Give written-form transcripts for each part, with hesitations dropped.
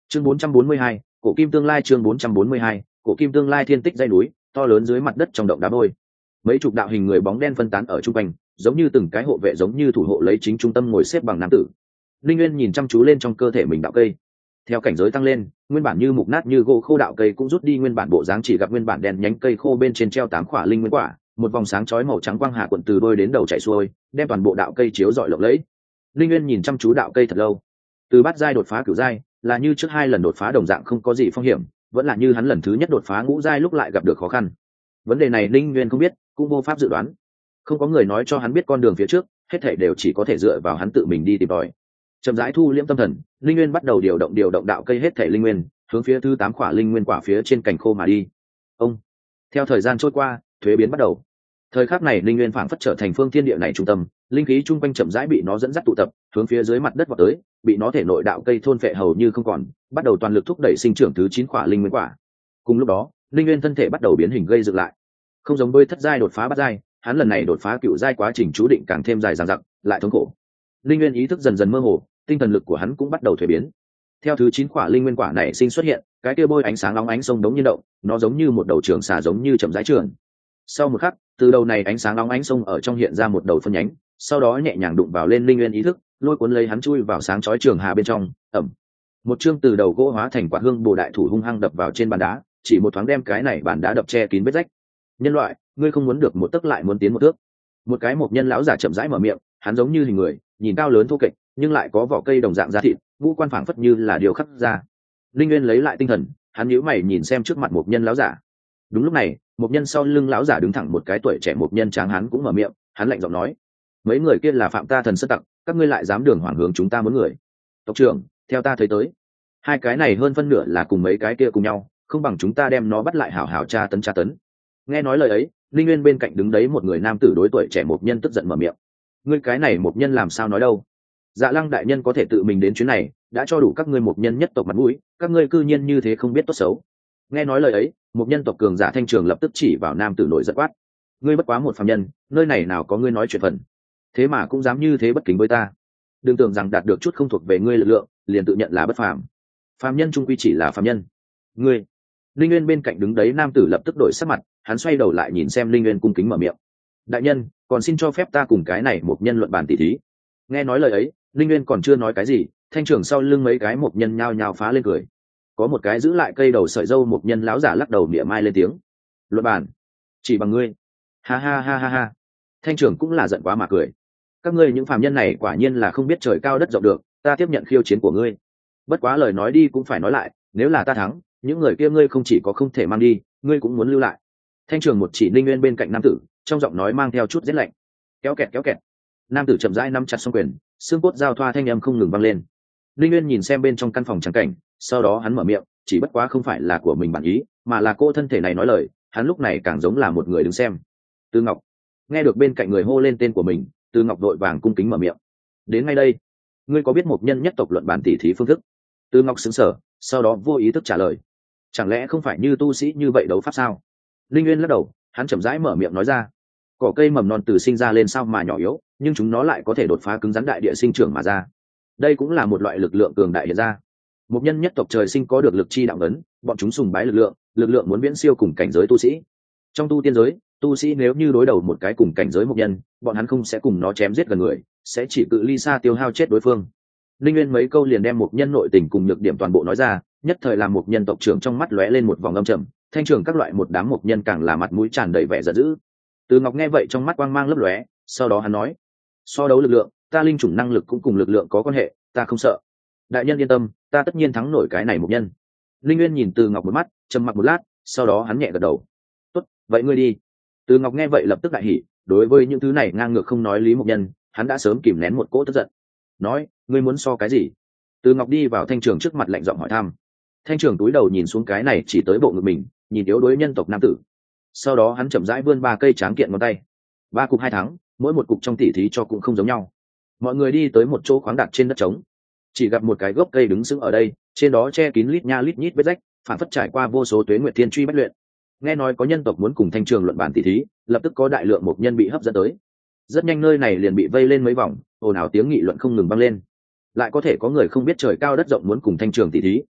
Chương 442, cổ kim tương lai. Chương 442, cổ kim tương lai. Thiên tích dãy núi to lớn dưới mặt đất trong động đá vôi, mấy chục đạo hình người bóng đen phân tán ở trung quanh, giống như từng cái hộ vệ, giống như thủ hộ lấy chính trung tâm ngồi xếp bằng nam tử. Linh Nguyên nhìn chăm chú lên trong cơ thể mình đạo cây. Theo cảnh giới tăng lên, nguyên bản như mục nát như gỗ khô đạo cây cũng rút đi nguyên bản bộ dáng, chỉ gặp nguyên bản đen nhánh cây khô bên trên treo 8 quả linh nguyên quả, một vòng sáng chói màu trắng quang hạ cuộn từ đôi đến đầu chảy xuôi, đem toàn bộ đạo cây chiếu rọi lộng lẫy. Linh Nguyên nhìn chăm chú đạo cây thật lâu. Từ bát giai đột phá cửu giai, là như trước 2 lần đột phá đồng dạng không có gì phong hiểm, vẫn là như hắn lần thứ nhất đột phá ngũ giai lúc lại gặp được khó khăn. Vấn đề này Linh Nguyên không biết, cũng vô pháp dự đoán. Không có người nói cho hắn biết con đường phía trước, hết thảy đều chỉ có thể dựa vào hắn tự mình đi tìm tòi. Chậm rãi thu liễm tâm thần, Linh Nguyên bắt đầu điều động đạo cây hết thảy linh nguyên, hướng phía thứ 8 quả linh nguyên quả phía trên cành khô mà đi. Ông. Theo thời gian trôi qua, thuế biến bắt đầu. Thời khắc này Linh Nguyên phảng phất trở thành phương thiên địa này trung tâm, linh khí chung quanh chậm rãi bị nó dẫn dắt tụ tập, hướng phía dưới mặt đất vọt tới, bị nó thể nội đạo cây thôn phệ hầu như không còn, bắt đầu toàn lực thúc đẩy sinh trưởng thứ 9 quả linh nguyên quả. Cùng lúc đó, Linh Nguyên thân thể bắt đầu biến hình gây dựng lại. Không giống với thất giai đột phá bát giai, hắn lần này đột phá cựu giai quá trình chú định càng thêm dài dằng dặc, lại thống khổ. Linh Nguyên ý thức dần dần mơ hồ, tinh thần lực của hắn cũng bắt đầu thuế biến. Theo thứ 9 quả linh nguyên quả này sinh xuất hiện, cái kia bôi ánh sáng nóng ánh sông đống nhiên động, nó giống như một đầu trường xà, giống như chậm rãi trường. Sau một khắc, từ đầu này ánh sáng nóng ánh sông ở trong hiện ra một đầu phân nhánh, sau đó nhẹ nhàng đụng vào lên Linh Nguyên ý thức, lôi cuốn lấy hắn chui vào sáng chói trường hà bên trong. Ẩm. Một chương từ đầu gỗ hóa thành quạt hương bồ đại thủ hung hăng đập vào trên bàn đá, chỉ một thoáng đem cái này bàn đá đập che kín vết rách. Nhân loại, ngươi không muốn được một tấc lại muốn tiến một thước. Một cái mộc nhân lão giả chậm rãi mở miệng, hắn giống như hình người, nhìn cao lớn thô kệch, nhưng lại có vỏ cây đồng dạng da thịt, ngũ quan phảng phất như là điều khắc ra. Linh Nguyên lấy lại tinh thần, hắn nhíu mày nhìn xem trước mặt mộc nhân lão giả. Đúng lúc này, mộc nhân sau lưng lão giả đứng thẳng một cái tuổi trẻ mộc nhân tráng hán cũng mở miệng, hắn lạnh giọng nói: mấy người kia là phạm ta thần sơn tặc, các ngươi lại dám đường hoàng hướng chúng ta muốn người. Tộc trưởng, theo ta thấy tới, hai cái này hơn phân nửa là cùng mấy cái kia cùng nhau, không bằng chúng ta đem nó bắt lại hảo hảo tra tấn. Nghe nói lời ấy, Linh Nguyên bên cạnh đứng đấy một người nam tử đối tuổi trẻ mộc nhân tức giận mở miệng: ngươi cái này mộc nhân làm sao nói đâu? Dạ Lăng đại nhân có thể tự mình đến chuyến này, đã cho đủ các ngươi mộc nhân nhất tộc mặt mũi, các ngươi cư nhiên như thế không biết tốt xấu. Nghe nói lời ấy, mộc nhân tộc cường giả Thanh Trường lập tức chỉ vào nam tử nổi giận quát: ngươi bất quá một phàm nhân, nơi này nào có ngươi nói chuyện phần, thế mà cũng dám như thế bất kính với ta. Đừng tưởng rằng đạt được chút không thuộc về ngươi lực lượng, liền tự nhận là bất phàm. Phàm nhân trung quy chỉ là phàm nhân. Ngươi. Linh Nguyên bên cạnh đứng đấy nam tử lập tức đổi sắc mặt, hắn xoay đầu lại nhìn xem Linh Nguyên cung kính mở miệng: đại nhân, còn xin cho phép ta cùng cái này một nhân luận bàn tỉ thí. Nghe nói lời ấy, Linh Nguyên còn chưa nói cái gì, Thanh Trường sau lưng mấy cái một nhân nhao nhao phá lên cười. Có một cái giữ lại cây đầu sợi dâu một nhân lão giả lắc đầu mỉa mai lên tiếng: luận bàn? Chỉ bằng ngươi? Ha ha ha ha ha. Thanh Trường cũng là giận quá mà cười: các ngươi những phàm nhân này quả nhiên là không biết trời cao đất rộng được, ta tiếp nhận khiêu chiến của ngươi. Bất quá lời nói đi cũng phải nói lại, nếu là ta thắng, những người kia ngươi không chỉ có không thể mang đi, ngươi cũng muốn lưu lại. Thanh Trường một chỉ Linh Nguyên bên cạnh nam tử, trong giọng nói mang theo chút rét lạnh. Kéo kẹt. Nam tử chậm rãi nắm chặt song quyền, xương cốt giao thoa thanh âm không ngừng vang lên. Linh Nguyên nhìn xem bên trong căn phòng trắng cảnh, sau đó hắn mở miệng, chỉ bất quá không phải là của mình bản ý, mà là cô thân thể này nói lời, hắn lúc này càng giống là một người đứng xem. Từ Ngọc. Nghe được bên cạnh người hô lên tên của mình, Từ Ngọc đội vàng cung kính mở miệng: đến ngay đây. Ngươi có biết một nhân nhất tộc luận bản tỉ thí phương thức? Từ Ngọc sững sờ, sau đó vô ý thức trả lời: chẳng lẽ không phải như tu sĩ như vậy đấu pháp sao? Linh Nguyên lắc đầu, hắn chậm rãi mở miệng nói ra: cỏ cây mầm non từ sinh ra lên sao mà nhỏ yếu, nhưng chúng nó lại có thể đột phá cứng rắn đại địa sinh trưởng mà ra. Đây cũng là một loại lực lượng cường đại hiện ra. Một nhân nhất tộc trời sinh có được lực chi đạo ấn, bọn chúng sùng bái lực lượng muốn viễn siêu cùng cảnh giới tu sĩ. Trong tu tiên giới, tu sĩ nếu như đối đầu một cái cùng cảnh giới một nhân, bọn hắn không sẽ cùng nó chém giết gần người, sẽ chỉ cự ly xa tiêu hao chết đối phương. Linh Nguyên mấy câu liền đem một nhân nội tình cùng nhược điểm toàn bộ nói ra, nhất thời làm một nhân tộc trưởng trong mắt lóe lên một vòng âm trầm, Thanh Trường các loại một đám một nhân càng là mặt mũi tràn đầy vẻ giận dữ. Từ Ngọc nghe vậy trong mắt quang mang lấp lóe, sau đó hắn nói: so đấu lực lượng, ta linh chủng năng lực cũng cùng lực lượng có quan hệ, ta không sợ. Đại nhân yên tâm, ta tất nhiên thắng nổi cái này một nhân. Linh Nguyên nhìn Từ Ngọc một mắt, trầm mặc một lát, sau đó hắn nhẹ gật đầu: tốt, vậy ngươi đi. Từ Ngọc nghe vậy lập tức đại hỉ, đối với những thứ này ngang ngược không nói lý một nhân, hắn đã sớm kìm nén một cỗ tức giận. Nói: ngươi muốn so cái gì? Từ Ngọc đi vào Thanh Trường trước mặt lạnh giọng hỏi thăm. Thanh Trường túi đầu nhìn xuống cái này chỉ tới bộ ngực mình, nhìn yếu đuối nhân tộc nam tử. Sau đó hắn chậm rãi vươn 3 cây tráng kiện ngón tay. 3 cục 2 thắng, mỗi một cục trong tỉ thí cho cũng không giống nhau. Mọi người đi tới một chỗ khoáng đạt trên đất trống, chỉ gặp một cái gốc cây đứng sững ở đây, trên đó che kín lít nha lít nhít vết rách, phản phất trải qua vô số tuế nguyệt thiên truy bách luyện. Nghe nói có nhân tộc muốn cùng Thanh Trường luận bản tỉ thí, lập tức có đại lượng một nhân bị hấp dẫn tới. Rất nhanh nơi này liền bị vây lên mấy vòng, ồn ào tiếng nghị luận không ngừng vang lên. Lại có thể có người không biết trời cao đất rộng muốn cùng Thanh Trường tỉ thí,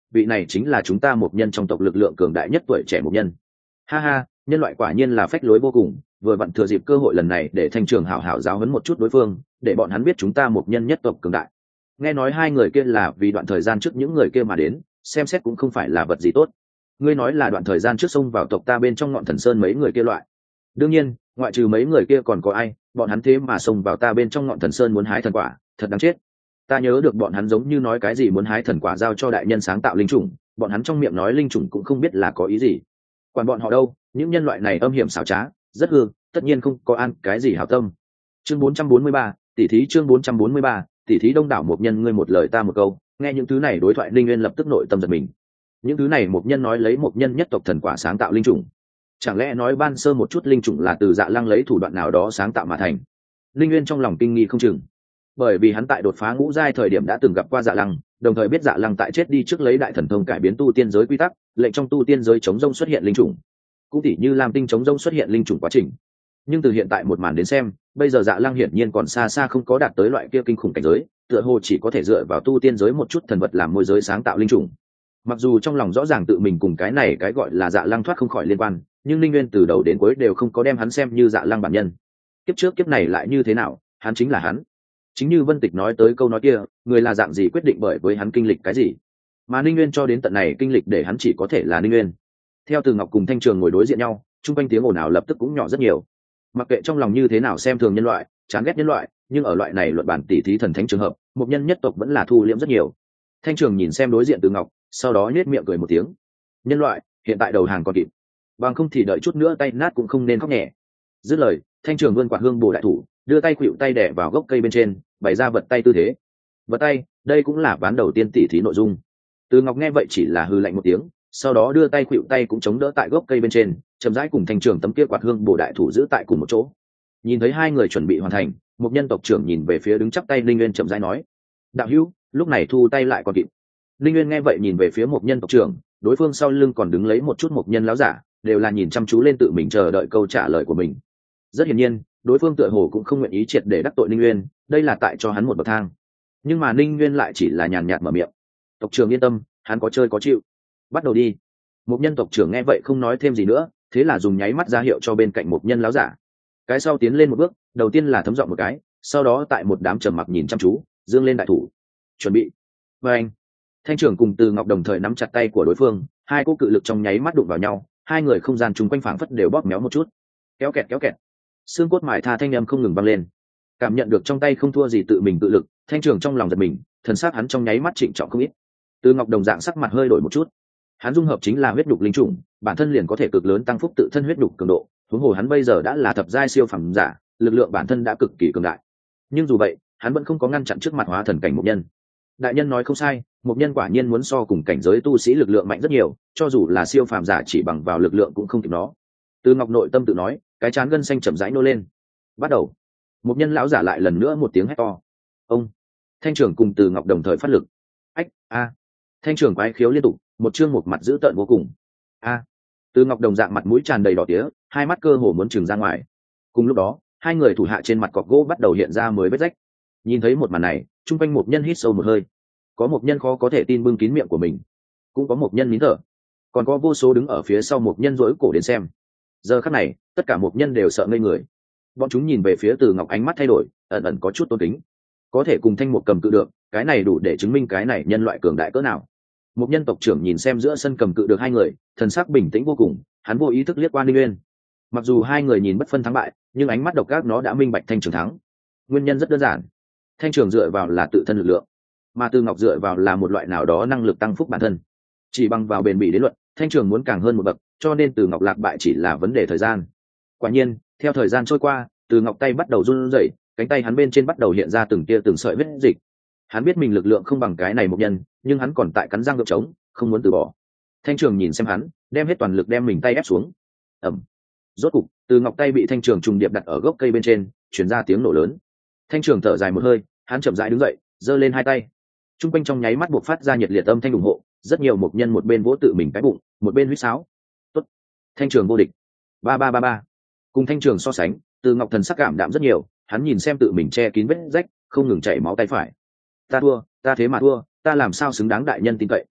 vị này chính là chúng ta một nhân trong tộc lực lượng cường đại nhất tuổi trẻ một nhân. Ha ha, nhân loại quả nhiên là phách lối vô cùng, vừa vặn thừa dịp cơ hội lần này để Thanh Trường hảo hảo giáo huấn một chút đối phương, để bọn hắn biết chúng ta một nhân nhất tộc cường đại. Nghe nói hai người kia là vì đoạn thời gian trước những người kia mà đến, xem xét cũng không phải là vật gì tốt. Ngươi nói là đoạn thời gian trước xông vào tộc ta bên trong Ngọn Thần Sơn mấy người kia loại. Đương nhiên, ngoại trừ mấy người kia còn có ai, bọn hắn thế mà xông vào ta bên trong Ngọn Thần Sơn muốn hái thần quả, thật đáng chết. Ta nhớ được bọn hắn giống như nói cái gì muốn hái thần quả giao cho đại nhân sáng tạo linh chủng, bọn hắn trong miệng nói linh chủng cũng không biết là có ý gì. Quản bọn họ đâu, những nhân loại này âm hiểm xảo trá, rất hư, tất nhiên không có ăn cái gì hảo tâm. Chương 443, tỷ thí chương 443, tỷ thí đông đảo một nhân ngươi một lời ta một câu, nghe những thứ này đối thoại Linh Nguyên lập tức nội tâm giật mình. Những thứ này một nhân nói lấy một nhân nhất tộc thần quả sáng tạo linh chủng, chẳng lẽ nói ban sơ một chút linh chủng là từ Dạ Lăng lấy thủ đoạn nào đó sáng tạo mà thành? Linh Nguyên trong lòng kinh nghi không chừng, bởi vì hắn tại đột phá ngũ giai thời điểm đã từng gặp qua Dạ Lăng, đồng thời biết Dạ Lăng tại chết đi trước lấy đại thần thông cải biến tu tiên giới quy tắc, lệnh trong tu tiên giới chống rông xuất hiện linh chủng, cũng tỉ như Lam Tinh chống rông xuất hiện linh chủng quá trình. Nhưng từ hiện tại một màn đến xem, bây giờ Dạ Lăng hiển nhiên còn xa xa không có đạt tới loại kia kinh khủng cảnh giới, tựa hồ chỉ có thể dựa vào tu tiên giới một chút thần vật làm môi giới sáng tạo linh chủng. Mặc dù trong lòng rõ ràng tự mình cùng cái này cái gọi là Dạ Lăng thoát không khỏi liên quan, nhưng Linh Nguyên từ đầu đến cuối đều không có đem hắn xem như Dạ Lăng bản nhân. Kiếp trước kiếp này lại như thế nào, hắn chính là hắn. Chính như Vân Tịch nói tới câu nói kia, người là dạng gì quyết định bởi với hắn kinh lịch cái gì. Mà Linh Nguyên cho đến tận này kinh lịch để hắn chỉ có thể là Linh Nguyên. Theo Từ Ngọc cùng Thanh Trường ngồi đối diện nhau, chung quanh tiếng ồn ào lập tức cũng nhỏ rất nhiều. Mặc kệ trong lòng như thế nào xem thường nhân loại, chán ghét nhân loại, nhưng ở loại này luận bản tỉ thí thần thánh trường hợp, một nhân nhất tộc vẫn là thu liễm rất nhiều. Thanh Trường nhìn xem đối diện Từ Ngọc, sau đó nhếch miệng cười một tiếng. Nhân loại, hiện tại đầu hàng còn kịp, bằng không thì đợi chút nữa tay nát cũng không nên khóc nhẹ. Dứt lời, Thanh Trường vươn quạt hương bổ đại thủ, đưa tay khuỵu tay đè vào gốc cây bên trên, bày ra vật tay tư thế. Vật tay, đây cũng là ván đầu tiên tỉ thí nội dung. Từ Ngọc nghe vậy chỉ là hừ lạnh một tiếng, sau đó đưa tay khuỵu tay cũng chống đỡ tại gốc cây bên trên, chậm rãi cùng Thanh Trường tấm kia quạt hương bổ đại thủ giữ tại cùng một chỗ. Nhìn thấy hai người chuẩn bị hoàn thành, một nhân tộc trưởng nhìn về phía đứng chắp tay Linh Nguyên chậm rãi nói: đạo hữu, lúc này thu tay lại còn kịp. Linh Nguyên nghe vậy nhìn về phía một nhân tộc trưởng, đối phương sau lưng còn đứng lấy một chút một nhân láo giả, đều là nhìn chăm chú lên tự mình chờ đợi câu trả lời của mình. Rất hiển nhiên, đối phương tựa hồ cũng không nguyện ý triệt để đắc tội Linh Nguyên, đây là tại cho hắn một bậc thang. Nhưng mà Linh Nguyên lại chỉ là nhàn nhạt mở miệng: tộc trưởng yên tâm, hắn có chơi có chịu, bắt đầu đi. Một nhân tộc trưởng nghe vậy không nói thêm gì nữa, thế là dùng nháy mắt ra hiệu cho bên cạnh một nhân láo giả. Cái sau tiến lên một bước, đầu tiên là thấm giọng một cái, sau đó tại một đám trầm mặc nhìn chăm chú, dương lên đại thủ, chuẩn bị. Và anh, Thanh trưởng cùng Từ Ngọc đồng thời nắm chặt tay của đối phương, hai cỗ cự lực trong nháy mắt đụng vào nhau, hai người không gian chung quanh phảng phất đều bóp méo một chút, kéo kẹt, xương cốt mài tha thanh âm không ngừng vang lên. Cảm nhận được trong tay không thua gì tự mình cự lực, Thanh trưởng trong lòng giật mình, thần sắc hắn trong nháy mắt trịnh trọng không ít. Từ Ngọc đồng dạng sắc mặt hơi đổi một chút, hắn dung hợp chính là huyết đục linh trùng, bản thân liền có thể cực lớn tăng phúc tự thân huyết đục cường độ, huống hồ hắn bây giờ đã là thập giai siêu phẩm giả, lực lượng bản thân đã cực kỳ cường đại. Nhưng dù vậy, hắn vẫn không có ngăn chặn trước mặt hóa thần cảnh một nhân. Đại nhân nói không sai, một nhân quả nhiên muốn so cùng cảnh giới tu sĩ lực lượng mạnh rất nhiều, cho dù là siêu phàm giả chỉ bằng vào lực lượng cũng không kịp nó. Từ Ngọc nội tâm tự nói, cái trán gân xanh chậm rãi nô lên. Bắt đầu. Một nhân lão giả lại lần nữa một tiếng hét to. Ông. Thanh trưởng cùng Từ Ngọc đồng thời phát lực. Ách, a. Thanh trưởng quái khiếu liên tục, một chương một mặt dữ tợn vô cùng. A. Từ Ngọc đồng dạng mặt mũi tràn đầy đỏ tía, hai mắt cơ hồ muốn trừng ra ngoài. Cùng lúc đó, hai người thủ hạ trên mặt cọc gỗ bắt đầu hiện ra mới vết rách. Nhìn thấy một màn này, chung quanh một nhân hít sâu một hơi. Có một nhân khó có thể tin bưng kín miệng của mình, cũng có một nhân nín thở, còn có vô số đứng ở phía sau một nhân rỗi cổ đến xem. Giờ khắc này, tất cả một nhân đều sợ ngây người. Bọn chúng nhìn về phía Từ Ngọc, ánh mắt thay đổi, ẩn ẩn có chút tôn kính. Có thể cùng Thanh một cầm cự được, cái này đủ để chứng minh cái này nhân loại cường đại cỡ nào. Một nhân tộc trưởng nhìn xem giữa sân cầm cự được hai người, thần sắc bình tĩnh vô cùng, hắn vô ý thức liếc qua Linh Nguyên. Mặc dù hai người nhìn bất phân thắng bại, nhưng ánh mắt độc ác nó đã minh bạch Thanh trưởng thắng. Nguyên nhân rất đơn giản, Thanh trưởng dựa vào là tự thân lực lượng, mà Từ Ngọc dựa vào là một loại nào đó năng lực tăng phúc bản thân. Chỉ bằng vào bền bỉ đến luận, Thanh trưởng muốn càng hơn một bậc, cho nên Từ Ngọc lạc bại chỉ là vấn đề thời gian. Quả nhiên, theo thời gian trôi qua, Từ Ngọc tay bắt đầu run rẩy, cánh tay hắn bên trên bắt đầu hiện ra từng tia từng sợi vết dịch. Hắn biết mình lực lượng không bằng cái này một nhân, nhưng hắn còn tại cắn răng gượng chống, không muốn từ bỏ. Thanh trường nhìn xem hắn, đem hết toàn lực đem mình tay ép xuống. Ầm. Rốt cục, Từ Ngọc tay bị Thanh trường trùng điệp đặt ở gốc cây bên trên, truyền ra tiếng nổ lớn. Thanh trường thở dài một hơi, hắn chậm rãi đứng dậy, giơ lên hai tay. Trung quanh trong nháy mắt buộc phát ra nhiệt liệt âm thanh ủng hộ, rất nhiều mục nhân một bên vỗ tự mình cái bụng, một bên huýt sáo. Tốt, Thanh trường vô địch. Ba ba ba ba. Cùng Thanh trường so sánh, Từ Ngọc thần sắc cảm đạm rất nhiều, hắn nhìn xem tự mình che kín vết rách, không ngừng chảy máu tay phải. Ta thua, ta thế mà thua, ta làm sao xứng đáng đại nhân tin cậy.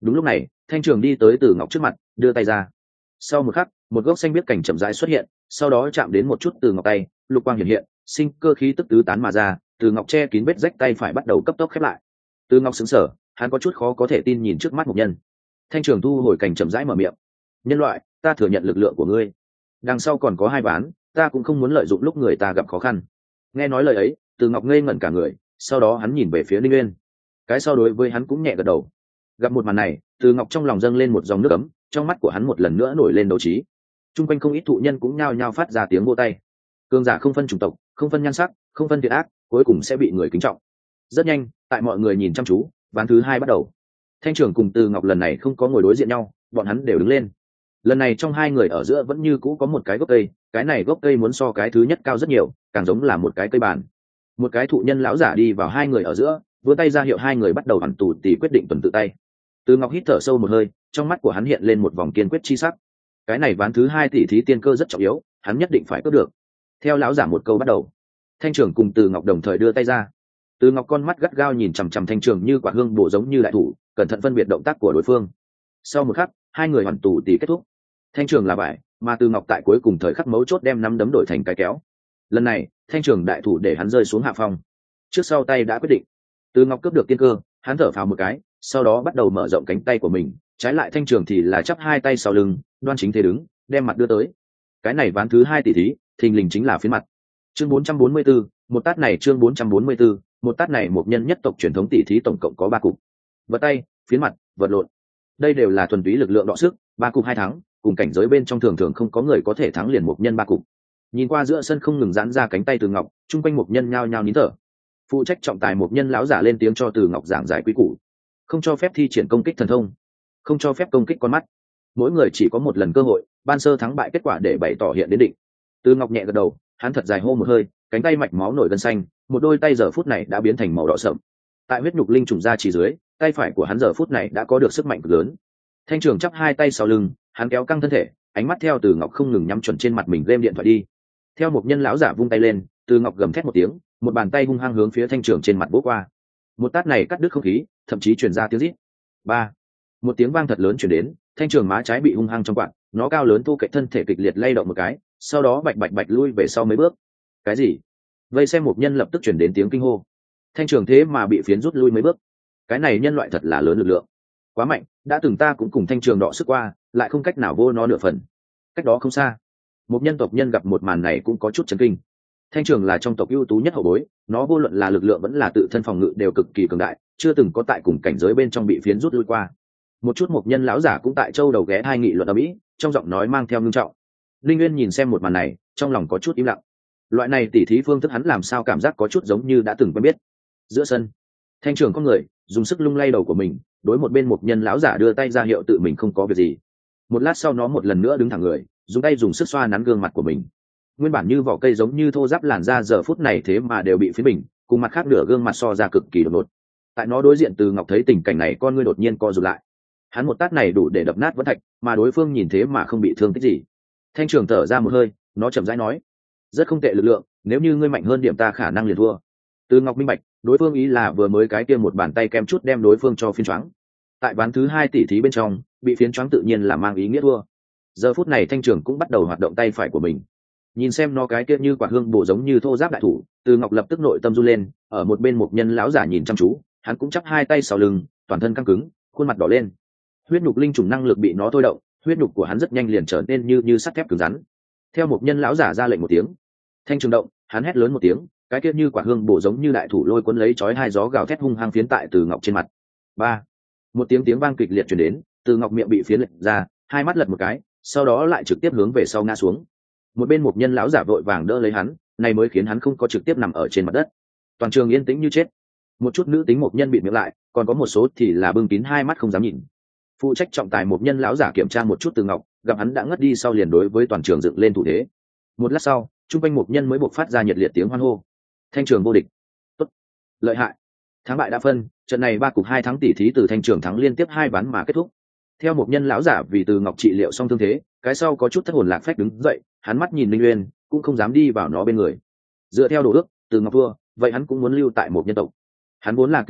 Đúng lúc này Thanh Trường đi tới Từ Ngọc trước mặt, đưa tay ra. Sau một khắc, một gốc xanh biếc cảnh chậm rãi xuất hiện, sau đó chạm đến một chút Từ Ngọc tay, lục quang hiện hiện, sinh cơ khí tức tứ tán mà ra. Từ Ngọc che kín vết rách tay phải bắt đầu cấp tốc khép lại. Từ Ngọc sững sờ, hắn có chút khó có thể tin nhìn trước mắt Mục Nhân. Thanh Trường thu hồi cảnh chậm rãi mở miệng: nhân loại, ta thừa nhận lực lượng của ngươi, đằng sau còn có hai ván, ta cũng không muốn lợi dụng lúc người ta gặp khó khăn. Nghe nói lời ấy, Từ Ngọc ngây ngẩn cả người, sau đó hắn nhìn về phía Linh Nguyên, cái sau đối với hắn cũng nhẹ gật đầu. Gặp một màn này, Từ Ngọc trong lòng dâng lên một dòng nước ấm, trong mắt của hắn một lần nữa nổi lên đấu trí. Trung quanh không ít thụ nhân cũng nhao nhao phát ra tiếng vỗ tay. Cường giả không phân chủng tộc, không phân nhan sắc, không phân thiện ác, cuối cùng sẽ bị người kính trọng. Rất nhanh, tại mọi người nhìn chăm chú, ván thứ hai bắt đầu. Thanh Trường cùng Từ Ngọc lần này không có ngồi đối diện nhau, bọn hắn đều đứng lên. Lần này trong hai người ở giữa vẫn như cũ có một cái gốc cây, cái này gốc cây muốn so cái thứ nhất cao rất nhiều, càng giống là một cái cây bàn. Một cái thụ nhân lão giả đi vào hai người ở giữa, vươn tay ra hiệu hai người bắt đầu hoàn tù tì quyết định tuần tự tay. Từ Ngọc hít thở sâu một hơi, trong mắt của hắn hiện lên một vòng kiên quyết chi sắc. Cái này ván thứ hai tỷ thí tiên cơ rất trọng yếu, hắn nhất định phải cướp được. Theo lão giả một câu bắt đầu, Thanh Trường cùng Từ Ngọc đồng thời đưa tay ra. Từ Ngọc con mắt gắt gao nhìn chằm chằm Thanh Trường như quả hương bổ giống như đại thủ, cẩn thận phân biệt động tác của đối phương. Sau một khắc, hai người hoàn tù tì kết thúc. Thanh Trường là bại, mà Từ Ngọc tại cuối cùng thời khắc mấu chốt đem nắm đấm đổi thành cái kéo. Lần này, Thanh Trường đại thủ để hắn rơi xuống hạ phong. Trước sau tay đã quyết định. Từ Ngọc cướp được tiên cơ, hắn thở phào một cái, sau đó bắt đầu mở rộng cánh tay của mình, trái lại Thanh Trường thì là chắp hai tay sau lưng, đoan chính thế đứng, đem mặt đưa tới. Cái này ván thứ hai tỷ thí, thình lình chính là phiến mặt. Chương 444, một tát này chương 444, một tát này một nhân nhất tộc truyền thống tỷ thí tổng cộng có 3 cục. Vật tay, phiến mặt, vật lộn. Đây đều là thuần túy lực lượng đọ sức, 3 cục 2 thắng, cùng cảnh giới bên trong thường thường không có người có thể thắng liền một nhân 3 cục. Nhìn qua giữa sân không ngừng giãn ra cánh tay Từ Ngọc, chung quanh một nhân nhao nhao nín thở. Phụ trách trọng tài một nhân lão giả lên tiếng cho Từ Ngọc giảng giải quy củ. Không cho phép thi triển công kích thần thông, không cho phép công kích con mắt. Mỗi người chỉ có một lần cơ hội, ban sơ thắng bại kết quả để bày tỏ hiện đến định. Từ Ngọc nhẹ gật đầu, hắn thật dài hô một hơi, cánh tay mạch máu nổi gân xanh, một đôi tay giờ phút này đã biến thành màu đỏ sậm. Tại huyết nhục linh trùng ra chỉ dưới, tay phải của hắn giờ phút này đã có được sức mạnh cực lớn. Thanh Trường chắp hai tay sau lưng, hắn kéo căng thân thể, ánh mắt theo Từ Ngọc không ngừng nhắm chuẩn trên mặt mình game điện thoại đi. Theo một nhân lão giả vung tay lên, Từ Ngọc gầm thét một tiếng, một bàn tay hung hăng hướng phía Thanh Trường trên mặt vỗ qua. Một tát này cắt đứt không khí, thậm chí truyền ra tiếng rít. Ba, một tiếng vang thật lớn truyền đến, Thanh Trường má trái bị hung hăng trong quạt, nó cao lớn thu cạnh thân thể kịch liệt lay động một cái, sau đó bạch bạch bạch lui về sau mấy bước. Cái gì? Vây xem một nhân lập tức truyền đến tiếng kinh hô. Thanh Trường thế mà bị phiến rút lui mấy bước. Cái này nhân loại thật là lớn lực lượng, quá mạnh, đã từng ta cũng cùng Thanh Trường đọ sức qua, lại không cách nào vô nó nửa phần. Cách đó không xa, một nhân tộc nhân gặp một màn này cũng có chút chấn kinh. Thanh Trường là trong tộc ưu tú nhất hậu bối, nó vô luận là lực lượng vẫn là tự thân phòng ngự đều cực kỳ cường đại, chưa từng có tại cùng cảnh giới bên trong bị phiến rút lui qua. Một chút một nhân lão giả cũng tại châu đầu ghé hai nghị luận ở mỹ, trong giọng nói mang theo ngưng trọng. Linh Nguyên nhìn xem một màn này, trong lòng có chút im lặng. Loại này tỉ thí phương thức hắn làm sao cảm giác có chút giống như đã từng quen biết. Giữa sân, Thanh Trường có người dùng sức lung lay đầu của mình, đối một bên một nhân lão giả đưa tay ra hiệu tự mình không có việc gì. Một lát sau nó một lần nữa đứng thẳng người, dùng tay dùng sức xoa nắn gương mặt của mình. Nguyên bản như vỏ cây giống như thô ráp làn da giờ phút này thế mà đều bị phiến bình, cùng mặt khác nửa gương mặt so ra cực kỳ đột ngột. Tại nó đối diện Từ Ngọc thấy tình cảnh này, con ngươi đột nhiên co rụt lại. Hắn một tát này đủ để đập nát vẫn thạch, mà đối phương nhìn thế mà không bị thương tích gì. Thanh Trường thở ra một hơi, nó chậm rãi nói: rất không tệ lực lượng, nếu như ngươi mạnh hơn điểm ta khả năng liền thua. Từ Ngọc minh bạch, đối phương ý là vừa mới cái kia một bàn tay kem chút đem đối phương cho phiến choáng. Tại ván thứ hai tỷ thí bên trong, bị phiến choáng tự nhiên là mang ý nghĩa thua. Giờ phút này Thanh Trường cũng bắt đầu hoạt động tay phải của mình. Nhìn xem nó cái kia như quả hương bổ giống như thô giáp đại thủ, Từ Ngọc lập tức nội tâm run lên. Ở một bên một nhân lão giả nhìn chăm chú, hắn cũng chắp hai tay sau lưng, toàn thân căng cứng, khuôn mặt đỏ lên. Huyết nhục linh trùng năng lực bị nó thôi động, huyết nhục của hắn rất nhanh liền trở nên như sắt thép cứng rắn. Theo một nhân lão giả ra lệnh một tiếng, Thanh Trường động, hắn hét lớn một tiếng, cái kia như quả hương bổ giống như đại thủ lôi cuốn lấy chói hai gió gào thét hung hăng phiến tại Từ Ngọc trên mặt. Ba, một tiếng vang kịch liệt truyền đến, Từ Ngọc miệng bị phiến lệch ra, hai mắt lật một cái, sau đó lại trực tiếp hướng về sau ngã xuống. Một bên một nhân lão giả vội vàng đỡ lấy hắn, này mới khiến hắn không có trực tiếp nằm ở trên mặt đất. Toàn trường yên tĩnh như chết. Một chút nữ tính một nhân bị miệng lại, còn có một số thì là bưng kín hai mắt không dám nhìn. Phụ trách trọng tài một nhân lão giả kiểm tra một chút Từ Ngọc, gặp hắn đã ngất đi sau liền đối với toàn trường dựng lên thủ thế. Một lát sau, trung quanh một nhân mới bộc phát ra nhiệt liệt tiếng hoan hô. Thanh Trường vô địch, tốt, lợi hại. Thắng bại đã phân, trận này 3 cục 2 thắng tỷ thí từ Thanh Trường thắng liên tiếp 2 ván mà kết thúc. Theo một nhân lão giả vì Từ Ngọc trị liệu xong thương thế, cái sau có chút thất hồn lạc phách đứng dậy, hắn mắt nhìn Linh Uyên, cũng không dám đi vào nó bên người. Dựa theo đồ ước, Từ Ngọc thua, vậy hắn cũng muốn lưu tại một nhân tộc. Hắn vốn là cứu đồng bạn,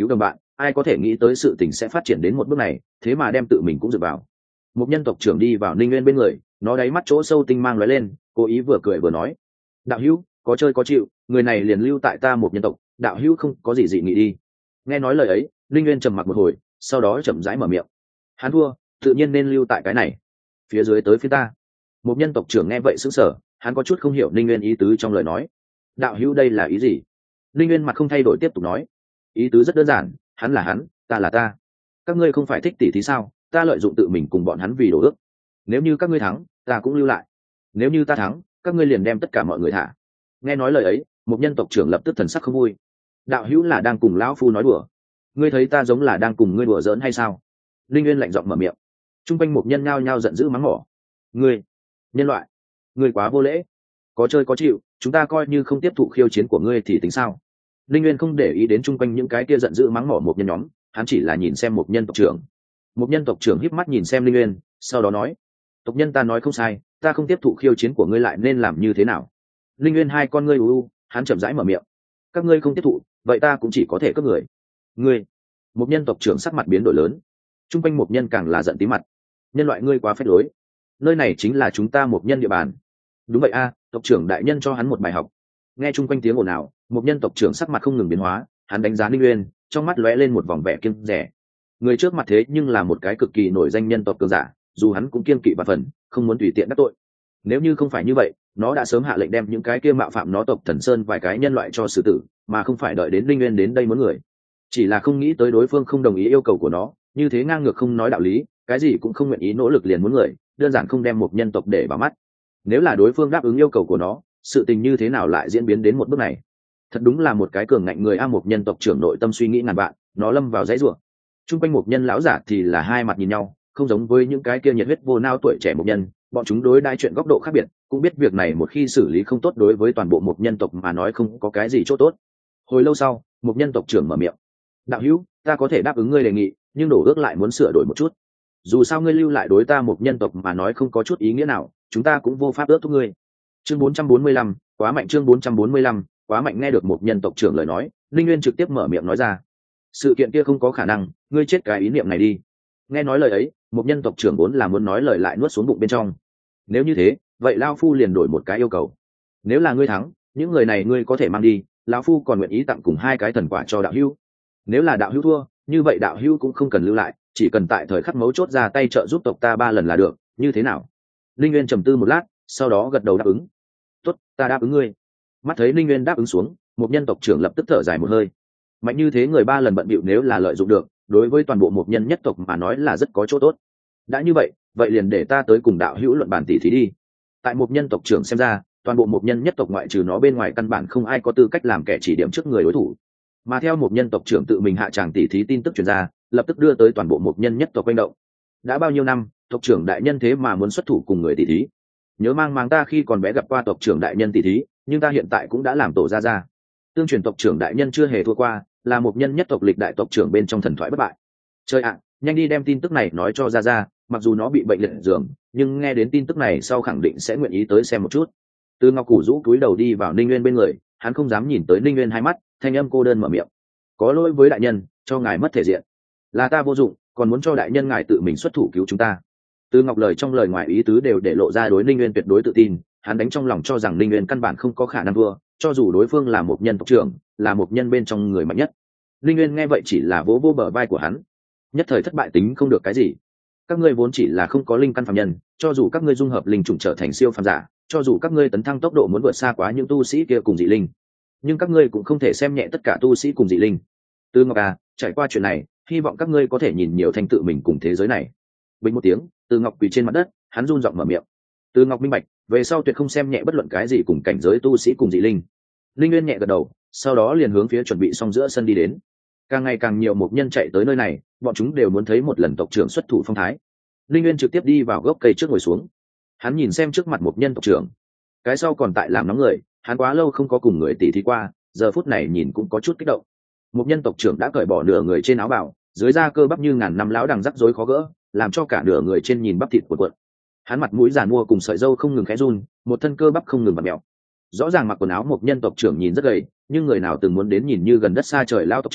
ai có thể nghĩ tới sự tình sẽ phát triển đến một bước này, thế mà đem tự mình cũng dựa vào. Một nhân tộc trưởng đi vào Ninh Nguyên bên người, nó đáy mắt chỗ sâu tinh mang lóe lên, cố ý vừa cười vừa nói: đạo hữu có chơi có chịu, người này liền lưu tại ta một nhân tộc, đạo hữu không có gì dị nghị đi. Nghe nói lời ấy, Ninh Nguyên trầm mặc một hồi, sau đó chậm rãi mở miệng: hắn thua, tự nhiên nên lưu tại cái này, phía dưới tới phía ta. Một nhân tộc trưởng nghe vậy sững sờ, hắn có chút không hiểu Ninh Nguyên ý tứ trong lời nói. đạo hữu đây là ý gì? Ninh Nguyên mặt không thay đổi tiếp tục nói: ý tứ rất đơn giản, hắn là hắn, ta là ta. Các ngươi không phải thích tỷ thí sao? Ta lợi dụng tự mình cùng bọn hắn vì đồ ước. Nếu như các ngươi thắng, ta cũng lưu lại. Nếu như ta thắng, các ngươi liền đem tất cả mọi người thả. Nghe nói lời ấy, một nhân tộc trưởng lập tức thần sắc không vui. đạo hữu là đang cùng lão phu nói đùa? Ngươi thấy ta giống là đang cùng ngươi đùa giỡn hay sao? Linh Nguyên lạnh giọng mở miệng. Trung quanh một nhân nhao nhao giận dữ mắng mỏ: ngươi, nhân loại, ngươi quá vô lễ, có chơi có chịu, chúng ta coi như không tiếp thụ khiêu chiến của ngươi thì tính sao? Linh Nguyên không để ý đến trung quanh những cái kia giận dữ mắng mỏ một nhân nhóm, hắn chỉ là nhìn xem một nhân tộc trưởng. Một nhân tộc trưởng híp mắt nhìn xem Linh Nguyên, sau đó nói: tộc nhân ta nói không sai, ta không tiếp thụ khiêu chiến của ngươi lại nên làm như thế nào? Linh Nguyên hai con ngươi u, hắn chậm rãi mở miệng: các ngươi không tiếp thụ, vậy ta cũng chỉ có thể cướp người. Ngươi! Một nhân tộc trưởng sắc mặt biến đổi lớn, trung quanh một nhân càng là giận tí mặt. nhân loại ngươi quá phép lối, nơi này chính là chúng ta một nhân địa bàn. Đúng vậy a, tộc trưởng đại nhân cho hắn một bài học. Nghe chung quanh tiếng ồn ào, một nhân tộc trưởng sắc mặt không ngừng biến hóa, hắn đánh giá Ninh Nguyên, trong mắt lóe lên một vòng vẻ kiêng dè. Người trước mặt thế nhưng là một cái cực kỳ nổi danh nhân tộc cường giả, dù hắn cũng kiêng kỵ và phần, không muốn tùy tiện đắc tội. Nếu như không phải như vậy, nó đã sớm hạ lệnh đem những cái kia mạo phạm nó tộc Thần Sơn vài cái nhân loại cho xử tử, mà không phải đợi đến Ninh Nguyên đến đây muốn người. Chỉ là không nghĩ tới đối phương không đồng ý yêu cầu của nó, như thế ngang ngược không nói đạo lý, cái gì cũng không nguyện ý nỗ lực liền muốn người, đơn giản không đem một nhân tộc để vào mắt. Nếu là đối phương đáp ứng yêu cầu của nó, sự tình như thế nào lại diễn biến đến một bước này? Thật đúng là một cái cường ngạnh người a. Một nhân tộc trưởng nội tâm suy nghĩ ngàn vạn, nó lâm vào dãy rủa. Trung quanh một nhân lão giả thì là hai mặt nhìn nhau, không giống với những cái kia nhiệt huyết vô nao tuổi trẻ một nhân, bọn chúng đối đãi chuyện góc độ khác biệt, cũng biết việc này một khi xử lý không tốt đối với toàn bộ một nhân tộc mà nói không có cái gì chỗ tốt. Hồi lâu sau, một nhân tộc trưởng mở miệng: đạo hữu, ta có thể đáp ứng ngươi đề nghị, nhưng đổ ước lại muốn sửa đổi một chút. Dù sao ngươi lưu lại đối ta một nhân tộc mà nói không có chút ý nghĩa nào, chúng ta cũng vô pháp ước thúc ngươi. Chương 445, quá mạnh. Chương 445, quá mạnh. Nghe được một nhân tộc trưởng lời nói, Linh Nguyên trực tiếp mở miệng nói ra: sự kiện kia không có khả năng, ngươi chết cái ý niệm này đi. Nghe nói lời ấy, một nhân tộc trưởng vốn là muốn nói lời lại nuốt xuống bụng bên trong. Nếu như thế, vậy lao phu liền đổi một cái yêu cầu. Nếu là ngươi thắng, những người này ngươi có thể mang đi, lão phu còn nguyện ý tặng cùng 2 cái thần quả cho đạo hữu. Nếu là đạo hữu thua, như vậy đạo hữu cũng không cần lưu lại, chỉ cần tại thời khắc mấu chốt ra tay trợ giúp tộc ta 3 lần là được, như thế nào? Linh Nguyên trầm tư một lát, sau đó gật đầu đáp ứng. Tốt, ta đáp ứng ngươi. Mắt thấy Linh Nguyên đáp ứng xuống, một nhân tộc trưởng lập tức thở dài một hơi. Mạnh như thế người 3 lần bận bịu nếu là lợi dụng được, đối với toàn bộ một nhân nhất tộc mà nói là rất có chỗ tốt. Đã như vậy, vậy liền để ta tới cùng đạo hữu luận bàn tỉ thí đi. Tại một nhân tộc trưởng xem ra, toàn bộ một nhân nhất tộc ngoại trừ nó bên ngoài căn bản không ai có tư cách làm kẻ chỉ điểm trước người đối thủ. Mà theo một nhân tộc trưởng tự mình hạ tràng tỉ thí tin tức truyền ra, lập tức đưa tới toàn bộ một nhân nhất tộc quanh động. Đã bao nhiêu năm, tộc trưởng đại nhân thế mà muốn xuất thủ cùng người tỉ thí. Nhớ mang ta khi còn bé gặp qua tộc trưởng đại nhân tỉ thí, nhưng ta hiện tại cũng đã làm tổ ra. Tương truyền tộc trưởng đại nhân chưa hề thua qua, là một nhân nhất tộc lịch đại tộc trưởng bên trong thần thoại bất bại. Chơi ạ, nhanh đi đem tin tức này nói cho ra, mặc dù nó bị bệnh liệt giường, nhưng nghe đến tin tức này sau khẳng định sẽ nguyện ý tới xem một chút. Từ Ngọc Củ rũ cúi đầu đi vào Ninh Nguyên bên người, hắn không dám nhìn tới Ninh Nguyên hai mắt, thanh âm cô đơn mở miệng: có lỗi với đại nhân, cho ngài mất thể diện. Là ta vô dụng, còn muốn cho đại nhân ngài tự mình xuất thủ cứu chúng ta. Từ Ngọc lời trong lời ngoài ý tứ đều để lộ ra đối Ninh Nguyên tuyệt đối tự tin, hắn đánh trong lòng cho rằng Ninh Nguyên căn bản không có khả năng thua, cho dù đối phương là một nhân tộc trưởng, là một nhân bên trong người mạnh nhất. Ninh Nguyên nghe vậy chỉ là vỗ vỗ bờ vai của hắn, nhất thời thất bại tính không được cái gì. Các ngươi vốn chỉ là không có linh căn phàm nhân, cho dù các ngươi dung hợp linh trùng trở thành siêu phàm giả, cho dù các ngươi tấn thăng tốc độ muốn vượt xa quá những tu sĩ kia cùng dị linh, nhưng các ngươi cũng không thể xem nhẹ tất cả tu sĩ cùng dị linh. Từ Ngọc à, trải qua chuyện này, hy vọng các ngươi có thể nhìn nhiều thành tự mình cùng thế giới này. Bình một tiếng, Từ Ngọc quỳ trên mặt đất, hắn run giọng mở miệng. Từ Ngọc minh bạch, về sau tuyệt không xem nhẹ bất luận cái gì cùng cảnh giới tu sĩ cùng dị linh. Linh Nguyên nhẹ gật đầu, sau đó liền hướng phía chuẩn bị xong giữa sân đi đến. Càng ngày càng nhiều mục nhân chạy tới nơi này, bọn chúng đều muốn thấy một lần tộc trưởng xuất thủ phong thái. Linh Nguyên trực tiếp đi vào gốc cây trước ngồi xuống. Hắn nhìn xem trước mặt mục nhân tộc trưởng, cái sau còn tại làm nóng người, hắn quá lâu không có cùng người tỉ thí qua, giờ phút này nhìn cũng có chút kích động. Mục nhân tộc trưởng đã cởi bỏ nửa người trên áo bào, dưới da cơ bắp như ngàn năm lão đằng rắc rối khó gỡ, làm cho cả nửa người trên nhìn bắp thịt cuộn cuộn. Hắn mặt mũi giàn mua cùng sợi râu không ngừng khẽ run, một thân cơ bắp không ngừng vặn mèo. Rõ ràng mặc quần áo một nhân tộc trưởng nhìn rất gầy, nhưng người nào từng muốn đến nhìn như gần đất xa trời lao tộc trưởng,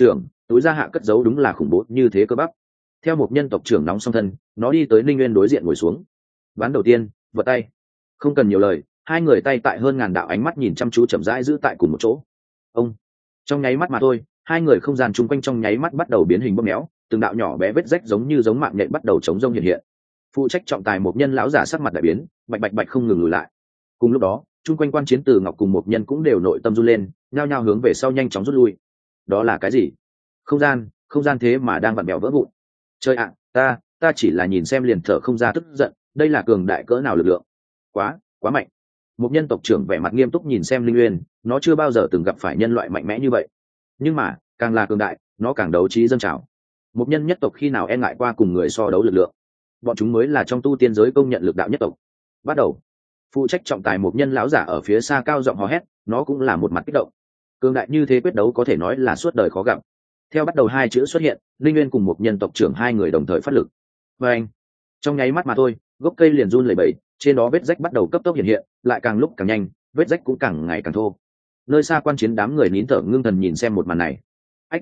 túi da hạ cất giấu đúng là khủng bố như thế cơ bắp. Theo một nhân tộc trưởng nóng song thân, nó đi tới Ninh Nguyên đối diện ngồi xuống. Ván đầu tiên, vật tay. Không cần nhiều lời, hai người tay tại hơn ngàn đạo ánh mắt nhìn chăm chú chậm rãi giữ tại cùng một chỗ. Ông, trong nháy mắt mà thôi, hai người không gian chung quanh trong nháy mắt bắt đầu biến hình bóp méo, từng đạo nhỏ bé vết rách giống mạng nhện bắt đầu chống rông hiện hiện. Phụ trách trọng tài một nhân lão giả sắc mặt đại biến, bạch bạch bạch không ngừng lùi lại. Cùng lúc đó, chung quanh quan chiến Từ Ngọc cùng một nhân cũng đều nội tâm run lên, nhao nhao hướng về sau nhanh chóng rút lui. Đó là cái gì? Không gian thế mà đang vặn bèo vỡ vụn. Trời ạ, ta chỉ là nhìn xem liền thở không ra tức giận, đây là cường đại cỡ nào lực lượng? Quá mạnh. Một nhân tộc trưởng vẻ mặt nghiêm túc nhìn xem Linh Uyên, nó chưa bao giờ từng gặp phải nhân loại mạnh mẽ như vậy. Nhưng mà, càng là cường đại, nó càng đấu trí dâng trào. Một nhân nhất tộc khi nào e ngại qua cùng người so đấu lực lượng? Bọn chúng mới là trong tu tiên giới công nhận lực đạo nhất tộc. Bắt đầu. Phụ trách trọng tài một nhân lão giả ở phía xa cao giọng hò hét, nó cũng là một mặt kích động. Cường đại như thế quyết đấu có thể nói là suốt đời khó gặp. Theo bắt đầu hai chữ xuất hiện, Linh Nguyên cùng một nhân tộc trưởng hai người đồng thời phát lực. Và anh, trong nháy mắt mà thôi, gốc cây liền run lẩy bẩy, trên đó vết rách bắt đầu cấp tốc hiện hiện, lại càng lúc càng nhanh, vết rách cũng càng ngày càng thô. Nơi xa quan chiến đám người nín thở ngưng thần nhìn xem một màn này. Ách,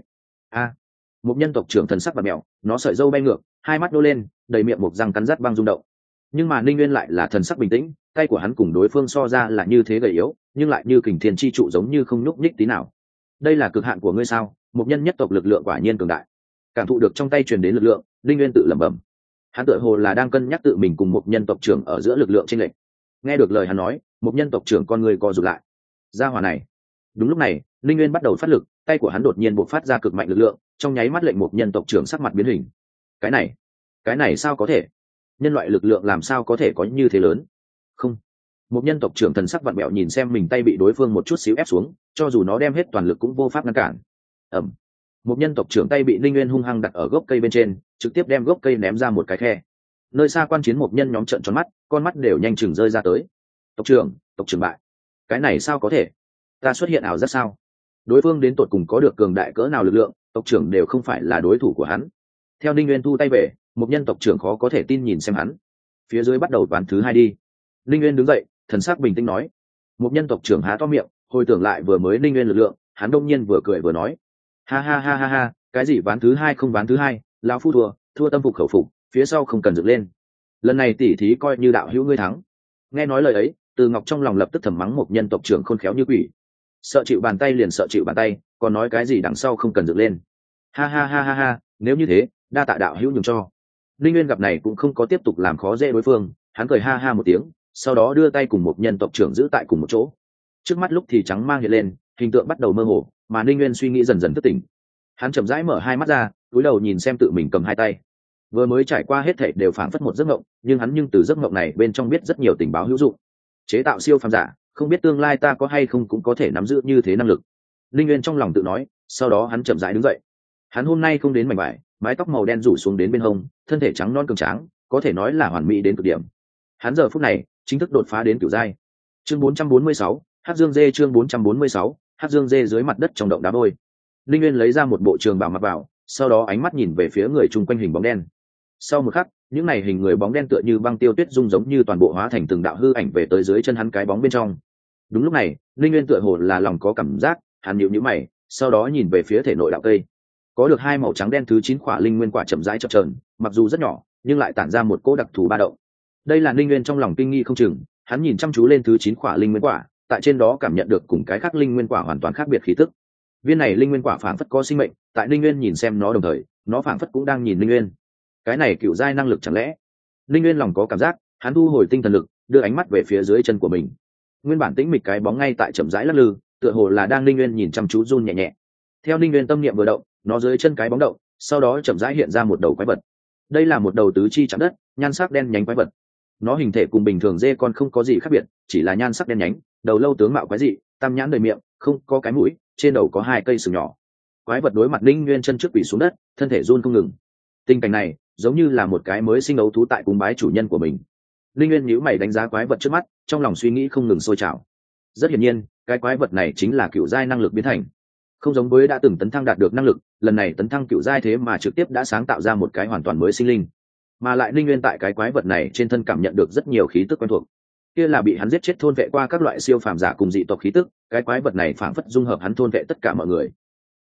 một nhân tộc trưởng thần sắc bạt mèo, nó sợi râu bay ngược, hai mắt nô lên, đầy miệng một răng cắn rát băng rung động. Nhưng mà Linh Nguyên lại là thần sắc bình tĩnh, tay của hắn cùng đối phương so ra là như thế gầy yếu, nhưng lại như kình thiên chi trụ giống như không nhúc nhích tí nào. Đây là cực hạn của ngươi sao? Một nhân nhất tộc lực lượng quả nhiên cường đại. Cảm thụ được trong tay truyền đến lực lượng, Linh Nguyên tự lẩm bẩm. Hắn tựa hồ là đang cân nhắc tự mình cùng một nhân tộc trưởng ở giữa lực lượng chênh lệch. Nghe được lời hắn nói, một nhân tộc trưởng con người co rụt lại. Gia hỏa này. Đúng lúc này, Linh Nguyên bắt đầu phát lực, tay của hắn đột nhiên bộc phát ra cực mạnh lực lượng, trong nháy mắt lệnh một nhân tộc trưởng sắc mặt biến hình. Cái này sao có thể? Nhân loại lực lượng làm sao có thể có như thế lớn? Không. Một nhân tộc trưởng thần sắc vặn bẹo nhìn xem mình tay bị đối phương một chút xíu ép xuống, cho dù nó đem hết toàn lực cũng vô pháp ngăn cản. Ẩm. Một nhân tộc trưởng tay bị Linh Nguyên hung hăng đặt ở gốc cây bên trên, trực tiếp đem gốc cây ném ra một cái khe. Nơi xa quan chiến một nhân nhóm trợn tròn mắt, con mắt đều nhanh chừng rơi ra tới. Tộc trưởng bại. Cái này sao có thể? Ta xuất hiện ảo giác sao? Đối phương đến tột cùng có được cường đại cỡ nào lực lượng, tộc trưởng đều không phải là đối thủ của hắn. Theo Linh Nguyên thu tay về, một nhân tộc trưởng khó có thể tin nhìn xem hắn. Phía dưới bắt đầu ván thứ hai đi. Linh Nguyên đứng dậy, thần sắc bình tĩnh nói. Một nhân tộc trưởng há to miệng, hồi tưởng lại vừa mới Linh Nguyên lực lượng, hắn đông nhiên vừa cười vừa nói. Ha, cái gì ván thứ hai không ván thứ hai, lão phu thua tâm phục khẩu phục, phía sau không cần dựng lên. Lần này tỉ thí coi như đạo hữu ngươi thắng. Nghe nói lời ấy, Từ Ngọc trong lòng lập tức thầm mắng một nhân tộc trưởng khôn khéo như quỷ. Sợ chịu bàn tay liền sợ chịu bàn tay, còn nói cái gì đằng sau không cần dựng lên. Ha, nếu như thế, đa tạ đạo hữu nhường cho. Linh Nguyên gặp này cũng không có tiếp tục làm khó dễ đối phương, hắn cười ha một tiếng, sau đó đưa tay cùng một nhân tộc trưởng giữ tại cùng một chỗ. Trước mắt lúc thì trắng mang hiện lên, hình tượng bắt đầu mơ hồ, mà Linh Nguyên suy nghĩ dần dần thức tỉnh. Hắn chậm rãi mở hai mắt ra, cúi đầu nhìn xem tự mình cầm hai tay. Vừa mới trải qua hết thảy đều phảng phất một giấc mộng, nhưng từ giấc mộng này bên trong biết rất nhiều tình báo hữu dụng. Chế tạo siêu phàm giả, không biết tương lai ta có hay không cũng có thể nắm giữ như thế năng lực. Linh Nguyên trong lòng tự nói, sau đó hắn chậm rãi đứng dậy. Hắn hôm nay không đến mảnh vải, mái tóc màu đen rủ xuống đến bên hông, thân thể trắng non cường tráng, có thể nói là hoàn mỹ đến cực điểm. Hắn giờ phút này chính thức đột phá đến cửu giai. Chương 446, Hắc Dương Dê chương 446, Hắc Dương Dê dưới mặt đất trong động đá vôi. Linh Nguyên lấy ra một bộ trường bào mặc vào, sau đó ánh mắt nhìn về phía người chung quanh hình bóng đen. Sau một khắc, những này hình người bóng đen tựa như băng tiêu tuyết dung giống như toàn bộ hóa thành từng đạo hư ảnh về tới dưới chân hắn cái bóng bên trong. Đúng lúc này, Linh Nguyên tựa hồ là lòng có cảm giác, hắn nhíu nhíu mày, sau đó nhìn về phía thể nội đạo cây. Có được hai màu trắng đen thứ 9 quả linh nguyên quả chậm rãi chập chờn, mặc dù rất nhỏ, nhưng lại tản ra một cỗ đặc thù ba động. Đây là Linh Nguyên trong lòng kinh nghi không chừng, hắn nhìn chăm chú lên thứ 9 quả linh nguyên quả, tại trên đó cảm nhận được cùng cái khác linh nguyên quả hoàn toàn khác biệt khí tức. Viên này linh nguyên quả phảng phất có sinh mệnh, tại Linh Nguyên nhìn xem nó đồng thời, nó phảng phất cũng đang nhìn Linh Nguyên. Cái này cựu giai năng lực chẳng lẽ? Linh Nguyên lòng có cảm giác, hắn thu hồi tinh thần lực, đưa ánh mắt về phía dưới chân của mình. Nguyên bản tĩnh mịch cái bóng ngay tại chậm rãi lắc lư, tựa hồ là đang Linh Nguyên nhìn chăm chú run nhẹ nhẹ. Theo Linh Nguyên tâm niệm vừa động, nó dưới chân cái bóng động, sau đó chậm rãi hiện ra một đầu quái vật. Đây là một đầu tứ chi chạm đất, nhan sắc đen nhánh quái vật. Nó hình thể cùng bình thường dê con không có gì khác biệt, chỉ là nhan sắc đen nhánh, đầu lâu tướng mạo quái dị, tam nhãn đầy miệng, không có cái mũi, trên đầu có hai cây sừng nhỏ. Quái vật đối mặt Linh Nguyên chân trước quỳ xuống đất, thân thể run không ngừng. Tình cảnh này giống như là một cái mới sinh ấu thú tại cung bái chủ nhân của mình. Linh Nguyên nhíu mày đánh giá quái vật trước mắt, trong lòng suy nghĩ không ngừng sôi trào. Rất hiển nhiên, cái quái vật này chính là cựu giai năng lực biến thành. Không giống với đã từng tấn thăng đạt được năng lực, lần này tấn thăng cựu giai thế mà trực tiếp đã sáng tạo ra một cái hoàn toàn mới sinh linh. Mà lại Linh Nguyên tại cái quái vật này trên thân cảm nhận được rất nhiều khí tức quen thuộc. Kia là bị hắn giết chết thôn vệ qua các loại siêu phàm giả cùng dị tộc khí tức, cái quái vật này phảng phất dung hợp hắn thôn vệ tất cả mọi người.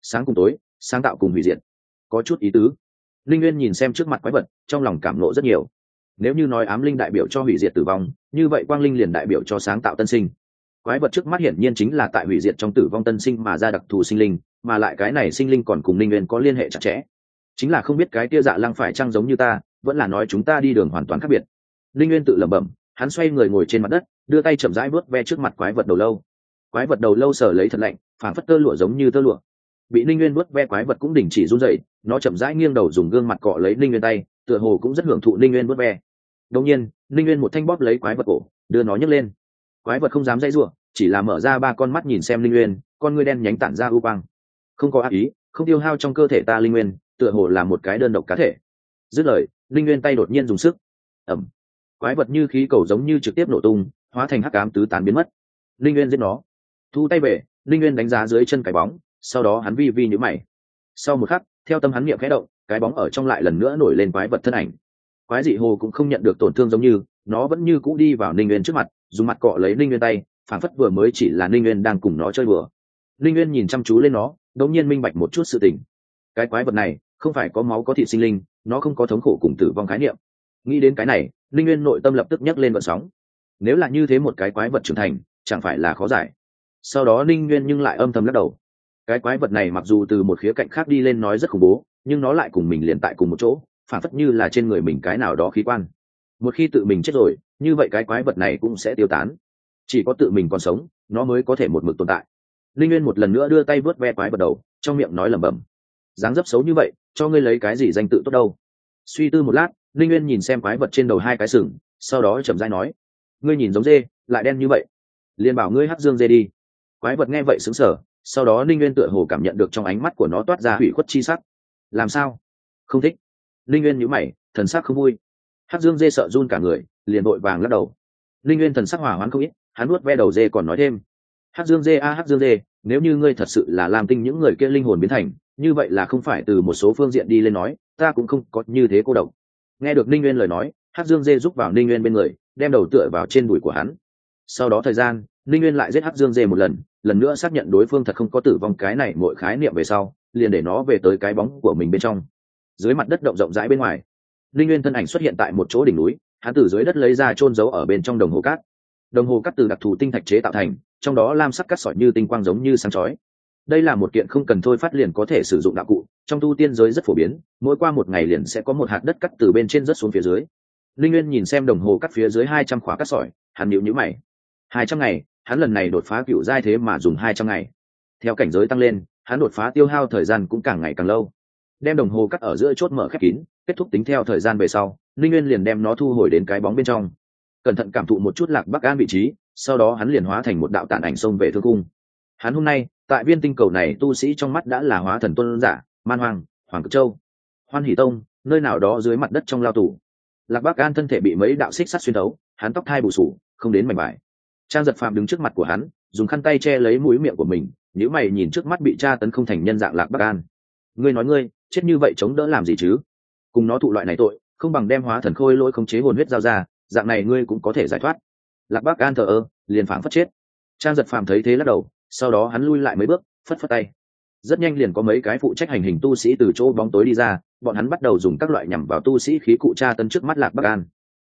sáng cùng tối, sáng tạo cùng hủy diệt, có chút ý tứ. Linh Nguyên nhìn xem trước mặt quái vật, trong lòng cảm nộ rất nhiều. Nếu như nói ám linh đại biểu cho hủy diệt tử vong, như vậy quang linh liền đại biểu cho sáng tạo tân sinh. Quái vật trước mắt hiển nhiên chính là tại hủy diệt trong tử vong tân sinh mà ra đặc thù sinh linh, mà lại cái này sinh linh còn cùng Linh Nguyên có liên hệ chặt chẽ. Chính là không biết cái kia Dạ Lăng phải chăng giống như ta, vẫn là nói chúng ta đi đường hoàn toàn khác biệt. Linh Nguyên tự lẩm bẩm, hắn xoay người ngồi trên mặt đất, đưa tay chậm rãi vuốt ve trước mặt quái vật đầu lâu. Quái vật đầu lâu sờ lấy thật lạnh, phảng phất tơ lụa giống như tơ lụa. Bị Linh Nguyên vuốt ve quái vật cũng đình chỉ run rẩy, nó chậm rãi nghiêng đầu dùng gương mặt cọ lấy Linh Nguyên tay, tựa hồ cũng rất hưởng thụ Linh Nguyên vuốt ve. Đột nhiên, Linh Nguyên một thanh bóp lấy quái vật cổ, đưa nó nhấc lên. Quái vật không dám dãy rủa, chỉ là mở ra ba con mắt nhìn xem Linh Nguyên, con ngươi đen nhánh tản ra u quang. Không có ác ý, không tiêu hao trong cơ thể ta Linh Nguyên, tựa hồ là một cái đơn độc cá thể. Dứt lời, Linh Nguyên tay đột nhiên dùng sức. Ầm. Quái vật như khí cầu giống như trực tiếp nổ tung, hóa thành hắc ám tứ tán biến mất. Linh Nguyên giết nó. Thu tay về, Linh Nguyên đánh giá dưới chân cái bóng, sau đó hắn vi vi nhíu mày. Sau một khắc, theo tâm hắn niệm khẽ động, cái bóng ở trong lại lần nữa nổi lên quái vật thân ảnh. Quái dị hồ cũng không nhận được tổn thương giống như, nó vẫn như cũ đi vào Linh Nguyên trước mặt, dùng mặt cọ lấy Linh Nguyên tay, phản phất vừa mới chỉ là Linh Nguyên đang cùng nó chơi bừa. Linh Nguyên nhìn chăm chú lên nó, đột nhiên minh bạch một chút sự tình. Cái quái vật này không phải có máu có thịt sinh linh, nó không có thống khổ cùng tử vong khái niệm. Nghĩ đến cái này, Linh Nguyên nội tâm lập tức nhấc lên vận sóng. Nếu là như thế một cái quái vật trưởng thành, chẳng phải là khó giải. Sau đó Linh Nguyên nhưng lại âm thầm lắc đầu. Cái quái vật này mặc dù từ một khía cạnh khác đi lên nói rất khủng bố, nhưng nó lại cùng mình liền tại cùng một chỗ, phản phất như là trên người mình cái nào đó khí quan. Một khi tự mình chết rồi, như vậy cái quái vật này cũng sẽ tiêu tán. Chỉ có tự mình còn sống, nó mới có thể một mực tồn tại. Linh Nguyên một lần nữa đưa tay vớt ve quái vật đầu, trong miệng nói lẩm bẩm: dáng dấp xấu như vậy, cho ngươi lấy cái gì danh tự tốt đâu? Suy tư một lát, Linh Nguyên nhìn xem quái vật trên đầu hai cái sừng, sau đó chậm rãi nói: ngươi nhìn giống dê, lại đen như vậy, liền bảo ngươi hắc dương dê đi. Quái vật nghe vậy sững sờ, sau đó Linh Nguyên tựa hồ cảm nhận được trong ánh mắt của nó toát ra hủy khuất chi sắc. Làm sao? Không thích? Linh Nguyên nhíu mày, thần sắc không vui. Hắc dương dê sợ run cả người, liền vội vàng lắc đầu. Linh Nguyên thần sắc hỏa hoãn không ít, hắn nuốt ve đầu dê còn nói thêm: hắc dương dê a hắc dương dê, nếu như ngươi thật sự là làm tinh những người kia linh hồn biến thành, như vậy là không phải từ một số phương diện đi lên nói, ta cũng không có như thế cô độc. Nghe được Linh Nguyên lời nói, hắc dương dê giúp vào Linh Nguyên bên người, đem đầu tựa vào trên đùi của hắn. Sau đó thời gian, Linh Nguyên lại giết hắc dương dê một lần nữa xác nhận đối phương thật không có tử vong cái này mỗi khái niệm về sau, liền để nó về tới cái bóng của mình bên trong. Dưới mặt đất động rộng rãi bên ngoài, Linh Nguyên thân ảnh xuất hiện tại một chỗ đỉnh núi, hắn từ dưới đất lấy ra chôn giấu ở bên trong đồng hồ cát. Đồng hồ cát từ đặc thù tinh thạch chế tạo thành, trong đó lam sắc cát sỏi như tinh quang giống như sáng chói. Đây là một kiện không cần thôi phát liền có thể sử dụng đạo cụ, trong tu tiên giới rất phổ biến, mỗi qua một ngày liền sẽ có một hạt đất cát từ bên trên rớt xuống phía dưới. Linh Nguyên nhìn xem đồng hồ cát phía dưới 200 khóa cát sỏi, hắn nhíu nhíu mày. 200 ngày, hắn lần này đột phá cựu giai thế mà dùng 200 ngày. Theo cảnh giới tăng lên, hắn đột phá tiêu hao thời gian cũng càng ngày càng lâu. Đem đồng hồ cắt ở giữa chốt mở khép kín, kết thúc tính theo thời gian về sau, Linh Nguyên liền đem nó thu hồi đến cái bóng bên trong. Cẩn thận cảm thụ một chút Lạc Bắc An vị trí, sau đó hắn liền hóa thành một đạo tản ảnh xông về thương cung. Hắn hôm nay, tại viên tinh cầu này tu sĩ trong mắt đã là hóa thần tôn giả, man hoàng, hoàng cực châu, Hoan Hỷ Tông, nơi nào đó dưới mặt đất trong lao tù. Lạc Bắc An thân thể bị mấy đạo xích sắt xuyên thấu, hắn tóc thai bù sù, không đến mảnh vải. Trang Giật Phàm đứng trước mặt của hắn, dùng khăn tay che lấy mũi miệng của mình, nhíu mày nhìn trước mắt bị tra tấn không thành nhân dạng Lạc Bắc An. Ngươi nói ngươi, chết như vậy chống đỡ làm gì chứ? Cùng nó thụ loại này tội, không bằng đem hóa thần khôi lỗi khống chế hồn huyết giao ra, dạng này ngươi cũng có thể giải thoát. Lạc Bắc An thờ ơ, liền phảng phất chết. Trang Giật Phàm thấy thế lắc đầu, sau đó hắn lui lại mấy bước, phất phất tay. Rất nhanh liền có mấy cái phụ trách hành hình tu sĩ từ chỗ bóng tối đi ra, bọn hắn bắt đầu dùng các loại nhằm vào tu sĩ khí cụ tra tấn trước mắt Lạc Bắc An.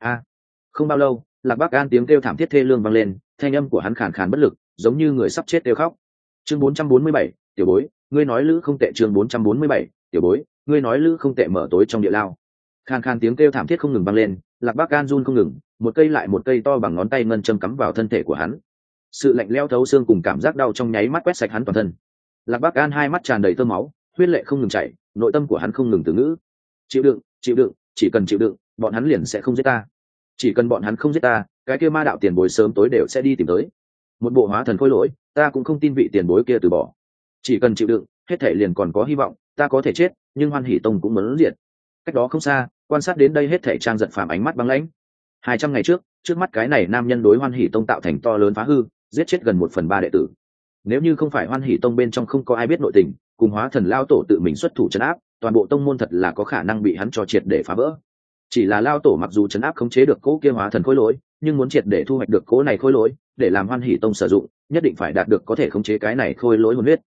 Không bao lâu, Lạc Bắc An tiếng kêu thảm thiết thê lương vang lên, thanh âm của hắn khàn khàn bất lực, giống như người sắp chết kêu khóc. Chương 447, tiểu bối, ngươi nói lữ không tệ. Chương 447, tiểu bối, ngươi nói lữ không tệ. Mở tối trong địa lao, khàn khàn tiếng kêu thảm thiết không ngừng vang lên, Lạc Bắc An run không ngừng, một cây lại một cây to bằng ngón tay ngân châm cắm vào thân thể của hắn. Sự lạnh lẽo thấu xương cùng cảm giác đau trong nháy mắt quét sạch hắn toàn thân. Lạc Bắc An hai mắt tràn đầy tơ máu, huyết lệ không ngừng chảy, nội tâm của hắn không ngừng từ ngữ: chịu đựng, chịu đựng, chỉ cần chịu đựng, bọn hắn liền sẽ không giết ta. Chỉ cần bọn hắn không giết ta, cái kia ma đạo tiền bối sớm tối đều sẽ đi tìm tới. Một bộ hóa thần khôi lỗi, ta cũng không tin vị tiền bối kia từ bỏ. Chỉ cần chịu đựng, hết thể liền còn có hy vọng. Ta có thể chết, nhưng Hoan Hỷ Tông cũng muốn diệt. Cách đó không xa, quan sát đến đây hết thể Trang Giật Phàm ánh mắt băng lãnh. 200 ngày trước mắt cái này nam nhân đối Hoan Hỷ Tông tạo thành to lớn phá hư, giết chết gần 1/3 đệ tử. Nếu như không phải Hoan Hỷ Tông bên trong không có ai biết nội tình, cùng hóa thần lao tổ tự mình xuất thủ trấn áp, toàn bộ tông môn thật là có khả năng bị hắn cho triệt để phá vỡ. Chỉ là lao tổ mặc dù trấn áp khống chế được cỗ kia hóa thần khối lỗi, nhưng muốn triệt để thu hoạch được cỗ này khối lỗi, để làm Hoan Hỷ Tông sử dụng, nhất định phải đạt được có thể khống chế cái này khối lỗi hồn huyết.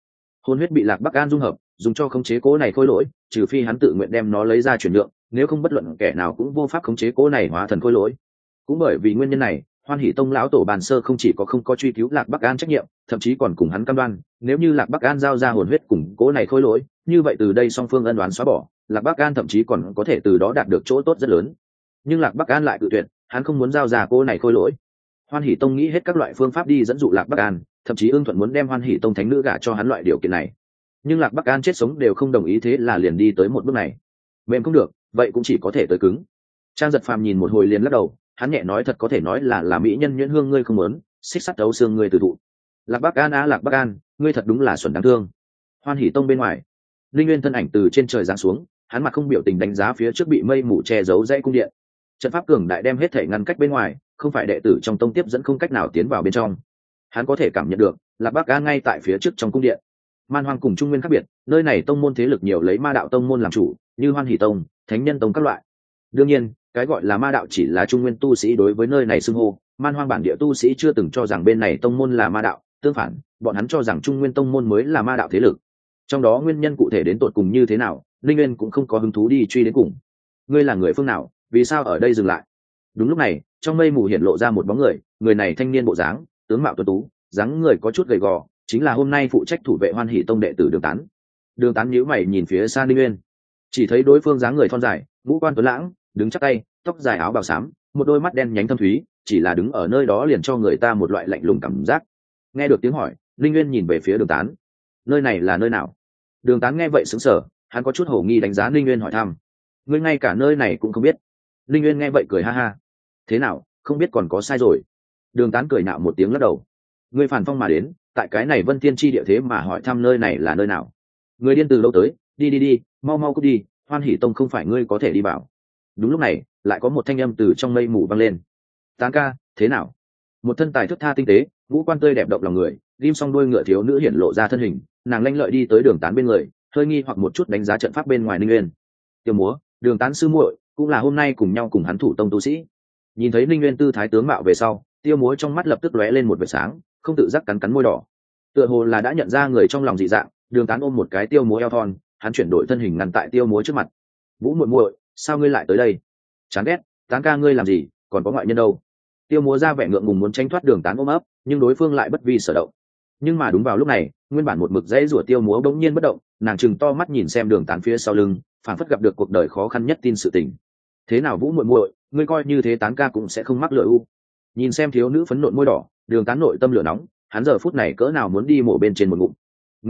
hồn huyết bị Lạc Bắc An dung hợp, dùng cho khống chế cố này khôi lỗi, trừ phi hắn tự nguyện đem nó lấy ra chuyển nhượng, nếu không bất luận kẻ nào cũng vô pháp khống chế cố này hóa thần khôi lỗi. Cũng bởi vì nguyên nhân này, Hoan Hỷ Tông lão tổ bàn sơ không chỉ có không có truy cứu Lạc Bắc An trách nhiệm, thậm chí còn cùng hắn cam đoan, nếu như Lạc Bắc An giao ra hồn huyết cùng cố này khôi lỗi, như vậy từ đây song phương ân oán xóa bỏ, Lạc Bắc An thậm chí còn có thể từ đó đạt được chỗ tốt rất lớn. Nhưng Lạc Bắc An lại cự tuyệt, hắn không muốn giao ra cố này khôi lỗi. Hoan Hỷ Tông nghĩ hết các loại phương pháp đi dẫn dụ Lạc Bắc An, thậm chí ưng thuận muốn đem Hoan Hỷ Tông thánh nữ gả cho hắn loại điều kiện này. Nhưng Lạc Bắc An chết sống đều không đồng ý, thế là liền đi tới một bước này. Mềm không được, vậy cũng chỉ có thể tới cứng. Trang Giật Phàm nhìn một hồi liền lắc đầu, hắn nhẹ nói, thật có thể nói là mỹ nhân nhuyễn hương ngươi không muốn, xích sắt đấu xương ngươi từ thụ. Lạc Bắc An Lạc Bắc An, ngươi thật đúng là xuẩn đáng thương. Hoan Hỷ Tông bên ngoài, linh nguyên thân ảnh từ trên trời giáng xuống, hắn mặt không biểu tình đánh giá phía trước bị mây mù che giấu dãy cung điện. Trận pháp cường đại đem hết thể ngăn cách bên ngoài, không phải đệ tử trong tông tiếp dẫn không cách nào tiến vào bên trong. Hắn có thể cảm nhận được Lạc Bắc An ngay tại phía trước trong cung điện. Man Hoang cùng Trung Nguyên khác biệt, nơi này tông môn thế lực nhiều lấy ma đạo tông môn làm chủ, như Hoan Hỷ Tông, Thánh Nhân Tông các loại. Đương nhiên, cái gọi là ma đạo chỉ là Trung Nguyên tu sĩ đối với nơi này xưng hô, Man Hoang bản địa tu sĩ chưa từng cho rằng bên này tông môn là ma đạo, tương phản, bọn hắn cho rằng Trung Nguyên tông môn mới là ma đạo thế lực. Trong đó nguyên nhân cụ thể đến tột cùng như thế nào, Linh Nguyên cũng không có hứng thú đi truy đến cùng. Ngươi là người phương nào, vì sao ở đây dừng lại? Đúng lúc này, trong mây mù hiện lộ ra một bóng người, người này thanh niên bộ dáng, tướng mạo tuấn tú, dáng người có chút gầy gò, chính là hôm nay phụ trách thủ vệ Hoan Hỷ Tông đệ tử Đường Tán. Đường Tán nhíu mày nhìn phía xa Linh Nguyên, chỉ thấy đối phương dáng người thon dài, ngũ quan tuấn lãng, đứng chắp tay, tóc dài áo bào xám, một đôi mắt đen nhánh thâm thúy, chỉ là đứng ở nơi đó liền cho người ta một loại lạnh lùng cảm giác. Nghe được tiếng hỏi, Linh Nguyên nhìn về phía Đường Tán. Nơi này là nơi nào? Đường Tán nghe vậy sững sờ, hắn có chút hổ nghi đánh giá Linh Nguyên hỏi thăm. Ngươi ngay cả nơi này cũng không biết? Linh Nguyên nghe vậy cười ha ha. Thế nào, không biết còn có sai rồi? Đường Tán cười nạo một tiếng lắc đầu. Ngươi phản phong mà đến, tại cái này Vân Tiên chi địa thế mà hỏi thăm nơi này là nơi nào? Người điên từ lâu tới, đi, mau mau cút đi, Hoan Hỷ Tông không phải ngươi có thể đi vào. Đúng lúc này, lại có một thanh âm từ trong mây mù vang lên. Tán ca, thế nào? Một thân tài thức tha tinh tế, ngũ quan tươi đẹp động lòng người, ghim song đuôi ngựa thiếu nữ hiển lộ ra thân hình, nàng lanh lợi đi tới Đường Tán bên người, hơi nghi hoặc một chút đánh giá trận pháp bên ngoài Ninh Nguyên. Tiêu múa, Đường Tán sư muội, cũng là hôm nay cùng nhau cùng hắn thủ tông tu sĩ. Nhìn thấy Ninh Nguyên tư thái tướng mạo về sau, Tiêu múa trong mắt lập tức lóe lên một vệt sáng, không tự giác cắn môi đỏ. Tựa hồ là đã nhận ra người trong lòng dị dạng, Đường Tán ôm một cái Tiêu múa eo thon, hắn chuyển đổi thân hình ngăn tại Tiêu múa trước mặt. Vũ muội muội, sao ngươi lại tới đây? Chán ghét, Tán ca ngươi làm gì, còn có ngoại nhân đâu? Tiêu múa ra vẻ ngượng ngùng muốn tránh thoát Đường Tán ôm ấp, nhưng đối phương lại bất vi sở động. Nhưng mà đúng vào lúc này, nguyên bản một mực dãy rủa Tiêu múa bỗng nhiên bất động, nàng trừng to mắt nhìn xem Đường Tán phía sau lưng, phảng phất gặp được cuộc đời khó khăn nhất tin sự tình. Thế nào Vũ muội muội, ngươi coi như thế Tán ca cũng sẽ không mắc lừa u? Nhìn xem thiếu nữ phấn nộn môi đỏ, Đường Tán nội tâm lửa nóng, hắn giờ phút này cỡ nào muốn đi mổ bên trên một ngụm.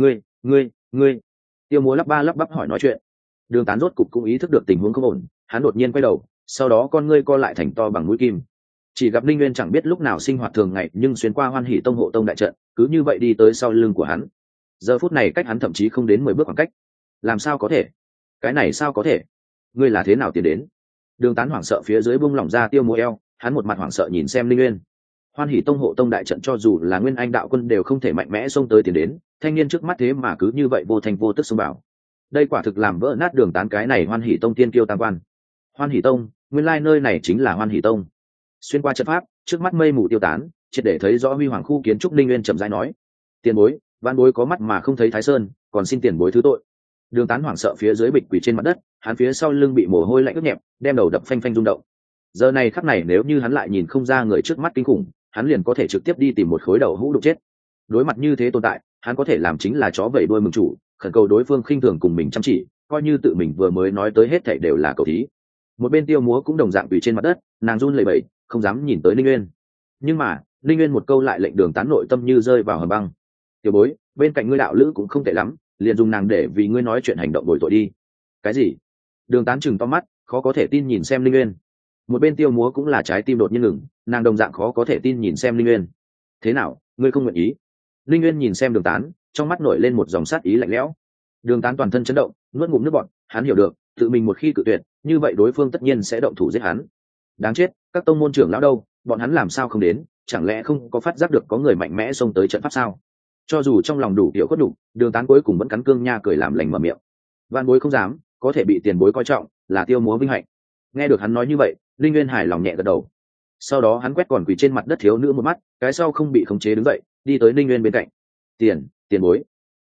Ngươi. Tiêu múa lắp ba lắp bắp hỏi nói chuyện. Đường Tán rốt cục cũng ý thức được tình huống không ổn, hắn đột nhiên quay đầu, sau đó con ngươi co lại thành to bằng mũi kim. Chỉ gặp Linh Nguyên chẳng biết lúc nào sinh hoạt thường ngày, nhưng xuyên qua Hoan Hỷ Tông hộ tông đại trận, cứ như vậy đi tới sau lưng của hắn. Giờ phút này cách hắn thậm chí không đến 10 bước khoảng cách. Làm sao có thể? Cái này sao có thể? Ngươi là thế nào tiến đến? Đường Tán hoảng sợ phía dưới buông lỏng ra Tiêu múa eo, hắn một mặt hoảng sợ nhìn xem Linh Nguyên. Hoan Hỷ Tông hộ tông đại trận cho dù là Nguyên Anh đạo quân đều không thể mạnh mẽ xông tới tiến đến, thanh niên trước mắt thế mà cứ như vậy vô thành vô tức xông vào. Đây quả thực làm vỡ nát Đường Tán cái này Hoan Hỷ Tông tiên kiêu tam quan. Hoan Hỷ Tông, nguyên lai nơi này chính là Hoan Hỷ Tông. Xuyên qua trận pháp, trước mắt mây mù tiêu tán, triệt để thấy rõ huy hoàng khu kiến trúc. Linh Nguyên chậm rãi nói: "Tiền bối, vãn bối có mắt mà không thấy Thái Sơn, còn xin tiền bối thứ tội." Đường Tán hoảng sợ phía dưới bịch quỳ trên mặt đất, hắn phía sau lưng bị mồ hôi lạnh ướt nhẹp, đem đầu đập phanh phanh rung động. Giờ này khắc này nếu như hắn lại nhìn không ra người trước mắt kinh khủng, hắn liền có thể trực tiếp đi tìm một khối đầu hũ đục chết. Đối mặt như thế tồn tại, hắn có thể làm chính là chó vẩy đuôi mừng chủ, khẩn cầu đối phương khinh thường cùng mình chăm chỉ, coi như tự mình vừa mới nói tới hết thảy đều là cầu thí. Một bên Tiêu múa cũng đồng dạng quỳ trên mặt đất, nàng run lẩy bẩy, không dám nhìn tới Linh Nguyên. Nhưng mà Linh Nguyên một câu lại lệnh Đường Tán nội tâm như rơi vào hầm băng. "Tiểu bối, bên cạnh ngươi đạo lữ cũng không tệ lắm, liền dùng nàng để vì ngươi nói chuyện hành động bồi tội đi." "Cái gì?" Đường Tán chừng to mắt, khó có thể tin nhìn xem Linh Nguyên. Một bên Tiêu múa cũng là trái tim đột nhiên ngừng, nàng đồng dạng khó có thể tin nhìn xem Linh Nguyên. "Thế nào, ngươi không nguyện ý?" Linh Nguyên nhìn xem Đường Tán, trong mắt nổi lên một dòng sát ý lạnh lẽo. Đường Tán toàn thân chấn động, nuốt ngụm nước bọt, hắn hiểu được, tự mình một khi cự tuyệt, như vậy đối phương tất nhiên sẽ động thủ giết hắn. Đáng chết, các tông môn trưởng lão đâu, bọn hắn làm sao không đến, chẳng lẽ không có phát giác được có người mạnh mẽ xông tới trận pháp sao? Cho dù trong lòng đủ kiểu khuất đủ, Đường Tán cuối cùng vẫn cắn cương nha cười làm lành mở miệng. Vạn bối không dám, có thể bị tiền bối coi trọng, là Tiêu múa vinh hạnh. Nghe được hắn nói như vậy, Linh Nguyên hài lòng nhẹ gật đầu. Sau đó hắn quét còn quỳ trên mặt đất thiếu nữ một mắt, cái sau không bị khống chế đứng dậy, đi tới Linh Nguyên bên cạnh. Tiền bối."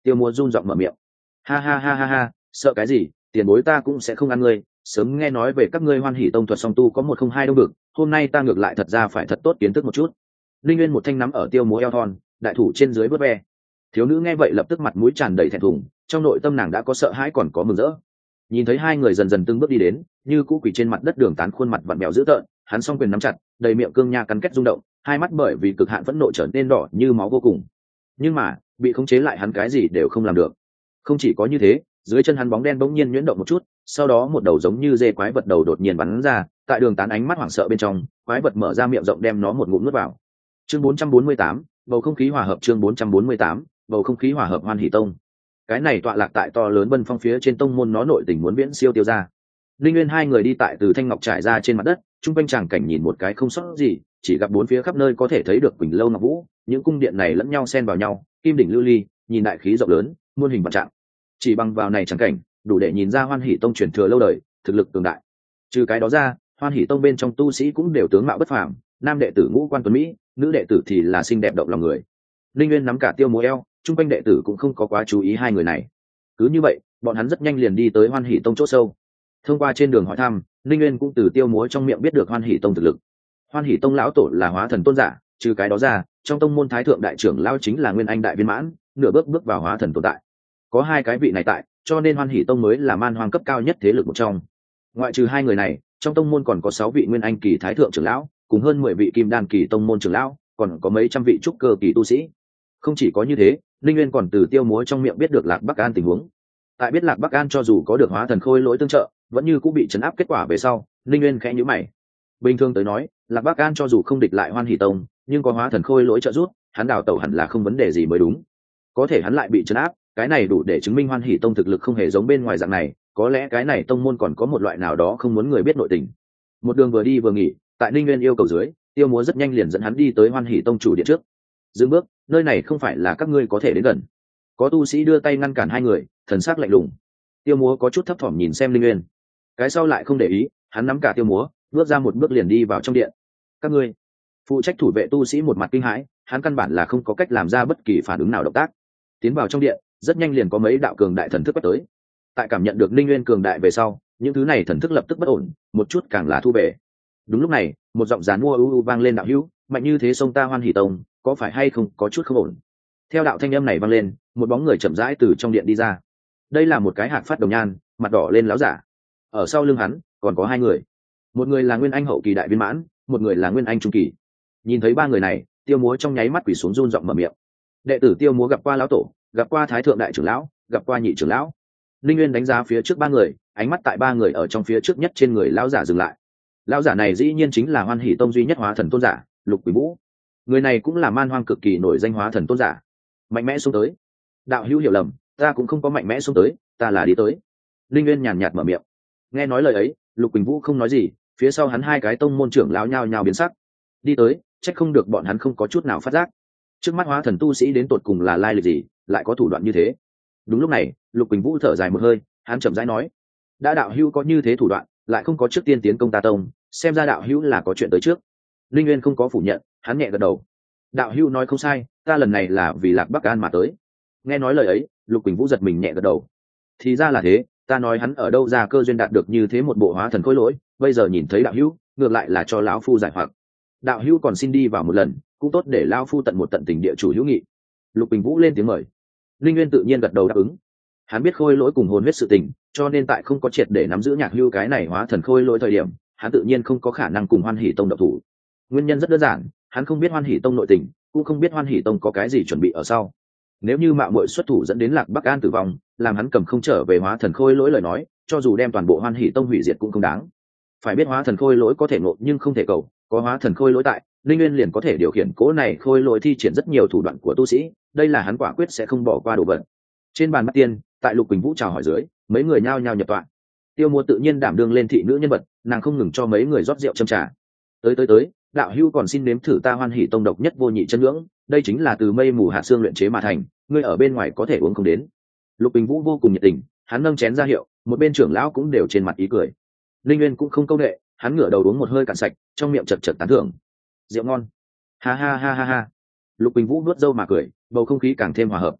Tiêu Múa run giọng mở miệng. Ha ha ha ha ha, sợ cái gì, tiền bối ta cũng sẽ không ăn ngươi. Sớm nghe nói về các ngươi Hoan Hỷ tông thuật song tu có 102 đông vực, hôm nay ta ngược lại thật ra phải thật tốt kiến thức một chút. Linh Nguyên một thanh nắm ở Tiêu Múa eo thon, đại thủ trên dưới vớt ve. Thiếu nữ nghe vậy lập tức mặt mũi tràn đầy thẹn thùng, trong nội tâm nàng đã có sợ hãi còn có mừng rỡ. Nhìn thấy hai người dần dần từng bước đi đến, như cũ quỳ trên mặt đất Đường Tán khuôn mặt vặn vẹo dữ tợn, hắn song quyền nắm chặt, đầy miệng cương nha cắn kết rung động, hai mắt bởi vì cực hạn phẫn nộ trở nên đỏ như máu vô cùng. Nhưng mà bị khống chế lại hắn cái gì đều không làm được. Không chỉ có như thế, dưới chân hắn bóng đen bỗng nhiên nhuyễn động một chút, sau đó một đầu giống như dê quái vật đầu đột nhiên bắn ra, tại Đường Tán ánh mắt hoảng sợ bên trong, quái vật mở ra miệng rộng đem nó một ngụm nuốt vào. Chương 448, bầu không khí hòa hợp. Chương 448, bầu không khí hòa hợp. Hoan Hỷ tông, cái này tọa lạc tại to lớn Bân Phong phía trên tông môn, nó nội tình muốn viễn siêu tiêu ra. Linh Nguyên hai người đi tại từ thanh ngọc trải ra trên mặt đất, trung quanh tràng cảnh nhìn một cái không sót gì, chỉ gặp bốn phía khắp nơi có thể thấy được quỳnh lâu ngọc vũ, những cung điện này lẫn nhau xen vào nhau, kim đỉnh lưu ly, nhìn đại khí rộng lớn, muôn hình vạn trạng. Chỉ bằng vào này tràng cảnh, đủ để nhìn ra Hoan Hỷ tông truyền thừa lâu đời, thực lực cường đại. Trừ cái đó ra, Hoan Hỷ tông bên trong tu sĩ cũng đều tướng mạo bất phàm, nam đệ tử ngũ quan tuấn mỹ, nữ đệ tử thì là xinh đẹp động lòng người. Linh Nguyên nắm cả Tiêu Múa eo, trung quanh đệ tử cũng không có quá chú ý hai người này. Cứ như vậy, bọn hắn rất nhanh liền đi tới Hoan Hỷ tông chỗ sâu. Thông qua trên đường hỏi thăm, Linh Nguyên cũng từ Tiêu Múa trong miệng biết được Hoan Hỷ tông thực lực. Hoan Hỷ tông lão tổ là hóa thần tôn giả, trừ cái đó ra, trong tông môn thái thượng đại trưởng lão chính là Nguyên Anh đại viên mãn, nửa bước vào hóa thần tồn tại. Có hai cái vị này tại, cho nên Hoan Hỷ tông mới là man hoang cấp cao nhất thế lực một trong. Ngoại trừ hai người này, trong tông môn còn có 6 vị Nguyên Anh kỳ thái thượng trưởng lão, cùng hơn 10 vị kim đan kỳ tông môn trưởng lão, còn có mấy trăm vị trúc cơ kỳ tu sĩ. Không chỉ có như thế, Linh Nguyên còn từ Tiêu Múa trong miệng biết được Lạc Bắc An tình huống. Tại biết Lạc Bắc An cho dù có được hóa thần khôi lỗi tương trợ, vẫn như cũng bị chấn áp, kết quả về sau, Linh Nguyên khẽ nhíu mày. Bình thường tới nói, Lạc Bắc An cho dù không địch lại Hoan Hỷ tông, nhưng có hóa thần khôi lỗi trợ giúp, hắn đào tẩu hẳn là không vấn đề gì mới đúng. Có thể hắn lại bị chấn áp, cái này đủ để chứng minh Hoan Hỷ tông thực lực không hề giống bên ngoài dạng này, có lẽ cái này tông môn còn có một loại nào đó không muốn người biết nội tình. Một đường vừa đi vừa nghỉ, tại Linh Nguyên yêu cầu dưới, Tiêu Múa rất nhanh liền dẫn hắn đi tới Hoan Hỷ tông chủ điện trước. Dừng bước, nơi này không phải là các ngươi có thể đến gần. Có tu sĩ đưa tay ngăn cản hai người, thần sắc lạnh lùng. Tiêu Múa có chút thấp thỏm nhìn xem Linh Nguyên, cái sau lại không để ý, hắn nắm cả Tiêu Múa, bước ra một bước liền đi vào trong điện. Các ngươi, phụ trách thủ vệ tu sĩ một mặt kinh hãi, hắn căn bản là không có cách làm ra bất kỳ phản ứng nào động tác. Tiến vào trong điện, rất nhanh liền có mấy đạo cường đại thần thức quét tới. Tại cảm nhận được Linh Nguyên cường đại về sau, những thứ này thần thức lập tức bất ổn, một chút càng là thu về. Đúng lúc này, một giọng giàn mua u vang lên: đạo hữu, mạnh như thế sông ta Hoan Hỷ tông, có phải hay không có chút không ổn? Theo đạo thanh âm này vang lên, một bóng người chậm rãi từ trong điện đi ra. Đây là một cái hạc phát đồng nhan, mặt đỏ lên láo giả. Ở sau lưng hắn còn có hai người, một người là Nguyên Anh hậu kỳ đại viên mãn, một người là Nguyên Anh trung kỳ. Nhìn thấy ba người này, Tiêu Múa trong nháy mắt quỳ xuống run giọng mở miệng. Đệ tử Tiêu Múa gặp qua lão tổ, gặp qua thái thượng đại trưởng lão, gặp qua nhị trưởng lão. Linh Nguyên đánh giá phía trước ba người, ánh mắt tại ba người ở trong phía trước nhất trên người lão giả dừng lại. Lão giả này dĩ nhiên chính là Hoan Hỷ tông duy nhất hóa thần tôn giả, Lục Quỷ Vũ. Người này cũng là man hoang cực kỳ nổi danh hóa thần tôn giả. Mạnh mẽ xuống tới. Đạo hữu hiểu lầm, ta cũng không có mạnh mẽ xuống tới, ta là đi tới. Linh Nguyên nhàn nhạt mở miệng. Nghe nói lời ấy, Lục Quỳnh Vũ không nói gì, phía sau hắn hai cái tông môn trưởng lão nhao nhao biến sắc. Đi tới, trách không được bọn hắn không có chút nào phát giác. Trước mắt hóa thần tu sĩ đến tột cùng là lai lịch gì, lại có thủ đoạn như thế. Đúng lúc này, Lục Quỳnh Vũ thở dài một hơi, hắn chậm rãi nói: đã đạo hữu có như thế thủ đoạn, lại không có trước tiên tiến công ta tông, xem ra đạo hữu là có chuyện tới trước. Linh Nguyên không có phủ nhận, hắn nhẹ gật đầu. Đạo hữu nói không sai, ta lần này là vì Lạc Bắc An mà tới. Nghe nói lời ấy, Lục Quỳnh Vũ giật mình nhẹ gật đầu. Thì ra là thế, ta nói hắn ở đâu ra cơ duyên đạt được như thế một bộ hóa thần khối lỗi, bây giờ nhìn thấy đạo hữu, ngược lại là cho lão phu giải hoặc. Đạo hữu còn xin đi vào một lần, cũng tốt để lão phu tận một tận tình địa chủ hữu nghị. Lục Quỳnh Vũ lên tiếng mời. Linh Nguyên tự nhiên gật đầu đáp ứng. Hắn biết khôi lỗi cùng hồn huyết sự tình, cho nên tại không có triệt để nắm giữ Nhạc Hưu cái này hóa thần khôi lỗi thời điểm, hắn tự nhiên không có khả năng cùng Hoan Hỷ tông độc thủ. Nguyên nhân rất đơn giản, hắn không biết Hoan Hỷ tông nội tình, cũng không biết Hoan Hỷ tông có cái gì chuẩn bị ở sau. Nếu như mạo muội xuất thủ dẫn đến Lạc Bắc An tử vong, làm hắn cầm không trở về hóa thần khôi lỗi lời nói, cho dù đem toàn bộ Hoan Hỷ tông hủy diệt cũng không đáng. Phải biết hóa thần khôi lỗi có thể ngộ nhưng không thể cầu, có hóa thần khôi lỗi tại, Linh Nguyên liền có thể điều khiển cỗ này khôi lỗi thi triển rất nhiều thủ đoạn của tu sĩ, đây là hắn quả quyết sẽ không bỏ qua đồ vật. Trên bàn bắt tiên, tại Lục Quỳnh Vũ chào hỏi dưới, mấy người nhao nhao nhập tọa. Tiêu Mua tự nhiên đảm đương lên thị nữ nhân vật, nàng không ngừng cho mấy người rót rượu châm trà. Tới, đạo hữu còn xin nếm thử ta Hoan Hỷ tông độc nhất vô nhị chân ngưỡng, đây chính là từ mây mù hạ xương luyện chế mà thành, ngươi ở bên ngoài có thể uống không đến. Lục Quỳnh Vũ vô cùng nhiệt tình, hắn nâng chén ra hiệu, một bên trưởng lão cũng đều trên mặt ý cười. Linh Nguyên cũng không câu nệ, hắn ngửa đầu uống một hơi cạn sạch, trong miệng chật chật tán thưởng. Rượu ngon. Ha ha ha ha ha. Lục Quỳnh Vũ nuốt râu mà cười, bầu không khí càng thêm hòa hợp.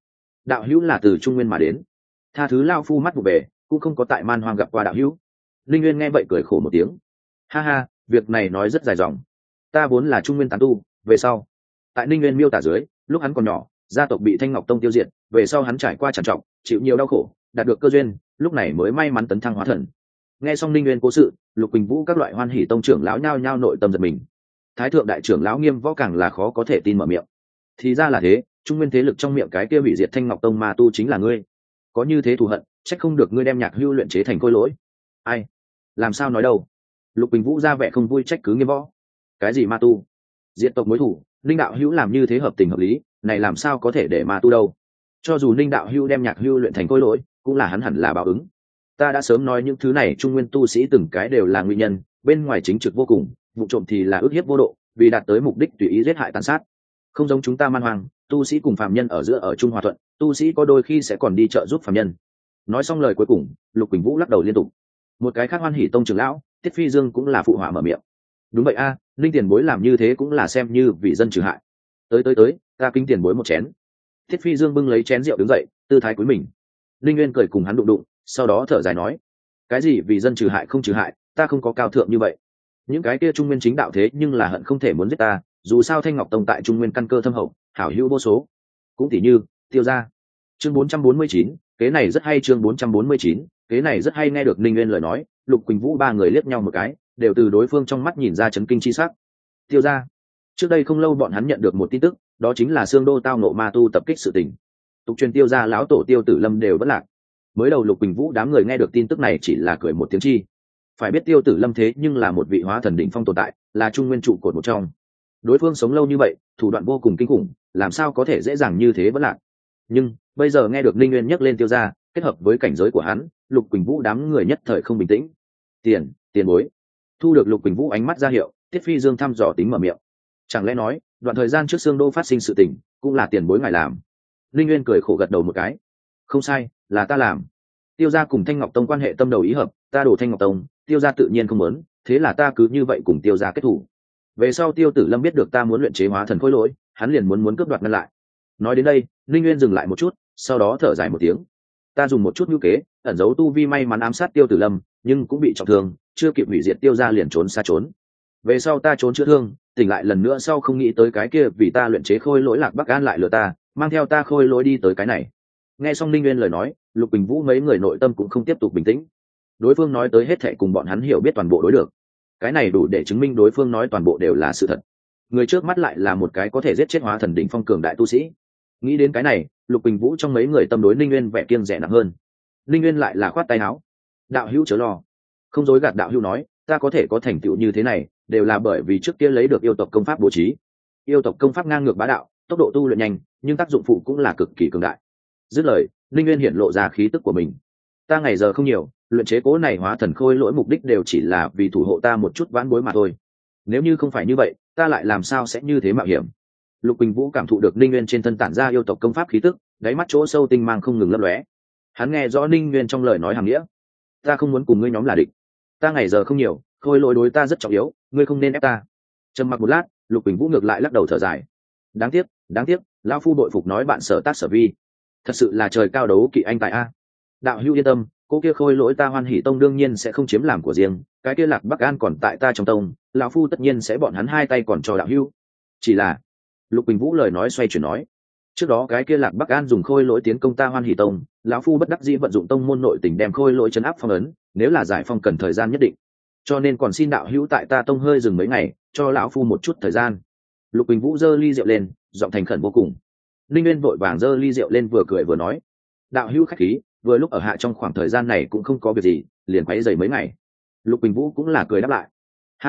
đạo hữu là từ Trung Nguyên mà đến, tha thứ lao phu mắt vụ về, cũng không có tại man hoang gặp qua đạo hữu. Linh Nguyên nghe vậy cười khổ một tiếng. Ha ha, việc này nói rất dài dòng. Ta vốn là Trung Nguyên tán tu, về sau tại Ninh Nguyên miêu tả dưới, lúc hắn còn nhỏ, gia tộc bị Thanh Ngọc Tông tiêu diệt, về sau hắn trải qua trằn trọc, chịu nhiều đau khổ, đạt được cơ duyên, lúc này mới may mắn tấn thăng hóa thần. Nghe xong Ninh Nguyên cố sự, Lục Quỳnh Vũ các loại Hoan Hỷ Tông trưởng lão nhao nhao nội tâm giật mình. Thái thượng đại trưởng lão Nghiêm Võ càng là khó có thể tin mở miệng. Thì ra là thế, Trung Nguyên thế lực trong miệng cái kia hủy diệt Thanh Ngọc Tông ma tu chính là ngươi. Có như thế thù hận, trách không được ngươi đem Nhạc Hưu luyện chế thành khôi lỗi. Ai? Làm sao nói đâu? Lục Quỳnh Vũ ra vẻ không vui trách cứ Nghiêm Võ. Cái gì ma tu? Diệt tộc mối thủ, Linh đạo hữu làm như thế hợp tình hợp lý, này làm sao có thể để ma tu đâu? Cho dù Linh đạo hữu đem Nhạc Hưu luyện thành khôi lỗi, cũng là hắn hẳn là báo ứng. Ta đã sớm nói những thứ này Trung Nguyên tu sĩ từng cái đều là nguyên nhân, bên ngoài chính trực vô cùng, vụ trộm thì là ức hiếp vô độ, vì đạt tới mục đích tùy ý giết hại tàn sát. Không giống chúng ta man hoang, tu sĩ cùng phàm nhân ở giữa ở chung hòa thuận, tu sĩ có đôi khi sẽ còn đi trợ giúp phàm nhân. Nói xong lời cuối cùng, Lục Quỳnh Vũ lắc đầu liên tục. Một cái khác Hoan Hỷ Tông trưởng lão, Tiết Phi Dương cũng là phụ họa mở miệng. Đúng vậy a, Linh tiền bối làm như thế cũng là xem như vì dân trừ hại. Tới, ta kính tiền bối một chén. Tiết Phi Dương bưng lấy chén rượu đứng dậy, tư thái cúi mình. Linh Nguyên cười cùng hắn đụng, sau đó thở dài nói: cái gì vì dân trừ hại không trừ hại, ta không có cao thượng như vậy. Những cái kia Trung Nguyên chính đạo thế nhưng là hận không thể muốn giết ta, dù sao Thanh Ngọc Tông tại Trung Nguyên căn cơ thâm hậu, hảo hữu vô số. Cũng tỉ như Tiêu gia. Chương 449, kế này rất hay. Chương 449, kế này rất hay. Nghe được Linh Nguyên lời nói, Lục Quỳnh Vũ ba người liếc nhau một cái, đều từ đối phương trong mắt nhìn ra chấn kinh chi sắc. Tiêu gia. Trước đây không lâu bọn hắn nhận được một tin tức, đó chính là Sương Đô tao ngộ ma tu tập kích sự tình. Tục truyền Tiêu gia lão tổ Tiêu Tử Lâm đều vẫn lạc. Mới đầu Lục Quỳnh Vũ đám người nghe được tin tức này chỉ là cười một tiếng chi. Phải biết Tiêu Tử Lâm thế nhưng là một vị hóa thần đỉnh phong tồn tại, là Trung Nguyên trụ cột một trong. Đối phương sống lâu như vậy, thủ đoạn vô cùng kinh khủng, làm sao có thể dễ dàng như thế vẫn lạc. Nhưng bây giờ nghe được Linh Nguyên nhắc lên Tiêu gia, kết hợp với cảnh giới của hắn, Lục Quỳnh Vũ đám người nhất thời không bình tĩnh. Tiền bối. Thu được Lục Quỳnh Vũ ánh mắt ra hiệu, Tiết Phi Dương thăm dò tính mở miệng. Chẳng lẽ nói, đoạn thời gian trước Sương Đô phát sinh sự tình, cũng là tiền bối ngài làm? Linh Nguyên cười khổ gật đầu một cái. Không sai, là ta làm. Tiêu gia cùng Thanh Ngọc Tông quan hệ tâm đầu ý hợp, ta đổ Thanh Ngọc Tông, Tiêu gia tự nhiên không muốn, thế là ta cứ như vậy cùng Tiêu gia kết thủ. Về sau Tiêu Tử Lâm biết được ta muốn luyện chế hóa thần khối lỗi, hắn liền muốn cướp đoạt ngăn lại. Nói đến đây, Linh Nguyên dừng lại một chút, sau đó thở dài một tiếng. Ta dùng một chút nhu kế, ẩn giấu tu vi may mắn ám sát Tiêu Tử Lâm, nhưng cũng bị trọng thương, chưa kịp hủy diệt Tiêu gia liền trốn xa trốn. Về sau ta trốn chữa thương, tỉnh lại lần nữa sau không nghĩ tới cái kia vì ta luyện chế khôi lỗi Lạc Bắc An lại lừa ta, mang theo ta khôi lỗi đi tới cái này. Nghe xong Linh Nguyên lời nói, Lục Bình Vũ mấy người nội tâm cũng không tiếp tục bình tĩnh. Đối phương nói tới hết thảy cùng bọn hắn hiểu biết toàn bộ đối được. Cái này đủ để chứng minh đối phương nói toàn bộ đều là sự thật. Người trước mắt lại là một cái có thể giết chết hóa thần đỉnh phong cường đại tu sĩ. Nghĩ đến cái này, Lục Bình Vũ trong mấy người tâm đối Linh Nguyên vẻ kiêng dè nặng hơn. Linh Nguyên lại là khoát tay áo. Đạo hữu chớ lo. Không dối gạt đạo hữu nói, ta có thể có thành tựu như thế này, đều là bởi vì trước kia lấy được yêu tộc công pháp bố trí. Yêu tộc công pháp ngang ngược bá đạo, tốc độ tu luyện nhanh, nhưng tác dụng phụ cũng là cực kỳ cường đại. Dứt lời, Linh Nguyên hiện lộ ra khí tức của mình. Ta ngày giờ không nhiều, luyện chế cố này hóa thần khôi lỗi mục đích đều chỉ là vì thủ hộ ta một chút vãn bối mà thôi. Nếu như không phải như vậy, ta lại làm sao sẽ như thế mạo hiểm. Lục Bình Vũ cảm thụ được Linh Nguyên trên thân tản ra yêu tộc công pháp khí tức, đáy mắt chỗ sâu tinh mang không ngừng lấp lóe. Hắn nghe rõ Linh Nguyên trong lời nói hàm nghĩa. Ta không muốn cùng ngươi nhóm là địch. Ta ngày giờ không nhiều, khôi lỗi đối ta rất trọng yếu, ngươi không nên ép ta. Trầm mặc một lát, Lục Bình Vũ ngược lại lắc đầu thở dài. Đáng tiếc, lão phu đội phục nói bạn sở tác sở vi. Thật sự là trời cao đấu kỵ anh tại a. Đạo hữu yên tâm, cô kia khôi lỗi ta Hoan Hỷ Tông đương nhiên sẽ không chiếm làm của riêng, cái kia Lạc Bắc An còn tại ta trong tông, lão phu tất nhiên sẽ bọn hắn hai tay còn cho đạo hữu. Chỉ là, Lục Bình Vũ lời nói xoay chuyển nói, trước đó cái kia Lạc Bắc An dùng khôi lỗi tiến công ta Hoan Hỷ Tông, lão phu bất đắc dĩ vận dụng tông môn nội tình đem khôi lỗi trấn áp phong ấn, nếu là giải phong cần thời gian nhất định, cho nên còn xin đạo hữu tại ta tông hơi dừng mấy ngày, cho lão phu một chút thời gian. Lục Bình Vũ giơ ly rượu lên, giọng thành khẩn vô cùng. Linh Nguyên vội vàng giơ ly rượu lên vừa cười vừa nói, đạo hữu khách khí, vừa lúc ở hạ trong khoảng thời gian này cũng không có việc gì, liền quấy rầy mấy ngày. Lục Bình Vũ cũng là cười đáp lại,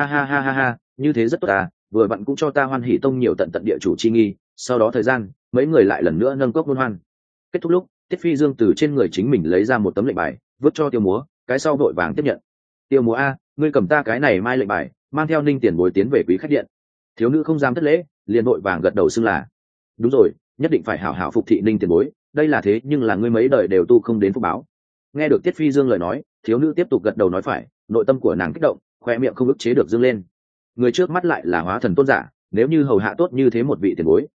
ha, như thế rất tốt à, vừa vặn cũng cho ta Hoan Hỷ Tông nhiều tận địa chủ chi nghi. Sau đó thời gian, mấy người lại lần nữa nâng cốc luân hoan. Kết thúc lúc, Tiết Phi Dương từ trên người chính mình lấy ra một tấm lệnh bài, vứt cho Tiêu Múa, cái sau vội vàng tiếp nhận. Tiêu Múa a, ngươi cầm ta cái này mai lệnh bài, mang theo Ninh tiền bối tiến về quý khách điện. Thiếu nữ không dám thất lễ, liền vội vàng gật đầu xưng là, đúng rồi, nhất định phải hảo hảo phục thị Ninh tiền bối, đây là thế nhưng là ngươi mấy đời đều tu không đến phúc báo. Nghe được Tiết Phi Dương lời nói, thiếu nữ tiếp tục gật đầu nói phải, nội tâm của nàng kích động, khoe miệng không ức chế được dương lên. Người trước mắt lại là hóa thần tôn giả, nếu như hầu hạ tốt như thế một vị tiền bối,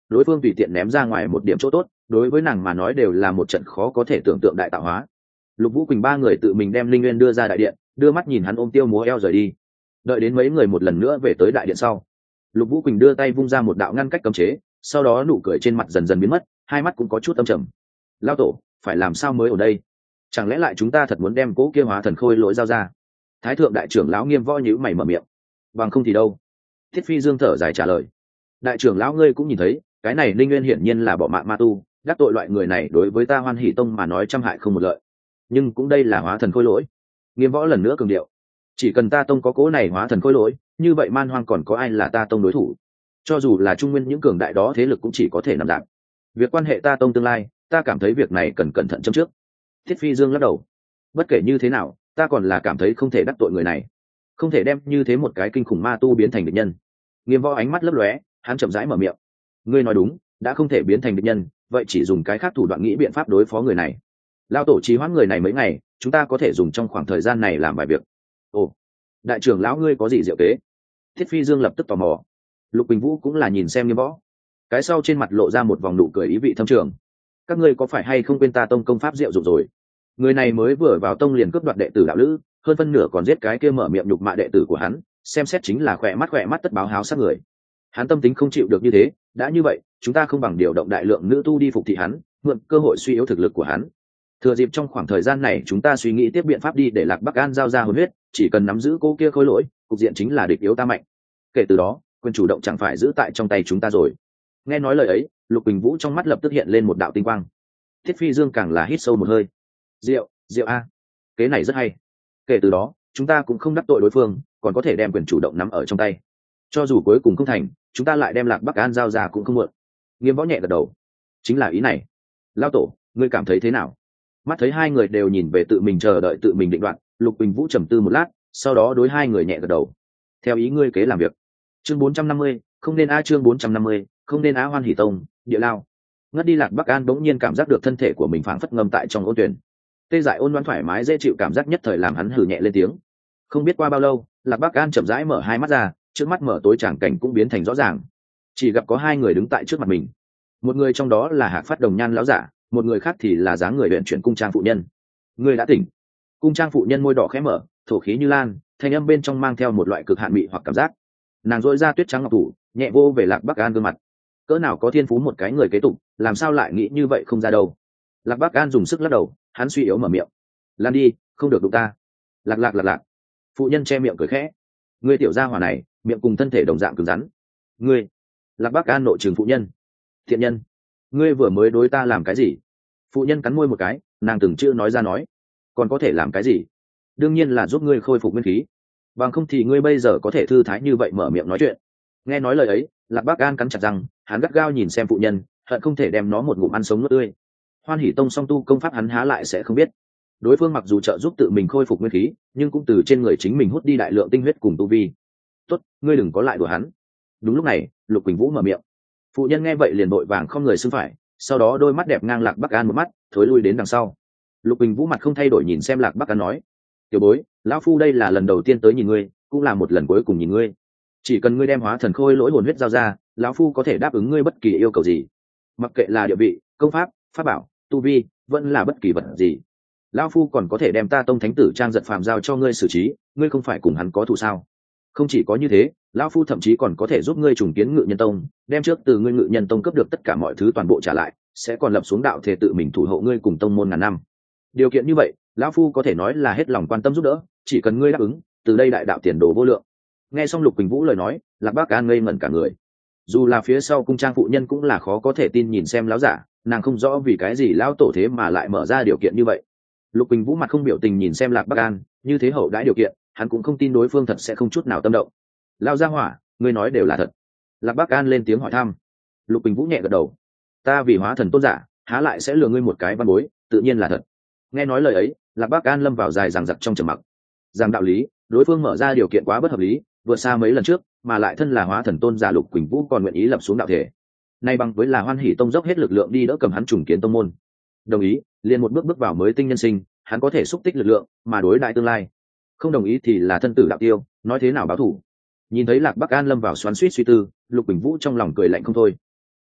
đối phương tùy tiện ném ra ngoài một điểm chỗ tốt, đối với nàng mà nói đều là một trận khó có thể tưởng tượng đại tạo hóa. Lục Vũ Quỳnh ba người tự mình đem linh nguyên đưa ra đại điện, đưa mắt nhìn hắn ôm tiêu múa eo rời đi. Đợi đến mấy người một lần nữa về tới đại điện sau, Lục Vũ Quỳnh đưa tay vung ra một đạo ngăn cách cấm chế, sau đó nụ cười trên mặt dần dần biến mất, hai mắt cũng có chút âm trầm. Lao tổ, phải làm sao mới ở đây? Chẳng lẽ lại chúng ta thật muốn đem cố kia hóa thần khôi lỗi giao ra? Thái thượng đại trưởng lão Nghiêm Võ nhíu mày mở miệng. Bằng không thì đâu? Thiết Phi Dương thở dài trả lời. Đại trưởng lão ngươi cũng nhìn thấy, cái này linh nguyên hiển nhiên là bỏ mạng ma tu, đắc tội loại người này đối với ta Hoan Hỷ Tông mà nói trăm hại không một lợi. Nhưng cũng đây là hóa thần khôi lỗi. Nghiêm Võ lần nữa cường điệu, chỉ cần ta tông có cố này hóa thần khôi lỗi, như vậy man hoang còn có ai là ta tông đối thủ? Cho dù là trung nguyên những cường đại đó thế lực cũng chỉ có thể nằm đạp. Việc quan hệ ta tông tương lai, ta cảm thấy việc này cần cẩn thận châm trước. Thiết Phi Dương lắc đầu. Bất kể như thế nào, ta còn là cảm thấy không thể đắc tội người này, không thể đem như thế một cái kinh khủng ma tu biến thành địch nhân. Nghiêm Võ ánh mắt lấp lóe, hắn chậm rãi mở miệng. Ngươi nói đúng, đã không thể biến thành địch nhân, vậy chỉ dùng cái khác thủ đoạn nghĩ biện pháp đối phó người này. Lao tổ trì hoãn người này mấy ngày, chúng ta có thể dùng trong khoảng thời gian này làm vài việc. Ồ, đại trưởng lão ngươi có gì diệu kế? Thiết Phi Dương lập tức tò mò. Lục Bình Vũ cũng là nhìn xem Nghiêm Võ, cái sau trên mặt lộ ra một vòng nụ cười ý vị thâm trường. Các ngươi có phải hay không quên ta tông công pháp diệu dụng rồi? Người này mới vừa vào tông liền cướp đoạt đệ tử đạo lữ, hơn phân nửa còn giết cái kia mở miệng nhục mạ đệ tử của hắn, xem xét chính là khỏe mắt tất báo háo sát người. Hắn tâm tính không chịu được như thế, đã như vậy, chúng ta không bằng điều động đại lượng nữ tu đi phục thị hắn, mượn cơ hội suy yếu thực lực của hắn. Thừa dịp trong khoảng thời gian này chúng ta suy nghĩ tiếp biện pháp đi để Lạc Bắc An giao ra hồn huyết, chỉ cần nắm giữ cô kia khôi lỗi, cục diện chính là địch yếu ta mạnh. Kể từ đó, quyền chủ động chẳng phải giữ tại trong tay chúng ta rồi. Nghe nói lời ấy, Lục Bình Vũ trong mắt lập tức hiện lên một đạo tinh quang. Thiết Phi Dương càng là hít sâu một hơi. Diệu a, kế này rất hay. Kể từ đó, chúng ta cũng không đắc tội đối phương, còn có thể đem quyền chủ động nắm ở trong tay. Cho dù cuối cùng không thành, chúng ta lại đem Lạc Bắc An giao ra cũng không muộn. Nghiêm Võ nhẹ gật đầu. Chính là ý này. Lão tổ, ngươi cảm thấy thế nào? Mắt thấy hai người đều nhìn về tự mình chờ đợi tự mình định đoạt, Lục Bình Vũ trầm tư một lát, sau đó đối hai người nhẹ gật đầu. Theo ý ngươi kế làm việc. Chương 450, không nên chương 450, không nên Hoan Hỷ Tông, địa lao. Ngất đi Lạc Bắc An bỗng nhiên cảm giác được thân thể của mình phảng phất ngâm tại trong ôn tuyển. Tê dại ôn loan thoải mái dễ chịu cảm giác nhất thời làm hắn hừ nhẹ lên tiếng. Không biết qua bao lâu, Lạc Bắc An chậm rãi mở hai mắt ra, trước mắt mở tối tràng cảnh cũng biến thành rõ ràng. Chỉ gặp có hai người đứng tại trước mặt mình. Một người trong đó là Hạc Phát Đồng Nhan lão giả, một người khác thì là dáng người luyện chuyển cung trang phụ nhân. Người đã tỉnh. Cung trang phụ nhân môi đỏ khẽ mở, thổ khí như lan, thanh âm bên trong mang theo một loại cực hạn mị hoặc cảm giác. Nàng dội ra tuyết trắng ngọc thủ, nhẹ vô về Lạc Bắc An gương mặt. Cỡ nào có thiên phú một cái người kế tục, làm sao lại nghĩ như vậy không ra đâu. Lạc Bắc An dùng sức lắc đầu, hắn suy yếu mở miệng. Lan đi, không được đụng ta. Lạc. Phụ nhân che miệng cười khẽ. Ngươi tiểu gia hỏa này, miệng cùng thân thể đồng dạng cứng rắn. Ngươi. Lạc Bắc An nội trừng phụ nhân. Thiện nhân, ngươi vừa mới đối ta làm cái gì? Phụ nhân cắn môi một cái, nàng từng chữ nói ra nói. Còn có thể làm cái gì? Đương nhiên là giúp ngươi khôi phục nguyên khí. Bằng không thì ngươi bây giờ có thể thư thái như vậy mở miệng nói chuyện. Nghe nói lời ấy, Lạc Bắc An cắn chặt răng, hắn gắt gao nhìn xem phụ nhân, hận không thể đem nó một ngụm ăn sống nuốt tươi. Hoan Hỷ Tông song tu công pháp hắn há lại sẽ không biết. Đối phương mặc dù trợ giúp tự mình khôi phục nguyên khí, nhưng cũng từ trên người chính mình hút đi đại lượng tinh huyết cùng tu vi. Tốt, ngươi đừng có lại đùa hắn. Đúng lúc này, Lục Quỳnh Vũ mở miệng. Phụ nhân nghe vậy liền vội vàng không người xưng phải, sau đó đôi mắt đẹp ngang Lạc Bắc An một mắt, thối lui đến đằng sau. Lục Quỳnh Vũ mặt không thay đổi nhìn xem Lạc Bắc An nói: "Tiểu bối, lão phu đây là lần đầu tiên tới nhìn ngươi, cũng là một lần cuối cùng nhìn ngươi. Chỉ cần ngươi đem hóa thần khôi lỗi hồn huyết giao ra, lão phu có thể đáp ứng ngươi bất kỳ yêu cầu gì. Mặc kệ là địa vị, công pháp, pháp bảo, tu vi, vẫn là bất kỳ vật gì. Lão phu còn có thể đem ta tông thánh tử Trang Giật Phàm giao cho ngươi xử trí, ngươi không phải cùng hắn có thù sao? Không chỉ có như thế, lão phu thậm chí còn có thể giúp ngươi trùng kiến Ngự Nhân Tông, đem trước từ ngươi Ngự Nhân Tông cướp được tất cả mọi thứ toàn bộ trả lại, sẽ còn lập xuống đạo thể tự mình thủ hộ ngươi cùng tông môn ngàn năm. Điều kiện như vậy, lão phu có thể nói là hết lòng quan tâm giúp đỡ, chỉ cần ngươi đáp ứng, từ đây đại đạo tiền đồ vô lượng." Nghe xong Lục Quỳnh Vũ lời nói, Lạc Bắc An ngây ngẩn cả người. Dù là phía sau cung trang phụ nhân cũng là khó có thể tin nhìn xem lão giả, nàng không rõ vì cái gì lão tổ thế mà lại mở ra điều kiện như vậy. Lục Quỳnh Vũ mặt không biểu tình nhìn xem Lạc Bắc An, như thế hậu đãi điều kiện, hắn cũng không tin đối phương thật sẽ không chút nào tâm động. Lão gia hỏa, ngươi nói đều là thật. Lạc Bắc An lên tiếng hỏi thăm. Lục Quỳnh Vũ nhẹ gật đầu. Ta vì hóa thần tôn giả, há lại sẽ lừa ngươi một cái văn bối, tự nhiên là thật. Nghe nói lời ấy, Lạc Bắc An lâm vào dài dằng dặc trong trầm mặc. Rằng đạo lý, đối phương mở ra điều kiện quá bất hợp lý, vượt xa mấy lần trước, mà lại thân là hóa thần tôn giả Lục Quỳnh Vũ còn nguyện ý lập xuống đạo thể. Nay bằng với là Hoan Hỷ Tông dốc hết lực lượng đi đỡ cầm hắn trùng kiến tông môn. Đồng ý, liền một bước bước vào mới tinh nhân sinh, hắn có thể xúc tích lực lượng, mà đối đại tương lai. Không đồng ý thì là thân tử đạo tiêu, nói thế nào báo thủ. Nhìn thấy Lạc Bắc An lâm vào xoắn xuýt suy tư, Lục Quỳnh Vũ trong lòng cười lạnh không thôi.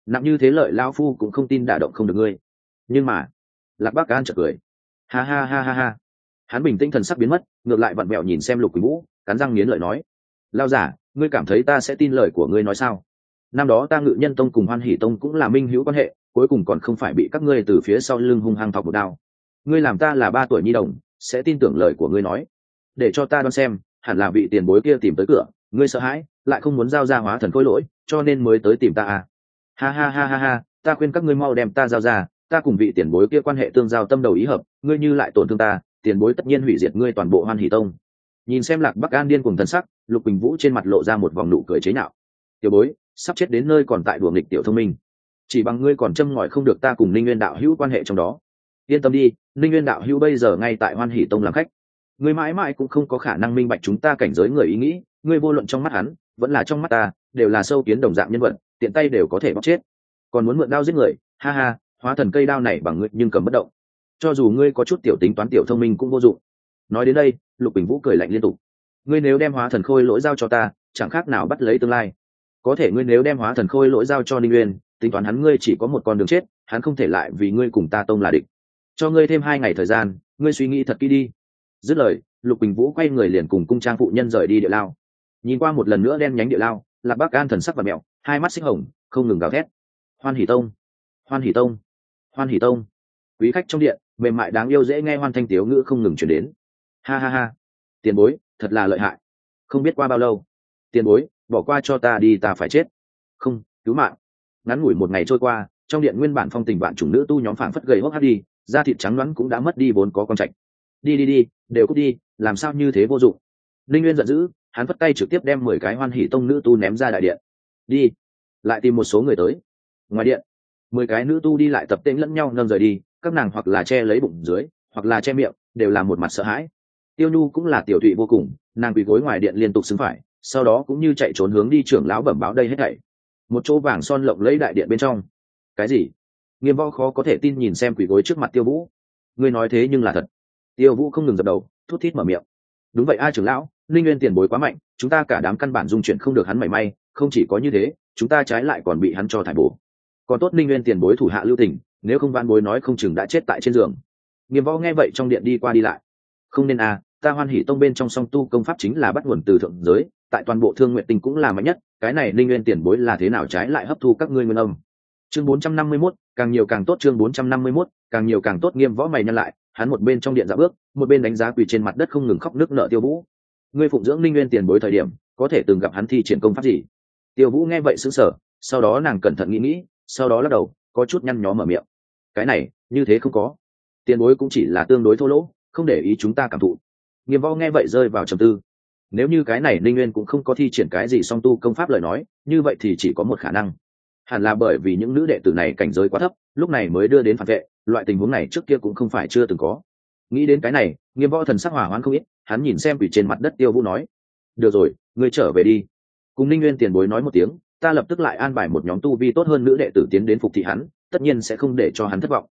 nặng như thế lợi lao phu cũng không tin đả động không được ngươi. Nhưng mà Lạc Bắc An chợt cười, ha ha ha ha ha. Hắn bình tĩnh thần sắc biến mất, ngược lại vặn vẹo nhìn xem Lục Quỳnh Vũ, cắn răng nghiến lợi nói: lao giả, ngươi cảm thấy ta sẽ tin lời của ngươi nói sao? Năm đó ta Ngự Nhân Tông cùng Hoan Hỷ Tông cũng là minh hữu quan hệ, cuối cùng còn không phải bị các ngươi từ phía sau lưng hung hăng thọc một đao. Ngươi làm ta là 3 tuổi nhi đồng, sẽ tin tưởng lời của ngươi nói? Để cho ta đoán xem, hẳn là vị tiền bối kia tìm tới cửa, ngươi sợ hãi, lại không muốn giao ra hóa thần khôi lỗi, cho nên mới tới tìm ta à? Ha ha ha ha ha, ta khuyên các ngươi mau đem ta giao ra, ta cùng vị tiền bối kia quan hệ tương giao tâm đầu ý hợp, ngươi như lại tổn thương ta, tiền bối tất nhiên hủy diệt ngươi toàn bộ Hoan Hỷ Tông. Nhìn xem Lạc Bắc An điên cuồng thần sắc, Lục Quỳnh Vũ trên mặt lộ ra một vòng nụ cười chế nhạo. Tiểu bối, sắp chết đến nơi còn tại đùa nghịch tiểu thông minh, chỉ bằng ngươi còn châm ngòi không được ta cùng Ninh Nguyên đạo hữu quan hệ trong đó. Yên tâm đi, Ninh Nguyên đạo hữu bây giờ ngay tại Hoan Hỷ Tông làm khách, ngươi mãi mãi cũng không có khả năng minh bạch chúng ta cảnh giới người ý nghĩ, ngươi vô luận trong mắt hắn vẫn là trong mắt ta đều là sâu kiến đồng dạng nhân vật, tiện tay đều có thể bóc chết. Còn muốn mượn đao giết người, ha ha, hóa thần cây đao này bằng ngươi nhưng cầm bất động, cho dù ngươi có chút tiểu tính toán tiểu thông minh cũng vô dụng. Nói đến đây, Lục Bình Vũ cười lạnh liên tục. Ngươi nếu đem hóa thần khôi lỗi giao cho ta, chẳng khác nào bắt lấy tương lai. Có thể ngươi nếu đem hóa thần khôi lỗi giao cho Ninh Nguyên, tính toán hắn ngươi chỉ có một con đường chết, hắn không thể lại vì ngươi cùng ta tông là địch. Cho ngươi thêm 2 ngày thời gian, ngươi suy nghĩ thật kỹ đi. Dứt lời, Lục Bình Vũ quay người liền cùng cung trang phụ nhân rời đi địa lao. Nhìn qua một lần nữa đen nhánh địa lao, Lạc Bắc An thần sắc và mẹo, hai mắt xích hồng, không ngừng gào thét. Hoan Hỷ Tông, Hoan Hỷ Tông, Hoan Hỷ Tông. Quý khách trong điện, mềm mại đáng yêu dễ nghe hoan thanh tiếu ngữ không ngừng truyền đến. Ha ha ha, tiền bối thật là lợi hại, không biết qua bao lâu. Tiền bối bỏ qua cho ta đi, ta phải chết. Không, cứu mạng. Ngắn ngủi 1 ngày trôi qua, trong điện nguyên bản phong tình vạn chủng nữ tu nhóm phảng phất gầy hốc hác đi, da thịt trắng nõn cũng đã mất đi vốn có con trạch. Đi đi đi, đều cút đi, làm sao như thế vô dụng. Linh Nguyên giận dữ, hắn phất tay trực tiếp đem 10 cái Hoan Hỷ Tông nữ tu ném ra đại điện. Đi, lại tìm một số người tới. Ngoài điện, 10 cái nữ tu đi lại tập tễnh lẫn nhau nâng rời đi, các nàng hoặc là che lấy bụng dưới, hoặc là che miệng, đều là một mặt sợ hãi. Tiêu Nhu cũng là tiểu thụy vô cùng, nàng quỳ gối ngoài điện liên tục xứng phải, sau đó cũng như chạy trốn hướng đi trưởng lão bẩm báo đây hết thảy. Một chỗ vàng son lộng lẫy đại điện bên trong. Cái gì? Nghiêm Võ khó có thể tin nhìn xem quỳ gối trước mặt Tiêu Vũ. Ngươi nói thế nhưng là thật? Tiêu Vũ không ngừng dập đầu, thút thít mở miệng. Đúng vậy a trưởng lão, Linh Nguyên tiền bối quá mạnh, chúng ta cả đám căn bản dung chuyển không được hắn mảy may, không chỉ có như thế, chúng ta trái lại còn bị hắn cho thải bổ. Còn tốt Linh Nguyên tiền bối thủ hạ lưu tình, nếu không vạn bối nói không chừng đã chết tại trên giường. Nghiêm Võ nghe vậy trong điện đi qua đi lại. Không nên a, ta Hoan Hỷ Tông bên trong song tu công pháp chính là bắt nguồn từ thượng giới, tại toàn bộ Thương Nguyện Tinh cũng là mạnh nhất, cái này Linh Nguyên tiền bối là thế nào trái lại hấp thu các ngươi nguyên âm. Chương 451, càng nhiều càng tốt. Chương 451, càng nhiều càng tốt. Nghiêm Võ mày nhăn lại, hắn một bên trong điện dạo bước, một bên đánh giá quỳ trên mặt đất không ngừng khóc nức nở Tiêu Vũ. Ngươi phụng dưỡng Linh Nguyên tiền bối thời điểm, có thể từng gặp hắn thi triển công pháp gì? Tiêu Vũ nghe vậy sững sờ, sau đó nàng cẩn thận nghĩ nghĩ, sau đó lắc đầu, có chút nhăn nhó mở miệng. Cái này, như thế không có. Tiền bối cũng chỉ là tương đối thô lỗ, không để ý chúng ta cảm thụ. Nghiêm Võ nghe vậy rơi vào trầm tư. Nếu như cái này Linh Nguyên cũng không có thi triển cái gì song tu công pháp lời nói, như vậy thì chỉ có một khả năng, hẳn là bởi vì những nữ đệ tử này cảnh giới quá thấp, lúc này mới đưa đến phản vệ. Loại tình huống này trước kia cũng không phải chưa từng có. Nghĩ đến cái này, Nghiêm Võ thần sắc hỏa hoãn không ít, hắn nhìn xem quỷ trên mặt đất Tiêu Vũ nói: được rồi, ngươi trở về đi. Cùng Linh Nguyên tiền bối nói một tiếng, ta lập tức lại an bài một nhóm tu vi tốt hơn nữ đệ tử tiến đến phục thị hắn, tất nhiên sẽ không để cho hắn thất vọng.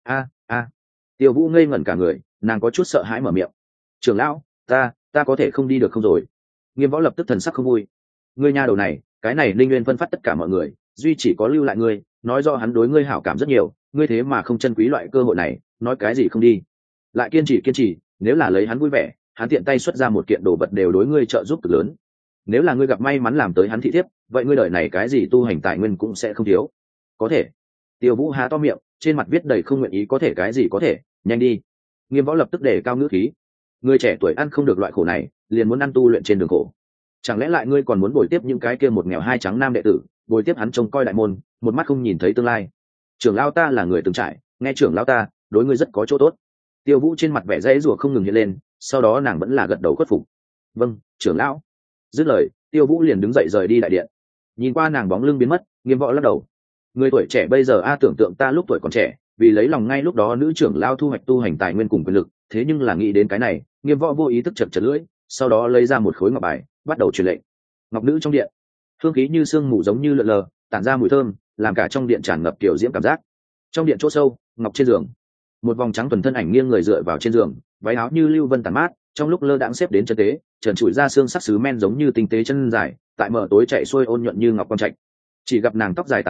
A. Tiêu Vũ ngây ngẩn cả người, nàng có chút sợ hãi mở miệng. Trưởng lão, ta có thể không đi được không rồi? Nghiêm Võ lập tức thần sắc không vui. Ngươi nha đầu này, cái này Linh Nguyên phân phát tất cả mọi người, duy chỉ có lưu lại ngươi, nói do hắn đối ngươi hảo cảm rất nhiều, ngươi thế mà không trân quý loại cơ hội này, nói cái gì không đi. Lại kiên trì, nếu là lấy hắn vui vẻ, hắn tiện tay xuất ra một kiện đồ vật đều đối ngươi trợ giúp cực lớn. Nếu là ngươi gặp may mắn làm tới hắn thị thiếp, vậy ngươi đời này cái gì tu hành tài nguyên cũng sẽ không thiếu. Có thể. Tiêu Vũ há to miệng, trên mặt viết đầy không nguyện ý. Có thể cái gì có thể, nhanh đi. Nghiêm Võ lập tức đề cao ngữ khí. Người trẻ tuổi ăn không được loại khổ này, liền muốn ăn tu luyện trên đường khổ. Chẳng lẽ lại ngươi còn muốn bồi tiếp những cái kia một nghèo hai trắng nam đệ tử, bồi tiếp hắn trông coi đại môn, một mắt không nhìn thấy tương lai? Trưởng lão ta là người từng trải, nghe trưởng lão ta, đối ngươi rất có chỗ tốt. Tiêu Vũ trên mặt vẻ dãy rủa không ngừng hiện lên, sau đó nàng vẫn là gật đầu khuất phục. Vâng, trưởng lão. Dứt lời, Tiêu Vũ liền đứng dậy rời đi đại điện. Nhìn qua nàng bóng lưng biến mất, Nghiêm Võ lắc đầu. Người tuổi trẻ bây giờ tưởng tượng ta lúc tuổi còn trẻ, vì lấy lòng ngay lúc đó nữ trưởng lao thu hoạch tu hành tài nguyên cùng quyền lực, thế nhưng là nghĩ đến cái này, Nghiêm Võ vô ý thức chật lưỡi, sau đó lấy ra một khối ngọc bài, bắt đầu truyền lệnh. Ngọc nữ trong điện, hương khí như sương mù giống như lượn lờ, tản ra mùi thơm, làm cả trong điện tràn ngập kiểu diễm cảm giác. Trong điện chỗ sâu, ngọc trên giường, một vòng trắng thuần thân ảnh nghiêng người dựa vào trên giường, váy áo như lưu vân tản mát, trong lúc lơ đãng xếp đến chân tế, trần trụi ra xương sắc sứ men giống như tinh tế chân dài, tại mở tối chạy xuôi ôn nhuận như ngọc quang trạch. Chỉ gặp nàng tóc dài tản mát,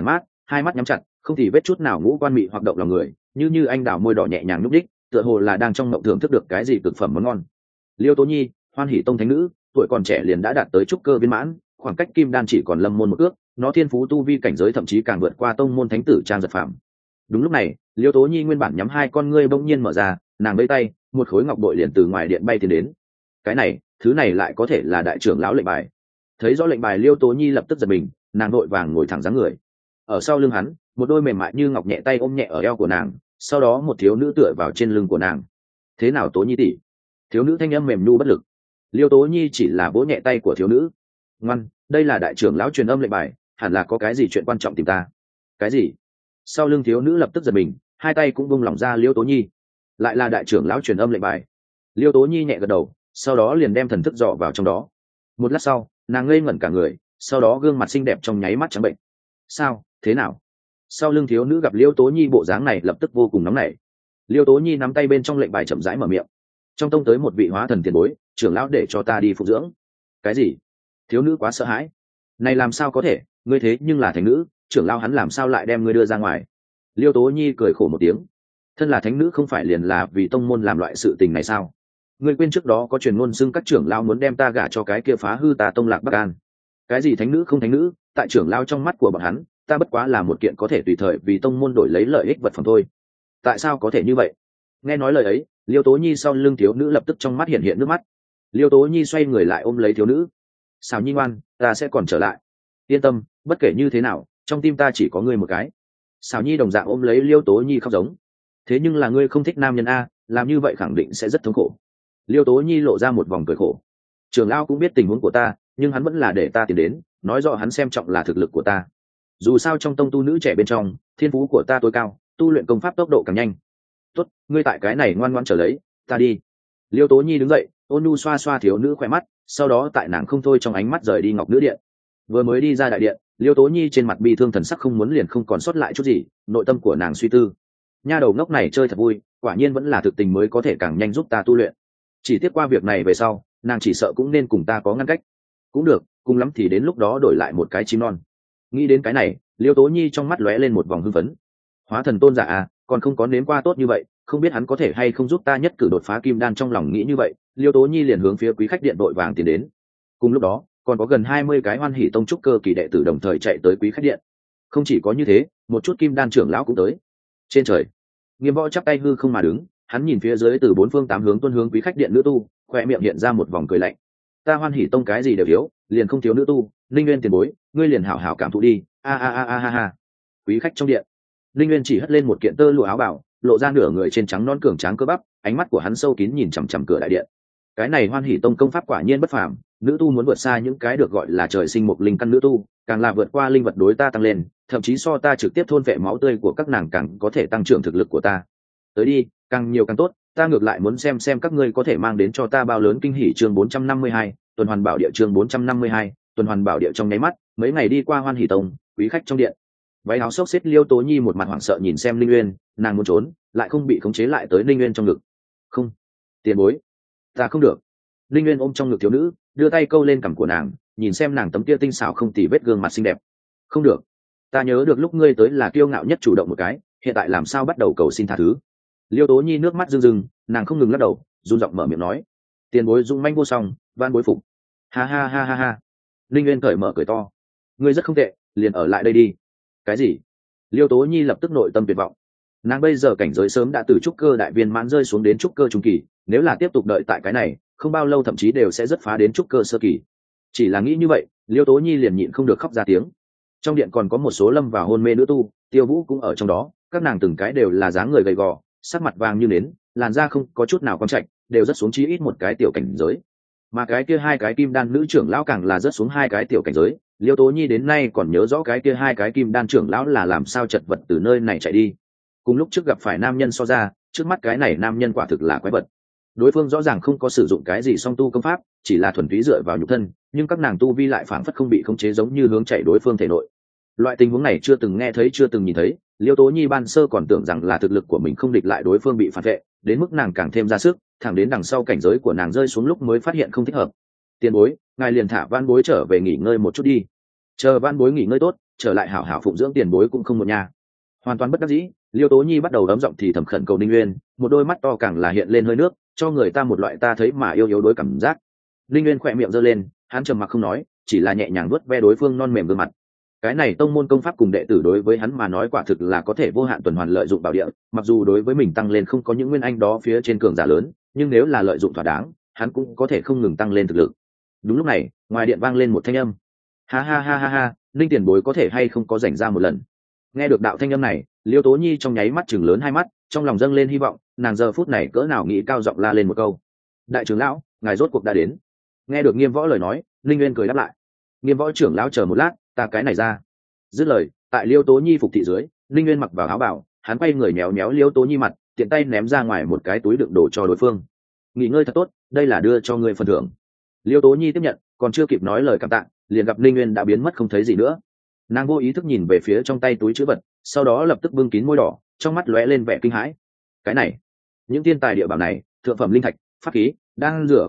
hai mắt nhắm chặt, không thì vết chút nào ngũ quan mị hoặc động lòng người, như anh đào môi đỏ nhẹ nhàng nhúc đích, tựa hồ là đang trong mộng thưởng thức được cái gì cực phẩm món ngon. Liêu Tố Nhi, Hoan Hỷ Tông thánh nữ, tuổi còn trẻ liền đã đạt tới trúc cơ viên mãn, khoảng cách kim đan chỉ còn lâm môn một ước, nó thiên phú tu vi cảnh giới thậm chí càng vượt qua tông môn thánh tử Trang Giật Phạm. Đúng lúc này, Liêu Tố Nhi nguyên bản nhắm hai con ngươi bỗng nhiên mở ra, nàng vẫy tay, một khối ngọc bội liền từ ngoài điện bay tiến đến. Cái này, thứ này lại có thể là đại trưởng lão lệnh bài. Thấy rõ lệnh bài, Liêu Tố Nhi lập tức giật mình, nàng vội vàng ngồi thẳng dáng người. Ở sau lưng hắn, một đôi mềm mại như ngọc nhẹ tay ôm nhẹ ở eo của nàng, sau đó một thiếu nữ tựa vào trên lưng của nàng. Thế nào Tố Nhi tỷ? Thiếu nữ thanh âm mềm nhu bất lực. Liêu Tố Nhi chỉ là vỗ nhẹ tay của thiếu nữ. Ngoan, đây là đại trưởng lão truyền âm lệnh bài, hẳn là có cái gì chuyện quan trọng tìm ta. Cái gì? Sau lưng thiếu nữ lập tức giật mình, hai tay cũng buông lỏng ra Liêu Tố Nhi. Lại là đại trưởng lão truyền âm lệnh bài. Liêu Tố Nhi nhẹ gật đầu, sau đó liền đem thần thức dò vào trong đó. Một lát sau, nàng ngây ngẩn cả người, sau đó gương mặt xinh đẹp trong nháy mắt trắng bệnh. Sao? Thế nào? Sau lưng thiếu nữ gặp Liêu Tố Nhi bộ dáng này lập tức vô cùng nóng nảy. Liêu Tố Nhi nắm tay bên trong lệnh bài chậm rãi mở miệng. Trong tông tới một vị hóa thần tiền bối, trưởng lão để cho ta đi phục dưỡng. Cái gì? Thiếu nữ quá sợ hãi. Này làm sao có thể, ngươi thế nhưng là thánh nữ, trưởng lão hắn làm sao lại đem ngươi đưa ra ngoài? Liêu Tố Nhi cười khổ một tiếng. Thân là thánh nữ không phải liền là vì tông môn làm loại sự tình này sao? Ngươi quên trước đó có truyền ngôn xưng các trưởng lão muốn đem ta gả cho cái kia phá hư ta tông Lạc Bắc An. Cái gì thánh nữ không thánh nữ, tại trưởng lão trong mắt của bọn hắn, ta bất quá là một kiện có thể tùy thời vì tông môn đổi lấy lợi ích vật phẩm thôi. Tại sao có thể như vậy? Nghe nói lời ấy, Liêu Tố Nhi sau lưng thiếu nữ lập tức trong mắt hiện hiện nước mắt. Liêu Tố Nhi xoay người lại ôm lấy thiếu nữ. Xào Nhi ngoan, ta sẽ còn trở lại. Yên tâm, bất kể như thế nào, trong tim ta chỉ có ngươi một cái. Xào Nhi đồng dạng ôm lấy Liêu Tố Nhi khóc giống. Thế nhưng là ngươi không thích nam nhân a, làm như vậy khẳng định sẽ rất thống khổ. Liêu Tố Nhi lộ ra một vòng cười khổ. Trưởng lão cũng biết tình huống của ta, nhưng hắn vẫn là để ta tiến đến, nói rõ hắn xem trọng là thực lực của ta. Dù sao trong tông tu nữ trẻ bên trong, thiên phú của ta tối cao, tu luyện công pháp tốc độ càng nhanh. Tốt, ngươi tại cái này ngoan ngoãn trở lấy, ta đi. Liêu Tố Nhi đứng dậy, ôn nhu xoa xoa thiếu nữ khỏe mắt, sau đó tại nàng không thôi trong ánh mắt rời đi ngọc nữ điện. Vừa mới đi ra đại điện, Liêu Tố Nhi trên mặt bi thương thần sắc không muốn liền không còn sót lại chút gì, nội tâm của nàng suy tư. Nha đầu ngốc này chơi thật vui, quả nhiên vẫn là thực tình mới có thể càng nhanh giúp ta tu luyện. Chỉ tiếc qua việc này về sau, nàng chỉ sợ cũng nên cùng ta có ngăn cách. Cũng được, cùng lắm thì đến lúc đó đổi lại một cái chim non. Nghĩ đến cái này, Liêu Tố Nhi trong mắt lóe lên một vòng hưng phấn. Hóa thần tôn giả à, còn không có nếm qua tốt như vậy, không biết hắn có thể hay không giúp ta nhất cử đột phá kim đan. Trong lòng nghĩ như vậy, Liêu Tố Nhi liền hướng phía quý khách điện đội vàng tiến đến. Cùng lúc đó, còn có gần 20 cái Hoan Hỷ Tông trúc cơ kỳ đệ tử đồng thời chạy tới quý khách điện. Không chỉ có như thế, một chút kim đan trưởng lão cũng tới. Trên trời, Nghiêm Võ chắp tay hư không mà đứng, hắn nhìn phía dưới từ bốn phương tám hướng tuôn hướng quý khách điện nữ tu, khoe miệng hiện ra một vòng cười lạnh. Ta Hoan Hỷ Tông cái gì đều thiếu, liền không thiếu nữ tu, Linh Nguyên tiền bối, ngươi liền hảo hảo cảm thụ đi. A a a a ha. Quý khách trong điện, Linh Nguyên chỉ hất lên một kiện tơ lụa áo bào, lộ ra nửa người trên trắng non cường tráng cơ bắp, ánh mắt của hắn sâu kín nhìn chằm chằm cửa đại điện. Cái này Hoan Hỷ Tông công pháp quả nhiên bất phàm, nữ tu muốn vượt xa những cái được gọi là trời sinh một linh căn nữ tu, càng là vượt qua linh vật đối ta tăng lên, thậm chí so ta trực tiếp thôn vệ máu tươi của các nàng càng có thể tăng trưởng thực lực của ta. Tới đi, càng nhiều càng tốt, ta ngược lại muốn xem các ngươi có thể mang đến cho ta bao lớn kinh hỉ. Chương 452, tuần hoàn bảo địa. Chương 452, tuần hoàn bảo địa. Trong nháy mắt, mấy ngày đi qua Hoan Hỷ Tông, quý khách trong điện, váy áo xốc xếp Liêu Tố Nhi một mặt hoảng sợ nhìn xem Linh Uyên, nàng muốn trốn, lại không bị khống chế lại tới Linh Uyên trong ngực. Không, tiền bối, ta không được. Linh Uyên ôm trong ngực thiếu nữ, đưa tay câu lên cằm của nàng, nhìn xem nàng tấm kia tinh xảo không tì vết gương mặt xinh đẹp. Không được, ta nhớ được lúc ngươi tới là kiêu ngạo nhất chủ động một cái, hiện tại làm sao bắt đầu cầu xin tha thứ? Liêu Tố Nhi nước mắt rưng rưng, nàng không ngừng lắc đầu, run giọng mở miệng nói: tiền bối dũng manh vô song, van bối phục. Ha ha ha ha ha. Linh Uyên cởi mở cười to: ngươi rất không tệ, liền ở lại đây đi. Cái gì? Liêu Tố Nhi lập tức nội tâm tuyệt vọng. Nàng bây giờ cảnh giới sớm đã từ trúc cơ đại viên mãn rơi xuống đến trúc cơ trung kỳ, nếu là tiếp tục đợi tại cái này, không bao lâu thậm chí đều sẽ rất phá đến trúc cơ sơ kỳ. Chỉ là nghĩ như vậy, Liêu Tố Nhi liền nhịn không được khóc ra tiếng. Trong điện còn có một số lâm vào hôn mê nữ tu, Tiêu Vũ cũng ở trong đó, các nàng từng cái đều là dáng người gầy gò, sắc mặt vàng như nến, làn da không có chút nào quang trạch, đều rất xuống chí ít một cái tiểu cảnh giới. Mà cái kia hai cái kim đan nữ trưởng lão càng là rất xuống hai cái tiểu cảnh giới. Liêu Tố Nhi đến nay còn nhớ rõ cái kia hai cái kim đan trưởng lão là làm sao chật vật từ nơi này chạy đi. Cùng lúc trước gặp phải nam nhân so ra, trước mắt cái này nam nhân quả thực là quái vật. Đối phương rõ ràng không có sử dụng cái gì song tu công pháp, chỉ là thuần túy dựa vào nhục thân, nhưng các nàng tu vi lại phảng phất không bị khống chế, giống như hướng chạy đối phương thể nội. Loại tình huống này chưa từng nghe thấy, chưa từng nhìn thấy. Liêu Tố Nhi ban sơ còn tưởng rằng là thực lực của mình không địch lại đối phương bị phản vệ, đến mức nàng càng thêm ra sức, thẳng đến đằng sau cảnh giới của nàng rơi xuống lúc mới phát hiện không thích hợp. Tiền bối, ngài liền thả van bối trở về nghỉ ngơi một chút đi. Chờ van bối nghỉ ngơi tốt, trở lại hảo hảo phụng dưỡng tiền bối cũng không một nhà. Hoàn toàn bất đắc dĩ, Liêu Tố Nhi bắt đầu ấm giọng thì thầm khẩn cầu Ninh Nguyên, một đôi mắt to càng là hiện lên hơi nước, cho người ta một loại ta thấy mà yêu yếu đối cảm giác. Ninh Nguyên khỏe miệng giơ lên, hắn trầm mặc không nói, chỉ là nhẹ nhàng vuốt ve đối phương non mềm gương mặt. Cái này tông môn công pháp cùng đệ tử đối với hắn mà nói quả thực là có thể vô hạn tuần hoàn lợi dụng bảo địa, mặc dù đối với mình tăng lên không có những nguyên anh đó phía trên cường giả lớn, nhưng nếu là lợi dụng thỏa đáng, hắn cũng có thể không ngừng tăng lên thực lực. Đúng lúc này, ngoài điện vang lên một thanh âm. Ha ha ha ha ha, Ninh tiền bối có thể hay không có rảnh ra một lần. Nghe được đạo thanh âm này, Liêu Tố Nhi trong nháy mắt chừng lớn hai mắt, trong lòng dâng lên hy vọng, nàng giờ phút này cỡ nào nghĩ cao giọng la lên một câu. Đại trưởng lão, ngài rốt cuộc đã đến. Nghe được Nghiêm Võ lời nói, Linh Nguyên cười đáp lại. Nghiêm Võ trưởng lão chờ một lát, ta cái này ra. Dứt lời, tại Liêu Tố Nhi phục thị dưới, Linh Nguyên mặc vào áo bào, hắn quay người méo méo Liêu Tố Nhi mặt, tiện tay ném ra ngoài một cái túi đựng đồ cho đối phương. Nghỉ ngơi thật tốt, đây là đưa cho ngươi phần thưởng. Liêu Tố Nhi tiếp nhận, còn chưa kịp nói lời cảm tạ, liền gặp Linh Nguyên đã biến mất không thấy gì nữa. Nàng vô ý thức nhìn về phía trong tay túi trữ vật, sau đó lập tức bưng kín môi đỏ, trong mắt lóe lên vẻ kinh hãi. Cái này, những thiên tài địa bảo này, thượng phẩm linh thạch, pháp khí, đang rửa.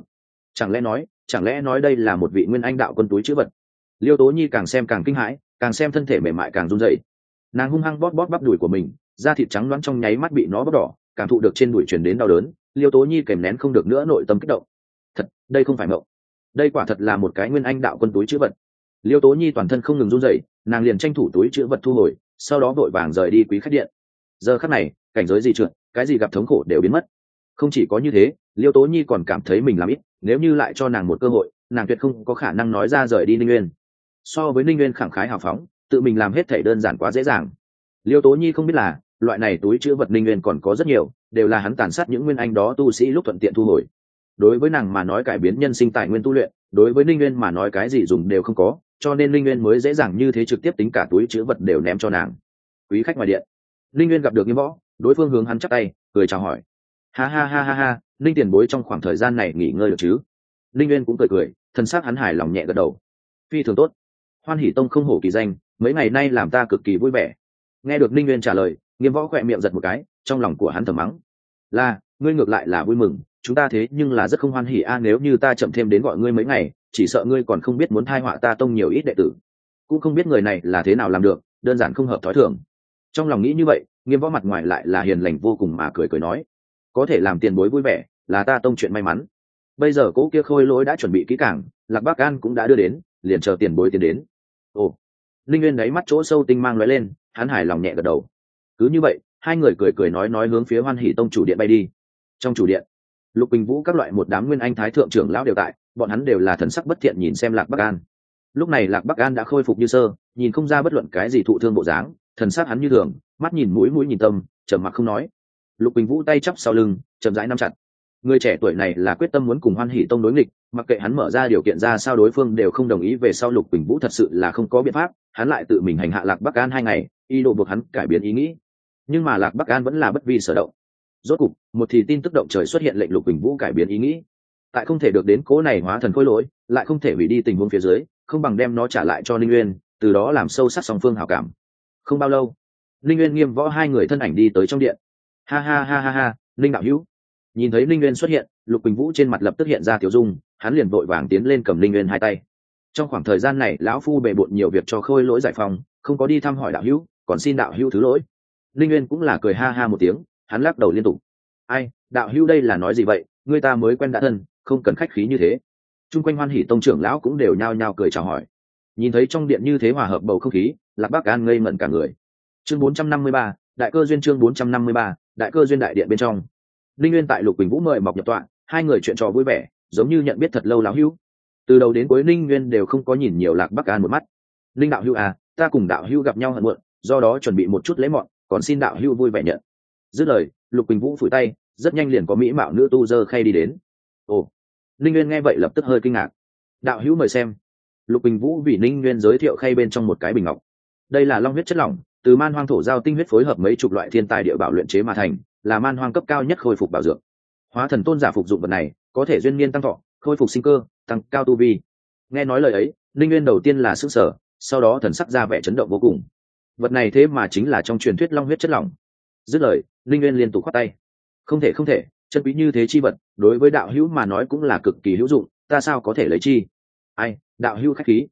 Chẳng lẽ nói đây là một vị nguyên anh đạo quân túi trữ vật? Liêu Tố Nhi càng xem càng kinh hãi, càng xem thân thể mềm mại càng run rẩy. Nàng hung hăng bóp bóp bắp đùi của mình, da thịt trắng loáng trong nháy mắt bị nó bóp đỏ, cảm thụ được trên đùi truyền đến đau đớn. Liêu Tố Nhi kèm nén không được nữa nội tâm kích động. Thật, đây không phải mộng, đây quả thật là một cái nguyên anh đạo quân túi trữ vật. Liêu Tố Nhi toàn thân không ngừng run rẩy, nàng liền tranh thủ túi trữ vật thu hồi, sau đó vội vàng rời đi quý khách điện. Giờ khắc này, cảnh giới gì trượt, cái gì gặp thống khổ đều biến mất. Không chỉ có như thế, Liêu Tố Nhi còn cảm thấy mình làm ít, nếu như lại cho nàng một cơ hội, nàng tuyệt không có khả năng nói ra rời đi Ninh Nguyên. So với Ninh Nguyên khẳng khái hào phóng, tự mình làm hết thảy đơn giản quá dễ dàng. Liêu Tố Nhi không biết là, loại này túi trữ vật Ninh Nguyên còn có rất nhiều, đều là hắn tàn sát những nguyên anh đó tu sĩ lúc thuận tiện thu hồi. Đối với nàng mà nói cải biến nhân sinh tài nguyên tu luyện, đối với Ninh Nguyên mà nói cái gì dùng đều không có, cho nên Ninh Nguyên mới dễ dàng như thế trực tiếp tính cả túi trữ vật đều ném cho nàng. Quý khách ngoài điện, Ninh Nguyên gặp được Nghiêm Võ, đối phương hướng hắn chắp tay, cười chào hỏi. Ha ha ha ha ha, Ninh tiền bối trong khoảng thời gian này nghỉ ngơi được chứ? Ninh Nguyên cũng cười cười, thân xác hắn hài lòng nhẹ gật đầu. Phi thường tốt. Hoan Hỷ Tông không hổ kỳ danh, mấy ngày nay làm ta cực kỳ vui vẻ. Nghe được Ninh Nguyên trả lời, Nghiêm Võ khỏe miệng giật một cái, trong lòng của hắn thầm mắng. Là, ngươi ngược lại là vui mừng, chúng ta thế nhưng là rất không hoan hỉ a, nếu như ta chậm thêm đến gọi ngươi mấy ngày, chỉ sợ ngươi còn không biết muốn thai họa ta tông nhiều ít đệ tử. Cũng không biết người này là thế nào làm được, đơn giản không hợp thói thường. Trong lòng nghĩ như vậy, Nghiêm Võ mặt ngoài lại là hiền lành vô cùng mà cười cười nói, có thể làm tiền bối vui vẻ, là ta tông chuyện may mắn. Bây giờ cỗ kia khôi lỗi đã chuẩn bị kỹ càng, Lạc Bắc An cũng đã đưa đến, liền chờ tiền bối tiến đến. Ồ. Linh Nguyên đáy mắt chỗ sâu tinh mang lóe lên, hắn hài lòng nhẹ gật đầu. Cứ như vậy, hai người cười cười nói hướng phía Hoan Hỷ Tông chủ điện bay đi. Trong chủ điện, Lục Bình Vũ các loại một đám nguyên anh thái thượng trưởng lão đều tại, bọn hắn đều là thần sắc bất thiện nhìn xem Lạc Bắc An. Lúc này Lạc Bắc An đã khôi phục như sơ, nhìn không ra bất luận cái gì thụ thương bộ dáng, thần sắc hắn như thường, mắt nhìn mũi nhìn tâm, trầm mặc không nói. Lục Bình Vũ tay chắp sau lưng, chậm rãi nắm chặt. Người trẻ tuổi này là quyết tâm muốn cùng Hoan Hỷ Tông đối nghịch, mặc kệ hắn mở ra điều kiện ra sao đối phương đều không đồng ý, về sau Lục Bình Vũ thật sự là không có biện pháp, hắn lại tự mình hành hạ Lạc Bắc An 2 ngày, ý đồ buộc hắn cải biến ý nghĩ. Nhưng mà Lạc Bắc An vẫn là bất vi sở động. Rốt cục, một thì tin tức động trời xuất hiện lệnh Lục Bình Vũ cải biến ý nghĩ. Tại không thể được đến cố này hóa thần khôi lỗi, lại không thể hủy đi tình huống phía dưới, không bằng đem nó trả lại cho Ninh Nguyên, từ đó làm sâu sắc song phương hảo cảm. Không bao lâu, Ninh Nguyên Nghiêm Võ hai người thân ảnh đi tới trong điện. Ha ha ha ha ha, Ninh đạo hữu. Nhìn thấy Ninh Nguyên xuất hiện, Lục Bình Vũ trên mặt lập tức hiện ra tiểu dung, hắn liền vội vàng tiến lên cầm Ninh Nguyên hai tay. Trong khoảng thời gian này lão phu bề bộn nhiều việc cho khôi lỗi giải phòng, không có đi thăm hỏi đạo hữu, còn xin đạo hữu thứ lỗi. Ninh Nguyên cũng là cười ha ha một tiếng, hắn lắc đầu liên tục. Ai, đạo hữu đây là nói gì vậy, người ta mới quen đã thân, không cần khách khí như thế. Trung quanh Hoan Hỷ Tông trưởng lão cũng đều nhao nhao cười chào hỏi. Nhìn thấy trong điện như thế hòa hợp bầu không khí, Lạc Bắc An ngây ngẩn cả người. Chương 453, đại cơ duyên. Chương 453, đại cơ duyên. Đại điện bên trong, Ninh Nguyên tại Lục Bình Vũ mời mọc nhập tọa, hai người chuyện trò vui vẻ, giống như nhận biết thật lâu lão hữu. Từ đầu đến cuối Ninh Nguyên đều không có nhìn nhiều Lạc Bắc An một mắt. Ninh đạo hữu à, ta cùng đạo hữu gặp nhau hận muộn, do đó chuẩn bị một chút lễ mọn, còn xin đạo hữu vui vẻ nhận. Dứt lời, Lục Bình Vũ phủi tay, rất nhanh liền có mỹ mạo nữ tu giơ khay đi đến. Ồ. Ninh Nguyên nghe vậy lập tức hơi kinh ngạc. Đạo hữu mời xem. Lục Bình Vũ vì Ninh Nguyên giới thiệu khay bên trong một cái bình ngọc. Đây là long huyết chất lỏng, từ man hoang thổ giao tinh huyết phối hợp mấy chục loại thiên tài địa bảo luyện chế mà thành, là man hoang cấp cao nhất khôi phục bảo dưỡng. Hóa thần tôn giả phục dụng vật này, có thể duyên niên tăng thọ, khôi phục sinh cơ, tăng cao tu vi. Nghe nói lời ấy, Ninh Nguyên đầu tiên là sửng sở, sau đó thần sắc ra vẻ chấn động vô cùng. Vật này thế mà chính là trong truyền thuyết long huyết chất lỏng. Dứt lời, Ninh Nguyên liên tục khoát tay. Không thể, chân quý như thế chi vật, đối với đạo hữu mà nói cũng là cực kỳ hữu dụng, ta sao có thể lấy chi? Ai, đạo hữu khách khí.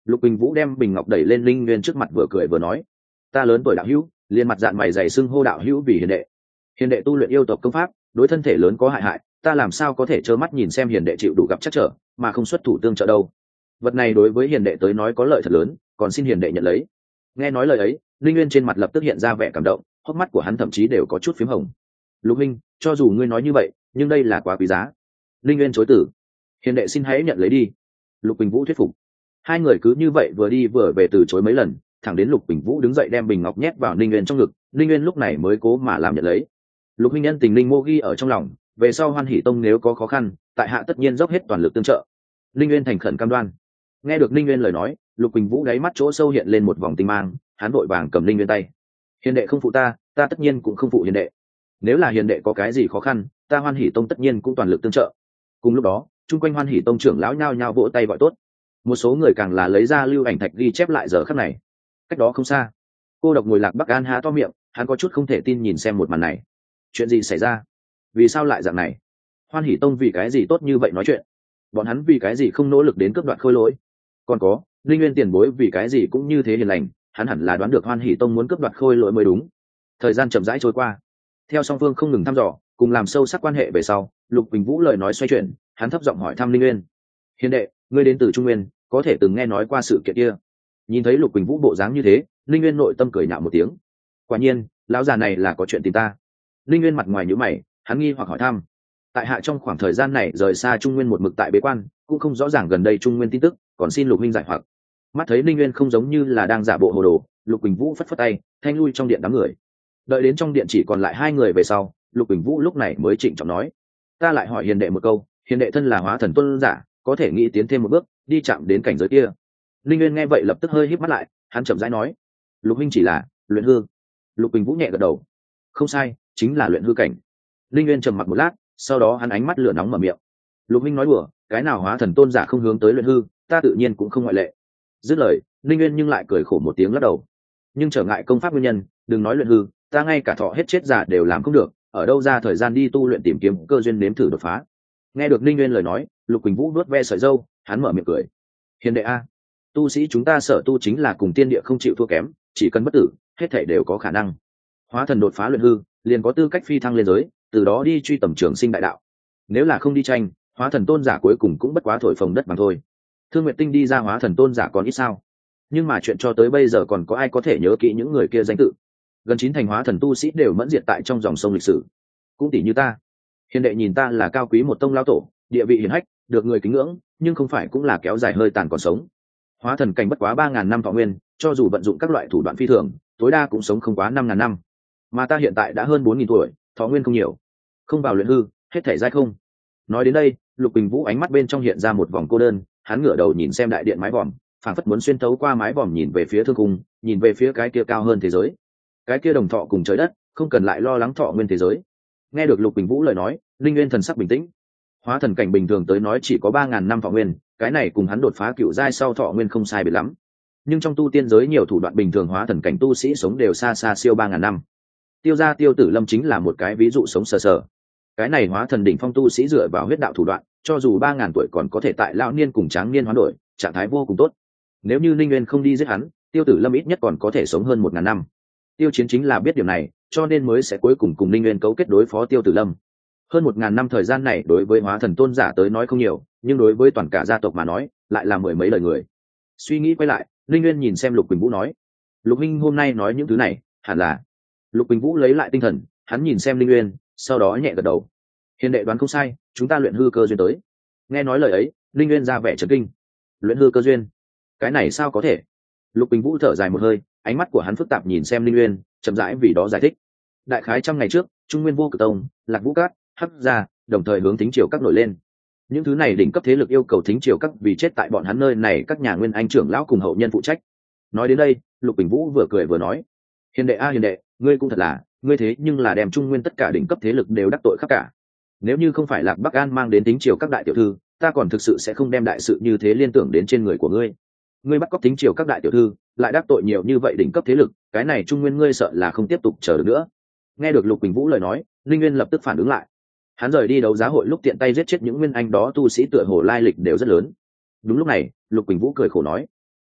Lục Bình Vũ đem bình ngọc đẩy lên Linh Nguyên trước mặt vừa cười vừa nói, ta lớn tuổi đạo hữu, liền mặt dạn mày dày xưng hô đạo hữu vì hiền đệ. Hiền đệ tu luyện yêu tộc công pháp, đối thân thể lớn có hại hại, ta làm sao có thể trơ mắt nhìn xem hiền đệ chịu đủ gặp trắc trở mà không xuất thủ tương trợ đâu. Vật này đối với hiền đệ tới nói có lợi thật lớn, còn xin hiền đệ nhận lấy. Nghe nói lời ấy, Linh Nguyên trên mặt lập tức hiện ra vẻ cảm động, hốc mắt của hắn thậm chí đều có chút phím hồng. Lục huynh, cho dù ngươi nói như vậy, nhưng đây là quá quý giá. Linh Nguyên chối từ. Hiền đệ xin hãy nhận lấy đi. Lục Bình Vũ thuyết phục. Hai người cứ như vậy vừa đi vừa về từ chối mấy lần, thẳng đến Lục Bình Vũ đứng dậy đem bình ngọc nhét vào Linh Nguyên trong ngực, Linh Nguyên lúc này mới cố mà làm nhận lấy. Lục huynh nhân tình Linh Mô ghi ở trong lòng, về sau Hoan Hỷ Tông nếu có khó khăn, tại hạ tất nhiên dốc hết toàn lực tương trợ. Linh Nguyên thành khẩn cam đoan. Nghe được Linh Nguyên lời nói, Lục Bình Vũ đáy mắt chỗ sâu hiện lên một vòng tinh mang, hắn vội vàng cầm Linh Nguyên tay. Hiền đệ không phụ ta, ta tất nhiên cũng không phụ hiền đệ. Nếu là hiền đệ có cái gì khó khăn, ta Hoan Hỷ Tông tất nhiên cũng toàn lực tương trợ. Cùng lúc đó, chung quanh Hoan Hỷ Tông trưởng lão nhao nhao vỗ tay gọi tốt. Một số người càng là lấy ra lưu ảnh thạch ghi chép lại giờ khắc này. Cách đó không xa, cô độc ngồi Lạc Bắc An há to miệng, hắn có chút không thể tin nhìn xem một màn này. Chuyện gì xảy ra? Vì sao lại dạng này? Hoan Hỷ Tông vì cái gì tốt như vậy nói chuyện? Bọn hắn vì cái gì không nỗ lực đến cướp đoạt khôi lỗi? Còn có, Linh Nguyên tiền bối vì cái gì cũng như thế hiền lành, hắn hẳn là đoán được Hoan Hỷ Tông muốn cướp đoạt khôi lỗi mới đúng. Thời gian chậm rãi trôi qua, theo song phương không ngừng thăm dò, cùng làm sâu sắc quan hệ về sau, Lục Bình Vũ lời nói xoay chuyển, hắn thấp giọng hỏi thăm Linh Nguyên. Hiền đệ, ngươi đến từ Trung Nguyên, có thể từng nghe nói qua sự kiện kia? Nhìn thấy Lục Bình Vũ bộ dáng như thế, Linh Nguyên nội tâm cười nhạo một tiếng. Quả nhiên, lão già này là có chuyện tìm ta. Linh Nguyên mặt ngoài nhíu mày, hắn nghi hoặc hỏi thăm. Tại hạ trong khoảng thời gian này rời xa Trung Nguyên một mực tại bế quan, cũng không rõ ràng gần đây Trung Nguyên tin tức, còn xin Lục huynh giải hoặc. Mắt thấy Linh Nguyên không giống như là đang giả bộ hồ đồ, Lục Bình Vũ phất phất tay, thanh lui trong điện đám người. Đợi đến trong điện chỉ còn lại hai người về sau, Lục Bình Vũ lúc này mới trịnh trọng nói, ta lại hỏi hiền đệ một câu, hiền đệ thân là Hóa Thần Tôn giả, có thể nghĩ tiến thêm một bước, đi chạm đến cảnh giới kia? Linh Nguyên nghe vậy lập tức hơi híp mắt lại, hắn chậm rãi nói, Lục huynh chỉ là luyện hư. Lục Bình Vũ nhẹ gật đầu, không sai, chính là luyện hư cảnh. Linh Nguyên trầm mặc một lát, sau đó hắn ánh mắt lửa nóng mở miệng, Lục huynh nói đùa, cái nào Hóa Thần Tôn giả không hướng tới luyện hư, ta tự nhiên cũng không ngoại lệ. Dứt lời, Linh Nguyên nhưng lại cười khổ một tiếng lắc đầu, nhưng trở ngại công pháp nguyên nhân, đừng nói luyện hư, ta ngay cả thọ hết chết giả đều làm không được, ở đâu ra thời gian đi tu luyện tìm kiếm cơ duyên nếm thử đột phá. Nghe được Linh Nguyên lời nói, Lục Bình Vũ vuốt ve sợi râu, hắn mở miệng cười, hiền đệ a, tu sĩ chúng ta sở tu chính là cùng tiên địa không chịu thua kém, chỉ cần bất tử, hết thảy đều có khả năng. Hóa thần đột phá luyện hư, liền có tư cách phi thăng lên giới, từ đó đi truy tầm trường sinh đại đạo. Nếu là không đi tranh, Hóa Thần Tôn giả cuối cùng cũng bất quá thổi phồng đất bằng thôi. Thương Nguyệt Tinh đi ra Hóa Thần Tôn giả còn ít sao? Nhưng mà chuyện cho tới bây giờ còn có ai có thể nhớ kỹ những người kia danh tự? Gần 9 thành Hóa Thần tu sĩ đều mẫn diệt tại trong dòng sông lịch sử. Cũng tỷ như ta, hiền đệ nhìn ta là cao quý một tông lão tổ, địa vị hiển hách, được người kính ngưỡng, nhưng không phải cũng là kéo dài hơi tàn còn sống. Hóa thần cảnh bất quá 3000 năm thọ nguyên, cho dù vận dụng các loại thủ đoạn phi thường, tối đa cũng sống không quá 5000 năm. Mà ta hiện tại đã hơn 4000 tuổi, thọ nguyên không nhiều, không vào luyện hư, hết thể dai không. Nói đến đây, Lục Bình Vũ ánh mắt bên trong hiện ra một vòng cô đơn, hắn ngửa đầu nhìn xem đại điện mái vòm, phảng phất muốn xuyên thấu qua mái vòm nhìn về phía thương cung, nhìn về phía cái kia cao hơn thế giới, cái kia đồng thọ cùng trời đất, không cần lại lo lắng thọ nguyên thế giới. Nghe được Lục Bình Vũ lời nói, Linh Nguyên thần sắc bình tĩnh. Hóa thần cảnh bình thường tới nói chỉ có 3000 năm thọ nguyên, cái này cùng hắn đột phá cựu giai sau thọ nguyên không sai biệt lắm. Nhưng trong tu tiên giới nhiều thủ đoạn bình thường hóa thần cảnh tu sĩ sống đều xa xa siêu 3000 năm. Tiêu gia Tiêu Tử Lâm chính là một cái ví dụ sống sờ sờ. Cái này hóa thần đỉnh phong tu sĩ dựa vào huyết đạo thủ đoạn, cho dù 3000 tuổi còn có thể tại lão niên cùng tráng niên hoán đổi, trạng thái vô cùng tốt. Nếu như Linh Nguyên không đi giết hắn, Tiêu Tử Lâm ít nhất còn có thể sống hơn 1000 năm. Tiêu Chiến chính là biết điều này, cho nên mới sẽ cuối cùng cùng Linh Nguyên cấu kết đối phó Tiêu Tử Lâm. Hơn 1000 năm thời gian này đối với hóa thần tôn giả tới nói không nhiều, nhưng đối với toàn cả gia tộc mà nói, lại là mười mấy đời người. Suy nghĩ quay lại, Linh Nguyên nhìn xem Lục Bình Vũ nói, Lục huynh hôm nay nói những thứ này, hẳn là. Lục Bình Vũ lấy lại tinh thần, hắn nhìn xem Linh Nguyên, sau đó nhẹ gật đầu. Hiền đệ đoán không sai, chúng ta luyện hư cơ duyên tới. Nghe nói lời ấy, Linh Nguyên ra vẻ chấn kinh. Luyện hư cơ duyên? Cái này sao có thể? Lục Bình Vũ thở dài một hơi, ánh mắt của hắn phức tạp nhìn xem Linh Nguyên, chậm rãi vì đó giải thích. Đại khái 100 ngày trước, Trung Nguyên Vô Cực Tông, Lạc Vũ Cát, Hắc Gia, đồng thời hướng Thính Triều các nổi lên. Những thứ này đỉnh cấp thế lực yêu cầu Thính Triều các vì chết tại bọn hắn nơi này các nhà nguyên anh trưởng lão cùng hậu nhân phụ trách. Nói đến đây, Lục Bình Vũ vừa cười vừa nói, hiền đệ a hiền đệ, ngươi cũng thật là, ngươi thế nhưng là đem Trung Nguyên tất cả đỉnh cấp thế lực đều đắc tội khắp cả. Nếu như không phải Lạc Bắc An mang đến Thính Triều các đại tiểu thư, ta còn thực sự sẽ không đem đại sự như thế liên tưởng đến trên người của ngươi. Ngươi bắt cóc Thính Triều các đại tiểu thư, lại đắc tội nhiều như vậy đỉnh cấp thế lực, cái này Trung Nguyên ngươi sợ là không tiếp tục chờ được nữa. Nghe được Lục Bình Vũ lời nói, Linh Nguyên lập tức phản ứng lại. Hắn rời đi đấu giá hội lúc tiện tay giết chết những nguyên anh đó tu sĩ tựa hồ lai lịch đều rất lớn. Đúng lúc này, Lục Bình Vũ cười khổ nói,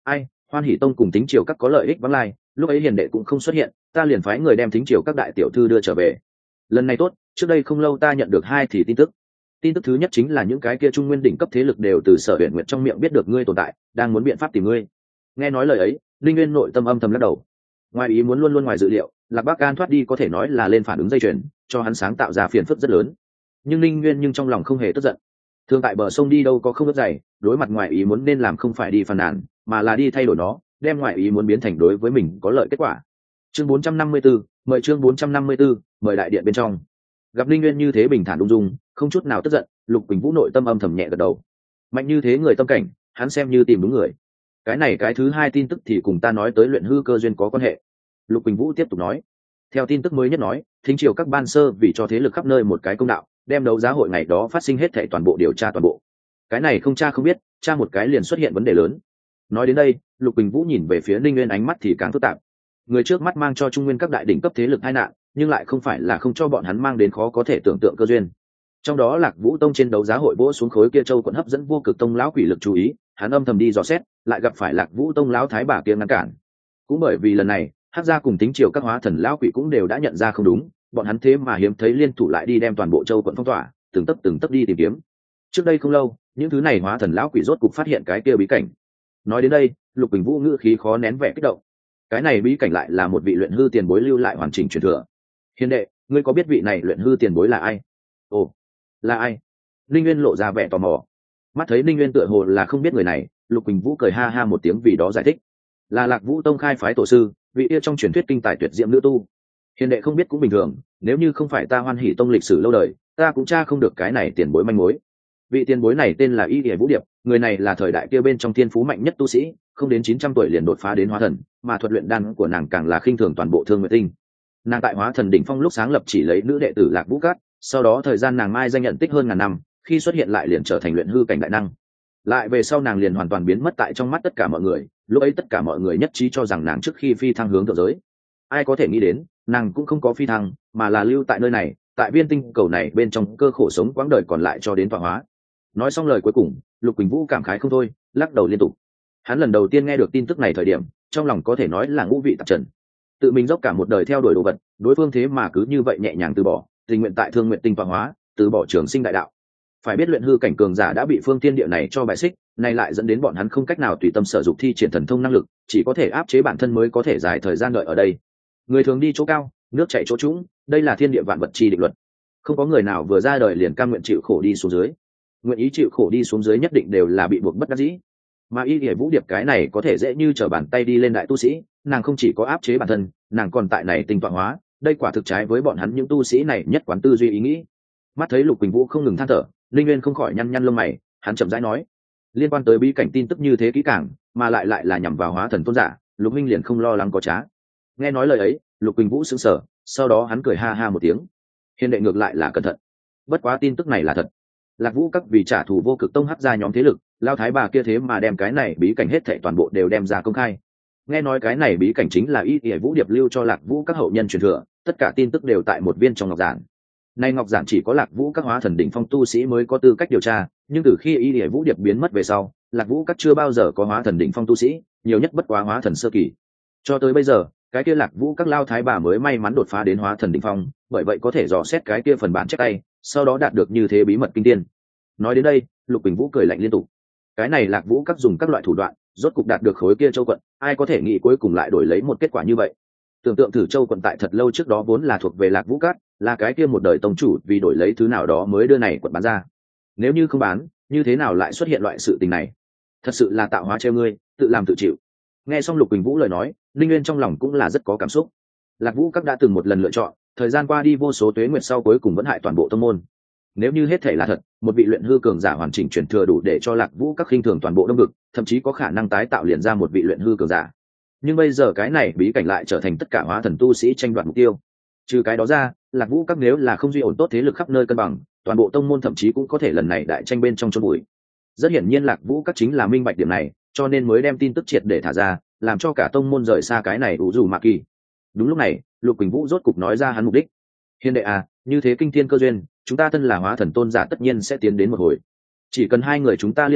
ai, Hoan Hỷ Tông cùng Thính Triều các có lợi ích vắng lai, lúc ấy hiền đệ cũng không xuất hiện, ta liền phái người đem Thính Triều các đại tiểu thư đưa trở về. Lần này tốt, trước đây không lâu ta nhận được hai thì tin tức. Tin tức thứ nhất chính là những cái kia trung nguyên đỉnh cấp thế lực đều từ Sở Uyển Nguyệt trong miệng biết được ngươi tồn tại, đang muốn biện pháp tìm ngươi. Nghe nói lời ấy, Linh Nguyên nội tâm âm thầm lắc đầu. Ngoài ý muốn luôn luôn ngoài dự liệu, Lạc Bắc An thoát đi có thể nói là lên phản ứng dây chuyền, cho hắn sáng tạo ra phiền phức rất lớn. Nhưng Linh Nguyên nhưng trong lòng không hề tức giận. Thường tại bờ sông đi đâu có không ướt dày, đối mặt ngoài ý muốn nên làm không phải đi phàn nàn, mà là đi thay đổi nó, đem ngoài ý muốn biến thành đối với mình có lợi kết quả. Chương 454, mời chương 454, mời đại điện bên trong. Gặp Linh Nguyên như thế bình thản ung dung, không chút nào tức giận, Lục Quỳnh Vũ nội tâm âm thầm nhẹ gật đầu. Mạnh như thế người tâm cảnh, hắn xem như tìm đúng người. Cái này cái thứ hai tin tức thì cùng ta nói tới luyện hư cơ duyên có quan hệ. Lục Quỳnh Vũ tiếp tục nói. Theo tin tức mới nhất nói, Thính Triều các ban sơ vì cho thế lực khắp nơi một cái công đạo, đem đấu giá hội ngày đó phát sinh hết thảy toàn bộ điều tra toàn bộ. Cái này không tra không biết, tra một cái liền xuất hiện vấn đề lớn. Nói đến đây, Lục Quỳnh Vũ nhìn về phía Ninh Nguyên ánh mắt thì càng phức tạp. Người trước mắt mang cho Trung Nguyên các đại đỉnh cấp thế lực tai nạn, nhưng lại không phải là không cho bọn hắn mang đến khó có thể tưởng tượng cơ duyên. Trong đó Lạc Vũ Tông trên đấu giá hội vỗ xuống khối kia châu quận hấp dẫn vô cực tông lão quỷ lực chú ý, hắn âm thầm đi dò xét, lại gặp phải Lạc Vũ Tông lão thái bà kia ngăn cản. Cũng bởi vì lần này, Hắc gia cùng Thính Triều các hóa thần lão quỷ cũng đều đã nhận ra không đúng, bọn hắn thế mà hiếm thấy liên thủ lại đi đem toàn bộ châu quận phong tỏa, từng tấc đi tìm kiếm. Trước đây không lâu, những thứ này hóa thần lão quỷ rốt cục phát hiện cái kia bí cảnh. Nói đến đây, Lục Bình Vũ ngữ khí khó nén vẻ kích động. Cái này bí cảnh lại là một vị luyện hư tiền bối lưu lại hoàn chỉnh truyền thừa. Hiền đệ, ngươi có biết vị này luyện hư tiền bối là ai? Ồ, là ai? Linh Nguyên lộ ra vẻ tò mò. Mắt thấy Linh Nguyên tựa hồ là không biết người này, Lục Bình Vũ cười ha ha một tiếng vì đó giải thích. Là Lạc Vũ Tông khai phái tổ sư, vị kia trong truyền thuyết kinh tài tuyệt diệm nữ tu. Hiền đệ không biết cũng bình thường, nếu như không phải ta Hoan Hỷ Tông lịch sử lâu đời, ta cũng tra không được cái này tiền bối manh mối. Vị tiền bối này tên là Y Điệp Vũ Điệp, người này là thời đại kia bên trong thiên phú mạnh nhất tu sĩ, không đến 900 tuổi liền đột phá đến hóa thần, mà thuật luyện đan của nàng càng là khinh thường toàn bộ Thương Nguyệt Tinh. Nàng tại hóa thần đỉnh phong lúc sáng lập chỉ lấy nữ đệ tử Lạc Vũ Cát, sau đó thời gian nàng mai danh nhận tích hơn ngàn năm, khi xuất hiện lại liền trở thành luyện hư cảnh đại năng. Lại về sau nàng liền hoàn toàn biến mất tại trong mắt tất cả mọi người, lúc ấy tất cả mọi người nhất trí cho rằng nàng trước khi phi thăng hướng thượng giới. Ai có thể nghĩ đến, nàng cũng không có phi thăng, mà là lưu tại nơi này, tại viên tinh cầu này bên trong cơ khổ sống quãng đời còn lại cho đến tọa hóa. Nói xong lời cuối cùng, Lục Quỳnh Vũ cảm khái không thôi, lắc đầu liên tục. Hắn lần đầu tiên nghe được tin tức này thời điểm, trong lòng có thể nói là ngũ vị tạp trần. Tự mình dốc cả một đời theo đuổi đồ vật, đối phương thế mà cứ như vậy nhẹ nhàng từ bỏ, tình nguyện tại Thương Nguyện Tinh tọa hóa, từ bỏ trường sinh đại đạo. Phải biết luyện hư cảnh cường giả đã bị phương tiên địa này cho bài xích, nay lại dẫn đến bọn hắn không cách nào tùy tâm sở dụng thi triển thần thông năng lực, chỉ có thể áp chế bản thân mới có thể dài thời gian đợi ở đây. Người thường đi chỗ cao, nước chảy chỗ trũng, đây là thiên địa vạn vật chi định luật. Không có người nào vừa ra đời liền cam nguyện chịu khổ đi xuống dưới. Nguyện ý chịu khổ đi xuống dưới nhất định đều là bị buộc bất đắc dĩ. Mà Y Điệp Vũ Điệp cái này có thể dễ như trở bàn tay đi lên đại tu sĩ, nàng không chỉ có áp chế bản thân, nàng còn tại này tinh tọa hóa, đây quả thực trái với bọn hắn những tu sĩ này nhất quán tư duy ý nghĩ. Mắt thấy Lục Quỳnh Vũ không ngừng than thở, Linh Nguyên không khỏi nhăn nhăn lông mày, hắn chậm rãi nói: liên quan tới bí cảnh tin tức như thế kỹ càng, mà lại là nhằm vào hóa thần tôn giả, Lục minh liền không lo lắng có trá. Nghe nói lời ấy, Lục Quỳnh Vũ sững sờ, sau đó hắn cười ha ha một tiếng. Hiền đệ ngược lại là cẩn thận. Bất quá tin tức này là thật. Lạc Vũ các vì trả thù vô cực tông hắc ra nhóm thế lực, lao thái bà kia thế mà đem cái này bí cảnh hết thảy toàn bộ đều đem ra công khai. Nghe nói cái này bí cảnh chính là Y Điệp Vũ Điệp lưu cho Lạc Vũ các hậu nhân truyền thừa, tất cả tin tức đều tại một viên trong ngọc giản. Nay ngọc giản chỉ có Lạc Vũ các hóa thần đỉnh phong tu sĩ mới có tư cách điều tra, nhưng từ khi Y Điệp Vũ Điệp biến mất về sau, Lạc Vũ các chưa bao giờ có hóa thần đỉnh phong tu sĩ, nhiều nhất bất quá hóa thần sơ kỳ. Cho tới bây giờ, cái kia Lạc Vũ các lao thái bà mới may mắn đột phá đến hóa thần đỉnh phong, bởi vậy có thể dò xét cái kia phần bản chép tay, sau đó đạt được như thế bí mật kinh tiên. Nói đến đây, Lục Bình Vũ cười lạnh liên tục. Cái này Lạc Vũ các dùng các loại thủ đoạn, rốt cục đạt được khối kia châu quận, ai có thể nghĩ cuối cùng lại đổi lấy một kết quả như vậy. Tưởng tượng thử châu quận tại thật lâu trước đó vốn là thuộc về Lạc Vũ các, là cái kia một đời tông chủ vì đổi lấy thứ nào đó mới đưa này quận bán ra. Nếu như không bán, như thế nào lại xuất hiện loại sự tình này? Thật sự là tạo hóa treo ngươi, tự làm tự chịu. Nghe xong Lục Bình Vũ lời nói, Linh Nguyên trong lòng cũng là rất có cảm xúc. Lạc Vũ các đã từng một lần lựa chọn, thời gian qua đi vô số tuế nguyệt sau cuối cùng vẫn hại toàn bộ tông môn. Nếu như hết thể là thật, một vị luyện hư cường giả hoàn chỉnh truyền thừa đủ để cho Lạc Vũ các khinh thường toàn bộ đông vực, thậm chí có khả năng tái tạo liền ra một vị luyện hư cường giả. Nhưng bây giờ cái này bí cảnh lại trở thành tất cả hóa thần tu sĩ tranh đoạt mục tiêu. Trừ cái đó ra, Lạc Vũ các nếu là không duy ổn tốt thế lực khắp nơi cân bằng, toàn bộ tông môn thậm chí cũng có thể lần này đại tranh bên trong chôn bụi. Rất hiển nhiên Lạc Vũ các chính là minh bạch điểm này, cho nên mới đem tin tức triệt để thả ra, làm cho cả tông môn rời xa cái này ủ dù mạ kỳ. Đúng lúc này, Lục Quỳnh Vũ rốt cục nói ra hắn mục đích. Hiền đệ à, như thế kinh thiên cơ duyên, chúng ta thân là hóa thần tôn giả tất nhiên sẽ tiến đến một hồi. Chỉ cần hai người chúng ta liên thủ,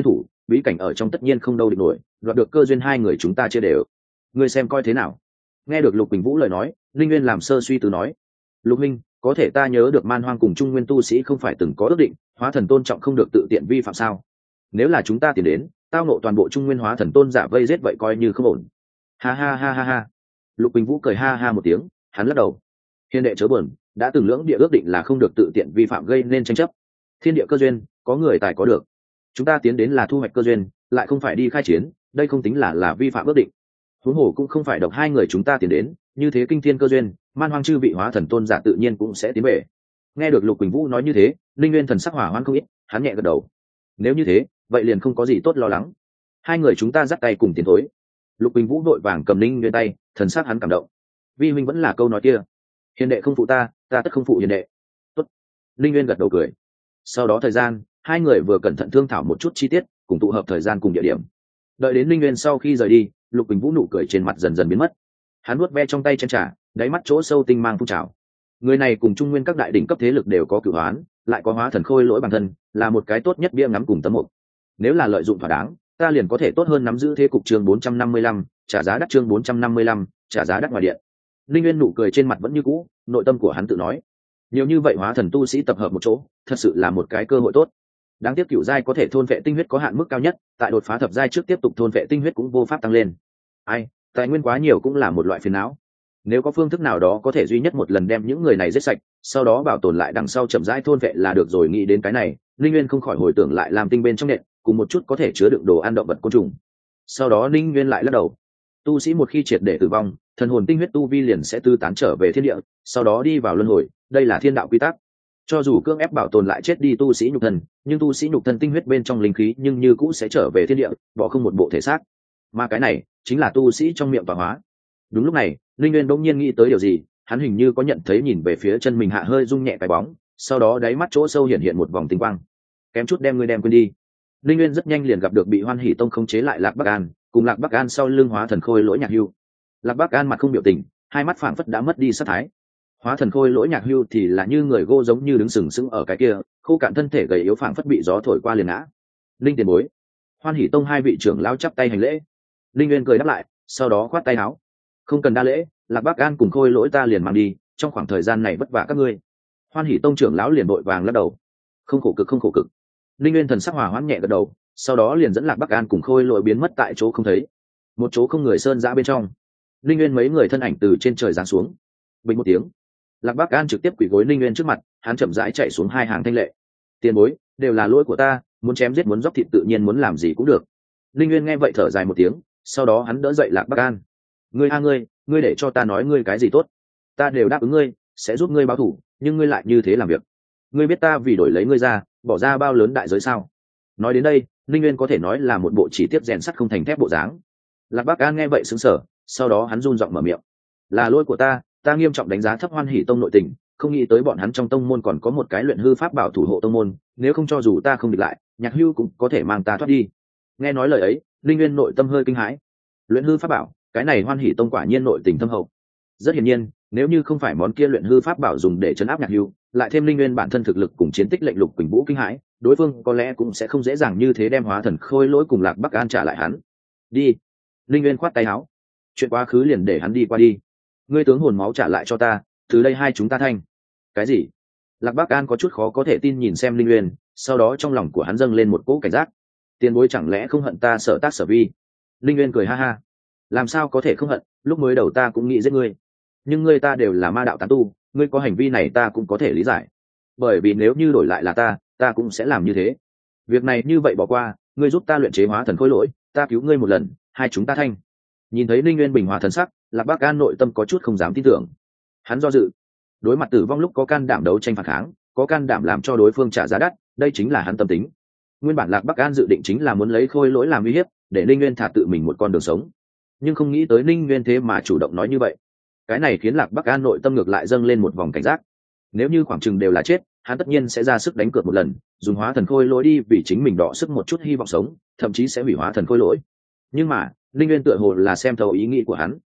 bí cảnh ở trong tất nhiên không đâu địch nổi, đoạt được cơ duyên hai người chúng ta chia đều. Ngươi xem coi thế nào. Nghe được Lục Quỳnh Vũ lời nói, Linh Nguyên làm sơ suy tư nói: Lục minh, có thể ta nhớ được Man Hoang cùng Trung Nguyên tu sĩ không phải từng có ước định, hóa thần tôn trọng không được tự tiện vi phạm sao? Nếu là chúng ta tiến đến, tao nộ toàn bộ Trung Nguyên hóa thần tôn giả vây giết vậy coi như không ổn. Ha ha ha ha ha. Lục Quỳnh Vũ cười ha ha một tiếng, hắn lắc đầu. Hiền đệ chớ buồn, đã từng lưỡng địa ước định là không được tự tiện vi phạm gây nên tranh chấp. Thiên địa cơ duyên, có người tài có được. Chúng ta tiến đến là thu hoạch cơ duyên, lại không phải đi khai chiến, đây không tính là vi phạm ước định. Huống hồ cũng không phải độc hai người chúng ta tiến đến, như thế kinh thiên cơ duyên, Man Hoang chư vị hóa thần tôn giả tự nhiên cũng sẽ tiến về. Nghe được Lục Quỳnh Vũ nói như thế, Linh Nguyên thần sắc hỏa hoãn không ít, hắn nhẹ gật đầu. Nếu như thế, vậy liền không có gì tốt lo lắng. Hai người chúng ta dắt tay cùng tiến thối. Lục Quỳnh Vũ vội vàng cầm Linh Nguyên tay, thần sắc hắn cảm động. Vi huynh vẫn là câu nói kia, hiền đệ không phụ ta, ta tất không phụ hiền đệ. Tốt. Linh Nguyên gật đầu cười. Sau đó thời gian, hai người vừa cẩn thận thương thảo một chút chi tiết, cùng tụ hợp thời gian cùng địa điểm. Đợi đến Linh Nguyên sau khi rời đi, Lục Quỳnh Vũ nụ cười trên mặt dần dần biến mất. Hắn nuốt ve trong tay chén trà, đáy mắt chỗ sâu tinh mang phun trào. Người này cùng Trung Nguyên các đại đỉnh cấp thế lực đều có cửu hoán, lại có hóa thần khôi lỗi bản thân, là một cái tốt nhất bia ngắm cùng tấm mục. Nếu là lợi dụng thỏa đáng, ta liền có thể tốt hơn nắm giữ thế cục. Chương 455, trả giá đắt. Chương 455, trả giá đắt ngoài điện. Linh Nguyên nụ cười trên mặt vẫn như cũ, nội tâm của hắn tự nói: nhiều như vậy hóa thần tu sĩ tập hợp một chỗ, thật sự là một cái cơ hội tốt. Đáng tiếc cửu giai có thể thôn vệ tinh huyết có hạn mức cao nhất, tại đột phá thập giai trước tiếp tục thôn vệ tinh huyết cũng vô pháp tăng lên. Ai, tài nguyên quá nhiều cũng là một loại phiền não. Nếu có phương thức nào đó có thể duy nhất một lần đem những người này giết sạch, sau đó bảo tồn lại đằng sau chậm rãi thôn vệ là được rồi. Nghĩ đến cái này, Linh Nguyên không khỏi hồi tưởng lại làm tinh bên trong nện, cùng một chút có thể chứa đựng đồ ăn động vật côn trùng. Sau đó Linh Nguyên lại lắc đầu. Tu sĩ một khi triệt để tử vong, thần hồn tinh huyết tu vi liền sẽ tư tán trở về thiên địa, sau đó đi vào luân hồi, đây là thiên đạo quy tắc. Cho dù cưỡng ép bảo tồn lại chết đi tu sĩ nhục thân, nhưng tu sĩ nhục thân tinh huyết bên trong linh khí nhưng như cũ sẽ trở về thiên địa, bỏ không một bộ thể xác. Mà cái này chính là tu sĩ trong miệng tọa hóa. Đúng lúc này, Linh Nguyên bỗng nhiên nghĩ tới điều gì, hắn hình như có nhận thấy nhìn về phía chân mình hạ hơi rung nhẹ cái bóng, sau đó đáy mắt chỗ sâu hiện một vòng tinh quang. Kém chút đem ngươi đem quên đi. Linh Nguyên rất nhanh liền gặp được bị Hoan Hỷ Tông khống chế lại Lạc Bắc An, cùng Lạc Bắc An sau lưng hóa thần khôi lỗi Nhạc Hưu. Lạc Bắc An mặt không biểu tình, hai mắt phảng phất đã mất đi sát thái. Hóa thần khôi lỗi Nhạc Hưu thì là như người gỗ giống như đứng sừng sững ở cái kia, khô cạn thân thể gầy yếu phảng phất bị gió thổi qua liền ngã. Linh tiền bối. Hoan Hỷ Tông hai vị trưởng lão chắp tay hành lễ. Linh Nguyên cười đáp lại, sau đó khoát tay áo: không cần đa lễ, Lạc Bắc An cùng khôi lỗi ta liền mang đi, trong khoảng thời gian này vất vả các ngươi. Hoan Hỷ Tông trưởng lão liền vội vàng lắc đầu: không khổ cực không khổ cực. Linh Nguyên thần sắc hòa hoãn nhẹ gật đầu, sau đó liền dẫn Lạc Bắc An cùng khôi lỗi biến mất tại chỗ không thấy. Một chỗ không người sơn giã bên trong, Linh Nguyên mấy người thân ảnh từ trên trời giáng xuống. Bình một tiếng, Lạc Bắc An trực tiếp quỳ gối Linh Nguyên trước mặt, hắn chậm rãi chạy xuống hai hàng thanh lệ: tiền bối, đều là lỗi của ta, muốn chém giết muốn dốc thịt tự nhiên muốn làm gì cũng được. Linh Nguyên nghe vậy thở dài một tiếng, sau đó hắn đỡ dậy Lạc Bắc An: ngươi để cho ta nói ngươi cái gì tốt? Ta đều đáp ứng ngươi, sẽ giúp ngươi báo thù, nhưng ngươi lại như thế làm việc. Ngươi biết ta vì đổi lấy ngươi ra, bỏ ra bao lớn đại giới sao? Nói đến đây, Linh Nguyên có thể nói là một bộ chỉ tiết rèn sắt không thành thép bộ dáng. Lạc Bắc An nghe vậy sững sờ, sau đó hắn run giọng mở miệng: là lỗi của ta nghiêm trọng đánh giá thấp Hoan Hỷ Tông nội tình, không nghĩ tới bọn hắn trong tông môn còn có một cái luyện hư pháp bảo thủ hộ tông môn, nếu không cho dù ta không địch lại, Nhạc Hưu cũng có thể mang ta thoát đi. Nghe nói lời ấy, Linh Nguyên nội tâm hơi kinh hãi. Luyện hư pháp bảo, cái này Hoan Hỷ Tông quả nhiên nội tình thâm hậu. Rất hiển nhiên, nếu như không phải món kia luyện hư pháp bảo dùng để trấn áp Nhạc Hưu, lại thêm Linh Nguyên bản thân thực lực cùng chiến tích lệnh Lục Quỳnh Vũ kinh hãi, đối phương có lẽ cũng sẽ không dễ dàng như thế đem hóa thần khôi lỗi cùng Lạc Bắc An trả lại hắn. Đi. Linh Nguyên khoát tay áo: chuyện quá khứ liền để hắn đi qua đi, ngươi tướng hồn máu trả lại cho ta, từ đây hai chúng ta thanh. Cái gì? Lạc Bắc An có chút khó có thể tin nhìn xem Linh Nguyên, sau đó trong lòng của hắn dâng lên một cỗ cảnh giác. Tiền bối chẳng lẽ không hận ta sở tác sở vi? Linh Nguyên cười ha ha: làm sao có thể không hận, lúc mới đầu ta cũng nghĩ giết ngươi, nhưng ngươi ta đều là ma đạo tán tu, ngươi có hành vi này ta cũng có thể lý giải, bởi vì nếu như đổi lại là ta cũng sẽ làm như thế. Việc này như vậy bỏ qua, ngươi giúp ta luyện chế hóa thần khôi lỗi, ta cứu ngươi một lần, hai chúng ta thanh. Nhìn thấy Linh Nguyên bình hòa thần sắc, Lạc Bắc An nội tâm có chút không dám tin tưởng. Hắn do dự, đối mặt tử vong lúc có can đảm đấu tranh phản kháng, có can đảm làm cho đối phương trả giá đắt, đây chính là hắn tâm tính. Nguyên bản Lạc Bắc An dự định chính là muốn lấy khôi lỗi làm uy hiếp, để Linh Nguyên thả tự mình một con đường sống, nhưng không nghĩ tới Linh Nguyên thế mà chủ động nói như vậy. Cái này khiến Lạc Bắc An nội tâm ngược lại dâng lên một vòng cảnh giác. Nếu như khoảng chừng đều là chết, hắn tất nhiên sẽ ra sức đánh cược một lần, dùng hóa thần khôi lỗi đi vì chính mình đọ sức một chút hy vọng sống, thậm chí sẽ hủy hóa thần khôi lỗi. Nhưng mà Linh Nguyên tựa hồ là xem thấu ý nghĩ của hắn.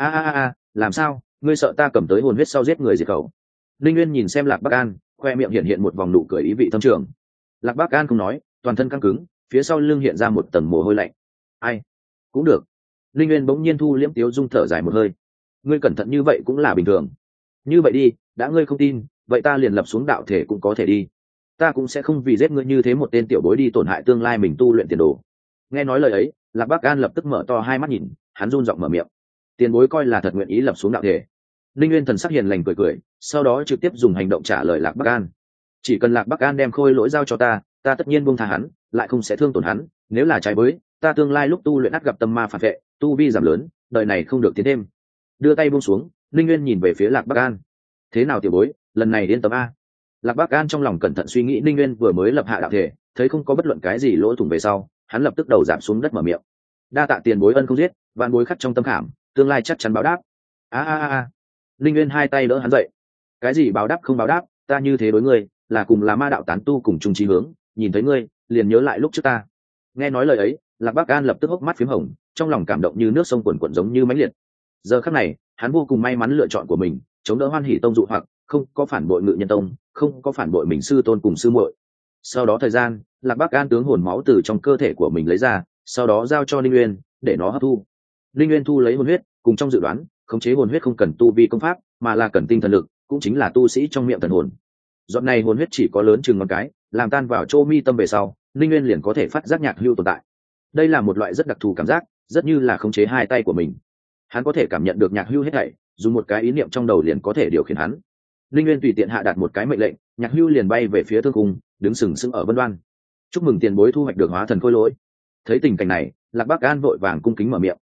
Làm sao, ngươi sợ ta cầm tới hồn huyết sau giết người diệt khẩu? Linh Nguyên nhìn xem Lạc Bắc An, khoe miệng hiện một vòng nụ cười ý vị thâm trường. Lạc Bắc An không nói, toàn thân căng cứng, phía sau lưng hiện ra một tầng mồ hôi lạnh. Ai? Cũng được. Linh Nguyên bỗng nhiên thu liễm tiếu dung thở dài một hơi. Ngươi cẩn thận như vậy cũng là bình thường. Như vậy đi, đã ngươi không tin, vậy ta liền lập xuống đạo thể cũng có thể đi. Ta cũng sẽ không vì giết ngươi như thế một tên tiểu bối đi tổn hại tương lai mình tu luyện tiền đồ. Nghe nói lời ấy, Lạc Bắc An lập tức mở to hai mắt nhìn, hắn run giọng mở miệng. Tiền bối coi là thật nguyện ý lập xuống đạo thể. Linh Nguyên thần sắc hiền lành cười cười, sau đó trực tiếp dùng hành động trả lời Lạc Bắc An. Chỉ cần Lạc Bắc An đem khôi lỗi giao cho ta tất nhiên buông tha hắn, lại không sẽ thương tổn hắn. Nếu là trái bới, ta tương lai lúc tu luyện ắt gặp tâm ma phản vệ, tu vi giảm lớn, đời này không được tiến thêm. Đưa tay buông xuống, Linh Nguyên nhìn về phía Lạc Bắc An. Thế nào tiểu bối, lần này yên tâm a? Lạc Bắc An trong lòng cẩn thận suy nghĩ Linh Nguyên vừa mới lập hạ đạo thể, thấy không có bất luận cái gì lỗ thủng về sau, hắn lập tức đầu giảm xuống đất mở miệng. Đa tạ tiền bối ân không giết, vạn bối khắc trong tâm khảm, tương lai chắc chắn báo đáp. A. Linh Nguyên hai tay đỡ hắn dậy. Cái gì báo đáp không báo đáp, ta như thế đối ngươi, là cùng là ma đạo tán tu cùng chung chí hướng, nhìn thấy ngươi, liền nhớ lại lúc trước ta. Nghe nói lời ấy, Lạc Bắc An lập tức hốc mắt phím hồng, trong lòng cảm động như nước sông cuồn cuộn giống như mãnh liệt. Giờ khắc này, hắn vô cùng may mắn lựa chọn của mình, chống đỡ Hoan Hỷ tông dụ hoặc, không có phản bội Ngự Nhân tông, không có phản bội mình sư tôn cùng sư muội. Sau đó thời gian, Lạc Bắc An tướng hồn máu từ trong cơ thể của mình lấy ra, sau đó giao cho Linh Nguyên để nó hấp thu. Linh Nguyên thu lấy hồn huyết, cùng trong dự đoán, khống chế hồn huyết không cần tu vi công pháp, mà là cần tinh thần lực, cũng chính là tu sĩ trong miệng thần hồn. Giọt này hồn huyết chỉ có lớn chừng ngón cái, làm tan vào chỗ mi tâm về sau, Linh Nguyên liền có thể phát giác Nhạc Hưu tồn tại. Đây là một loại rất đặc thù cảm giác, rất như là khống chế hai tay của mình. Hắn có thể cảm nhận được Nhạc Hưu hết thảy, dùng một cái ý niệm trong đầu liền có thể điều khiển hắn. Linh Nguyên tùy tiện hạ đạt một cái mệnh lệnh, Nhạc Hưu liền bay về phía thương cung, đứng sừng sững ở vân đoan. Chúc mừng tiền bối thu hoạch được hóa thần khôi lỗi. Thấy tình cảnh này, Lạc Bắc An vội vàng cung kính mở miệng.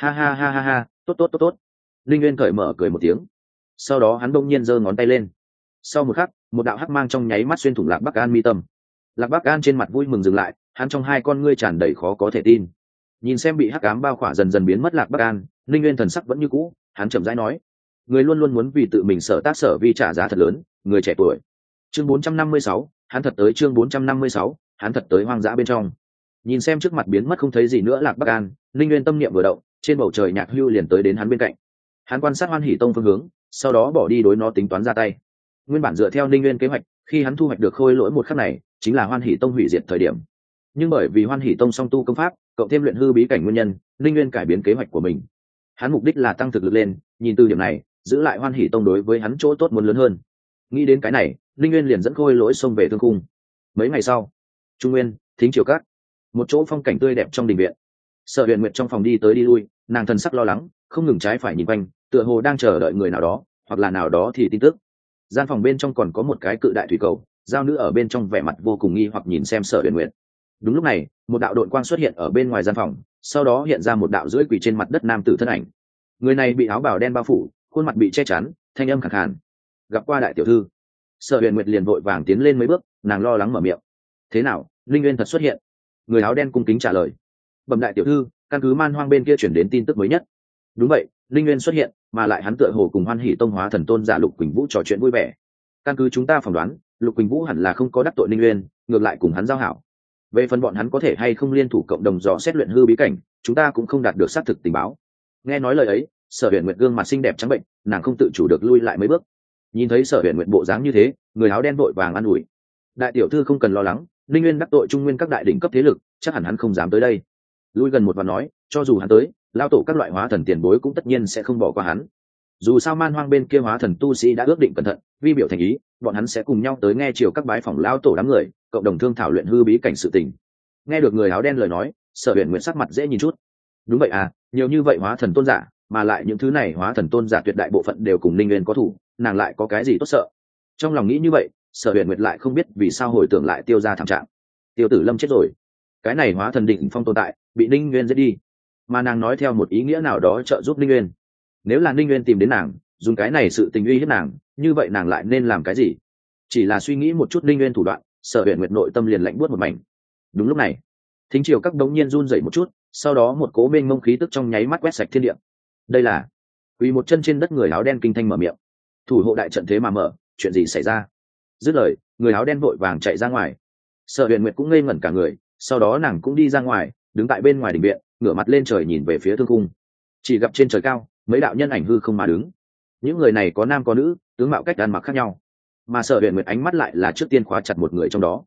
Ha, tốt. Linh Nguyên cởi mở cười một tiếng. Sau đó hắn đông nhiên giơ ngón tay lên. Sau một khắc, một đạo hắc mang trong nháy mắt xuyên thủng Lạc Bắc An mi tâm. Lạc Bắc An trên mặt vui mừng dừng lại, hắn trong hai con ngươi tràn đầy khó có thể tin. Nhìn xem bị hắc ám bao khỏa dần dần biến mất Lạc Bắc An, Linh Nguyên thần sắc vẫn như cũ, hắn chậm rãi nói: người luôn luôn muốn vì tự mình sở tác sở vi trả giá thật lớn, người trẻ tuổi. Chương 456, hắn thật tới. Chương 456, hắn thật tới hoang dã bên trong. Nhìn xem trước mặt biến mất không thấy gì nữa Lạc Bắc An, Linh Nguyên tâm niệm vừa động, trên bầu trời Nhạc Hưu liền tới đến hắn bên cạnh. Hắn quan sát Hoan Hỷ tông phương hướng, sau đó bỏ đi đối nó tính toán ra tay. Nguyên bản dựa theo Linh Nguyên kế hoạch, khi hắn thu hoạch được khôi lỗi một khắc này, chính là Hoan Hỷ tông hủy diệt thời điểm. Nhưng bởi vì Hoan Hỷ tông song tu công pháp, cộng thêm luyện hư bí cảnh nguyên nhân, Linh Nguyên cải biến kế hoạch của mình. Hắn mục đích là tăng thực lực lên, nhìn từ điểm này, giữ lại Hoan Hỷ tông đối với hắn chỗ tốt muốn lớn hơn. Nghĩ đến cái này, Linh Nguyên liền dẫn khôi lỗi xông về thương cung. Mấy ngày sau, Trung Nguyên, Thính Triều Các, một chỗ phong cảnh tươi đẹp trong đình viện. Sở Huyền Nguyệt trong phòng đi tới đi lui, nàng thần sắc lo lắng, không ngừng trái phải nhìn quanh, tựa hồ đang chờ đợi người nào đó, hoặc là nào đó thì tin tức. Gian phòng bên trong còn có một cái cự đại thủy cầu, giao nữ ở bên trong vẻ mặt vô cùng nghi hoặc nhìn xem Sở Huyền Nguyệt. Đúng lúc này, một đạo đội quang xuất hiện ở bên ngoài gian phòng, sau đó hiện ra một đạo rưỡi quỳ trên mặt đất nam tử thân ảnh. Người này bị áo bào đen bao phủ, khuôn mặt bị che chắn, thanh âm khàn khàn. Gặp qua đại tiểu thư. Sở Huyền Nguyệt liền vội vàng tiến lên mấy bước, nàng lo lắng mở miệng. Thế nào, Linh Nguyên thật xuất hiện? Người áo đen cung kính trả lời. Bẩm đại tiểu thư, căn cứ Man Hoang bên kia chuyển đến tin tức mới nhất. Đúng vậy, Linh Nguyên xuất hiện, mà lại hắn tựa hồ cùng Hoan Hỷ tông hóa thần tôn giả Lục Quỳnh Vũ trò chuyện vui vẻ. Căn cứ chúng ta phỏng đoán, Lục Quỳnh Vũ hẳn là không có đắc tội Linh Nguyên, ngược lại cùng hắn giao hảo. Về phần bọn hắn có thể hay không liên thủ cộng đồng dò xét luyện hư bí cảnh, chúng ta cũng không đạt được xác thực tình báo. Nghe nói lời ấy, Sở Huyền Nguyệt gương mặt xinh đẹp trắng bệnh, nàng không tự chủ được lui lại mấy bước. Nhìn thấy Sở Huyền Nguyệt bộ dáng như thế, người áo đen vội vàng an ủi. Đại tiểu thư không cần lo lắng, Linh Nguyên đắc tội Trung Nguyên các đại đỉnh cấp thế lực, chắc hẳn hắn không dám tới đây. Lui gần một và nói, cho dù hắn tới, lao tổ các loại hóa thần tiền bối cũng tất nhiên sẽ không bỏ qua hắn. Dù sao Man Hoang bên kia hóa thần tu sĩ đã ước định cẩn thận, vi biểu thành ý, bọn hắn sẽ cùng nhau tới nghe chiều các bái phỏng lao tổ đám người, cộng đồng thương thảo luyện hư bí cảnh sự tình. Nghe được người áo đen lời nói, Sở Huyền Nguyệt sắc mặt dễ nhìn chút. Đúng vậy à, nhiều như vậy hóa thần tôn giả, mà lại những thứ này hóa thần tôn giả tuyệt đại bộ phận đều cùng Linh Nguyên có thủ, nàng lại có cái gì tốt sợ? Trong lòng nghĩ như vậy, Sở Huyền Nguyệt lại không biết vì sao hồi tưởng lại Tiêu gia thảm trạng. Tiêu Tử Lâm chết rồi, cái này hóa thần đỉnh phong tồn tại bị Linh Nguyên giết đi, mà nàng nói theo một ý nghĩa nào đó trợ giúp Linh Nguyên. Nếu là Linh Nguyên tìm đến nàng, dùng cái này sự tình uy hiếp nàng, như vậy nàng lại nên làm cái gì? Chỉ là suy nghĩ một chút Linh Nguyên thủ đoạn, Sở Huyền Nguyệt nội tâm liền lạnh buốt một mảnh. Đúng lúc này, Thính Triều Các đống nhiên run rẩy một chút, sau đó một cỗ mênh mông khí tức trong nháy mắt quét sạch thiên địa. Đây là quỳ một chân trên đất người áo đen kinh thanh mở miệng. Thủ hộ đại trận thế mà mở, chuyện gì xảy ra? Dứt lời, người áo đen vội vàng chạy ra ngoài. Sở Huyền Nguyệt cũng ngây ngẩn cả người, sau đó nàng cũng đi ra ngoài, đứng tại bên ngoài đình viện, ngửa mặt lên trời nhìn về phía thương cung. Chỉ gặp trên trời cao, mấy đạo nhân ảnh hư không mà đứng. Những người này có nam có nữ, tướng mạo cách ăn mặc khác nhau, mà Sở Huyền Nguyệt ánh mắt lại là trước tiên khóa chặt một người trong đó.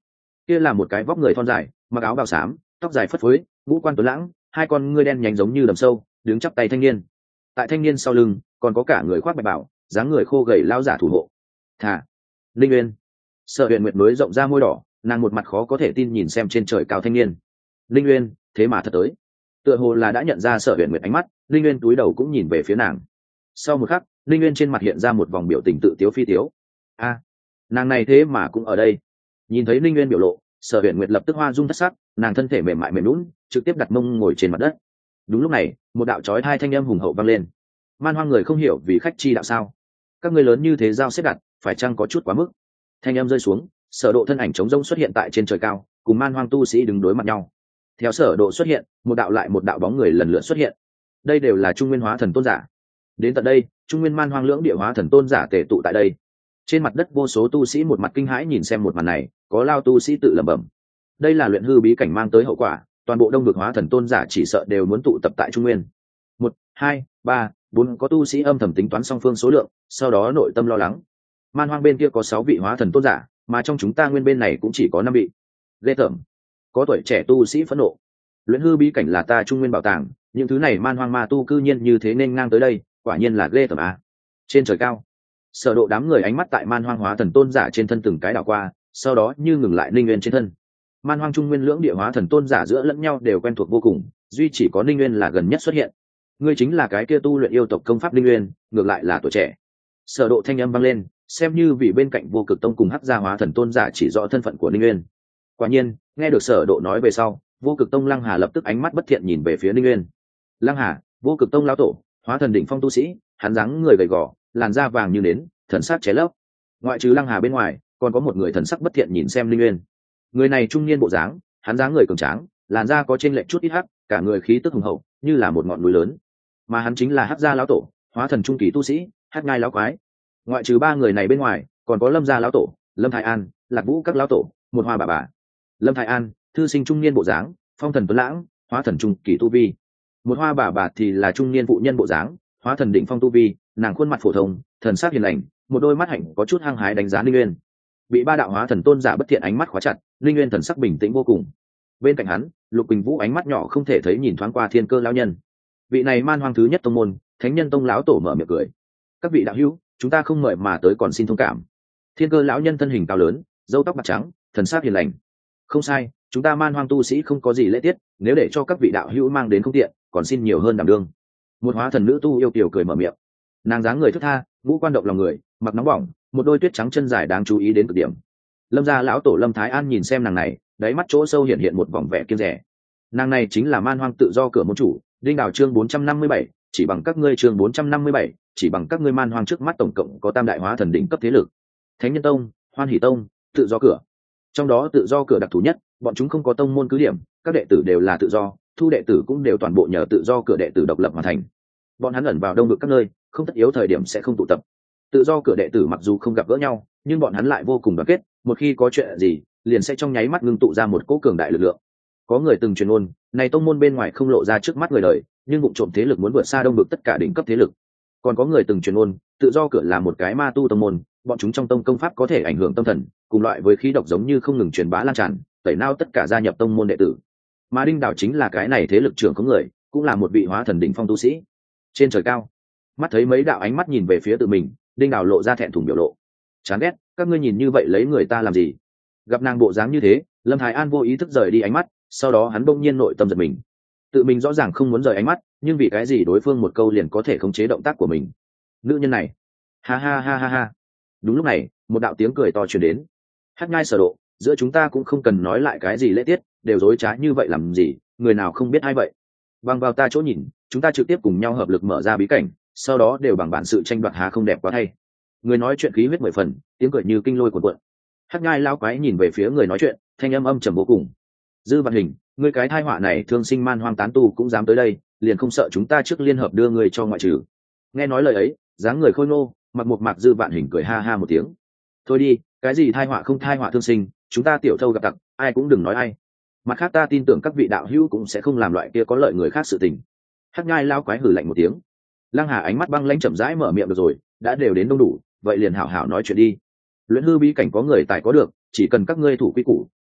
kia là một cái vóc người thon dài, mặc áo bào xám, tóc dài phất phới, ngũ quan tuấn lãng, hai con ngươi đen nhánh giống như đầm sâu, đứng chắp tay thanh niên. Tại thanh niên sau lưng còn có cả người khoác bạch bảo, dáng người khô gầy lao giả thủ hộ. Thả, Linh Uyên. Sở Huyền Nguyệt nối rộng ra môi đỏ, nàng một mặt khó có thể tin nhìn xem trên trời cao thanh niên. Linh Uyên, thế mà thật tới. Tựa hồ là đã nhận ra Sở Huyền Nguyệt ánh mắt, Linh Uyên túi đầu cũng nhìn về phía nàng. Sau một khắc, Linh Uyên trên mặt hiện ra một vòng biểu tình tự tiếu phi tiếu. A, nàng này thế mà cũng ở đây. Nhìn thấy Linh Uyên biểu lộ, Sở Huyền Nguyệt lập tức hoa dung thất sắc, nàng thân thể mềm mại mềm nhũn, trực tiếp đặt mông ngồi trên mặt đất. Đúng lúc này, một đạo chói tai thanh âm hùng hậu vang lên. Man Hoang người không hiểu vì khách chi đạo sao? Các ngươi lớn như thế giao xếp đặt, phải chăng có chút quá mức? Thanh âm rơi xuống, Sở Độ thân ảnh trống rỗng xuất hiện tại trên trời cao, cùng Man Hoang tu sĩ đứng đối mặt nhau. Theo Sở Độ xuất hiện, một đạo lại một đạo bóng người lần lượt xuất hiện. Đây đều là Trung Nguyên Hóa Thần tôn giả. Đến tận đây, Trung Nguyên Man Hoang lưỡng địa Hóa Thần tôn giả tề tụ tại đây. Trên mặt đất vô số tu sĩ một mặt kinh hãi nhìn xem một màn này, có lao tu sĩ tự lẩm bẩm. Đây là luyện hư bí cảnh mang tới hậu quả, toàn bộ đông vực Hóa Thần tôn giả chỉ sợ đều muốn tụ tập tại Trung Nguyên. 1, 2, 3, 4 có tu sĩ âm thầm tính toán song phương số lượng, sau đó nội tâm lo lắng. Man Hoang bên kia có 6 vị Hóa Thần tôn giả, mà trong chúng ta Nguyên bên này cũng chỉ có 5 vị. Ghê tởm. Có tuổi trẻ tu sĩ phẫn nộ. Luyện hư bí cảnh là ta Trung Nguyên bảo tàng, những thứ này Man Hoang ma tu cư nhiên như thế nên ngang tới đây, quả nhiên là ghê tởm a. Trên trời cao, Sở Độ đám người ánh mắt tại Man Hoang Hóa Thần tôn giả trên thân từng cái đảo qua, sau đó như ngừng lại Ninh Nguyên trên thân. Man Hoang Trung Nguyên lưỡng địa Hóa Thần tôn giả giữa lẫn nhau đều quen thuộc vô cùng, duy chỉ có Ninh Nguyên là gần nhất xuất hiện. Ngươi chính là cái kia tu luyện yêu tộc công pháp Ninh Nguyên, ngược lại là tuổi trẻ. Sở Độ thanh âm vang lên, xem như vì bên cạnh Vô Cực Tông cùng Hắc Gia Hóa Thần tôn giả chỉ rõ thân phận của Ninh Nguyên. Quả nhiên, nghe được Sở Độ nói về sau, Vô Cực Tông Lăng Hà lập tức ánh mắt bất thiện nhìn về phía Ninh Nguyên. Lăng Hà, Vô Cực Tông lão tổ, Hóa Thần đỉnh phong tu sĩ, hắn dáng người gầy gò, làn da vàng như nến, thần sắc chế lấp. Ngoại trừ Lăng Hà bên ngoài, còn có một người thần sắc bất thiện nhìn xem Ninh Nguyên. Người này trung niên bộ dáng, hắn dáng người cường tráng, làn da có chênh lệch chút ít hắc, cả người khí tức hùng hậu, như là một ngọn núi lớn. Mà hắn chính là Hắc Gia lão tổ, Hóa Thần trung kỳ tu sĩ, Hắc Ngai lão quái. Ngoại trừ ba người này bên ngoài, còn có Lâm Gia lão tổ, Lâm Thái An, Lạc Vũ các lão tổ, một hoa bà bà. Lâm Thái An, thư sinh trung niên bộ dáng, phong thần tuấn lãng, Hóa Thần trung kỳ tu vi. Một hoa bà thì là trung niên phụ nhân bộ dáng, Hóa Thần đỉnh phong tu vi, nàng khuôn mặt phổ thông, thần sắc hiền lành, một đôi mắt hạnh có chút hăng hái đánh giá Linh Nguyên. Bị ba đạo Hóa Thần tôn giả bất thiện ánh mắt khóa chặt, Linh Nguyên thần sắc bình tĩnh vô cùng. Bên cạnh hắn, Lục Bình Vũ ánh mắt nhỏ không thể thấy nhìn thoáng qua Thiên Cơ lão nhân. Vị này Man Hoang thứ nhất tông môn, Thánh Nhân Tông lão tổ mở miệng cười. Các vị đạo hữu, chúng ta không mời mà tới còn xin thông cảm. Thiên Cơ lão nhân thân hình cao lớn, râu tóc bạc trắng, thần sắc hiền lành. Không sai, chúng ta Man Hoang tu sĩ không có gì lễ tiết, nếu để cho các vị đạo hữu mang đến không tiện, còn xin nhiều hơn đảm đương. Một Hóa Thần nữ tu yêu kiều cười mở miệng. Nàng dáng người thướt tha, ngũ quan động lòng người, mặc nóng bỏng, một đôi tuyết trắng chân dài đáng chú ý đến cực điểm. Lâm Gia lão tổ Lâm Thái An nhìn xem nàng này, đáy mắt chỗ sâu hiện một vòng vẻ kiêng dè. Nàng này chính là Man Hoang tự do cửa môn chủ, Đinh Đào chương 457, chỉ bằng các ngươi chương 457, chỉ bằng các ngươi Man Hoang trước mắt tổng cộng có tam đại Hóa Thần đỉnh cấp thế lực. Thánh Nhân Tông, Hoan Hỷ Tông, tự do cửa. Trong đó tự do cửa đặc thù nhất, bọn chúng không có tông môn cứ điểm, các đệ tử đều là tự do, thu đệ tử cũng đều toàn bộ nhờ tự do cửa đệ tử độc lập hoàn thành. Bọn hắn ẩn vào đông vực các nơi, không tất yếu thời điểm sẽ không tụ tập. Tự do cửa đệ tử mặc dù không gặp gỡ nhau, nhưng bọn hắn lại vô cùng đoàn kết, một khi có chuyện gì, liền sẽ trong nháy mắt ngưng tụ ra một cỗ cường đại lực lượng. Có người từng truyền ngôn, này tông môn bên ngoài không lộ ra trước mắt người đời, nhưng vụ trộm thế lực muốn vượt xa đông vực tất cả đỉnh cấp thế lực. Còn có người từng truyền ngôn, tự do cửa là một cái ma tu tông môn, bọn chúng trong tông công pháp có thể ảnh hưởng tâm thần, cùng loại với khí độc giống như không ngừng truyền bá lan tràn, tẩy nao tất cả gia nhập tông môn đệ tử. Mà Đinh Đào chính là cái này thế lực trưởng có người, cũng là một vị Hóa Thần đỉnh phong tu sĩ. Trên trời cao, mắt thấy mấy đạo ánh mắt nhìn về phía tự mình, Đinh Đào lộ ra thẹn thùng biểu lộ. Chán ghét, các ngươi nhìn như vậy lấy người ta làm gì? Gặp nàng bộ dáng như thế, Lâm Thái An vô ý thức rời đi ánh mắt, sau đó hắn bỗng nhiên nội tâm giật mình. Tự mình rõ ràng không muốn rời ánh mắt, nhưng vì cái gì đối phương một câu liền có thể khống chế động tác của mình? Nữ nhân này, ha ha ha ha ha. Đúng lúc này, một đạo tiếng cười to truyền đến. Hắc Ngai Sở Độ, giữa chúng ta cũng không cần nói lại cái gì lễ tiết, đều dối trá như vậy làm gì, người nào không biết ai vậy? Bằng vào ta chỗ nhìn, chúng ta trực tiếp cùng nhau hợp lực mở ra bí cảnh, sau đó đều bằng bản sự tranh đoạt há không đẹp quá thay. Người nói chuyện khí huyết 10 phần, tiếng cười như kinh lôi cuồn cuộn. Hắc Ngai lão quái nhìn về phía người nói chuyện, thanh âm âm trầm vô cùng. Dư Vạn Hình, ngươi cái tai họa này thương sinh Man Hoang tán tu cũng dám tới đây, liền không sợ chúng ta trước liên hợp đưa ngươi cho ngoại trừ? Nghe nói lời ấy, dáng người khôi ngô, mặc một mạc Dư Vạn Hình cười ha ha một tiếng. Thôi đi, cái gì tai họa không tai họa thương sinh, chúng ta tiểu thâu gặp tặc, ai cũng đừng nói ai. Mặt khác ta tin tưởng các vị đạo hữu cũng sẽ không làm loại kia có lợi người khác sự tình. Hắc Ngai lão quái hừ lạnh một tiếng. Lăng Hà ánh mắt băng lãnh chậm rãi mở miệng được rồi, đã đều đến đông đủ, vậy liền hảo hảo nói chuyện đi. Luyện hư bí cảnh có người tài có được, chỉ cần các ngươi thủ quy củ,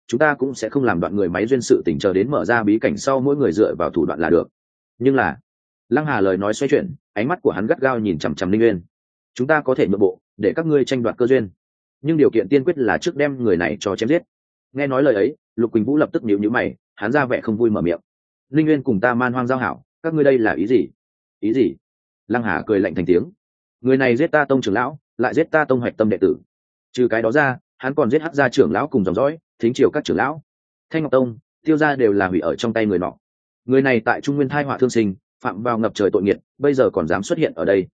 chúng ta cũng sẽ không làm đoạn người máy duyên sự tình, chờ đến mở ra bí cảnh sau mỗi người dựa vào thủ đoạn là được. Nhưng là Lăng Hà lời nói xoay chuyển, ánh mắt của hắn gắt gao nhìn chằm chằm Linh Nguyên. Chúng ta có thể nhượng bộ để các ngươi tranh đoạt cơ duyên, nhưng điều kiện tiên quyết là trước đem người này cho chém giết. Nghe nói lời ấy, Lục Quỳnh Vũ lập tức nhíu nhíu mày, hắn ra vẻ không vui mở miệng. Linh Nguyên cùng ta Man Hoang giao hảo, các ngươi đây là ý gì? Ý gì? Lăng Hà cười lạnh thành tiếng. Người này giết ta tông trưởng lão, lại giết ta tông hoạch tâm đệ tử. Trừ cái đó ra, hắn còn giết Hắc gia trưởng lão cùng dòng dõi, thính triều các trưởng lão. Thanh Ngọc Tông, Tiêu gia đều là hủy ở trong tay người nọ. Người này tại Trung Nguyên thai họa thương sinh, phạm vào ngập trời tội nghiệt, bây giờ còn dám xuất hiện ở đây.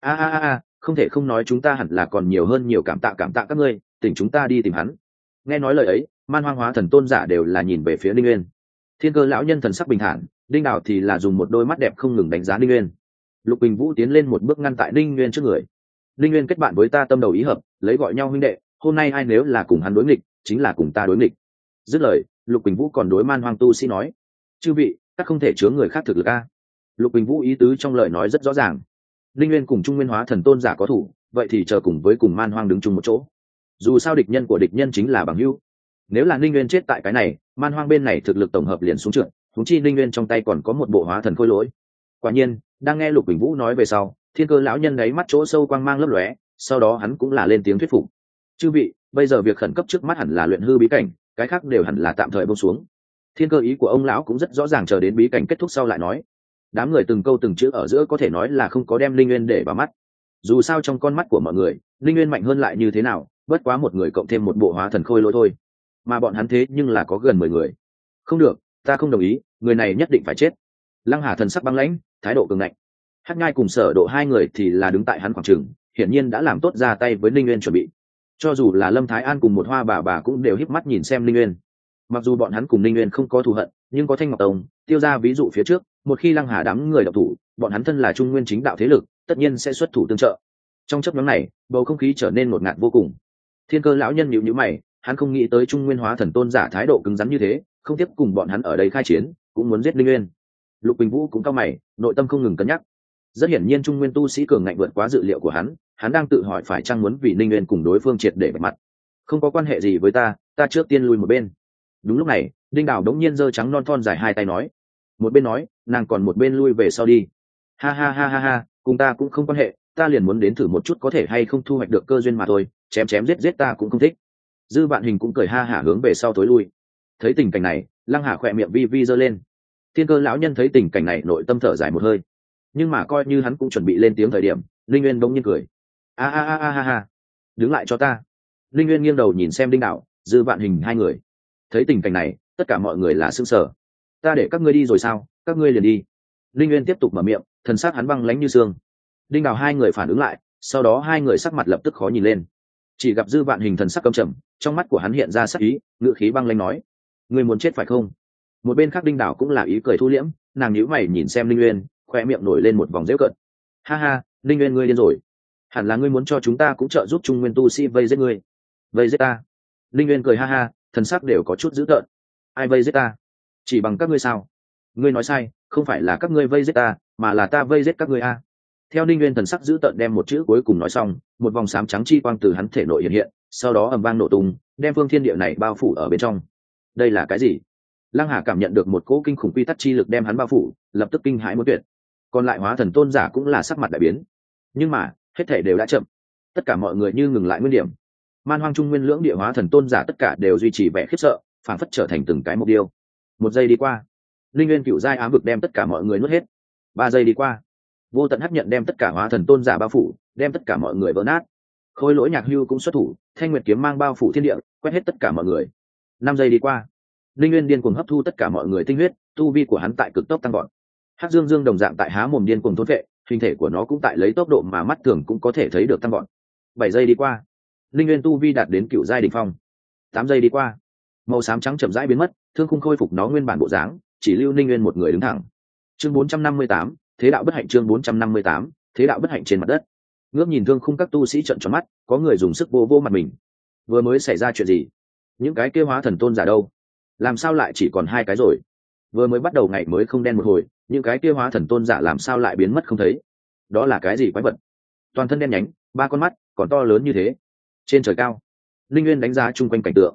Không thể không nói, chúng ta hẳn là còn nhiều hơn nhiều cảm tạ các ngươi, tỉnh chúng ta đi tìm hắn. Nghe nói lời ấy, Man Hoang hóa thần tôn giả đều là nhìn về phía Linh Nguyên. Thiên Cơ lão nhân thần sắc bình thản, Đinh Đào thì là dùng một đôi mắt đẹp không ngừng đánh giá Linh Nguyên. Lục Bình Vũ tiến lên một bước ngăn tại Linh Nguyên trước người. Linh Nguyên kết bạn với ta tâm đầu ý hợp, lấy gọi nhau huynh đệ, hôm nay ai nếu là cùng hắn đối nghịch, chính là cùng ta đối nghịch. Dứt lời, Lục Bình Vũ còn đối Man Hoang tu sĩ nói: chư vị, các không thể chứa người khác thực lực a. Lục Bình Vũ ý tứ trong lời nói rất rõ ràng. Linh Nguyên cùng Trung Nguyên hóa thần tôn giả có thủ, vậy thì chờ cùng với cùng Man Hoang đứng chung một chỗ. Dù sao địch nhân của địch nhân chính là bằng hữu. Nếu là Linh Nguyên chết tại cái này, Man Hoang bên này thực lực tổng hợp liền xuống trượt, huống chi Linh Nguyên trong tay còn có một bộ hóa thần khôi lỗi. Quả nhiên, đang nghe Lục Bình Vũ nói về sau, Thiên Cơ lão nhân đáy mắt chỗ sâu quang mang lấp lóe, sau đó hắn cũng là lên tiếng thuyết phục. Chư vị, bây giờ việc khẩn cấp trước mắt hẳn là luyện hư bí cảnh, cái khác đều hẳn là tạm thời buông xuống. Thiên Cơ ý của ông lão cũng rất rõ ràng, chờ đến bí cảnh kết thúc sau lại nói. Đám người từng câu từng chữ ở giữa có thể nói là không có đem Linh Nguyên để vào mắt. Dù sao trong con mắt của mọi người, Linh Nguyên mạnh hơn lại như thế nào, bất quá một người cộng thêm một bộ hóa thần khôi lỗi thôi. Mà bọn hắn thế nhưng là có gần 10 người. Không được, ta không đồng ý, người này nhất định phải chết. Lăng Hà thần sắc băng lãnh, thái độ cường ngạnh. Hắc Nhai cùng Sở Độ hai người thì là đứng tại hắn khoảng trường, hiển nhiên đã làm tốt ra tay với Linh Nguyên chuẩn bị. Cho dù là Lâm Thái An cùng một Hoa bà cũng đều híp mắt nhìn xem Linh Nguyên. Mặc dù bọn hắn cùng Linh Nguyên không có thù hận, nhưng có Thanh Ngọc Tông, Tiêu gia ví dụ phía trước, một khi Lăng Hà đám người động thủ, bọn hắn thân là Trung Nguyên chính đạo thế lực, tất nhiên sẽ xuất thủ tương trợ. Trong chốc ngắn này, bầu không khí trở nên ngột ngạt vô cùng. Thiên Cơ lão nhân nhíu nhíu mày, hắn không nghĩ tới Trung Nguyên hóa thần tôn giả thái độ cứng rắn như thế, không tiếp cùng bọn hắn ở đây khai chiến, cũng muốn giết Linh Nguyên. Lục Bình Vũ cũng cao mày, nội tâm không ngừng cân nhắc. Rất hiển nhiên Trung Nguyên tu sĩ cường ngạnh vượt quá dự liệu của hắn đang tự hỏi phải chăng muốn vì Linh Nguyên cùng đối phương triệt để vạch mặt. Không có quan hệ gì với ta trước tiên lui một bên. Đúng lúc này, Đinh Đào đống nhiên giơ trắng non thon dài hai tay nói. Một bên nói, nàng còn một bên lui về sau đi. Ha, cùng ta cũng không quan hệ, ta liền muốn đến thử một chút có thể hay không thu hoạch được cơ duyên mà thôi, chém giết ta cũng không thích. Dư Vạn Hình cũng cười ha hả hướng về sau tối lui. Thấy tình cảnh này, Lăng Hà khỏe miệng vi vi giơ lên. Thiên Cơ lão nhân thấy tình cảnh này, nội tâm thở dài một hơi. Nhưng mà coi như hắn cũng chuẩn bị lên tiếng thời điểm, Linh Nguyên bỗng nhiên cười. Ha, đứng lại cho ta. Linh Nguyên nghiêng đầu nhìn xem Đinh Đạo, Dư Vạn Hình hai người. Thấy tình cảnh này, tất cả mọi người là sững sờ. Ta để các ngươi đi rồi sao? Các ngươi liền đi. Linh Nguyên tiếp tục mở miệng, thần sắc hắn băng lãnh như xương. Đinh Đào hai người phản ứng lại, sau đó hai người sắc mặt lập tức khó nhìn lên. Chỉ gặp Dư Vạn Hình thần sắc căm trầm, trong mắt của hắn hiện ra sắc ý, ngữ khí băng lãnh nói: ngươi muốn chết phải không? Một bên khác Đinh Đào cũng là ý cười thu liễm, nàng nhíu mày nhìn xem Linh Nguyên, khoe miệng nổi lên một vòng giễu cợt. Ha, Linh Nguyên ngươi điên rồi. Hẳn là ngươi muốn cho chúng ta cũng trợ giúp Trung Nguyên tu sĩ vây giết ngươi. Vây giết ta? Linh Nguyên cười ha, thần sắc đều có chút dữ tợn. Ai vây giết ta? Chỉ bằng các ngươi sao? Ngươi nói sai, không phải là các ngươi vây giết ta, mà là ta vây giết các ngươi a. Theo Ninh Nguyên thần sắc dữ tợn đem một chữ cuối cùng nói xong, một vòng xám trắng chi quang từ hắn thể nội hiện hiện, sau đó ầm vang nổ tung, đem phương thiên địa này bao phủ ở bên trong. Đây là cái gì? Lăng Hà cảm nhận được một cỗ kinh khủng quy tắc chi lực đem hắn bao phủ, lập tức kinh hãi muốn tuyệt. Còn lại hóa thần tôn giả cũng là sắc mặt đại biến. Nhưng mà, hết thảy đều đã chậm. Tất cả mọi người như ngừng lại nguyên điểm. Man Hoang Trung Nguyên lưỡng địa hóa thần tôn giả tất cả đều duy trì vẻ khiếp sợ, phảng phất trở thành từng cái mục tiêu. Một giây đi qua, Linh Nguyên cựu giai ám vực đem tất cả mọi người nuốt hết. 3 giây đi qua, vô tận hấp nhận đem tất cả hóa thần tôn giả bao phủ, đem tất cả mọi người vỡ nát. Khôi lỗi Nhạc Hưu cũng xuất thủ, Thanh Nguyệt kiếm mang bao phủ thiên địa, quét hết tất cả mọi người. 5 giây đi qua, Linh Nguyên điên cuồng hấp thu tất cả mọi người tinh huyết, tu vi của hắn tại cực tốc tăng vọt. Hắc Dương Dương đồng dạng tại há mồm điên cuồng thôn vệ, hình thể của nó cũng tại lấy tốc độ mà mắt thường cũng có thể thấy được tăng vọt. 7 giây đi qua, Linh Nguyên tu vi đạt đến cựu giai đỉnh phong. 8 giây đi qua, màu xám trắng chậm rãi biến mất, thương khung khôi phục nó nguyên bản bộ dáng, chỉ lưu Linh Nguyên một người đứng thẳng. Chương 458, thế đạo bất hạnh. Chương 458, thế đạo bất hạnh trên mặt đất. Ngước nhìn thương khung các tu sĩ trợn tròn mắt, có người dùng sức vô mặt mình. Vừa mới xảy ra chuyện gì? Những cái kia hóa thần tôn giả đâu? Làm sao lại chỉ còn 2 cái rồi? Vừa mới bắt đầu ngày mới không đen một hồi, những cái kia hóa thần tôn giả làm sao lại biến mất không thấy? Đó là cái gì quái vật? Toàn thân đen nhánh, 3 con mắt, còn to lớn như thế. Trên trời cao, Linh Nguyên đánh giá chung quanh cảnh tượng.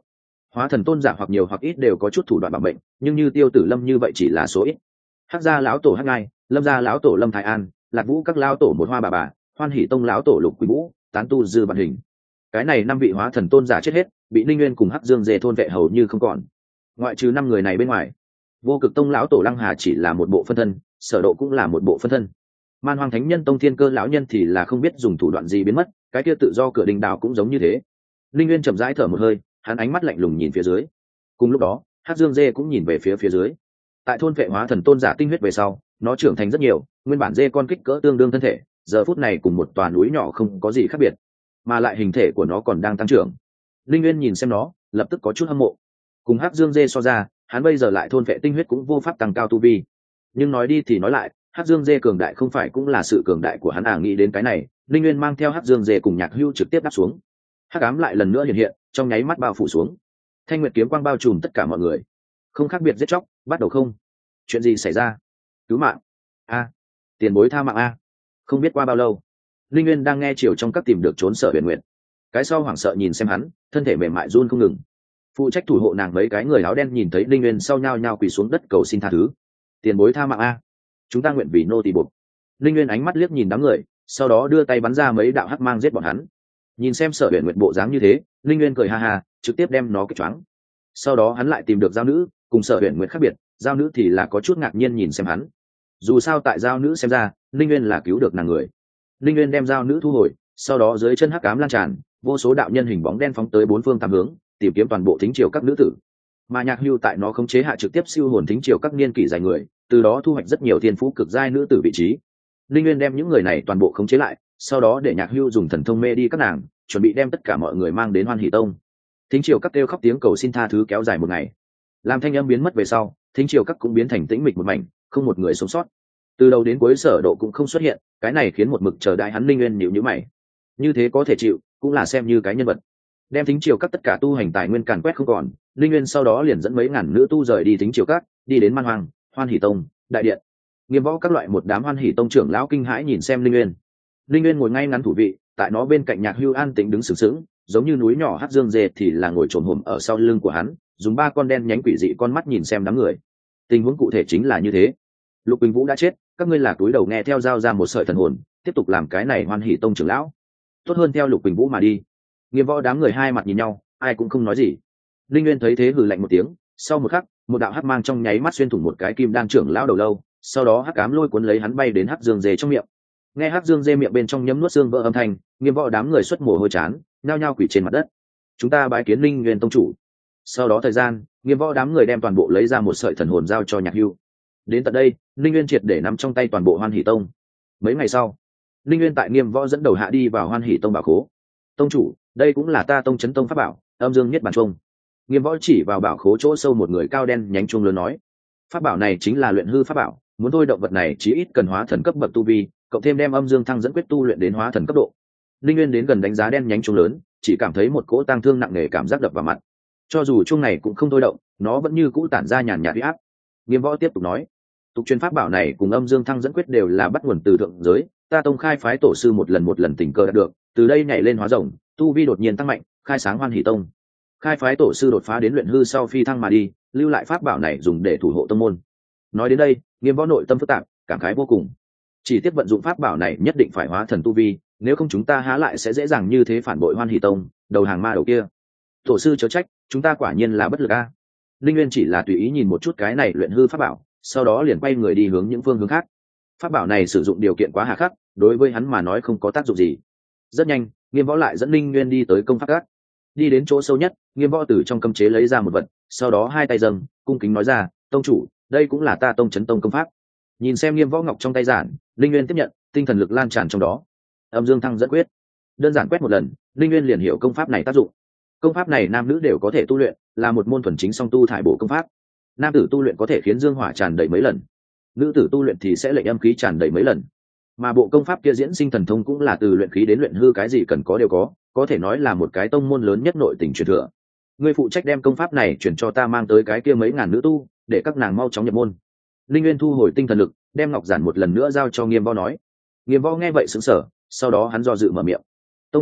hóa thần tôn giả hoặc nhiều hoặc ít đều có chút thủ đoạn bảo mệnh, nhưng như Tiêu Tử Lâm như vậy chỉ là số ít. Hắc gia lão tổ Hắc Ngai, Lâm gia lão tổ Lâm Thái An, Lạc Vũ các lão tổ một hoa bà, Hoan Hỷ tông lão tổ Lục Quỷ Vũ, tán tu dư bản hình. Cái này 5 vị hóa thần tôn giả chết hết, bị Linh Nguyên cùng Hắc Dương Dê thôn vệ hầu như không còn. Ngoại trừ 5 người này bên ngoài, Vô Cực tông lão tổ Lăng Hà chỉ là một bộ phân thân, Sở Độ cũng là một bộ phân thân. Man Hoang Thánh Nhân tông Thiên Cơ lão nhân thì là không biết dùng thủ đoạn gì biến mất, cái kia tự do cửa đình đảo cũng giống như thế. Linh Nguyên chậm rãi thở một hơi, hắn ánh mắt lạnh lùng nhìn phía dưới. Cùng lúc đó, Hắc Dương Dê cũng nhìn về phía dưới. Tại thôn vệ hóa thần tôn giả tinh huyết về sau, nó trưởng thành rất nhiều, nguyên bản dê con kích cỡ tương đương thân thể, giờ phút này cùng một tòa núi nhỏ không có gì khác biệt, mà lại hình thể của nó còn đang tăng trưởng. Linh Nguyên nhìn xem nó, lập tức có chút hâm mộ. Cùng Hắc Dương Dê so ra, hắn bây giờ lại thôn vệ tinh huyết cũng vô pháp tăng cao tu vi. Nhưng nói đi thì nói lại, Hắc Dương Dê cường đại không phải cũng là sự cường đại của hắn à? Nghĩ đến cái này, Linh Nguyên mang theo Hắc Dương Dê cùng Nhạc Hưu trực tiếp đáp xuống. Hắc ám lại lần nữa hiện hiện, trong nháy mắt bao phủ xuống. Thanh nguyệt kiếm quang bao trùm tất cả mọi người. Không khác biệt giết chóc, bắt đầu không? Chuyện gì xảy ra? Cứu mạng a, tiền bối tha mạng a. Không biết qua bao lâu, Linh Nguyên đang nghe chiều trong các tìm được trốn Sở Huyền Nguyệt. Cái sau hoảng sợ nhìn xem hắn, thân thể mềm mại run không ngừng. Phụ trách thủ hộ nàng mấy cái người áo đen nhìn thấy Linh Nguyên sau nhao nhao quỳ xuống đất cầu xin tha thứ. Tiền bối tha mạng a, chúng ta nguyện vì nô tỳ buộc. Linh Nguyên ánh mắt liếc nhìn đám người, sau đó đưa tay bắn ra mấy đạo hắc mang giết bọn hắn. Nhìn xem Sở Huyền Nguyệt bộ dáng như thế, Linh Nguyên cười ha ha, trực tiếp đem nó kích choáng. Sau đó hắn lại tìm được giao nữ, cùng Sở Huyền Nguyệt khác biệt, giao nữ thì là có chút ngạc nhiên nhìn xem hắn. Dù sao tại giao nữ xem ra, Linh Nguyên là cứu được nàng người. Linh Nguyên đem giao nữ thu hồi, sau đó dưới chân hắc ám lan tràn, vô số đạo nhân hình bóng đen phóng tới 4 phương 8 hướng, tìm kiếm toàn bộ thính triều các nữ tử. Mà Nhạc Hưu tại nó khống chế hạ trực tiếp siêu hồn thính triều các niên kỷ dài người, từ đó thu hoạch rất nhiều thiên phú cực giai nữ tử vị trí. Linh Nguyên đem những người này toàn bộ khống chế lại, sau đó để Nhạc Hưu dùng thần thông mê đi các nàng, chuẩn bị đem tất cả mọi người mang đến Hoan Hỷ tông. Thính triều các kêu khóc tiếng cầu xin tha thứ kéo dài một ngày. Làm thanh âm biến mất về sau, thính triều các cũng biến thành tĩnh mịch một mảnh, không một người sống sót. Từ đầu đến cuối Sở Độ cũng không xuất hiện, cái này khiến một mực chờ đợi hắn Linh Nguyên nhíu nhíu mày. Như thế có thể chịu, cũng là xem như cái nhân vật. Đem thính triều các tất cả tu hành tài nguyên càn quét không còn, Linh Nguyên sau đó liền dẫn mấy ngàn nữ tu rời đi thính triều các, đi đến Man Hoang, Hoan Hỷ tông, đại điện. Nghiêm Võ các loại một đám Hoan Hỷ tông trưởng lão kinh hãi nhìn xem Linh Nguyên. Linh Nguyên ngồi ngay ngắn thủ vị, tại nó bên cạnh Nhạc Hưu an tĩnh đứng sừng sững, giống như núi nhỏ Hắc Dương Dê thì là ngồi trồm hổm ở sau lưng của hắn, dùng 3 con đen nhánh quỷ dị con mắt nhìn xem đám người. Tình huống cụ thể chính là như thế. Lục Bình Vũ đã chết, các ngươi là túi đầu nghe theo giao ra một sợi thần hồn, tiếp tục làm cái này Hoan Hỷ tông trưởng lão. Tốt hơn theo Lục Bình Vũ mà đi. Nghiêm Võ đám người hai mặt nhìn nhau, ai cũng không nói gì. Linh Nguyên thấy thế hừ lạnh một tiếng, sau một khắc, một đạo hắc mang trong nháy mắt xuyên thủng một cái kim đan trưởng lão đầu lâu, sau đó hắc ám lôi cuốn lấy hắn bay đến Hắc Dương Dê trong miệng. Nghe Hắc Dương Dê miệng bên trong nhấm nuốt xương vỡ âm thanh, Nghiêm Võ đám người xuất mồ hôi chán, nhao nhao quỳ trên mặt đất. Chúng ta bái kiến Linh Nguyên tông chủ. Sau đó thời gian, Nghiêm Võ đám người đem toàn bộ lấy ra một sợi thần hồn giao cho Nhạc Hưu. Đến tận đây, Linh Nguyên triệt để nắm trong tay toàn bộ Hoan Hỷ tông. Mấy ngày sau, Linh Nguyên tại Nghiêm Võ dẫn đầu hạ đi vào Hoan Hỷ tông bảo khố. Tông chủ, đây cũng là ta tông chấn tông pháp bảo, Âm Dương Niết Bàn Chuông. Nghiêm Võ chỉ vào bảo khố chỗ sâu một người cao đen nhánh chuông lớn nói, pháp bảo này chính là luyện hư pháp bảo, muốn thôi động vật này chí ít cần hóa thần cấp bậc tu vi, cộng thêm đem Âm Dương Thăng dẫn quyết tu luyện đến hóa thần cấp độ. Linh Nguyên đến gần đánh giá đen nhánh chuông lớn, chỉ cảm thấy một cỗ tang thương nặng nề cảm giác đập vào mặt. Cho dù chuông này cũng không thôi động, nó vẫn như cũ tản ra nhàn nhạt uy áp. Nghiêm Võ tiếp tục nói, tục truyền pháp bảo này cùng Âm Dương Thăng dẫn quyết đều là bắt nguồn từ thượng giới, ta tông khai phái tổ sư một lần tình cờ đạt được, từ đây nhảy lên hóa rồng, tu vi đột nhiên tăng mạnh, khai sáng Hoan Hỷ tông. Khai phái tổ sư đột phá đến luyện hư sau phi thăng mà đi, lưu lại pháp bảo này dùng để thủ hộ tông môn. Nói đến đây, Nghiêm Võ nội tâm phức tạp, cảm khái vô cùng. Chỉ tiếp vận dụng pháp bảo này nhất định phải hóa thần tu vi, nếu không chúng ta há lại sẽ dễ dàng như thế phản bội Hoan Hỷ tông, đầu hàng ma đầu kia. Tổ sư chớ trách, chúng ta quả nhiên là bất lực a. Linh Nguyên chỉ là tùy ý nhìn một chút cái này luyện hư pháp bảo, sau đó liền quay người đi hướng những phương hướng khác. Pháp bảo này sử dụng điều kiện quá hà khắc, đối với hắn mà nói không có tác dụng gì. Rất nhanh, Nghiêm Võ lại dẫn Linh Nguyên đi tới công pháp các. Đi đến chỗ sâu nhất, Nghiêm Võ từ trong cấm chế lấy ra một vật, sau đó hai tay dâng, cung kính nói ra, tông chủ, đây cũng là ta tông chấn tông công pháp. Nhìn xem Nghiêm Võ ngọc trong tay giản, Linh Nguyên tiếp nhận, tinh thần lực lan tràn trong đó. Âm Dương Thăng dẫn quyết, đơn giản quét một lần, Linh Nguyên liền hiểu công pháp này tác dụng. Công pháp này nam nữ đều có thể tu luyện, là một môn thuần chính song tu thải bổ công pháp. Nam tử tu luyện có thể khiến dương hỏa tràn đầy mấy lần, nữ tử tu luyện thì sẽ lệnh âm khí tràn đầy mấy lần. Mà bộ công pháp kia diễn sinh thần thông cũng là từ luyện khí đến luyện hư, cái gì cần có đều có thể nói là một cái tông môn lớn nhất nội tình truyền thừa. Ngươi phụ trách đem công pháp này chuyển cho ta mang tới cái kia mấy ngàn nữ tu, để các nàng mau chóng nhập môn. Linh Nguyên thu hồi tinh thần lực, đem ngọc giản một lần nữa giao cho Nghiêm Võ nói. Nghiêm Võ nghe vậy sững sờ, sau đó hắn do dự mở miệng, tông chủ,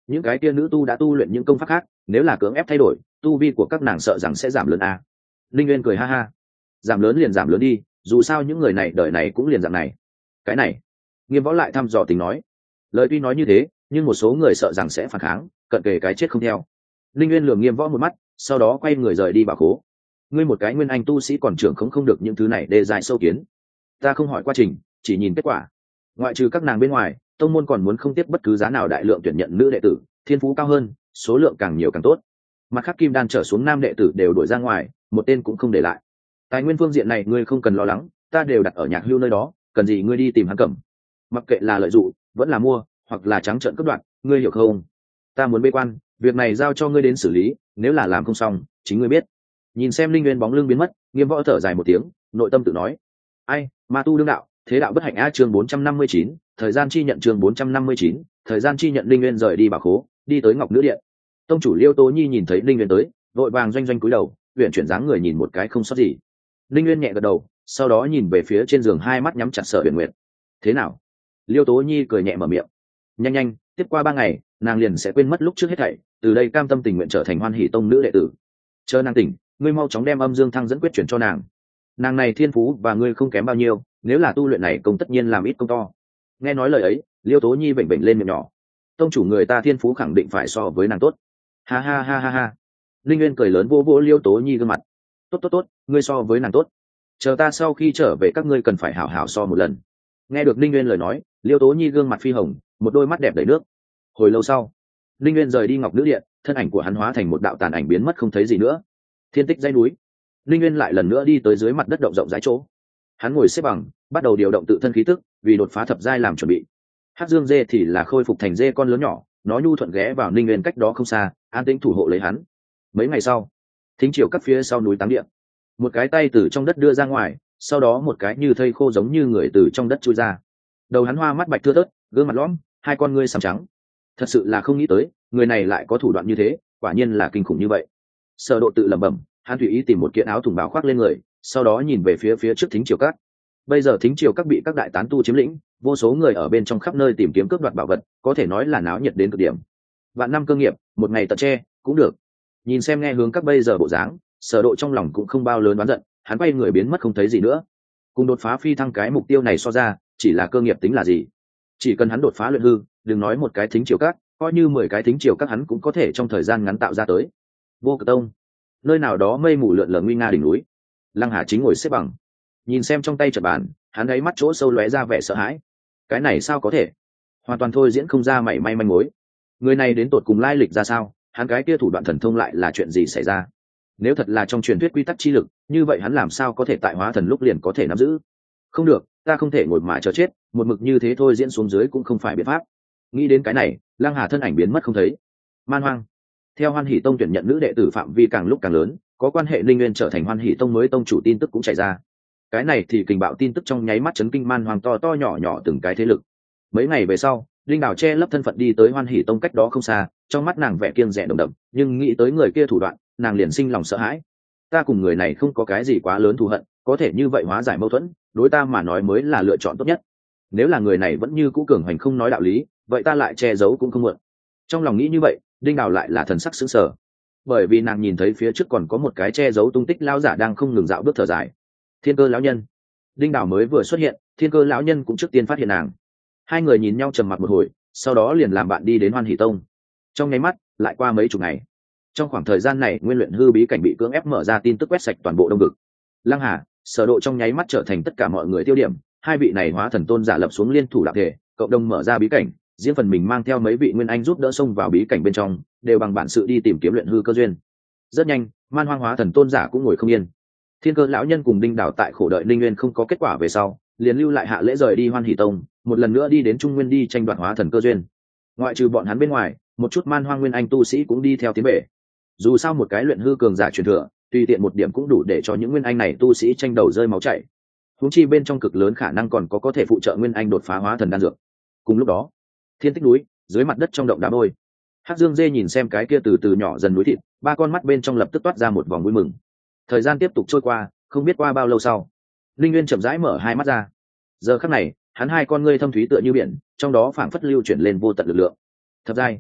những cái kia nữ tu đã tu luyện những công pháp khác, nếu là cưỡng ép thay đổi tu vi của các nàng sợ rằng sẽ giảm lớn a. Linh Nguyên cười ha ha, giảm lớn liền giảm lớn đi, dù sao những người này đời này cũng liền dạng này. Cái này, Nghiêm Võ lại thăm dò tình nói, lời tuy nói như thế nhưng một số người sợ rằng sẽ phản kháng, cận kề cái chết không theo. Linh Nguyên lườm Nghiêm Võ một mắt, sau đó quay người rời đi bảo khố. Ngươi một cái nguyên anh tu sĩ còn trưởng không được những thứ này đê dài sâu kiến. Ta không hỏi quá trình, chỉ nhìn kết quả. Ngoại trừ các nàng bên ngoài, tông môn còn muốn không tiếp bất cứ giá nào đại lượng tuyển nhận nữ đệ tử, thiên phú cao hơn, số lượng càng nhiều càng tốt. Mặt khác kim đan trở xuống nam đệ tử đều đuổi ra ngoài, một tên cũng không để lại. Tài nguyên phương diện này ngươi không cần lo lắng, ta đều đặt ở Nhạc Hưu nơi đó, cần gì ngươi đi tìm hắn cầm. Mặc kệ là lợi dụng, vẫn là mua, hoặc là trắng trợn cướp đoạt, ngươi hiểu không? Ta muốn bế quan, việc này giao cho ngươi đến xử lý, nếu là làm không xong, chính ngươi biết. Nhìn xem Linh Nguyên bóng lưng biến mất, Nghiêm Võ thở dài một tiếng, nội tâm tự nói: ai, ma tu đương đạo, thế đạo bất hạnh a. Chương 459, thời gian chi nhận. Chương 459, thời gian chi nhận. Linh Nguyên rời đi bảo khố, đi tới Ngọc Nữ Điện. Tông chủ Liêu Tố Nhi nhìn thấy Linh Nguyên tới, vội vàng doanh doanh cúi đầu, uyển chuyển dáng người nhìn một cái không sót gì. Linh Nguyên nhẹ gật đầu, sau đó nhìn về phía trên giường, hai mắt nhắm chặt Sở Huyền Nguyệt. Thế nào? Liêu Tố Nhi cười nhẹ mở miệng. Nhanh nhanh, tiếp qua 3 ngày, nàng liền sẽ quên mất lúc trước hết thảy, từ đây cam tâm tình nguyện trở thành Hoan Hỷ Tông nữ đệ tử. Chờ nàng tỉnh, ngươi mau chóng đem Âm Dương Thăng dẫn quyết chuyển cho nàng. Nàng này thiên phú và ngươi không kém bao nhiêu, nếu là tu luyện này công tất nhiên làm ít công to. Nghe nói lời ấy, Liêu Tố Nhi bệnh bệnh lên miệng nhỏ. Tông chủ người ta thiên phú khẳng định phải so với nàng tốt. Ha ha ha ha ha. Linh Nguyên cười lớn, vỗ vỗ Liêu Tố Nhi gương mặt. Tốt tốt tốt, ngươi so với nàng tốt. Chờ ta sau khi trở về các ngươi cần phải hảo hảo so một lần. Nghe được Linh Nguyên lời nói, Liêu Tố Nhi gương mặt phi hồng, một đôi mắt đẹp đầy nước. Hồi lâu sau, Linh Nguyên rời đi Ngọc Nữ Điện, thân ảnh của hắn hóa thành một đạo tàn ảnh biến mất không thấy gì nữa. Thiên Tích dãy núi, Linh Nguyên lại lần nữa đi tới dưới mặt đất động rộng rãi chỗ. Hắn ngồi xếp bằng, bắt đầu điều động tự thân khí tức, vì đột phá thập giai làm chuẩn bị. Hắc Dương dê thì là khôi phục thành dê con lớn nhỏ, nó nhu thuận ghé vào Linh Nguyên cách đó không xa, an tĩnh thủ hộ lấy hắn. Mấy ngày sau, thính triều các phía sau núi Táng Điện, một cái tay từ trong đất đưa ra ngoài, sau đó một cái như thây khô giống như người từ trong đất chui ra. Đầu hắn hoa mắt bạch thưa thớt, gương mặt lõm, hai con ngươi sàm trắng. Thật sự là không nghĩ tới, người này lại có thủ đoạn như thế, quả nhiên là kinh khủng như vậy. Sở Độ tự lẩm bẩm, hắn tùy ý tìm một kiện áo thùng báo khoác lên người, sau đó nhìn về phía trước thính triều các. Bây giờ thính triều các bị các đại tán tu chiếm lĩnh, vô số người ở bên trong khắp nơi tìm kiếm cướp đoạt bảo vật, có thể nói là náo nhiệt đến cực điểm. Vạn năm cơ nghiệp, một ngày tận che, cũng được. Nhìn xem nghe hướng các bây giờ bộ dáng, Sở Độ trong lòng cũng không bao lớn đoán giận, hắn quay người biến mất không thấy gì nữa. Cùng đột phá phi thăng cái mục tiêu này so ra, chỉ là cơ nghiệp tính là gì? Chỉ cần hắn đột phá luyện hư, đừng nói một cái thính triều các, coi như 10 cái thính triều các hắn cũng có thể trong thời gian ngắn tạo ra tới. Vô Cực Tông, nơi nào đó mây mù lượn lờ nguy nga đỉnh núi. Lăng Hà chính ngồi xếp bằng, nhìn xem trong tay trận bàn, hắn ấy mắt chỗ sâu lóe ra vẻ sợ hãi. Cái này sao có thể? Hoàn toàn thôi diễn không ra mảy may manh mối. Người này đến tột cùng lai lịch ra sao? Hắn cái kia thủ đoạn thần thông lại là chuyện gì xảy ra? Nếu thật là trong truyền thuyết quy tắc chi lực, như vậy hắn làm sao có thể tại hóa thần lúc liền có thể nắm giữ? Không được, ta không thể ngồi mà chờ chết, một mực như thế thôi diễn xuống dưới cũng không phải biện pháp. Nghĩ đến cái này, Lăng Hà thân ảnh biến mất không thấy. Man Hoang, theo Hoan Hỷ Tông tuyển nhận nữ đệ tử phạm vi càng lúc càng lớn, có quan hệ Linh Nguyên trở thành Hoan Hỷ Tông mới tông chủ tin tức cũng chạy ra. Cái này thì kình bạo tin tức trong nháy mắt chấn kinh Man Hoang to to nhỏ nhỏ từng cái thế lực. Mấy ngày về sau, Linh Đào che lấp thân phận đi tới Hoan Hỷ Tông cách đó không xa, trong mắt nàng vẻ kiêng dè nồng đậm, nhưng nghĩ tới người kia thủ đoạn, nàng liền sinh lòng sợ hãi. Ta cùng người này không có cái gì quá lớn thù hận, có thể như vậy hóa giải mâu thuẫn, đối ta mà nói mới là lựa chọn tốt nhất. Nếu là người này vẫn như cũ cường hành không nói đạo lý, vậy ta lại che giấu cũng không muộn. Trong lòng nghĩ như vậy, Đinh Đào lại là thần sắc sững sờ, bởi vì nàng nhìn thấy phía trước còn có một cái che giấu tung tích lão giả đang không ngừng dạo bước thở dài. Thiên Cơ lão nhân. Đinh Đào mới vừa xuất hiện, Thiên Cơ lão nhân cũng trước tiên phát hiện nàng. Hai người nhìn nhau trầm mặc một hồi, sau đó liền làm bạn đi đến Hoan Hỷ Tông. Trong nháy mắt, lại qua mấy chục ngày. Trong khoảng thời gian này, nguyên luyện hư bí cảnh bị cưỡng ép mở ra, tin tức quét sạch toàn bộ Đông vực. Lăng Hà, Sở Độ trong nháy mắt trở thành tất cả mọi người tiêu điểm. Hai vị này hóa thần tôn giả lập xuống liên thủ đạo thể, cộng đồng mở ra bí cảnh, riêng phần mình mang theo mấy vị nguyên anh giúp đỡ xông vào bí cảnh bên trong, đều bằng bản sự đi tìm kiếm luyện hư cơ duyên. Rất nhanh, Man Hoang hóa thần tôn giả cũng ngồi không yên. Thiên Cơ lão nhân cùng Đinh Đào tại khổ đợi Linh Nguyên không có kết quả về sau, liền lưu lại hạ lễ rời đi Hoan Hỷ Tông, một lần nữa đi đến Trung Nguyên đi tranh đoạt hóa thần cơ duyên. Ngoại trừ bọn hắn bên ngoài, một chút Man Hoang nguyên anh tu sĩ cũng đi theo tiến về. Dù sao một cái luyện hư cường giả truyền thừa, tùy tiện một điểm cũng đủ để cho những nguyên anh này tu sĩ tranh đầu rơi máu chảy. Huống chi bên trong cực lớn khả năng còn có thể phụ trợ nguyên anh đột phá hóa thần đan dược. Cùng lúc đó, Thiên Tích núi, dưới mặt đất trong động đá bôi, Hắc Dương Dê nhìn xem cái kia từ từ nhỏ dần núi thịt, ba con mắt bên trong lập tức toát ra một vòng vui mừng. Thời gian tiếp tục trôi qua, không biết qua bao lâu sau, Linh Nguyên chậm rãi mở hai mắt ra. Giờ khắc này, hắn hai con ngươi thâm thúy tựa như biển, trong đó phảng phất lưu chuyển lên vô tận lực lượng. Thập giai,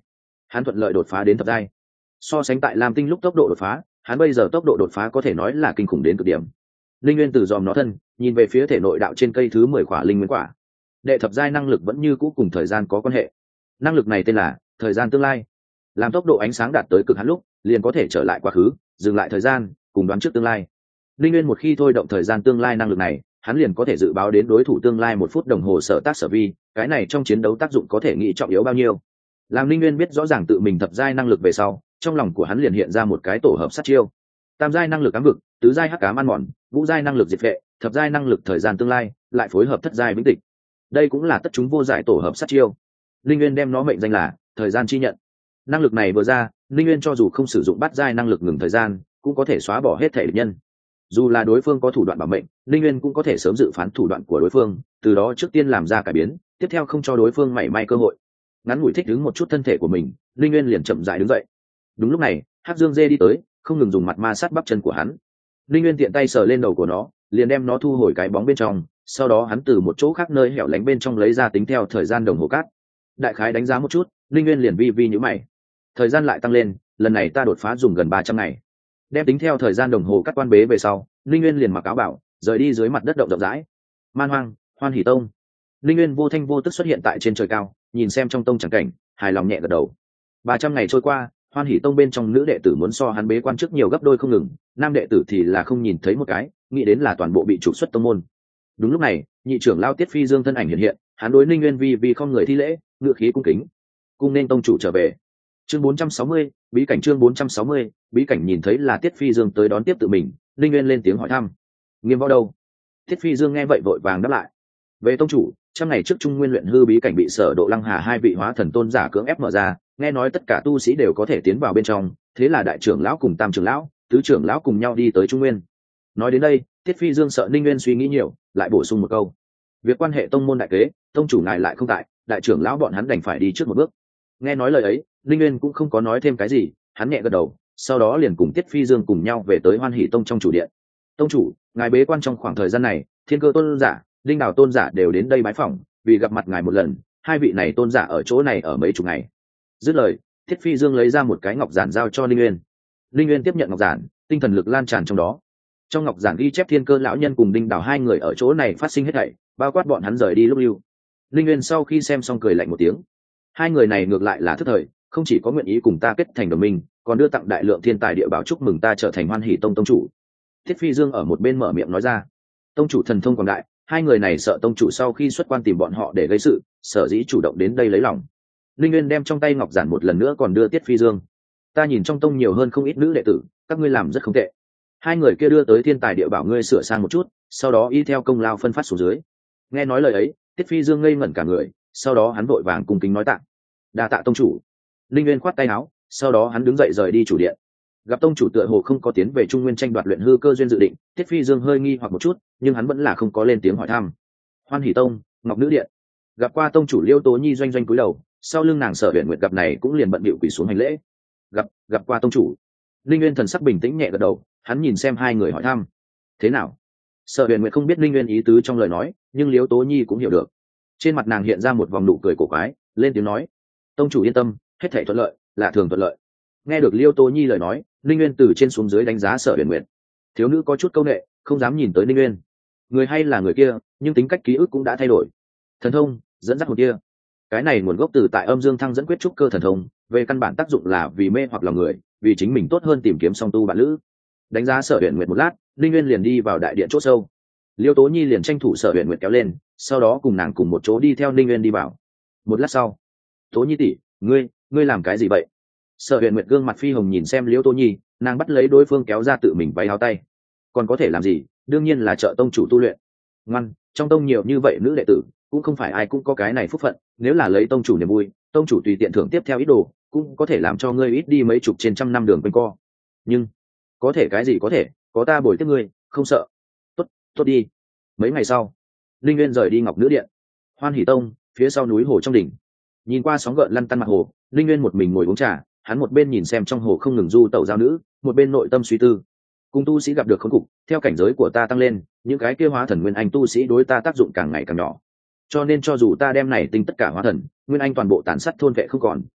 hắn thuận lợi đột phá đến thập giai. So sánh tại lam tinh lúc tốc độ đột phá, hắn bây giờ tốc độ đột phá có thể nói là kinh khủng đến cực điểm. Linh Nguyên từ dòm nó thân nhìn về phía thể nội đạo trên cây thứ 10 quả linh nguyên quả. Đệ thập giai năng lực vẫn như cũ cùng thời gian có quan hệ. Năng lực này tên là thời gian tương lai. Làm tốc độ ánh sáng đạt tới cực hạn lúc, liền có thể trở lại quá khứ, dừng lại thời gian, cùng đoán trước tương lai. Linh Nguyên một khi thôi động thời gian tương lai năng lực này, hắn liền có thể dự báo đến đối thủ tương lai 1 phút đồng hồ sở tác sở vi, cái này trong chiến đấu tác dụng có thể nghĩ trọng yếu bao nhiêu. Làm Linh Nguyên biết rõ ràng tự mình thập giai năng lực về sau, trong lòng của hắn liền hiện ra một cái tổ hợp sát chiêu. Tam giai năng lực ám vực, tứ giai hắc ám ăn mòn, ngũ giai năng lực diệt phệ, thập giai năng lực thời gian tương lai, lại phối hợp thất giai vĩnh tịch. Đây cũng là tất chúng vô giải tổ hợp sát chiêu. Linh Nguyên đem nó mệnh danh là thời gian chi nhận. Năng lực này vừa ra, Linh Nguyên cho dù không sử dụng bát giai năng lực ngừng thời gian, cũng có thể xóa bỏ hết thể địch nhân. Dù là đối phương có thủ đoạn bảo mệnh, Linh Nguyên cũng có thể sớm dự phán thủ đoạn của đối phương, từ đó trước tiên làm ra cải biến, tiếp theo không cho đối phương mảy may cơ hội. Ngắn ngủi thích ứng một chút thân thể của mình, Linh Nguyên liền chậm rãi đứng dậy. Đúng lúc này, Hắc Dương Dê đi tới, không ngừng dùng mặt ma sát bắp chân của hắn. Linh Nguyên tiện tay sờ lên đầu của nó, liền đem nó thu hồi cái bóng bên trong, sau đó hắn từ một chỗ khác nơi hẻo lánh bên trong lấy ra tính theo thời gian đồng hồ cát. Đại khái đánh giá một chút, Linh Nguyên liền vi vi nhíu mày. Thời gian lại tăng lên, lần này ta đột phá dùng gần 300 ngày. Đem tính theo thời gian đồng hồ cắt quan bế về sau, Linh Nguyên liền mặc áo bảo, rời đi dưới mặt đất động rộng rãi. Man Hoang, Hoan Hỷ Tông. Linh Nguyên vô thanh vô tức xuất hiện tại trên trời cao, nhìn xem trong tông chẳng cảnh, hài lòng nhẹ gật đầu. 300 ngày trôi qua, Hoan Hỷ Tông bên trong nữ đệ tử muốn so hắn bế quan trước nhiều gấp đôi không ngừng, nam đệ tử thì là không nhìn thấy một cái, nghĩ đến là toàn bộ bị trục xuất tông môn. Đúng lúc này, nhị trưởng lão Tiết Phi Dương thân ảnh hiện hiện, hắn đối Linh Nguyên vi không người thi lễ, ngựa khí cung kính. Cung nên tông chủ trở về. Chương 460, bí cảnh chương 460, bí cảnh nhìn thấy là Tiết Phi Dương tới đón tiếp tự mình, Linh Nguyên lên tiếng hỏi thăm. Nghiêm Võ đâu? Tiết Phi Dương nghe vậy vội vàng đáp lại. Về tông chủ, trăm ngày trước Trung Nguyên luyện hư bí cảnh bị Sở Độ Lăng Hà hai vị hóa thần tôn giả cưỡng ép mở ra, nghe nói tất cả tu sĩ đều có thể tiến vào bên trong, thế là đại trưởng lão cùng tam trưởng lão, tứ trưởng lão cùng nhau đi tới Trung Nguyên. Nói đến đây, Tiết Phi Dương sợ Linh Nguyên suy nghĩ nhiều, lại bổ sung một câu. Việc quan hệ tông môn đại kế, tông chủ ngài lại không tại, đại trưởng lão bọn hắn đành phải đi trước một bước. Nghe nói lời ấy, Linh Nguyên cũng không có nói thêm cái gì, hắn nhẹ gật đầu, sau đó liền cùng Tiết Phi Dương cùng nhau về tới Hoan Hỷ Tông trong chủ điện. Tông chủ, ngài bế quan trong khoảng thời gian này, Thiên Cơ tôn giả, Linh Đào tôn giả đều đến đây bái phỏng, vì gặp mặt ngài một lần, hai vị này tôn giả ở chỗ này ở mấy chục ngày. Dứt lời, Tiết Phi Dương lấy ra một cái ngọc giản giao cho Linh Nguyên. Linh Nguyên tiếp nhận ngọc giản, tinh thần lực lan tràn trong đó. Trong ngọc giản ghi chép Thiên Cơ lão nhân cùng Đinh Đào hai người ở chỗ này phát sinh hết thảy, bao quát bọn hắn rời đi lúc lưu. Linh Nguyên sau khi xem xong cười lạnh một tiếng. Hai người này ngược lại là thức thời, không chỉ có nguyện ý cùng ta kết thành đồng minh, còn đưa tặng đại lượng thiên tài địa bảo chúc mừng ta trở thành Hoan Hỷ Tông tông chủ. Thiết Phi Dương ở một bên mở miệng nói ra. Tông chủ thần thông quảng đại, hai người này sợ tông chủ sau khi xuất quan tìm bọn họ để gây sự, sở dĩ chủ động đến đây lấy lòng. Linh Nguyên đem trong tay ngọc giản một lần nữa còn đưa Tiết Phi Dương. Ta nhìn trong tông nhiều hơn không ít nữ đệ tử, các ngươi làm rất không tệ. Hai người kia đưa tới thiên tài địa bảo ngươi sửa sang một chút, sau đó y theo công lao phân phát xuống dưới. Nghe nói lời ấy, Tiết Phi Dương ngây ngẩn cả người, sau đó hắn vội vàng cung kính nói tạ. Đa tạ tông chủ. Linh Nguyên khoát tay áo, sau đó hắn đứng dậy rời đi chủ điện. Gặp tông chủ tựa hồ không có tiến về Trung Nguyên tranh đoạt luyện hư cơ duyên dự định, Tiết Phi Dương hơi nghi hoặc một chút, nhưng hắn vẫn là không có lên tiếng hỏi thăm. Hoan Hỷ Tông, Ngọc Nữ Điện. Gặp qua tông chủ Liêu Tố Nhi doanh doanh cúi đầu, sau lưng nàng Sở Huyền Nguyệt gặp này cũng liền bận bịu quỳ xuống hành lễ. Gặp qua tông chủ. Linh Nguyên thần sắc bình tĩnh nhẹ gật đầu, hắn nhìn xem hai người hỏi thăm. Thế nào? Sở Huyền Nguyệt không biết Linh Nguyên ý tứ trong lời nói, nhưng Liêu Tố Nhi cũng hiểu được. Trên mặt nàng hiện ra một vòng nụ cười cổ quái, lên tiếng nói: tông chủ yên tâm, hết thảy thuận lợi, là thường thuận lợi. Nghe được Liêu Tố Nhi lời nói, Linh Nguyên từ trên xuống dưới đánh giá Sở Huyền Nguyệt. Thiếu nữ có chút câu nệ, không dám nhìn tới Linh Nguyên. Người hay là người kia, nhưng tính cách ký ức cũng đã thay đổi. Thần thông dẫn dắt hồn kia, cái này nguồn gốc từ tại Âm Dương Thăng dẫn quyết trúc cơ thần thông, về căn bản tác dụng là vì mê hoặc lòng người, vì chính mình tốt hơn tìm kiếm song tu bạn lữ. Đánh giá Sở Huyền Nguyệt một lát, Linh Nguyên liền đi vào đại điện chỗ sâu. Liêu Tố Nhi liền tranh thủ Sở Huyền Nguyệt kéo lên, sau đó cùng nàng cùng một chỗ đi theo Linh Nguyên đi vào. Một lát sau, Tố Nhi tỷ, ngươi làm cái gì vậy? Sở Huyền Nguyệt gương mặt phi hồng nhìn xem Liêu Tố Nhi, nàng bắt lấy đối phương kéo ra tự mình váy áo tay. Còn có thể làm gì, đương nhiên là trợ tông chủ tu luyện. Ngoan, trong tông nhiều như vậy nữ đệ tử, cũng không phải ai cũng có cái này phúc phận, nếu là lấy tông chủ niềm vui, tông chủ tùy tiện thưởng tiếp theo ít đồ, cũng có thể làm cho ngươi ít đi mấy chục trên trăm năm đường quanh co. Nhưng có thể cái gì có thể, có ta bồi tiếp ngươi, không sợ. Tốt đi. Mấy ngày sau, Linh Nguyên rời đi Ngọc Nữ Điện. Hoan Hỷ Tông, phía sau núi hồ trong đỉnh. Nhìn qua sóng gợn lăn tăn mặt hồ, Linh Nguyên một mình ngồi uống trà, hắn một bên nhìn xem trong hồ không ngừng du tẩu giao nữ, một bên nội tâm suy tư. Cùng tu sĩ gặp được khốn cục, theo cảnh giới của ta tăng lên, những cái kia hóa thần nguyên anh tu sĩ đối ta tác dụng càng ngày càng nhỏ. Cho nên cho dù ta đem này tinh tất cả hóa thần, nguyên anh toàn bộ tàn sát thôn vệ không còn,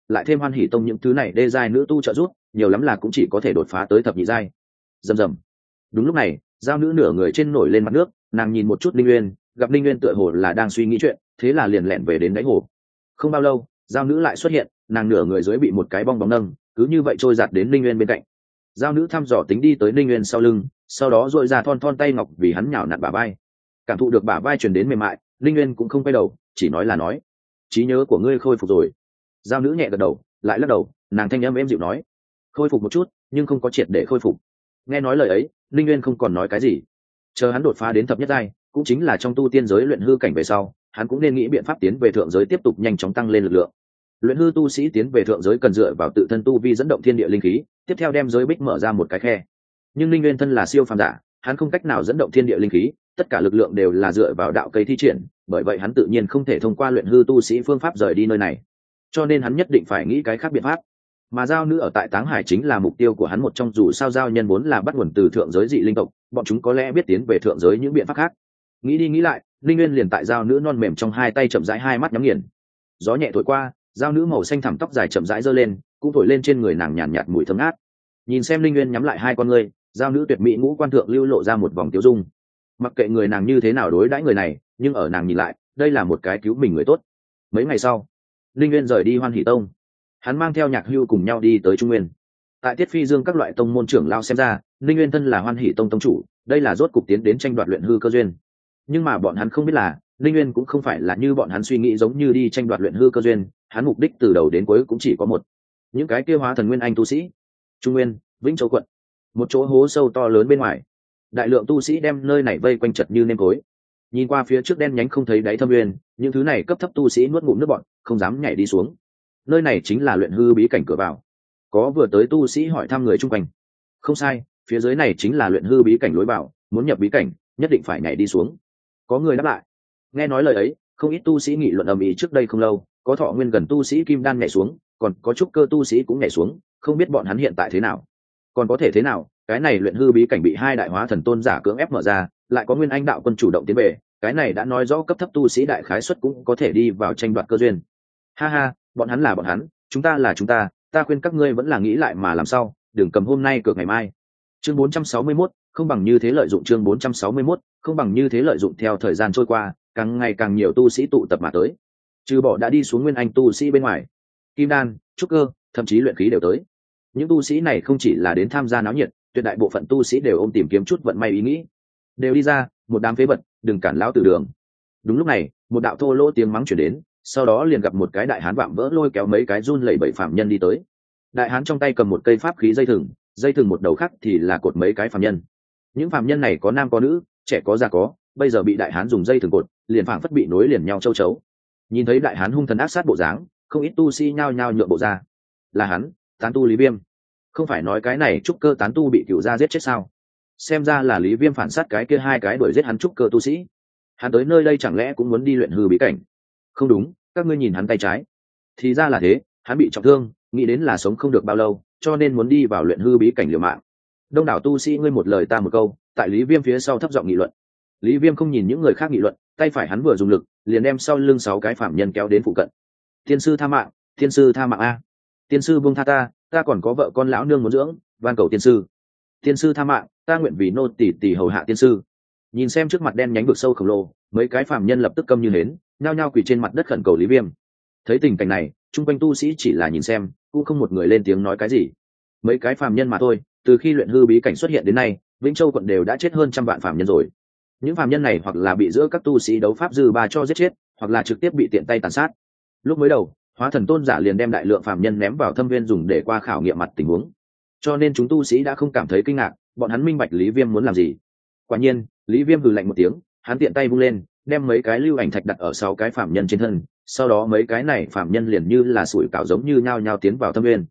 lại thêm Hoan Hỷ tông những thứ này đê giai nữ tu trợ giúp, nhiều lắm là cũng chỉ có thể đột phá tới thập nhị giai. Rầm rầm. Đúng lúc này, giao nữ nửa người trên nổi lên mặt nước, nàng nhìn một chút Linh Uyên, gặp Linh Uyên tựa hồ là đang suy nghĩ chuyện, thế là liền lẹn về đến đáy hồ. Không bao lâu, giao nữ lại xuất hiện, nàng nửa người dưới bị một cái bong bóng nâng, cứ như vậy trôi giạt đến Linh Uyên bên cạnh. Giao nữ thăm dò tính đi tới Linh Uyên sau lưng, sau đó duỗi ra thon thon tay ngọc vì hắn nhào nặn bả vai. Cảm thụ được bả vai truyền đến mềm mại, Linh Uyên cũng không quay đầu, chỉ nói là nói: "Trí nhớ của ngươi khôi phục rồi." Giao nữ nhẹ gật đầu, lại lắc đầu, nàng thanh âm êm dịu nói: "Khôi phục một chút, nhưng không có triệt để khôi phục." Nghe nói lời ấy, Linh Uyên không còn nói cái gì. Chờ hắn đột phá đến thập nhất giai, cũng chính là trong tu tiên giới luyện hư cảnh về sau, hắn cũng nên nghĩ biện pháp tiến về thượng giới tiếp tục nhanh chóng tăng lên lực lượng. Luyện hư tu sĩ tiến về thượng giới cần dựa vào tự thân tu vi dẫn động thiên địa linh khí, tiếp theo đem giới bích mở ra một cái khe. Nhưng Linh Nguyên thân là siêu phàm giả, hắn không cách nào dẫn động thiên địa linh khí, tất cả lực lượng đều là dựa vào đạo cây thi triển, bởi vậy hắn tự nhiên không thể thông qua luyện hư tu sĩ phương pháp rời đi nơi này. Cho nên hắn nhất định phải nghĩ cái khác biện pháp. Mà giao nữ ở tại Táng Hải chính là mục tiêu của hắn một trong, dù sao giao nhân vốn là bắt nguồn từ thượng giới dị linh tộc, bọn chúng có lẽ biết tiến về thượng giới những biện pháp khác. Nghĩ đi nghĩ lại, Linh Nguyên liền tại giao nữ non mềm trong hai tay chậm rãi hai mắt nhắm nghiền. Gió nhẹ thổi qua, giao nữ màu xanh thẳm tóc dài chậm rãi giơ lên, cũng thổi lên trên người nàng nhàn nhạt mùi thơm ngát. Nhìn xem Linh Nguyên nhắm lại hai con ngươi, giao nữ tuyệt mỹ ngũ quan thượng lưu lộ ra một vòng tiêu dung. Mặc kệ người nàng như thế nào đối đãi người này, nhưng ở nàng nhìn lại, đây là một cái cứu mình người tốt. Mấy ngày sau, Linh Nguyên rời đi Hoan Hỷ tông, hắn mang theo Nhạc Hưu cùng nhau đi tới Trung Nguyên. Tại Tiết Phi Dương các loại tông môn trưởng lao xem ra, Linh Nguyên thân là Hoan Hỷ tông tông chủ, đây là rốt cục tiến đến tranh đoạt luyện hư cơ duyên. Nhưng mà bọn hắn không biết là, Linh Nguyên cũng không phải là như bọn hắn suy nghĩ giống như đi tranh đoạt luyện hư cơ duyên, hắn mục đích từ đầu đến cuối cũng chỉ có một. Những cái kia hóa thần nguyên anh tu sĩ. Trung Nguyên, Vĩnh Châu quận, một chỗ hố sâu to lớn bên ngoài, đại lượng tu sĩ đem nơi này vây quanh chật như nêm cối. Nhìn qua phía trước đen nhánh không thấy đáy thâm nguyên, những thứ này cấp thấp tu sĩ nuốt ngụm nước bọt, không dám nhảy đi xuống. Nơi này chính là luyện hư bí cảnh cửa vào. Có vừa tới tu sĩ hỏi thăm người chung quanh. Không sai, phía dưới này chính là luyện hư bí cảnh lối vào, muốn nhập bí cảnh, nhất định phải nhảy đi xuống. Có người đáp lại. Nghe nói lời ấy, không ít tu sĩ nghị luận ầm ĩ. Trước đây không lâu, có thọ nguyên gần tu sĩ kim đan nhảy xuống, còn có trúc cơ tu sĩ cũng nhảy xuống, không biết bọn hắn hiện tại thế nào. Còn có thể thế nào, cái này luyện hư bí cảnh bị hai đại hóa thần tôn giả cưỡng ép mở ra, lại có nguyên anh đạo quân chủ động tiến về, cái này đã nói rõ cấp thấp tu sĩ đại khái suất cũng có thể đi vào tranh đoạt cơ duyên. Ha ha, bọn hắn là bọn hắn, chúng ta là chúng ta, ta khuyên các ngươi vẫn là nghĩ lại mà làm sao, đừng cầm hôm nay cược ngày mai. Chương 461, không bằng như thế lợi dụng. Chương 461, không bằng như thế lợi dụng. Theo thời gian trôi qua, càng ngày càng nhiều tu sĩ tụ tập mà tới. Trừ bỏ đã đi xuống nguyên anh tu sĩ bên ngoài, kim đan, trúc cơ, thậm chí luyện khí đều tới. Những tu sĩ này không chỉ là đến tham gia náo nhiệt, tuyệt đại bộ phận tu sĩ đều ôm tìm kiếm chút vận may ý nghĩ. Đều đi ra, một đám phế vật, đừng cản lão tử đường. Đúng lúc này, một đạo thô lỗ tiếng mắng chuyển đến, sau đó liền gặp một cái đại hán vạm vỡ lôi kéo mấy cái run lẩy bẩy phạm nhân đi tới. Đại hán trong tay cầm một cây pháp khí dây thừng một đầu khác thì là cột mấy cái phạm nhân. Những phạm nhân này có nam có nữ, trẻ có già có, bây giờ bị đại hán dùng dây thừng cột, liền phảng phất bị nối liền nhau châu chấu. Nhìn thấy đại hán hung thần ác sát bộ dáng, không ít tu sĩ nhao nhao nhượng bộ ra. Là hắn, tán tu Lý Viêm. Không phải nói cái này trúc cơ tán tu bị cửu gia giết chết sao? Xem ra là Lý Viêm phản sát cái kia hai cái đuổi giết hắn trúc cơ tu sĩ. Hắn tới nơi đây chẳng lẽ cũng muốn đi luyện hư bí cảnh? Không đúng, các ngươi nhìn hắn tay trái. Thì ra là thế, hắn bị trọng thương, nghĩ đến là sống không được bao lâu, cho nên muốn đi vào luyện hư bí cảnh liều mạng. Đông đảo tu sĩ ngươi một lời ta một câu, tại Lý Viêm phía sau thấp giọng nghị luận. Lý Viêm không nhìn những người khác nghị luận, tay phải hắn vừa dùng lực, liền đem sau lưng 6 cái phạm nhân kéo đến phụ cận. Tiên sư tha mạng, tiên sư tha mạng a. Tiên sư buông tha ta, ta còn có vợ con lão nương muốn dưỡng, van cầu tiên sư. Tiên sư tha mạng, ta nguyện vì nô tỳ tỳ hầu hạ tiên sư. Nhìn xem trước mặt đen nhánh vực sâu khổng lồ, mấy cái phạm nhân lập tức câm như hến, nhao nhao quỳ trên mặt đất khẩn cầu Lý Viêm. Thấy tình cảnh này, chung quanh tu sĩ chỉ là nhìn xem, cũng không một người lên tiếng nói cái gì. Mấy cái phạm nhân mà thôi, từ khi luyện hư bí cảnh xuất hiện đến nay, Vĩnh Châu quận đều đã chết hơn 100 vạn phạm nhân rồi. Những phạm nhân này hoặc là bị giữa các tu sĩ đấu pháp dư ba cho giết chết, hoặc là trực tiếp bị tiện tay tàn sát. Lúc mới đầu, hóa thần tôn giả liền đem đại lượng phạm nhân ném vào thâm viên dùng để qua khảo nghiệm mặt tình huống. Cho nên chúng tu sĩ đã không cảm thấy kinh ngạc, bọn hắn minh bạch Lý Viêm muốn làm gì. Quả nhiên, Lý Viêm hừ lạnh một tiếng, hắn tiện tay vung lên, đem mấy cái lưu ảnh thạch đặt ở 6 cái phạm nhân trên thân, sau đó mấy cái này phạm nhân liền như là sủi cảo giống như nhao nhao tiến vào thâm viên.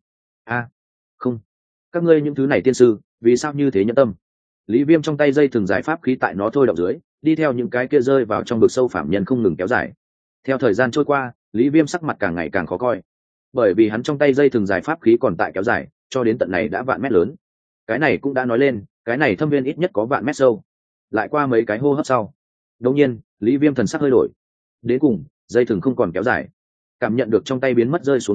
Không, các ngươi những thứ này tiên sư, vì sao như thế nhẫn tâm? Lý Viêm trong tay dây thừng giải pháp khí tại nó thôi động dưới, đi theo những cái kia rơi vào trong vực sâu phạm nhân không ngừng kéo dài. Theo thời gian trôi qua, Lý Viêm sắc mặt càng ngày càng khó coi, bởi vì hắn trong tay dây thừng giải pháp khí còn tại kéo dài, cho đến tận này đã vạn mét lớn. Cái này cũng đã nói lên, cái này thâm viên ít nhất có vạn mét sâu. Lại qua mấy cái hô hấp sau, đột nhiên, Lý Viêm thần sắc hơi đổi. Đến cùng, dây thừng không còn kéo dài. Cảm nhận được trong tay biến mất rơi xuống cảm giác,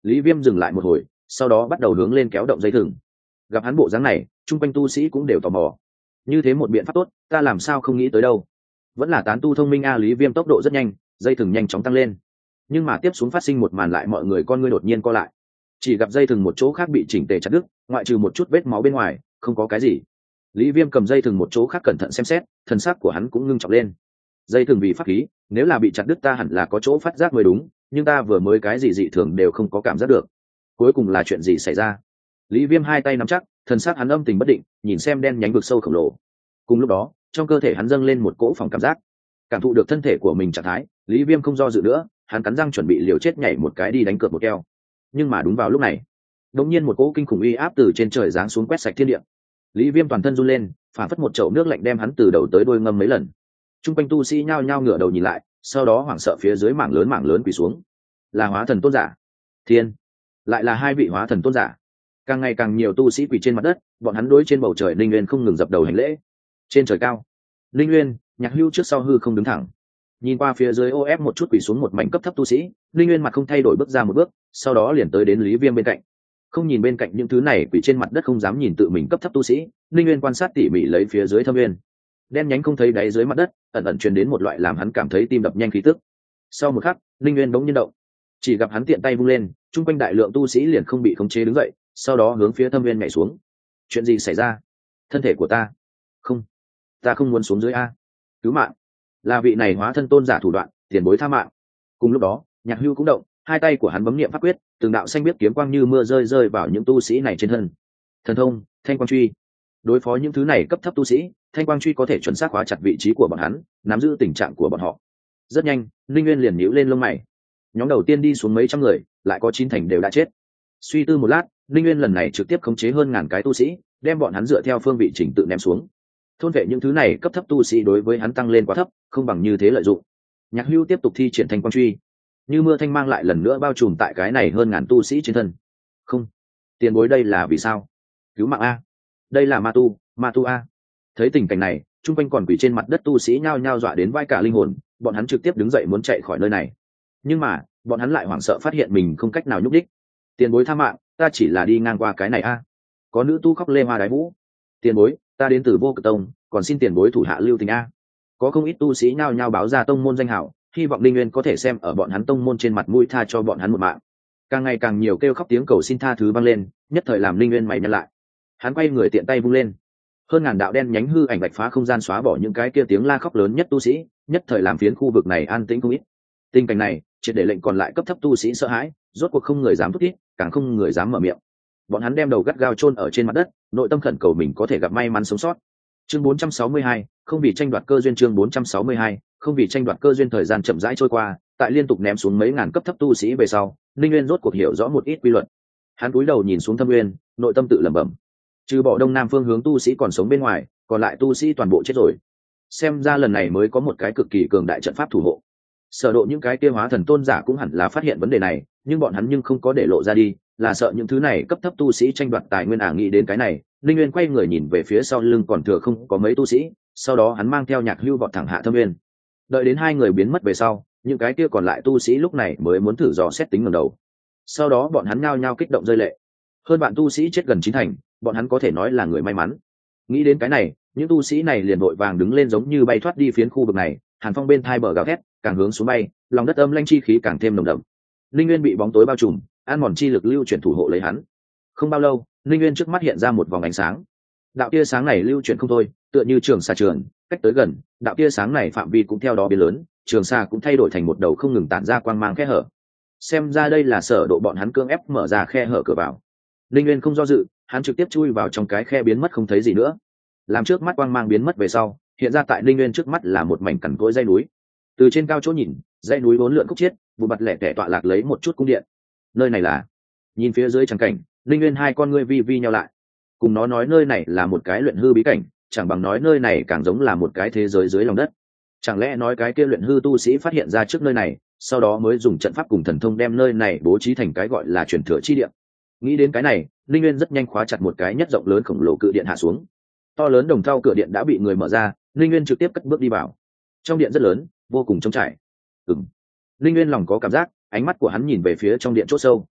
Lý Viêm dừng lại một hồi, sau đó bắt đầu hướng lên kéo động dây thừng. Gặp hắn bộ dáng này, chung quanh tu sĩ cũng đều tò mò. Như thế một biện pháp tốt, ta làm sao không nghĩ tới đâu. Vẫn là tán tu thông minh a. Lý Viêm tốc độ rất nhanh, dây thừng nhanh chóng tăng lên. Nhưng mà tiếp xuống phát sinh một màn lại mọi người con ngươi đột nhiên co lại. Chỉ gặp dây thừng một chỗ khác bị chỉnh tề chặt đứt, ngoại trừ một chút vết máu bên ngoài, không có cái gì. Lý Viêm cầm dây thừng một chỗ khác cẩn thận xem xét, thần sắc của hắn cũng ngưng trọng lên. Dây thừng vì pháp khí, nếu là bị chặt đứt ta hẳn là có chỗ phát giác mới đúng, nhưng ta vừa mới cái gì dị thường đều không có cảm giác được. Cuối cùng là chuyện gì xảy ra? Lý Viêm hai tay nắm chắc, thần sắc hắn âm tình bất định, nhìn xem đen nhánh vực sâu khổng lồ. Cùng lúc đó, trong cơ thể hắn dâng lên một cỗ phòng cảm giác. Cảm thụ được thân thể của mình trạng thái, Lý Viêm không do dự nữa, hắn cắn răng chuẩn bị liều chết nhảy một cái đi đánh cược một keo. Nhưng mà đúng vào lúc này, đột nhiên một cỗ kinh khủng uy áp từ trên trời giáng xuống quét sạch thiên địa. Lý Viêm toàn thân run lên, phản phất một chậu nước lạnh đem hắn từ đầu tới đuôi ngâm mấy lần. Trung quanh tu sĩ nhao nhao ngửa đầu nhìn lại, sau đó hoảng sợ phía dưới mảng lớn quỳ xuống. Là hóa thần tôn giả. Thiên, lại là hai vị hóa thần tôn giả. Càng ngày càng nhiều tu sĩ quỳ trên mặt đất, bọn hắn đối trên bầu trời Linh Nguyên không ngừng dập đầu hành lễ. Trên trời cao, Linh Nguyên, Nhạc Hưu trước sau hư không đứng thẳng. Nhìn qua phía dưới ô ép một chút quỳ xuống một mảnh cấp thấp tu sĩ, Linh Nguyên mặt không thay đổi bước ra một bước, sau đó liền tới đến Lý Viêm bên cạnh. Không nhìn bên cạnh những thứ này quỳ trên mặt đất không dám nhìn tự mình cấp thấp tu sĩ, Linh Nguyên quan sát tỉ mỉ lấy phía dưới thâm nguyên. Đen nhánh không thấy đáy dưới mặt đất, ẩn ẩn truyền đến một loại làm hắn cảm thấy tim đập nhanh khí tức. Sau một khắc, Linh Nguyên bỗng nhiên động, chỉ gặp hắn tiện tay vung lên, chung quanh đại lượng tu sĩ liền không bị khống chế đứng dậy, sau đó hướng phía thâm nguyên nhảy xuống. Chuyện gì xảy ra? Thân thể của ta, không, ta không muốn xuống dưới a. Cứu mạng! Là vị này hóa thân tôn giả thủ đoạn, tiền bối tha mạng. Cùng lúc đó, Nhạc Hưu cũng động, hai tay của hắn bấm niệm pháp quyết, từng đạo xanh biết kiếm quang như mưa rơi vào những tu sĩ này trên thân. Thần thông, Thanh Quang Truy. Đối phó những thứ này cấp thấp tu sĩ, Thanh Quang Truy có thể chuẩn xác khóa chặt vị trí của bọn hắn, nắm giữ tình trạng của bọn họ. Rất nhanh, Linh Nguyên liền nhíu lên lông mày. Nhóm đầu tiên đi xuống mấy trăm người, lại có 9 thành đều đã chết. Suy tư một lát, Linh Nguyên lần này trực tiếp khống chế hơn ngàn cái tu sĩ, đem bọn hắn dựa theo phương vị trình tự ném xuống. Thôn vệ những thứ này cấp thấp tu sĩ đối với hắn tăng lên quá thấp, không bằng như thế lợi dụng. Nhạc Hưu tiếp tục thi triển Thanh Quang Truy, như mưa thanh mang lại lần nữa bao trùm tại cái này hơn ngàn tu sĩ trên thân. Không, tiền bối đây là vì sao? Cứu mạng a! Đây là ma tu a! Thấy tình cảnh này, chung quanh còn quỳ trên mặt đất tu sĩ nhao nhao dọa đến vai cả linh hồn, bọn hắn trực tiếp đứng dậy muốn chạy khỏi nơi này. Nhưng mà, bọn hắn lại hoảng sợ phát hiện mình không cách nào nhúc đích. Tiền bối tha mạng, ta chỉ là đi ngang qua cái này a. Có nữ tu khóc lê hoa đái vũ. Tiền bối, ta đến từ Vô Cực Tông, còn xin tiền bối thủ hạ lưu tình a. Có không ít tu sĩ nhao nhao báo ra tông môn danh hảo, hy vọng Linh Nguyên có thể xem ở bọn hắn tông môn trên mặt mũi tha cho bọn hắn một mạng. Càng ngày càng nhiều kêu khóc tiếng cầu xin tha thứ vang lên, nhất thời làm Linh Nguyên mày nhăn lại. Hắn quay người tiện tay vung lên, hơn ngàn đạo đen nhánh hư ảnh vạch phá không gian xóa bỏ những cái kia tiếng la khóc lớn nhất tu sĩ, nhất thời làm phiến khu vực này an tĩnh không ít. Tình cảnh này triệt để lệnh còn lại cấp thấp tu sĩ sợ hãi, rốt cuộc không người dám thúc thiết, càng không người dám mở miệng. Bọn hắn đem đầu gắt gao chôn ở trên mặt đất, nội tâm khẩn cầu mình có thể gặp may mắn sống sót. Chương 462, không vì tranh đoạt cơ duyên. Chương 462, không vì tranh đoạt cơ duyên. Thời gian chậm rãi trôi qua, tại liên tục ném xuống mấy ngàn cấp thấp tu sĩ về sau, Linh Nguyên rốt cuộc hiểu rõ một ít quy luật. Hắn cúi đầu nhìn xuống thâm nguyên, nội tâm tự lẩm bẩm. Trừ bỏ đông nam phương hướng tu sĩ còn sống bên ngoài, còn lại tu sĩ toàn bộ chết rồi. Xem ra lần này mới có một cái cực kỳ cường đại trận pháp thủ hộ. Sở độ những cái kia hóa thần tôn giả cũng hẳn là phát hiện vấn đề này, nhưng bọn hắn nhưng không có để lộ ra đi, là sợ những thứ này cấp thấp tu sĩ tranh đoạt tài nguyên nghĩ đến cái này, Linh Nguyên quay người nhìn về phía sau lưng còn thừa không có mấy tu sĩ, sau đó hắn mang theo Nhạc Hưu vọt thẳng hạ thâm nguyên. Đợi đến hai người biến mất về sau, những cái kia còn lại tu sĩ lúc này mới muốn thử dò xét tính ngẩng đầu. Sau đó bọn hắn nhao nhao kích động rơi lệ. Hơn bạn tu sĩ chết gần 9 thành, bọn hắn có thể nói là người may mắn. Nghĩ đến cái này, những tu sĩ này liền vội vàng đứng lên giống như bay thoát đi phiến khu vực này, hàn phong bên thai bờ gào thét, càng hướng xuống bay, lòng đất âm lãnh chi khí càng thêm nồng đậm. Linh Nguyên bị bóng tối bao trùm, ăn mòn chi lực lưu chuyển thủ hộ lấy hắn. Không bao lâu, Linh Nguyên trước mắt hiện ra một vòng ánh sáng. Đạo tia sáng này lưu chuyển không thôi, tựa như trường xà trường, cách tới gần, đạo tia sáng này phạm vi cũng theo đó biến lớn, trường xà cũng thay đổi thành một đầu không ngừng tản ra quang mang khe hở. Xem ra đây là Sở Độ bọn hắn cưỡng ép mở ra khe hở cửa vào. Linh Nguyên không do dự, hắn trực tiếp chui vào trong cái khe biến mất không thấy gì nữa. Làm trước mắt quang mang biến mất về sau, hiện ra tại Linh Nguyên trước mắt là một mảnh cằn cỗi dãy núi. Từ trên cao chỗ nhìn, dãy núi bốn lượn khúc chiết, vụ mặt lẻ tẻ tọa lạc lấy một chút cung điện. Nơi này là? Nhìn phía dưới trắng cảnh, Linh Nguyên hai con ngươi vi vi nheo lại. Cùng nó nói nơi này là một cái luyện hư bí cảnh, chẳng bằng nói nơi này càng giống là một cái thế giới dưới lòng đất. Chẳng lẽ nói cái kia luyện hư tu sĩ phát hiện ra trước nơi này, sau đó mới dùng trận pháp cùng thần thông đem nơi này bố trí thành cái gọi là truyền thừa chi địa. Nghĩ đến cái này, Linh Nguyên rất nhanh khóa chặt một cái nhất rộng lớn khổng lồ cự điện hạ xuống. To lớn đồng thau cửa điện đã bị người mở ra, Linh Nguyên trực tiếp cất bước đi vào. Trong điện rất lớn, vô cùng trống trải. Linh Nguyên lòng có cảm giác, ánh mắt của hắn nhìn về phía trong điện chỗ sâu.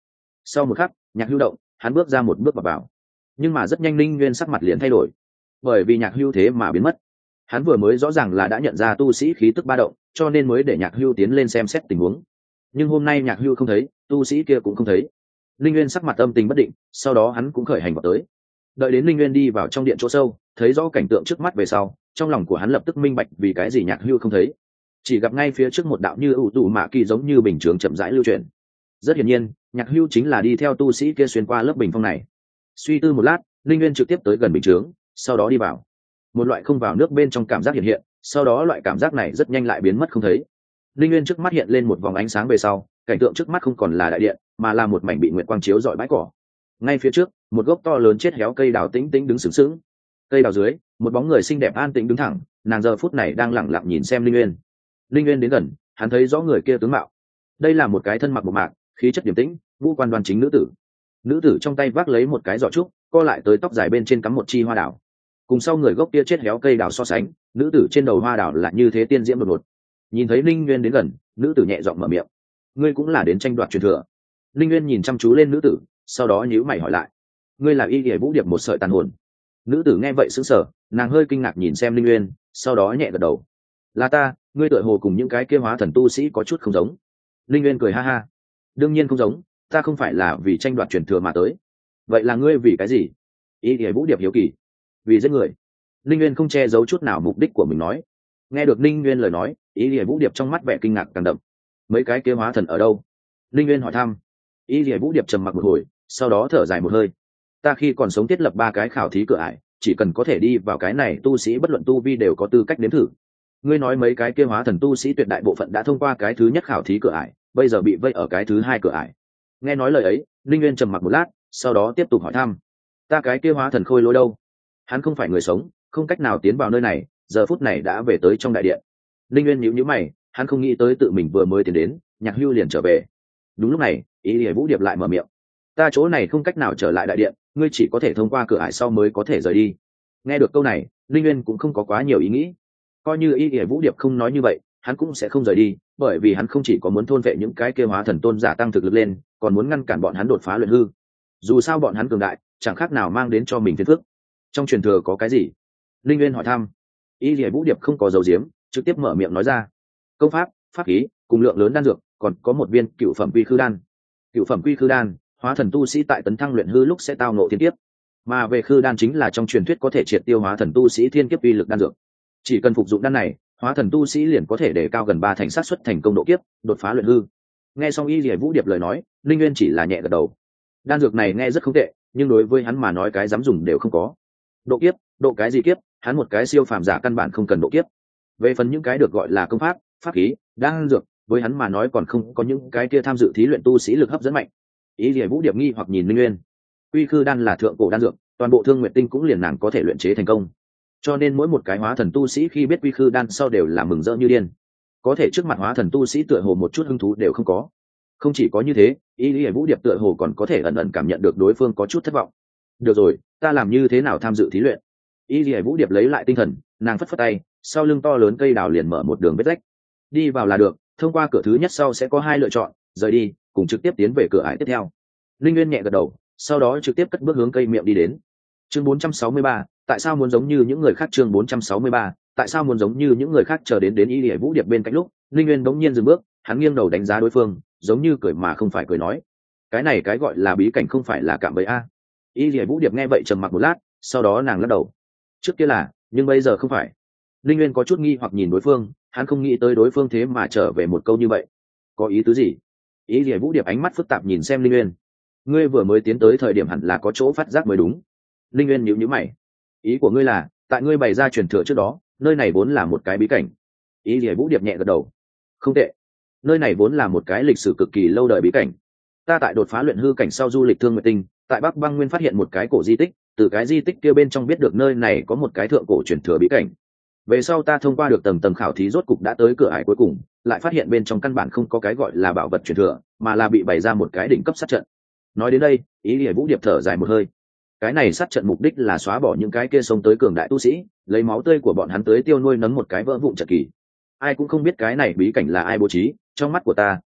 Sau một khắc, Nhạc Hưu động, hắn bước ra một bước vào. Nhưng mà rất nhanh Linh Nguyên sắc mặt liền thay đổi, bởi vì Nhạc Hưu thế mà biến mất. Hắn vừa mới rõ ràng là đã nhận ra tu sĩ khí tức ba động, cho nên mới để Nhạc Hưu tiến lên xem xét tình huống. Nhưng hôm nay Nhạc Hưu không thấy, tu sĩ kia cũng không thấy. Linh Nguyên sắc mặt âm tình bất định, sau đó hắn cũng khởi hành vào tới. Đợi đến Linh Nguyên đi vào trong điện chỗ sâu, thấy rõ cảnh tượng trước mắt về sau, trong lòng của hắn lập tức minh bạch vì cái gì Nhạc Hưu không thấy. Chỉ gặp ngay phía trước một đạo như ủ tụ mạ kỳ giống như bình chướng chậm rãi lưu chuyển. Rất hiển nhiên, Nhạc Hưu chính là đi theo tu sĩ kia xuyên qua lớp bình phong này. Suy tư một lát, Linh Nguyên trực tiếp tới gần bình chướng, sau đó đi vào. Một loại không vào nước bên trong cảm giác hiện hiện, sau đó loại cảm giác này rất nhanh lại biến mất không thấy. Linh Nguyên trước mắt hiện lên một vòng ánh sáng về sau, cảnh tượng trước mắt không còn là đại điện, mà là một mảnh bị nguyệt quang chiếu rọi bãi cỏ. Ngay phía trước, một gốc to lớn chết héo cây đào tĩnh tĩnh đứng sừng sững. Cây đào dưới, một bóng người xinh đẹp an tĩnh đứng thẳng, nàng giờ phút này đang lẳng lặng nhìn xem Linh Nguyên. Linh Nguyên đến gần, hắn thấy rõ người kia tướng mạo. Đây là một cái thân mặc một mạc, khí chất điềm tĩnh, ngũ quan đoan chính nữ tử. Nữ tử trong tay vác lấy một cái giỏ trúc, co lại tới tóc dài bên trên cắm một chi hoa đào. Cùng sau người gốc kia chết héo cây đào so sánh, nữ tử trên đầu hoa đào là như thế tiên diễm đột ngột. Nhìn thấy Linh Nguyên đến gần, nữ tử nhẹ giọng mở miệng: "Ngươi cũng là đến tranh đoạt truyền thừa?" Linh Nguyên nhìn chăm chú lên nữ tử, sau đó nhíu mày hỏi lại: "Ngươi là Y Lệ Vũ Điệp một sợi tàn hồn?" Nữ tử nghe vậy sững sờ, nàng hơi kinh ngạc nhìn xem Linh Nguyên, sau đó nhẹ gật đầu: "Là ta, ngươi tựa hồ cùng những cái kia hóa thần tu sĩ có chút không giống." Linh Nguyên cười ha ha: "Đương nhiên không giống, ta không phải là vì tranh đoạt truyền thừa mà tới." "Vậy là ngươi vì cái gì?" Y Lệ Vũ Điệp hiếu kỳ. "Vì giết người." Linh Nguyên không che giấu chút nào mục đích của mình nói. Nghe được Linh Nguyên lời nói, Y Lệ Vũ Điệp trong mắt vẻ kinh ngạc càng đậm. "Mấy cái kia hóa thần ở đâu?" Linh Nguyên hỏi thăm. Y Lệ Vũ Điệp trầm mặc một hồi, sau đó thở dài một hơi: "Ta khi còn sống thiết lập 3 cái khảo thí cửa ải, chỉ cần có thể đi vào cái này tu sĩ bất luận tu vi đều có tư cách nếm thử. Ngươi nói mấy cái kia hóa thần tu sĩ tuyệt đại bộ phận đã thông qua cái thứ nhất khảo thí cửa ải, bây giờ bị vây ở cái thứ 2 cửa ải." Nghe nói lời ấy, Linh Nguyên trầm mặc một lát, sau đó tiếp tục hỏi thăm: "Ta cái kia hóa thần khôi lỗi đâu?" "Hắn không phải người sống, không cách nào tiến vào nơi này, giờ phút này đã về tới trong đại điện." Linh Nguyên nhíu nhíu mày, hắn không nghĩ tới tự mình vừa mới tiến đến, Nhạc Hưu liền trở về. Đúng lúc này, Y Lệ Vũ Điệp lại mở miệng: "Ta chỗ này không cách nào trở lại đại điện, ngươi chỉ có thể thông qua cửa ải sau mới có thể rời đi." Nghe được câu này, Linh Nguyên cũng không có quá nhiều ý nghĩ. Coi như Y Lệ Vũ Điệp không nói như vậy, hắn cũng sẽ không rời đi, bởi vì hắn không chỉ có muốn thôn vệ những cái kia hóa thần tôn giả tăng thực lực lên, còn muốn ngăn cản bọn hắn đột phá luyện hư. Dù sao bọn hắn cường đại, chẳng khác nào mang đến cho mình phiền phức. Trong truyền thừa có cái gì? Linh Nguyên hỏi thăm. Y Lệ Vũ Điệp không có dấu diếm, trực tiếp mở miệng nói ra: "Công pháp, pháp khí, cùng lượng lớn đan dược, còn có một viên cựu phẩm quy khư đan." Cựu phẩm quy khư đan, hóa thần tu sĩ tại tấn thăng luyện hư lúc sẽ tao ngộ thiên kiếp, mà về khư đan chính là trong truyền thuyết có thể triệt tiêu hóa thần tu sĩ thiên kiếp uy lực đan dược. Chỉ cần phục dụng đan này, hóa thần tu sĩ liền có thể đề cao gần 3 thành xác suất thành công độ kiếp, đột phá luyện hư. Nghe xong Y Lệ Vũ Điệp lời nói, Linh Nguyên chỉ là nhẹ gật đầu. Đan dược này nghe rất không tệ, nhưng đối với hắn mà nói cái dám dùng đều không có. Độ kiếp, độ cái gì kiếp, hắn một cái siêu phàm giả căn bản không cần độ kiếp. Về phần những cái được gọi là công pháp, pháp khí, đan dược, với hắn mà nói còn không có những cái kia tham dự thí luyện tu sĩ lực hấp dẫn mạnh. Y Lệ Vũ Điệp nghi hoặc nhìn Linh Nguyên. Quy khư đan là thượng cổ đan dược, toàn bộ Thương Nguyệt Tinh cũng liền nàng có thể luyện chế thành công. Cho nên mỗi một cái hóa thần tu sĩ khi biết quy khư đan sau đều là mừng rỡ như điên. Có thể trước mặt hóa thần tu sĩ tựa hồ một chút hứng thú đều không có. Không chỉ có như thế, Y Lệ Vũ Điệp tựa hồ còn có thể ẩn ẩn cảm nhận được đối phương có chút thất vọng. "Được rồi, ta làm như thế nào tham dự thí luyện?" Y Lệ Vũ Điệp lấy lại tinh thần, nàng phất phất tay, sau lưng to lớn cây đào liền mở một đường vết rách. "Đi vào là được, thông qua cửa thứ nhất sau sẽ có 2 lựa chọn, rời đi, cùng trực tiếp tiến về cửa ải tiếp theo." Linh Nguyên nhẹ gật đầu, sau đó trực tiếp cất bước hướng cây miệng đi đến. Chương 463, tại sao muốn giống như những người khác? Chương 463, tại sao muốn giống như những người khác? Chờ đến Y Lệ Vũ Điệp bên cạnh lúc, Linh Nguyên bỗng nhiên dừng bước, hắn nghiêng đầu đánh giá đối phương, giống như cười mà không phải cười nói: "Cái này cái gọi là bí cảnh không phải là cạm bẫy a?" Y Lệ Vũ Điệp nghe vậy trầm mặc một lát, sau đó nàng lắc đầu: "Trước kia là, nhưng bây giờ không phải." Linh Nguyên có chút nghi hoặc nhìn đối phương, hắn không nghĩ tới đối phương thế mà trở về một câu như vậy. "Có ý tứ gì?" Y Lệ Vũ Điệp ánh mắt phức tạp nhìn xem Linh Nguyên. "Ngươi vừa mới tiến tới thời điểm hẳn là có chỗ phát giác mới đúng." Linh Nguyên nhíu nhíu mày. "Ý của ngươi là, tại ngươi bày ra truyền thừa trước đó, nơi này vốn là một cái bí cảnh?" Y Lệ Vũ Điệp nhẹ gật đầu. "Không tệ, nơi này vốn là một cái lịch sử cực kỳ lâu đời bí cảnh. Ta tại đột phá luyện hư cảnh sau du lịch Thương Nguyệt Tinh, tại Bắc Băng Nguyên phát hiện một cái cổ di tích, từ cái di tích kia bên trong biết được nơi này có một cái thượng cổ truyền thừa bí cảnh. Về sau ta thông qua được tầng tầng khảo thí rốt cục đã tới cửa ải cuối cùng, lại phát hiện bên trong căn bản không có cái gọi là bảo vật truyền thừa, mà là bị bày ra một cái đỉnh cấp sát trận." Nói đến đây, Y Lệ Vũ Điệp thở dài một hơi. Cái này sát trận mục đích là xóa bỏ những cái kia xông tới cường đại tu sĩ, lấy máu tươi của bọn hắn tới tiêu nuôi nấng một cái vỡ vụn trận kỳ. Ai cũng không biết cái này bí cảnh là ai bố trí, trong mắt của ta,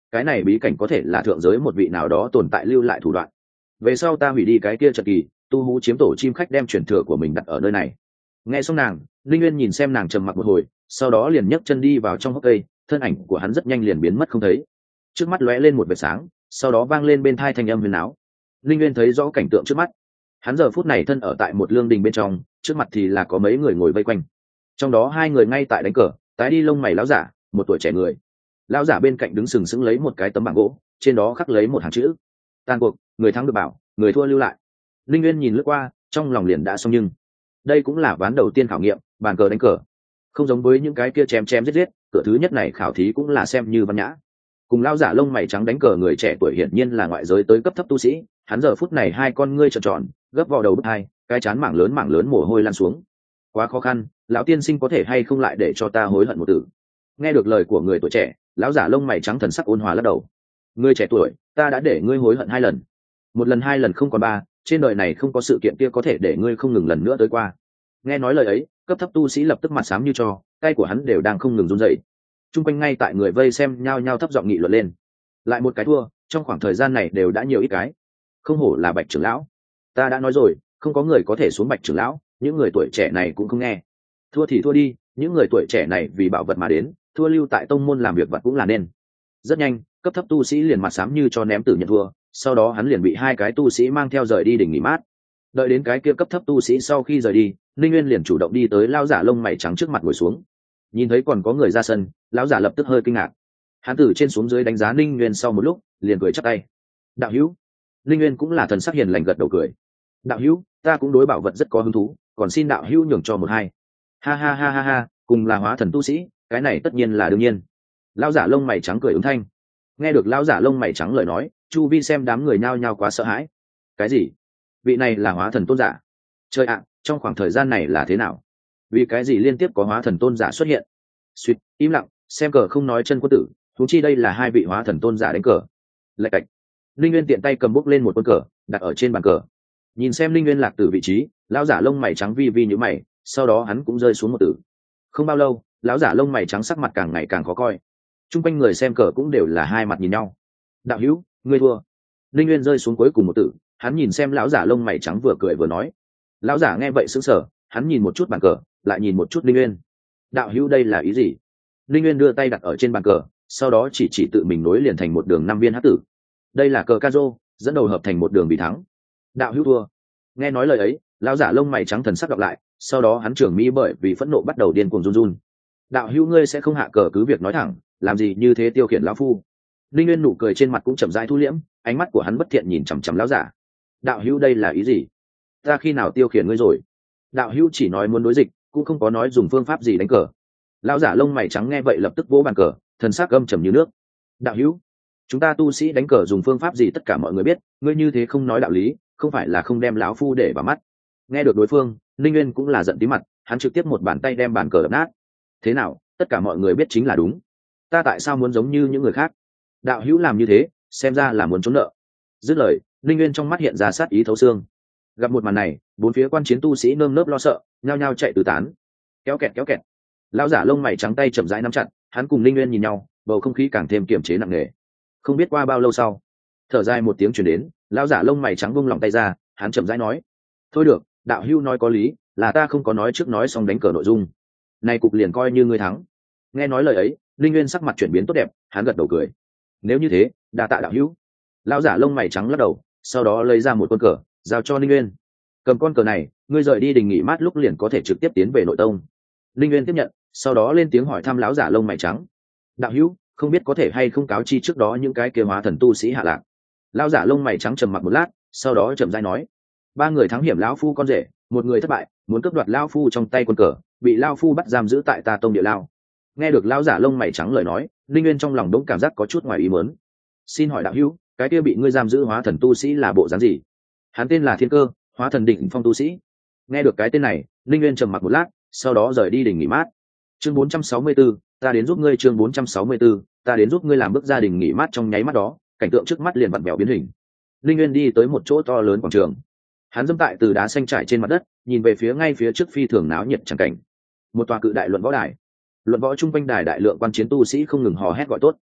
cái này bí cảnh có thể là thượng giới một vị nào đó tồn tại lưu lại thủ đoạn. Về sau ta hủy đi cái kia trận kỳ, tu hú chiếm tổ chim khách đem truyền thừa của mình đặt ở nơi này. Nghe xong nàng, linh nguyên nhìn xem nàng trầm mặc một hồi, sau đó liền nhấc chân đi vào trong hốc cây, thân ảnh của hắn rất nhanh liền biến mất không thấy. Trước mắt lóe lên một vệt sáng, sau đó vang lên bên tai thanh âm huyền áo. Linh nguyên thấy rõ cảnh tượng trước mắt. Hắn giờ phút này thân ở tại một lương đình bên trong, trước mặt thì là có mấy người ngồi vây quanh, trong đó hai người ngay tại đánh cờ, tái đi lông mày lão giả, một tuổi trẻ người. Lão giả bên cạnh đứng sừng sững lấy một cái tấm bảng gỗ, trên đó khắc lấy một hàng chữ: tan cuộc, người thắng được bảo, người thua lưu lại. Linh nguyên nhìn lướt qua, trong lòng liền đã xong, nhưng đây cũng là ván đầu tiên khảo nghiệm bàn cờ đánh cờ, không giống với những cái kia chém chém giết giết. Cửa thứ nhất này khảo thí cũng là xem như văn nhã. Cùng lão giả lông mày trắng đánh cờ người trẻ tuổi hiển nhiên là ngoại giới tới cấp thấp tu sĩ. Hắn giờ phút này hai con ngươi tròn tròn, gấp vào đầu bứt hai, cái chán mảng lớn mồ hôi lan xuống. Quá khó khăn, lão tiên sinh có thể hay không lại để cho ta hối hận một từ. Nghe được lời của người tuổi trẻ, lão giả lông mày trắng thần sắc ôn hòa lắc đầu. Ngươi trẻ tuổi, ta đã để ngươi hối hận 2 lần, một lần 2 lần không còn 3, trên đời này không có sự kiện kia có thể để ngươi không ngừng lần nữa tới qua. Nghe nói lời ấy, cấp thấp tu sĩ lập tức mặt xám như tro, tay của hắn đều đang không ngừng run rẩy. Trung quanh ngay tại người vây xem nhao nhao thấp giọng nghị luận lên. Lại một cái thua, trong khoảng thời gian này đều đã nhiều ít cái. Không hổ là Bạch trưởng lão, ta đã nói rồi, không có người có thể xuống Bạch trưởng lão. Những người tuổi trẻ này cũng không nghe. Thua thì thua đi, những người tuổi trẻ này vì bảo vật mà đến, thua lưu tại tông môn làm việc vật cũng là nên. Rất nhanh, cấp thấp tu sĩ liền mặt xám như cho ném tử nhận thua, sau đó hắn liền bị hai cái tu sĩ mang theo rời đi đỉnh nghỉ mát. Đợi đến cái kia cấp thấp tu sĩ sau khi rời đi, Ninh Nguyên liền chủ động đi tới lão giả lông mày trắng trước mặt ngồi xuống. Nhìn thấy còn có người ra sân, lão giả lập tức hơi kinh ngạc. Hắn từ trên xuống dưới đánh giá Ninh Nguyên sau một lúc, liền cười chắp tay. Đạo hữu. Ninh Nguyên cũng là thần sắc hiền lành gật đầu cười. Đạo hữu, ta cũng đối bảo vật rất có hứng thú, còn xin đạo hữu nhường cho một hai. Ha ha ha ha ha, cùng là hóa thần tu sĩ, cái này tất nhiên là đương nhiên. Lão giả lông mày trắng cười ứng thanh. Nghe được lão giả lông mày trắng lời nói, chu vi xem đám người nhao nhao quá sợ hãi. Cái gì? Vị này là hóa thần tôn giả? Trời ạ, trong khoảng thời gian này là thế nào? Vì cái gì liên tiếp có hóa thần tôn giả xuất hiện? Suýt, im lặng, xem cờ không nói chân quân tử, huống chi đây là hai vị hóa thần tôn giả đánh cờ. Lạch cạch. Linh Nguyên tiện tay cầm bút lên một quân cờ, đặt ở trên bàn cờ. Nhìn xem Linh Nguyên lạc từ vị trí, lão giả lông mày trắng vi vi nhíu mày, sau đó hắn cũng rơi xuống một tử. Không bao lâu, lão giả lông mày trắng sắc mặt càng ngày càng khó coi. Trung quanh người xem cờ cũng đều là hai mặt nhìn nhau. Đạo hữu, ngươi thua. Linh Nguyên rơi xuống cuối cùng một tử, hắn nhìn xem lão giả lông mày trắng vừa cười vừa nói. Lão giả nghe vậy sững sờ, hắn nhìn một chút bàn cờ, lại nhìn một chút Linh Nguyên. Đạo hữu đây là ý gì? Linh Nguyên đưa tay đặt ở trên bàn cờ, sau đó chỉ tự mình nối liền thành một đường 5 viên hắc tử. Đây là cờ Cazo, dẫn đầu hợp thành một đường bị thắng. Đạo hữu thua. Nghe nói lời ấy, lão giả lông mày trắng thần sắc đọc lại, sau đó hắn trưởng mi bởi vì phẫn nộ bắt đầu điên cuồng run run. Đạo hữu ngươi sẽ không hạ cờ cứ việc nói thẳng, làm gì như thế tiêu khiển lão phu. Linh Nguyên nụ cười trên mặt cũng chậm rãi thu liễm, ánh mắt của hắn bất thiện nhìn chằm chằm lão giả. Đạo hữu đây là ý gì? Ta khi nào tiêu khiển ngươi rồi? Đạo hữu chỉ nói muốn đối dịch, cũng không có nói dùng phương pháp gì đánh cờ. Lão giả lông mày trắng nghe vậy lập tức vỗ bàn cờ, thần sắc âm trầm như nước. Đạo hữu, chúng ta tu sĩ đánh cờ dùng phương pháp gì tất cả mọi người biết, ngươi như thế không nói đạo lý, không phải là không đem lão phu để vào mắt. Nghe được đối phương, Linh Nguyên cũng là giận tí mặt, hắn trực tiếp một bàn tay đem bàn cờ đập nát. Thế nào, tất cả mọi người biết chính là đúng. Ta tại sao muốn giống như những người khác? Đạo hữu làm như thế, xem ra là muốn trốn nợ. Dứt lời, Linh Nguyên trong mắt hiện ra sát ý thấu xương. Gặp một màn này, bốn phía quan chiến tu sĩ nơm nớp lo sợ, nhao nhao chạy tứ tán. Kéo kẹt kéo kẹt. Lão giả lông mày trắng tay chậm rãi nắm chặt, hắn cùng Linh Nguyên nhìn nhau, bầu không khí càng thêm kiềm chế nặng nề. Không biết qua bao lâu sau, thở dài một tiếng truyền đến, lão giả lông mày trắng buông lòng tay ra, hắn chậm rãi nói: thôi được, đạo hữu nói có lý, là ta không có nói trước nói xong đánh cờ nội dung. Này cục liền coi như ngươi thắng. Nghe nói lời ấy, Linh Nguyên sắc mặt chuyển biến tốt đẹp, hắn gật đầu cười. Nếu như thế, đa tạ đạo hữu. Lão giả lông mày trắng lắc đầu, sau đó lấy ra một con cờ, giao cho Linh Nguyên. Cầm con cờ này, ngươi rời đi đình nghỉ mát lúc liền có thể trực tiếp tiến về nội tông. Linh Nguyên tiếp nhận, sau đó lên tiếng hỏi thăm lão giả lông mày trắng. Đạo hữu, không biết có thể hay không cáo chi trước đó những cái kia hóa thần tu sĩ hạ lạc. Lão giả lông mày trắng trầm mặc một lát, sau đó chậm rãi nói: 3 người thắng hiểm lão phu con rể, một người thất bại, muốn cướp đoạt lão phu trong tay quân cờ, bị lão phu bắt giam giữ tại ta tông địa lao. Nghe được lão giả lông mày trắng lời nói, Linh Nguyên trong lòng đống cảm giác có chút ngoài ý muốn. Xin hỏi đạo hữu, cái kia bị ngươi giam giữ hóa thần tu sĩ là bộ dáng gì? Hắn tên là Thiên Cơ, hóa thần đỉnh phong tu sĩ. Nghe được cái tên này, Linh Nguyên trầm mặc một lát, sau đó rời đi đình nghỉ mát. Chương 464, ta đến giúp ngươi. Chương 464, ta đến giúp ngươi. Làm bước gia đình nghỉ mát trong nháy mắt đó, cảnh tượng trước mắt liền vặn vẹo biến hình. Linh Nguyên đi tới một chỗ to lớn quảng trường. Hắn dẫm tại từ đá xanh trải trên mặt đất, nhìn về phía ngay phía trước phi thường náo nhiệt chẳng cảnh. Một tòa cự đại luận võ đài. Luận võ trung quanh đài đại lượng quan chiến tu sĩ không ngừng hò hét gọi tốt.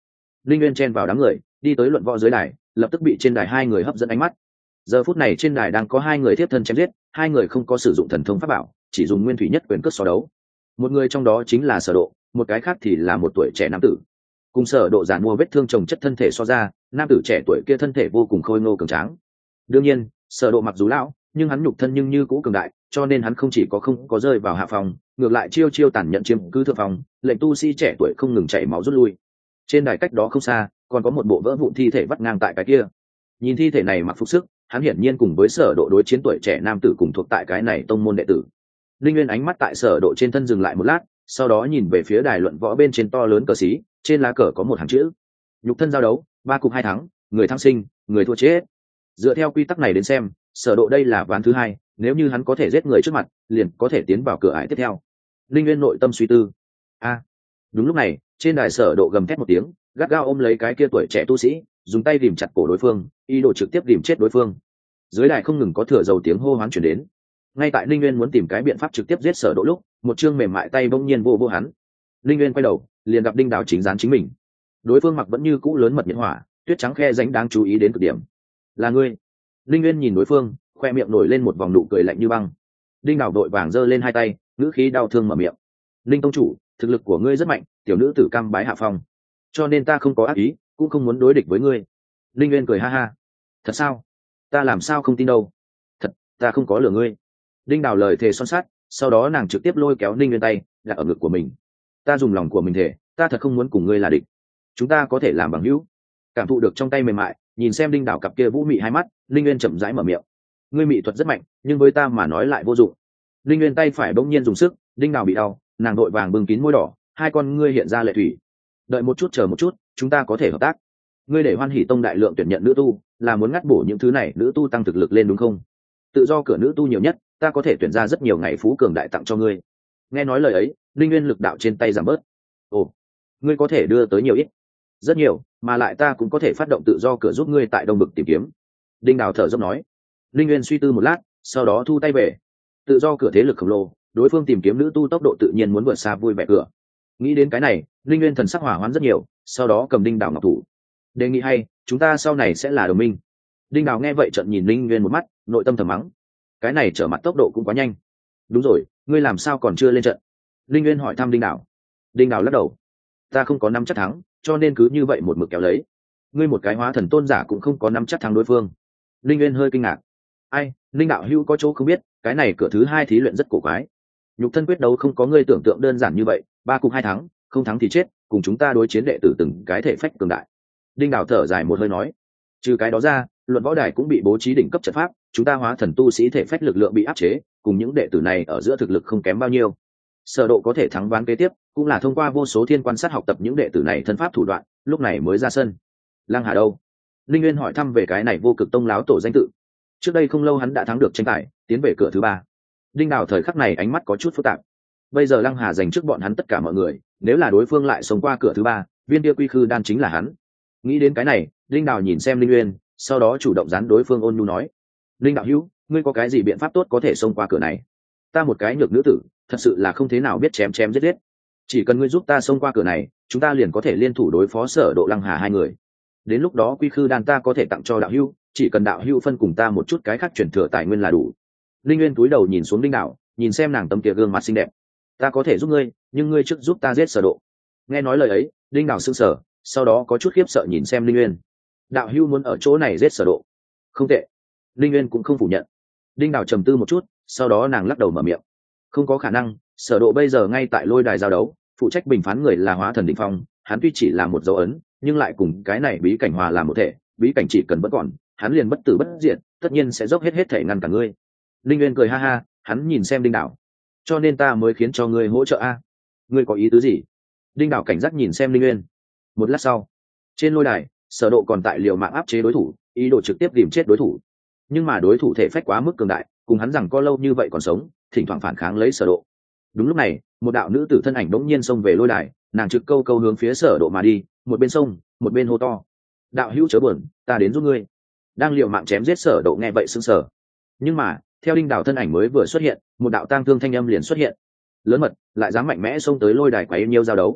linh nguyên chen vào đám người đi tới luận võ dưới đài, lập tức bị trên đài hai người hấp dẫn ánh mắt. Giờ phút này trên đài đang có hai người tiếp thân chém giết, hai người không có sử dụng thần thông pháp bảo, chỉ dùng nguyên thủy nhất quyền cước so đấu. Một người trong đó chính là Sở Độ, một cái khác thì là một tuổi trẻ nam tử. Cùng Sở Độ giàn mua vết thương chồng chất thân thể so ra, nam tử trẻ tuổi kia thân thể vô cùng khôi ngô cường tráng. Đương nhiên, Sở Độ mặc dù lão, nhưng hắn nhục thân nhưng như cũ cường đại, cho nên hắn không chỉ có không có rơi vào hạ phòng, ngược lại chiêu chiêu tàn nhẫn chiếm cứ thượng phòng, lệnh tu sĩ trẻ tuổi không ngừng chảy máu rút lui. Trên đài cách đó không xa, còn có một bộ vỡ vụn thi thể vắt ngang tại cái kia. Nhìn thi thể này mặc phục sức, hắn hiển nhiên cùng với Sở Độ đối chiến tuổi trẻ nam tử cùng thuộc tại cái này tông môn đệ tử. Linh Nguyên ánh mắt tại Sở Độ trên thân dừng lại một lát, sau đó nhìn về phía đài luận võ bên trên to lớn cờ xí, trên lá cờ có một hàng chữ: nhục thân giao đấu, 3 cục 2 thắng, người thắng sinh, người thua chết. Dựa theo quy tắc này đến xem, Sở Độ đây là ván thứ hai, nếu như hắn có thể giết người trước mặt, liền có thể tiến vào cửa ải tiếp theo. Linh Nguyên nội tâm suy tư. Đúng lúc này, trên đài Sở Độ gầm thét một tiếng, gắt gao ôm lấy cái kia tuổi trẻ tu sĩ, dùng tay rìm chặt cổ đối phương, ý đồ trực tiếp rìm chết đối phương. Dưới đài không ngừng có thừa dầu tiếng hô hoán truyền đến. Ngay tại Linh Nguyên muốn tìm cái biện pháp trực tiếp giết Sở Độ lúc, một chương mềm mại tay bỗng nhiên vô hắn. Linh Nguyên quay đầu, liền gặp Đinh Đào chính dán chính mình. Đối phương mặc vẫn như cũ lớn mật nhiệt hỏa, tuyết trắng khe rãnh đáng chú ý đến cực điểm. Là ngươi? Linh Nguyên nhìn đối phương, khoe miệng nổi lên một vòng nụ cười lạnh như băng. Đinh Đào đội vàng giơ lên hai tay, ngữ khí đau thương mở miệng: Linh tông chủ, thực lực của ngươi rất mạnh, tiểu nữ tử cam bái hạ phong, cho nên ta không có ác ý, cũng không muốn đối địch với ngươi. Linh Nguyên cười ha ha: thật sao? Ta làm sao không tin đâu. Thật, ta không có lừa ngươi. Đinh Đào lời thề son sắt, sau đó nàng trực tiếp lôi kéo Linh Nguyên tay đặt ở ngực của mình. Ta dùng lòng của mình thề, ta thật không muốn cùng ngươi là địch, chúng ta có thể làm bằng hữu. Cảm thụ được trong tay mềm mại, nhìn xem Đinh Đào cặp kia vũ mị hai mắt, Linh Nguyên chậm rãi mở miệng: ngươi mị thuật rất mạnh, nhưng với ta mà nói lại vô dụng. Linh Nguyên tay phải bỗng nhiên dùng sức, Đinh Đào bị đau, nàng đội vàng bưng kín môi đỏ, hai con ngươi hiện ra lệ thủy. Đợi một chút, chờ một chút, chúng ta có thể hợp tác. Ngươi để Hoan Hỷ Tông đại lượng tuyển nhận nữ tu, là muốn ngắt bổ những thứ này nữ tu tăng thực lực lên đúng không? Tự do cửa nữ tu nhiều nhất, ta có thể tuyển ra rất nhiều ngày phú cường đại tặng cho ngươi. Nghe nói lời ấy, Linh Nguyên lực đạo trên tay giảm bớt. Ồ, ngươi có thể đưa tới nhiều ít? Rất nhiều, mà lại ta cũng có thể phát động tự do cửa giúp ngươi tại đông bực tìm kiếm. Đinh Đào thở dốc nói. Linh Nguyên suy tư một lát, sau đó thu tay về. Tự do cửa thế lực khổng lồ, đối phương tìm kiếm nữ tu tốc độ tự nhiên muốn vượt xa vui vẻ cửa. Nghĩ đến cái này, Linh Nguyên thần sắc hỏa hoãn rất nhiều, sau đó cầm Đinh Đào ngọc thủ. Đề nghị hay, chúng ta sau này sẽ là đồng minh. Đinh Đào nghe vậy trợn nhìn Linh Nguyên một mắt, nội tâm thầm mắng: cái này trở mặt tốc độ cũng quá nhanh. Đúng rồi, ngươi làm sao còn chưa lên trận? Linh Nguyên hỏi thăm Đinh Đào. Đinh Đào lắc đầu: ta không có nắm chắc thắng, cho nên cứ như vậy một mực kéo lấy. Ngươi một cái hóa thần tôn giả cũng không có nắm chắc thắng đối phương. Linh Nguyên hơi kinh ngạc. Ai, Linh đạo hữu có chỗ không biết, cái này cửa thứ hai thí luyện rất cổ quái. Nhục thân quyết đấu không có ngươi tưởng tượng đơn giản như vậy, 3 cục 2 thắng, không thắng thì chết, cùng chúng ta đối chiến đệ tử từng cái thể phách cường đại. Đinh Đào thở dài một hơi nói: trừ cái đó ra, luận võ đài cũng bị bố trí đỉnh cấp trận pháp, chúng ta hóa thần tu sĩ thể phách lực lượng bị áp chế, cùng những đệ tử này ở giữa thực lực không kém bao nhiêu. Sở Độ có thể thắng ván kế tiếp, cũng là thông qua vô số thiên quan sát học tập những đệ tử này thân pháp thủ đoạn, lúc này mới ra sân. Lăng Hà đâu? Linh Nguyên hỏi thăm về cái này vô cực tông láo tổ danh tự. Trước đây không lâu hắn đã thắng được tranh tài, tiến về cửa thứ 3. Đinh Đào thời khắc này ánh mắt có chút phức tạp. Bây giờ Lăng Hà giành trước bọn hắn tất cả mọi người, nếu là đối phương lại sống qua cửa thứ 3, viên kia quy khư đan chính là hắn. Nghĩ đến cái này, Đinh Đào nhìn xem Linh Nguyên, sau đó chủ động dán đối phương ôn nhu nói: Linh đạo hữu, ngươi có cái gì biện pháp tốt có thể xông qua cửa này? Ta một cái nhược nữ tử, thật sự là không thế nào biết chém chém giết giết. Chỉ cần ngươi giúp ta xông qua cửa này, chúng ta liền có thể liên thủ đối phó Sở Độ Lăng Hà hai người. Đến lúc đó quy khư đan ta có thể tặng cho đạo hữu, chỉ cần đạo hữu phân cùng ta một chút cái khác chuyển thừa tài nguyên là đủ. Linh Nguyên cúi đầu nhìn xuống Đinh Đào, nhìn xem nàng tấm kia gương mặt xinh đẹp. Ta có thể giúp ngươi, nhưng ngươi trước giúp ta giết Sở Độ. Nghe nói lời ấy, Đinh Đào sững sờ, sau đó có chút khiếp sợ nhìn xem Linh Nguyên. Đạo hữu muốn ở chỗ này giết Sở Độ? Không tệ. Linh Nguyên cũng không phủ nhận. Đinh Đào trầm tư một chút, sau đó nàng lắc đầu mở miệng: không có khả năng, Sở Độ bây giờ ngay tại lôi đài giao đấu, phụ trách bình phán người là hóa thần đỉnh phong, hắn tuy chỉ là một dấu ấn, nhưng lại cùng cái này bí cảnh hòa làm một thể, bí cảnh chỉ cần vẫn còn, hắn liền bất tử bất diệt, tất nhiên sẽ dốc hết thể ngăn cả ngươi. Linh Nguyên cười ha ha, hắn nhìn xem Đinh Đào: cho nên ta mới khiến cho ngươi hỗ trợ a. Ngươi có ý tứ gì? Đinh Đào cảnh giác nhìn xem Linh Nguyên. Một lát sau, trên lôi đài, Sở Độ còn tại liều mạng áp chế đối thủ, ý đồ trực tiếp tìm chết đối thủ. Nhưng mà đối thủ thể phách quá mức cường đại, cùng hắn rằng có lâu như vậy còn sống, thỉnh thoảng phản kháng lấy Sở Độ. Đúng lúc này, một đạo nữ tử thân ảnh đống nhiên xông về lôi đài, nàng trực câu câu hướng phía Sở Độ mà đi, một bên sông, một bên hô to: đạo hữu chớ buồn, ta đến giúp ngươi. Đang liều mạng chém giết Sở Độ nghe vậy sững sờ. Nhưng mà, theo Đinh Đào thân ảnh mới vừa xuất hiện, một đạo tang thương thanh âm liền xuất hiện: lớn mật, lại dám mạnh mẽ xông tới lôi đài quấy nhiêu giao đấu.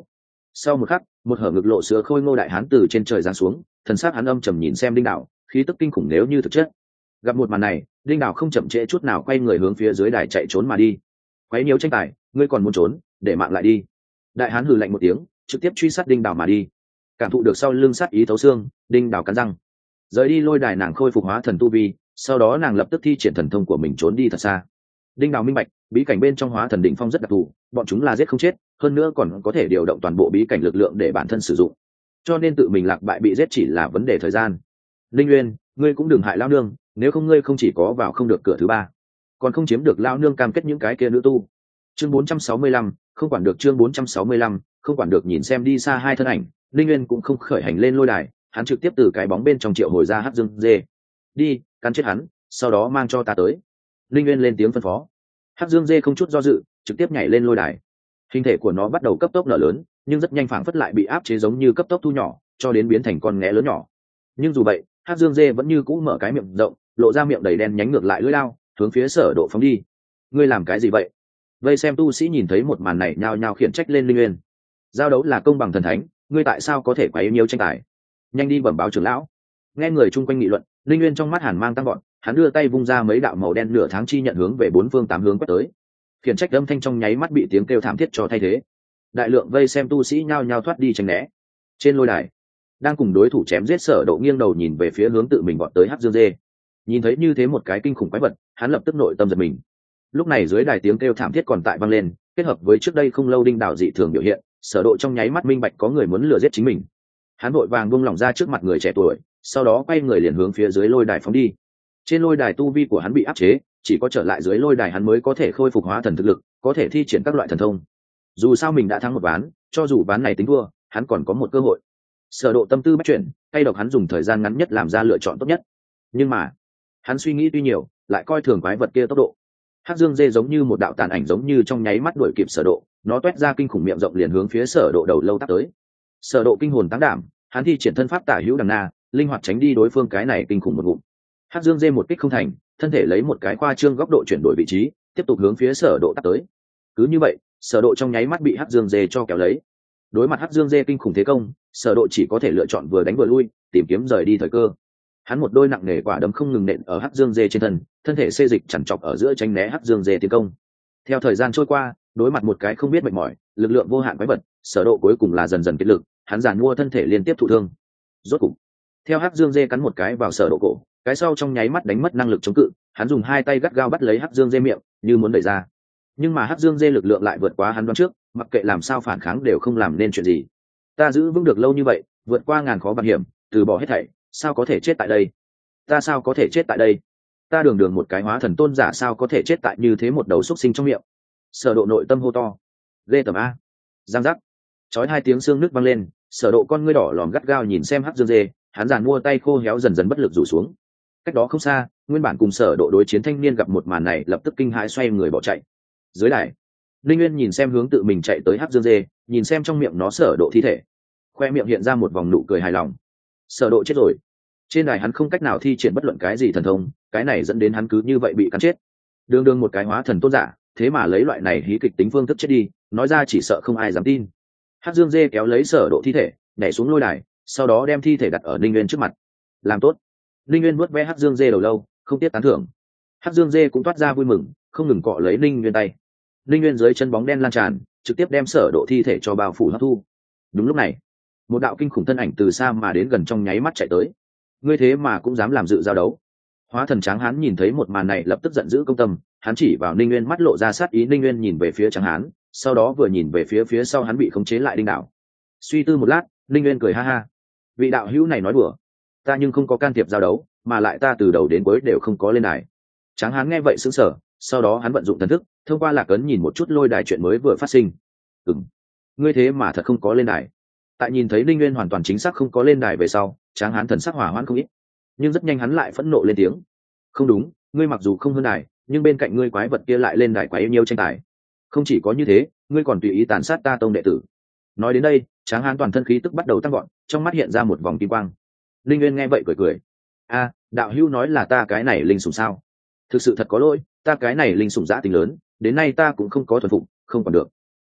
Sau một khắc, một hở ngực lộ sữa khôi ngô đại hán từ trên trời giáng xuống, thần sắc hắn âm trầm nhìn xem đinh đảo, khí tức kinh khủng nếu như thực chất. Gặp một màn này, đinh đảo không chậm trễ chút nào quay người hướng phía dưới đài chạy trốn mà đi. Quấy nhiễu tranh tài, ngươi còn muốn trốn, để mạng lại đi. Đại hán hừ lạnh một tiếng, trực tiếp truy sát đinh đảo mà đi. Cảm thụ được sau lưng sát ý thấu xương, đinh đảo cắn răng. Rời đi lôi đài, nàng khôi phục hóa thần tu vi, sau đó nàng lập tức thi triển thần thông của mình trốn đi thật xa. Đinh đảo minh bạch, bí cảnh bên trong hóa thần đỉnh phong rất đặc thù, bọn chúng là giết không chết, hơn nữa còn có thể điều động toàn bộ bí cảnh lực lượng để bản thân sử dụng, cho nên tự mình lạc bại bị giết chỉ là vấn đề thời gian. Linh Uyên, ngươi cũng đừng hại lao nương, nếu không ngươi không chỉ có vào không được cửa thứ ba, còn không chiếm được lao nương cam kết những cái kia nữ tu. Chương 465, không quản được. Chương 465, không quản được. Nhìn xem đi xa hai thân ảnh, Linh Uyên cũng không khởi hành lên lôi đài, hắn trực tiếp từ cái bóng bên trong triệu hồi ra Hắc Dương Dê. Đi, cắn chết hắn, sau đó mang cho ta tới. Linh Uyên lên tiếng phân phó. Hắc Dương Dê không chút do dự, trực tiếp nhảy lên lôi đài. Hình thể của nó bắt đầu cấp tốc nở lớn, nhưng rất nhanh phảng phất lại bị áp chế giống như cấp tốc thu nhỏ, cho đến biến thành con nghé lớn nhỏ. Nhưng dù vậy, Hắc Dương Dê vẫn như cũ mở cái miệng rộng, lộ ra miệng đầy đen nhánh ngược lại lưỡi lao, hướng phía Sở Độ phóng đi. Ngươi làm cái gì vậy? Vây xem tu sĩ nhìn thấy một màn này nhao nhao khiển trách lên Linh Uyên. Giao đấu là công bằng thần thánh, ngươi tại sao có thể quấy nhiễu tranh tài? Nhanh đi bẩm báo trưởng lão. Nghe người chung quanh nghị luận, Linh Uyên trong mắt hàn mang tăng gọn, hắn đưa tay vung ra mấy đạo màu đen nửa tháng chi nhận hướng về bốn phương tám hướng quét tới. Khiển trách âm thanh trong nháy mắt bị tiếng kêu thảm thiết cho thay thế. Đại lượng vây xem tu sĩ nhao nhao thoát đi tránh né. Trên lôi đài, đang cùng đối thủ chém giết Sở Độ nghiêng đầu nhìn về phía hướng tự mình vọt tới Hắc Dương Dê. Nhìn thấy như thế một cái kinh khủng quái vật, hắn lập tức nội tâm giật mình. Lúc này dưới đài tiếng kêu thảm thiết còn tại vang lên, kết hợp với trước đây không lâu đinh đảo dị thường biểu hiện, Sở Độ trong nháy mắt minh bạch có người muốn lừa giết chính mình. Hắn vội vàng buông lỏng ra trước mặt người trẻ tuổi, sau đó quay người liền hướng phía dưới lôi đài phóng đi. Trên lôi đài tu vi của hắn bị áp chế, chỉ có trở lại dưới lôi đài hắn mới có thể khôi phục hóa thần thực lực, có thể thi triển các loại thần thông. Dù sao mình đã thắng một ván, cho dù ván này tính thua, hắn còn có một cơ hội. Sở Độ tâm tư bắt chuyển, hay độc hắn dùng thời gian ngắn nhất làm ra lựa chọn tốt nhất. Nhưng mà, hắn suy nghĩ tuy nhiều, lại coi thường quái vật kia tốc độ. Hắc Dương Dê giống như một đạo tàn ảnh giống như trong nháy mắt đuổi kịp Sở Độ, nó toét ra kinh khủng miệng rộng liền hướng phía Sở Độ đầu lâu tát tới. Sở Độ kinh hồn táng đảm, hắn thi triển thân pháp tả hữu đằng na, linh hoạt tránh đi đối phương cái này kinh khủng một ngụm. Hắc Dương Dê một kích không thành, thân thể lấy một cái khoa trương góc độ chuyển đổi vị trí, tiếp tục hướng phía Sở Độ tát tới. Cứ như vậy, Sở Độ trong nháy mắt bị Hắc Dương Dê cho kéo lấy. Đối mặt Hắc Dương Dê kinh khủng thế công, Sở Độ chỉ có thể lựa chọn vừa đánh vừa lui, tìm kiếm rời đi thời cơ. Hắn một đôi nặng nề quả đấm không ngừng nện ở Hắc Dương Dê trên thân, thân thể xê dịch chằn chọc ở giữa tránh né Hắc Dương Dê tiến công. Theo thời gian trôi qua, đối mặt một cái không biết mệt mỏi, lực lượng vô hạn quái vật, Sở Độ cuối cùng là dần dần kiệt lực, hắn giàn mua thân thể liên tiếp thụ thương. Rốt cục, theo Hắc Dương Dê cắn một cái vào Sở Độ cổ, cái sau trong nháy mắt đánh mất năng lực chống cự, hắn dùng hai tay gắt gao bắt lấy Hắc Dương Dê miệng, như muốn đẩy ra. Nhưng mà Hắc Dương Dê lực lượng lại vượt quá hắn đoán trước, mặc kệ làm sao phản kháng đều không làm nên chuyện gì. Ta giữ vững được lâu như vậy, vượt qua ngàn khó vạn hiểm, từ bỏ hết thảy, sao có thể chết tại đây? Ta sao có thể chết tại đây? Ta đường đường một cái hóa thần tôn giả sao có thể chết tại như thế một đầu xúc sinh trong miệng? Sở Độ nội tâm hô to. Ghê tởm a! Giang giác. Chói hai tiếng xương nước vang lên, Sở Độ con ngươi đỏ lòm gắt gao nhìn xem Hắc Dương Dê, hắn giàn mua tay khô héo dần dần bất lực rủ xuống. Cách đó không xa, nguyên bản cùng Sở Độ đối chiến thanh niên gặp một màn này lập tức kinh hãi xoay người bỏ chạy. Dưới đài, Linh Nguyên nhìn xem hướng tự mình chạy tới Hắc Dương Dê, nhìn xem trong miệng nó Sở Độ thi thể, khoe miệng hiện ra một vòng nụ cười hài lòng. Sở Độ chết rồi. Trên đài hắn không cách nào thi triển bất luận cái gì thần thông, cái này dẫn đến hắn cứ như vậy bị cắn chết. Đường đường một cái hóa thần tôn giả, thế mà lấy loại này hí kịch tính phương thức chết đi, nói ra chỉ sợ không ai dám tin. Hắc Dương Dê kéo lấy Sở Độ thi thể, nhảy xuống lôi đài, sau đó đem thi thể đặt ở Linh Nguyên trước mặt. Làm tốt. Linh Nguyên vuốt ve Hắc Dương Dê đầu lâu, không tiếc tán thưởng. Hắc Dương Dê cũng toát ra vui mừng, không ngừng cọ lấy Linh Nguyên tay. Linh Nguyên dưới chân bóng đen lan tràn, trực tiếp đem Sở Độ thi thể cho bao phủ hấp thu. Đúng lúc này, một đạo kinh khủng thân ảnh từ xa mà đến gần trong nháy mắt chạy tới. Ngươi thế mà cũng dám làm dự giao đấu? Hóa thần Tráng Hán nhìn thấy một màn này lập tức giận dữ công tâm, hắn chỉ vào Ninh Nguyên mắt lộ ra sát ý. Ninh Nguyên nhìn về phía Tráng Hán, sau đó vừa nhìn về phía phía sau hắn bị khống chế lại Đinh Đảo. Suy tư một lát, Ninh Nguyên cười ha ha. Vị đạo hữu này nói đùa, ta nhưng không có can thiệp giao đấu, mà lại ta từ đầu đến cuối đều không có lên đài. Tráng Hán nghe vậy sững sờ, sau đó hắn vận dụng thần thức, thông qua lạc ấn nhìn một chút lôi đài chuyện mới vừa phát sinh. Ngươi thế mà thật không có lên đài. Tại nhìn thấy Ninh Nguyên hoàn toàn chính xác không có lên đài về sau, Tráng Hán thần sắc hỏa hoãn không ít, nhưng rất nhanh hắn lại phẫn nộ lên tiếng. Không đúng, ngươi mặc dù không hơn đài, nhưng bên cạnh ngươi quái vật kia lại lên đài quái yêu nhiêu tranh tài. Không chỉ có như thế, ngươi còn tùy ý tàn sát ta tông đệ tử. Nói đến đây, Tráng Hán toàn thân khí tức bắt đầu tăng gọn, trong mắt hiện ra một vòng kim quang. Linh Nguyên nghe vậy cười cười. A, đạo hữu nói là ta cái này linh sủng sao? Thực sự thật có lỗi, ta cái này linh sủng dã tính lớn, đến nay ta cũng không có thuần phục, không còn được.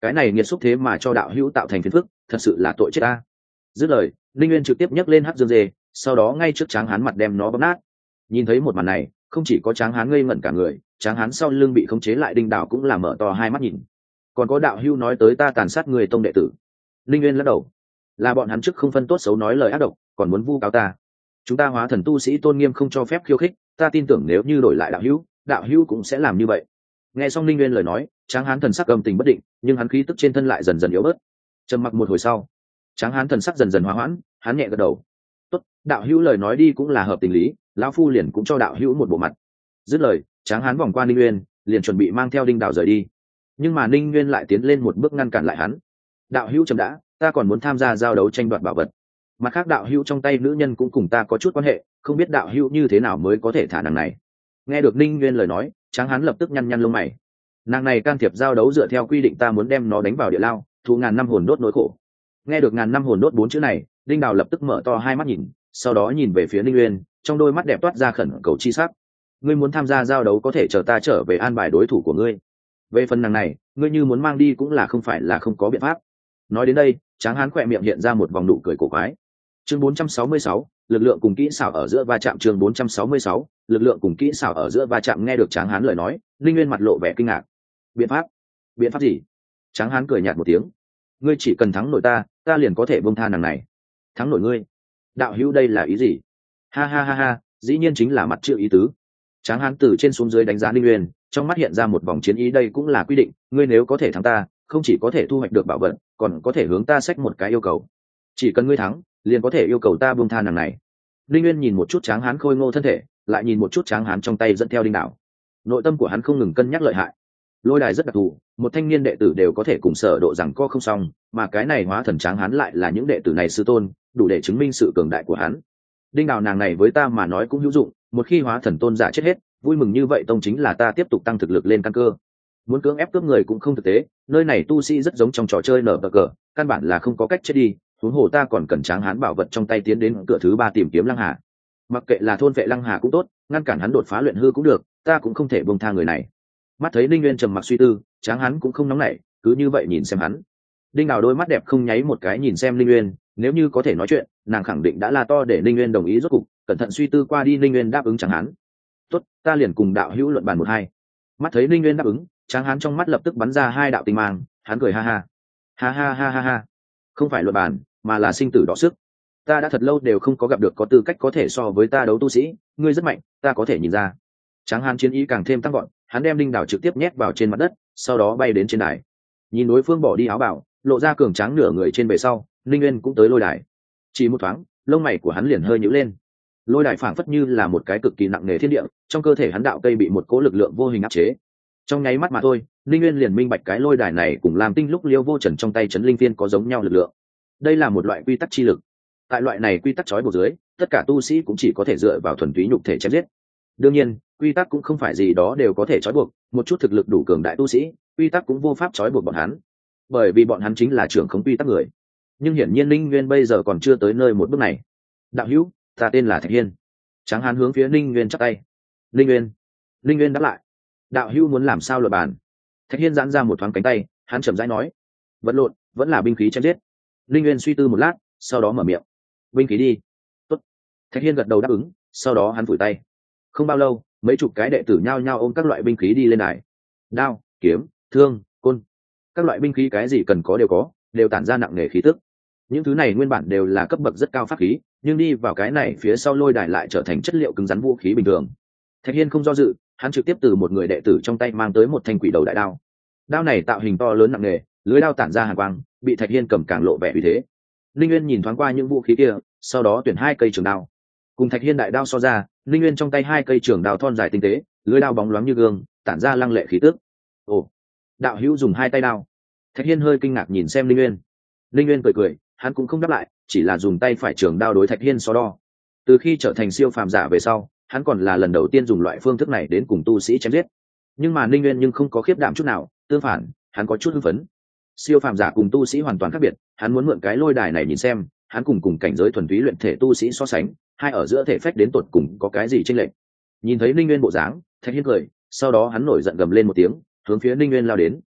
cái này nghiệt xúc thế mà cho đạo hữu tạo thành phiền phức, thật sự là tội chết ta. Dứt lời, linh nguyên trực tiếp nhấc lên hắc dương dê, sau đó ngay trước Tráng Hán mặt đem nó bóp nát. Nhìn thấy một màn này, không chỉ có Tráng Hán ngây ngẩn cả người, Tráng Hán sau lưng bị khống chế lại Đinh Đào cũng là mở to hai mắt nhìn. Còn có đạo hữu nói tới ta tàn sát người tông đệ tử. Linh nguyên lắc đầu, là bọn hắn trước không phân tốt xấu nói lời ác độc, còn muốn vu cáo ta. Chúng ta hóa thần tu sĩ tôn nghiêm không cho phép khiêu khích, ta tin tưởng nếu như đổi lại đạo hữu cũng sẽ làm như vậy. Nghe xong Linh nguyên lời nói, Tráng Hán thần sắc âm tình bất định, nhưng hắn khí tức trên thân lại dần dần yếu bớt. Trầm mặc một hồi sau, Tráng Hán thần sắc dần dần hòa hoãn, hắn nhẹ gật đầu. Tốt, đạo hữu lời nói đi cũng là hợp tình lý, lão phu liền cũng cho đạo hữu một bộ mặt. Dứt lời, Tráng Hán vòng qua Ninh Nguyên, liền chuẩn bị mang theo Đinh Đào rời đi. Nhưng mà Ninh Nguyên lại tiến lên một bước ngăn cản lại hắn. Đạo hữu chậm đã, ta còn muốn tham gia giao đấu tranh đoạt bảo vật. Mặt khác đạo hữu trong tay nữ nhân cũng cùng ta có chút quan hệ, không biết đạo hữu như thế nào mới có thể thả nàng này. Nghe được Ninh Nguyên lời nói, Tráng Hán lập tức nhăn nhăn lông mày. Nàng này can thiệp giao đấu dựa theo quy định ta muốn đem nó đánh vào địa lao, thu ngàn năm hồn đốt nỗi khổ. Nghe được ngàn năm hồn đốt 4 chữ này, Đinh Đào lập tức mở to hai mắt nhìn, sau đó nhìn về phía Ninh Nguyên, trong đôi mắt đẹp toát ra khẩn cầu chi sắc. Ngươi muốn tham gia giao đấu có thể chờ ta trở về an bài đối thủ của ngươi. Về phần nàng này, ngươi như muốn mang đi cũng là không phải là không có biện pháp. Nói đến đây, Tráng Hán khỏe miệng hiện ra một vòng nụ cười cổ quái. Chương 466, lực lượng cùng kỹ xảo ở giữa va chạm. Chương 466, lực lượng cùng kỹ xảo ở giữa va chạm. Nghe được Tráng Hán lời nói, Linh Nguyên mặt lộ vẻ kinh ngạc. Biện pháp? Biện pháp gì? Tráng Hán cười nhạt một tiếng. Ngươi chỉ cần thắng nổi ta liền có thể buông tha nàng này. Thắng nổi ngươi? Đạo hữu đây là ý gì? Ha ha ha ha, dĩ nhiên chính là mặt chữ ý tứ. Tráng Hán từ trên xuống dưới đánh giá Linh Nguyên, trong mắt hiện ra một vòng chiến ý. Đây cũng là quy định, ngươi nếu có thể thắng ta, không chỉ có thể thu hoạch được bảo vật, còn có thể hướng ta xách một cái yêu cầu. Chỉ cần ngươi thắng, liền có thể yêu cầu ta buông tha nàng này. Linh Nguyên nhìn một chút Tráng Hán khôi ngô thân thể, lại nhìn một chút Tráng Hán trong tay dẫn theo đinh đảo. Nội tâm của hắn không ngừng cân nhắc lợi hại. Lôi đài rất đặc thù, một thanh niên đệ tử đều có thể cùng sở độ rằng co không xong, mà cái này hóa thần Tráng Hán lại là những đệ tử này sư tôn, đủ để chứng minh sự cường đại của hắn. Đinh đảo nàng này với ta mà nói cũng hữu dụng, một khi hóa thần tôn giả chết hết, vui mừng như vậy tông chính là ta tiếp tục tăng thực lực lên căn cơ. Muốn cưỡng ép cướp người cũng không thực tế, nơi này tu sĩ rất giống trong trò chơi nở cờ, căn bản là không có cách chết đi. Huống hồ ta còn cần Tráng Hán bảo vật trong tay tiến đến cửa thứ 3 tìm kiếm Lăng Hà. Mặc kệ là thôn vệ Lăng Hà cũng tốt, ngăn cản hắn đột phá luyện hư cũng được, ta cũng không thể buông tha người này. Mắt thấy Ninh Nguyên trầm mặc suy tư, Tráng Hán cũng không nóng nảy, cứ như vậy nhìn xem hắn. Đinh Đào đôi mắt đẹp không nháy một cái nhìn xem Ninh Nguyên, nếu như có thể nói chuyện, nàng khẳng định đã la to để Ninh Nguyên đồng ý. Rốt cục, cẩn thận suy tư qua đi, Ninh Nguyên đáp ứng Tráng Hán. Tốt, ta liền cùng đạo hữu luận bàn 1-2. Mắt thấy Ninh Nguyên đáp ứng, Tráng Hán trong mắt lập tức bắn ra 2 đạo tinh mang, hắn cười ha ha. Ha ha ha ha ha. Không phải luận bàn, mà là sinh tử đọ sức. Ta đã thật lâu đều không có gặp được có tư cách có thể so với ta đấu tu sĩ, ngươi rất mạnh, ta có thể nhìn ra. Tráng Hán chiến ý càng thêm tăng vọt, hắn đem đinh đảo trực tiếp nhét vào trên mặt đất, sau đó bay đến trên đài. Nhìn đối phương bỏ đi áo bào, lộ ra cường tráng nửa người trên bề sau, Ninh Nguyên cũng tới lôi đài. Chỉ một thoáng, lông mày của hắn liền hơi nhíu lên. Lôi đài phảng phất như là một cái cực kỳ nặng nề thiên địa, trong cơ thể hắn đạo cây bị một cỗ lực lượng vô hình áp chế. Trong nháy mắt mà thôi, Ninh Nguyên liền minh bạch cái lôi đài này cùng Lam Tinh lúc Liêu Vô Trần trong tay Trấn Linh Viên có giống nhau lực lượng. Đây là một loại quy tắc chi lực. Tại loại này quy tắc trói buộc dưới, tất cả tu sĩ cũng chỉ có thể dựa vào thuần túy nhục thể chém giết. Đương nhiên, quy tắc cũng không phải gì đó đều có thể trói buộc, một chút thực lực đủ cường đại tu sĩ, quy tắc cũng vô pháp trói buộc bọn hắn, bởi vì bọn hắn chính là trưởng khống quy tắc người. Nhưng hiển nhiên Ninh Nguyên bây giờ còn chưa tới nơi một bước này. Đạo hữu, ta tên là Thạch Hiên. Tráng Hán hướng phía Ninh Nguyên chắp tay. Ninh Nguyên đáp lại. Đạo hữu muốn làm sao luận bàn? Thạch Hiên giãn ra một thoáng cánh tay, hắn chậm rãi nói. Vật lộn, vẫn là binh khí chém giết. Ninh Nguyên suy tư một lát, sau đó mở miệng. Binh khí đi. Tốt. Thạch Hiên gật đầu đáp ứng, sau đó hắn phủi tay. Không bao lâu, mấy chục cái đệ tử nhao nhao ôm các loại binh khí đi lên đài. Đao, kiếm, thương, côn, các loại binh khí cái gì cần có, đều tản ra nặng nề khí tức. Những thứ này nguyên bản đều là cấp bậc rất cao pháp khí, nhưng đi vào cái này phía sau lôi đài lại trở thành chất liệu cứng rắn vũ khí bình thường. Thạch Hiên không do dự, hắn trực tiếp từ một người đệ tử trong tay mang tới một thanh quỷ đầu đại đao. Đao này tạo hình to lớn nặng nề, lưới đao tản ra hàn quang, bị Thạch Hiên cầm càng lộ vẻ uy thế. Linh Nguyên nhìn thoáng qua những vũ khí kia, sau đó tuyển 2 cây trường đao. Cùng Thạch Hiên đại đao so ra, Linh Nguyên trong tay 2 cây trường đao thon dài tinh tế, lưới đao bóng loáng như gương, tản ra lăng lệ khí tức. Ồ, đạo hữu dùng 2 tay đao. Thạch Hiên hơi kinh ngạc nhìn xem Linh Nguyên. Linh Nguyên cười, hắn cũng không đáp lại, chỉ là dùng tay phải trường đao đối Thạch Hiên so đo. Từ khi trở thành siêu phàm giả về sau, hắn còn là lần đầu tiên dùng loại phương thức này đến cùng tu sĩ chém giết. Nhưng mà Linh Nguyên nhưng không có khiếp đảm chút nào, tương phản, hắn có chút hưng phấn. Siêu phàm giả cùng tu sĩ hoàn toàn khác biệt, hắn muốn mượn cái lôi đài này nhìn xem, hắn cùng cảnh giới thuần túy luyện thể tu sĩ so sánh, hai ở giữa thể phách đến tột cùng có cái gì chênh lệch. Nhìn thấy Linh Nguyên bộ dáng, Thạch Hiên cười, sau đó hắn nổi giận gầm lên một tiếng, hướng phía Linh Nguyên lao đến.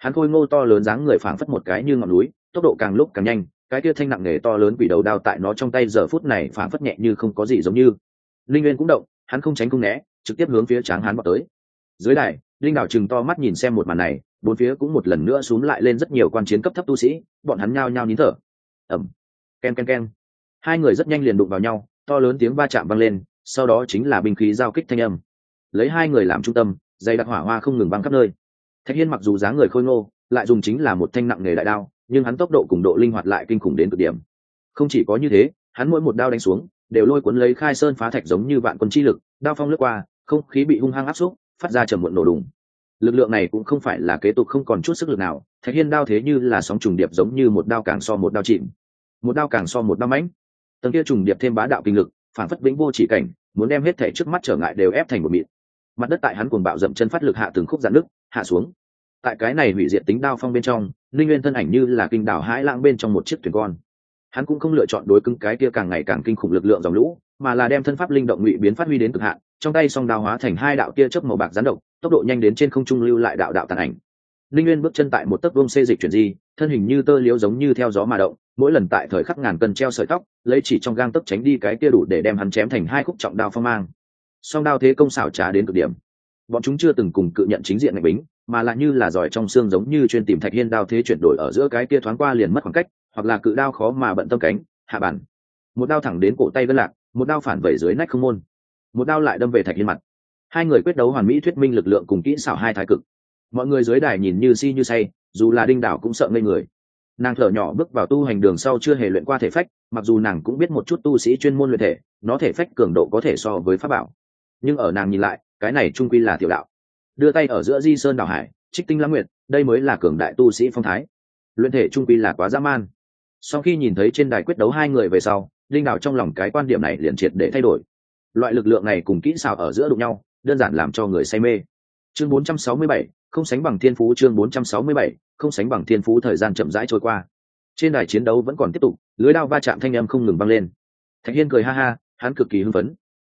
Hắn khôi ngô to lớn dáng người phảng phất một cái như ngọn núi, tốc độ càng lúc càng nhanh, cái kia thanh nặng nề to lớn quỷ đầu đao tại nó trong tay giờ phút này phảng phất nhẹ như không có gì giống như. Linh Nguyên cũng động, hắn không tránh không né, trực tiếp hướng phía Tráng Hán vọt tới. Dưới đài, Linh Đảo trừng to mắt nhìn xem một màn này, bốn phía cũng một lần nữa xúm lại lên rất nhiều quan chiến cấp thấp tu sĩ, bọn hắn nhao nhao nín thở. Ầm, ken ken ken. Hai người rất nhanh liền đụng vào nhau, to lớn tiếng va chạm vang lên, sau đó chính là binh khí giao kích thanh âm. Lấy hai người làm trung tâm, dây đặc hỏa hoa không ngừng vang khắp nơi. Thạch Hiên mặc dù dáng người khôi ngô, lại dùng chính là một thanh nặng nghề đại đao, nhưng hắn tốc độ cùng độ linh hoạt lại kinh khủng đến cực điểm. Không chỉ có như thế, hắn mỗi một đao đánh xuống, đều lôi cuốn lấy khai sơn phá thạch giống như vạn quân chi lực, đao phong lướt qua, không khí bị hung hăng áp xúc, phát ra trầm muộn nổ đùng. Lực lượng này cũng không phải là kế tục không còn chút sức lực nào, Thạch Hiên đao thế như là sóng trùng điệp giống như một đao càng so một đao chìm, một đao càng so một đao mãnh. Tầng kia trùng điệp thêm bá đạo kinh lực, phản phất vĩnh vô chỉ cảnh, muốn đem hết thể trước mắt trở ngại đều ép thành một mịn. Mặt đất tại hắn cuồng bạo dậm chân phát lực hạ từng khúc dạn nước, hạ xuống. Tại cái này hủy diệt tính đao phong bên trong, Linh Nguyên thân ảnh như là kinh đảo hãi lãng bên trong một chiếc thuyền con. Hắn cũng không lựa chọn đối cứng cái kia càng ngày càng kinh khủng lực lượng dòng lũ, mà là đem thân pháp linh động ngụy biến phát huy đến cực hạn, trong tay song đao hóa thành hai đạo tia chớp màu bạc gián độc, tốc độ nhanh đến trên không trung lưu lại đạo đạo tàn ảnh. Linh Nguyên bước chân tại một tấc vuông xê dịch chuyển di, thân hình như tơ liễu giống như theo gió mà động, mỗi lần tại thời khắc ngàn cân treo sợi tóc, lấy chỉ trong gang tấc tránh đi cái kia đủ để đem hắn chém thành hai khúc trọng đao phong mang. Song đao thế công xảo trá đến cực điểm. Bọn chúng chưa từng cùng cự nhận chính diện ngạch bính, mà là như là giỏi trong xương giống như chuyên tìm Thạch Hiên đao thế chuyển đổi ở giữa cái kia thoáng qua liền mất khoảng cách, hoặc là cự đao khó mà bận tâm cánh, hạ bản. Một đao thẳng đến cổ tay gân lạc, một đao phản vẩy dưới nách không môn, một đao lại đâm về Thạch Hiên mặt. Hai người quyết đấu hoàn mỹ thuyết minh lực lượng cùng kỹ xảo hai thái cực. Mọi người dưới đài nhìn như si như say, dù là Đinh Đảo cũng sợ ngây người. Nàng thở nhỏ bước vào tu hành đường sau chưa hề luyện qua thể phách, mặc dù nàng cũng biết một chút tu sĩ chuyên môn luyện thể, nó thể phách cường độ có thể so với pháp bảo, nhưng ở nàng nhìn lại, cái này trung quy là tiểu đạo. Đưa tay ở giữa di sơn đảo hải, trích tinh lãng nguyệt, đây mới là cường đại tu sĩ phong thái. Luyện thể trung quy là quá dã man. Sau khi nhìn thấy trên đài quyết đấu hai người về sau, Linh Đảo trong lòng cái quan điểm này liền triệt để thay đổi. Loại lực lượng này cùng kỹ xảo ở giữa đụng nhau, đơn giản làm cho người say mê. Chương 467, không sánh bằng thiên phú. Chương 467, không sánh bằng thiên phú. Thời gian chậm rãi trôi qua, trên đài chiến đấu vẫn còn tiếp tục, lưới đao va chạm thanh âm không ngừng vang lên. Thạch Hiên cười ha ha, hắn cực kỳ hưng phấn.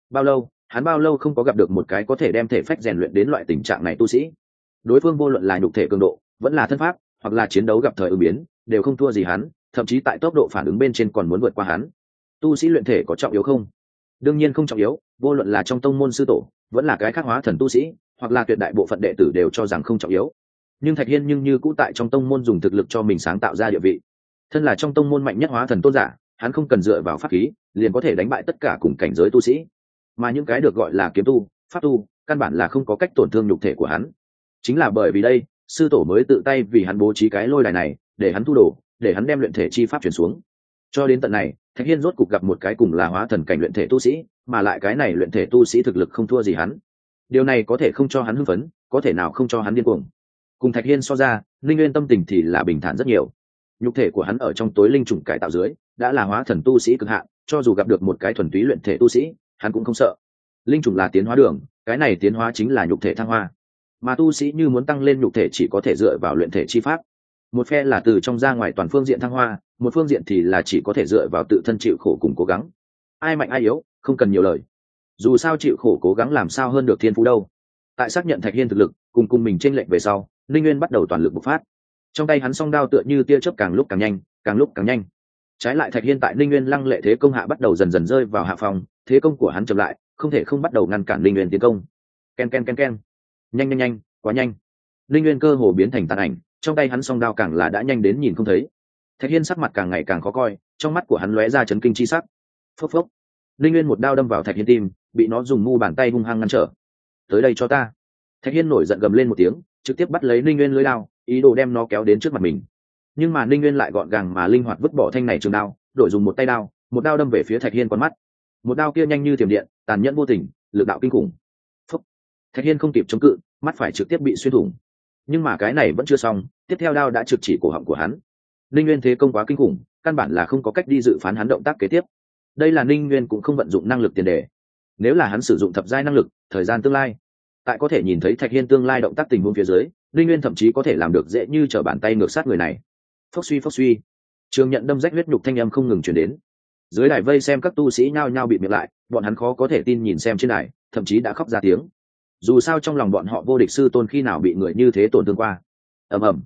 Hắn bao lâu không có gặp được một cái có thể đem thể phách rèn luyện đến loại tình trạng này tu sĩ. Đối phương vô luận là nhục thể cường độ, vẫn là thân pháp, hoặc là chiến đấu gặp thời ứng biến, đều không thua gì hắn, thậm chí tại tốc độ phản ứng bên trên còn muốn vượt qua hắn. Tu sĩ luyện thể có trọng yếu không? Đương nhiên không trọng yếu, vô luận là trong tông môn sư tổ, vẫn là cái khác hóa thần tu sĩ, hoặc là tuyệt đại bộ phận đệ tử đều cho rằng không trọng yếu. Nhưng Thạch Hiên nhưng như cũ tại trong tông môn dùng thực lực cho mình sáng tạo ra địa vị. Thân là trong tông môn mạnh nhất hóa thần tôn giả, hắn không cần dựa vào pháp khí, liền có thể đánh bại tất cả cùng cảnh giới tu sĩ. Mà những cái được gọi là kiếm tu, pháp tu, căn bản là không có cách tổn thương nhục thể của hắn. Chính là bởi vì đây, sư tổ mới tự tay vì hắn bố trí cái lôi đài này, để hắn thu đồ, để hắn đem luyện thể chi pháp truyền xuống. Cho đến tận này, Thạch Hiên rốt cục gặp một cái cùng là hóa thần cảnh luyện thể tu sĩ, mà lại cái này luyện thể tu sĩ thực lực không thua gì hắn. Điều này có thể không cho hắn hưng phấn, có thể nào không cho hắn điên cuồng. Cùng Thạch Hiên so ra, Linh Nguyên tâm tình thì là bình thản rất nhiều. Nhục thể của hắn ở trong tối linh trùng cải tạo dưới, đã là hóa thần tu sĩ cực hạn, cho dù gặp được một cái thuần túy luyện thể tu sĩ, hắn cũng không sợ. Linh trùng là tiến hóa đường, cái này tiến hóa chính là nhục thể thăng hoa. Mà tu sĩ như muốn tăng lên nhục thể chỉ có thể dựa vào luyện thể chi pháp. Một phe là từ trong ra ngoài toàn phương diện thăng hoa, một phương diện thì là chỉ có thể dựa vào tự thân chịu khổ cùng cố gắng. Ai mạnh ai yếu, không cần nhiều lời. Dù sao chịu khổ cố gắng làm sao hơn được thiên phú đâu. Tại xác nhận Thạch Hiên thực lực, cùng mình chênh lệch về sau, Linh Nguyên bắt đầu toàn lực bộc phát. Trong tay hắn song đao tựa như tia chớp càng lúc càng nhanh, càng lúc càng nhanh. Trái lại Thạch Hiên tại Linh Nguyên lăng lệ thế công hạ bắt đầu dần dần rơi vào hạ phòng, thế công của hắn chậm lại, không thể không bắt đầu ngăn cản Linh Nguyên tiến công. Ken ken ken ken. Nhanh nhanh nhanh, quá nhanh. Linh Nguyên cơ hồ biến thành tàn ảnh, trong tay hắn song đao càng là đã nhanh đến nhìn không thấy. Thạch Hiên sắc mặt càng ngày càng khó coi, trong mắt của hắn lóe ra chấn kinh chi sắc. Phốc phốc. Linh Nguyên một đao đâm vào Thạch Hiên tim, bị nó dùng mu bàn tay hung hăng ngăn trở. Tới đây cho ta. Thạch Hiên nổi giận gầm lên một tiếng, trực tiếp bắt lấy Linh Nguyên lưỡi đao, ý đồ đem nó kéo đến trước mặt mình. Nhưng mà Linh Nguyên lại gọn gàng mà linh hoạt vứt bỏ thanh này trường đao, đổi dùng một tay đao, một đao đâm về phía Thạch Hiên con mắt. Một đao kia nhanh như thiểm điện, tàn nhẫn vô tình, lực đạo kinh khủng. Phốc. Thạch Hiên không kịp chống cự, mắt phải trực tiếp bị xuyên thủng. Nhưng mà cái này vẫn chưa xong, tiếp theo đao đã trực chỉ cổ họng của hắn. Linh Nguyên thế công quá kinh khủng, căn bản là không có cách đi dự phán hắn động tác kế tiếp. Đây là Linh Nguyên cũng không vận dụng năng lực tiền đề. Nếu là hắn sử dụng thập giai năng lực, thời gian tương lai, tại có thể nhìn thấy Thạch Hiên tương lai động tác tình huống phía dưới, Linh Nguyên thậm chí có thể làm được dễ như trở bàn tay ngược sát người này. Phốc suy, trường nhận đâm rách huyết nhục thanh âm không ngừng truyền đến. Dưới đài vây xem các tu sĩ nhao nhao bị miệng lại, bọn hắn khó có thể tin nhìn xem trên đài, thậm chí đã khóc ra tiếng. Dù sao trong lòng bọn họ vô địch sư tôn khi nào bị người như thế tổn thương qua. Ầm ầm,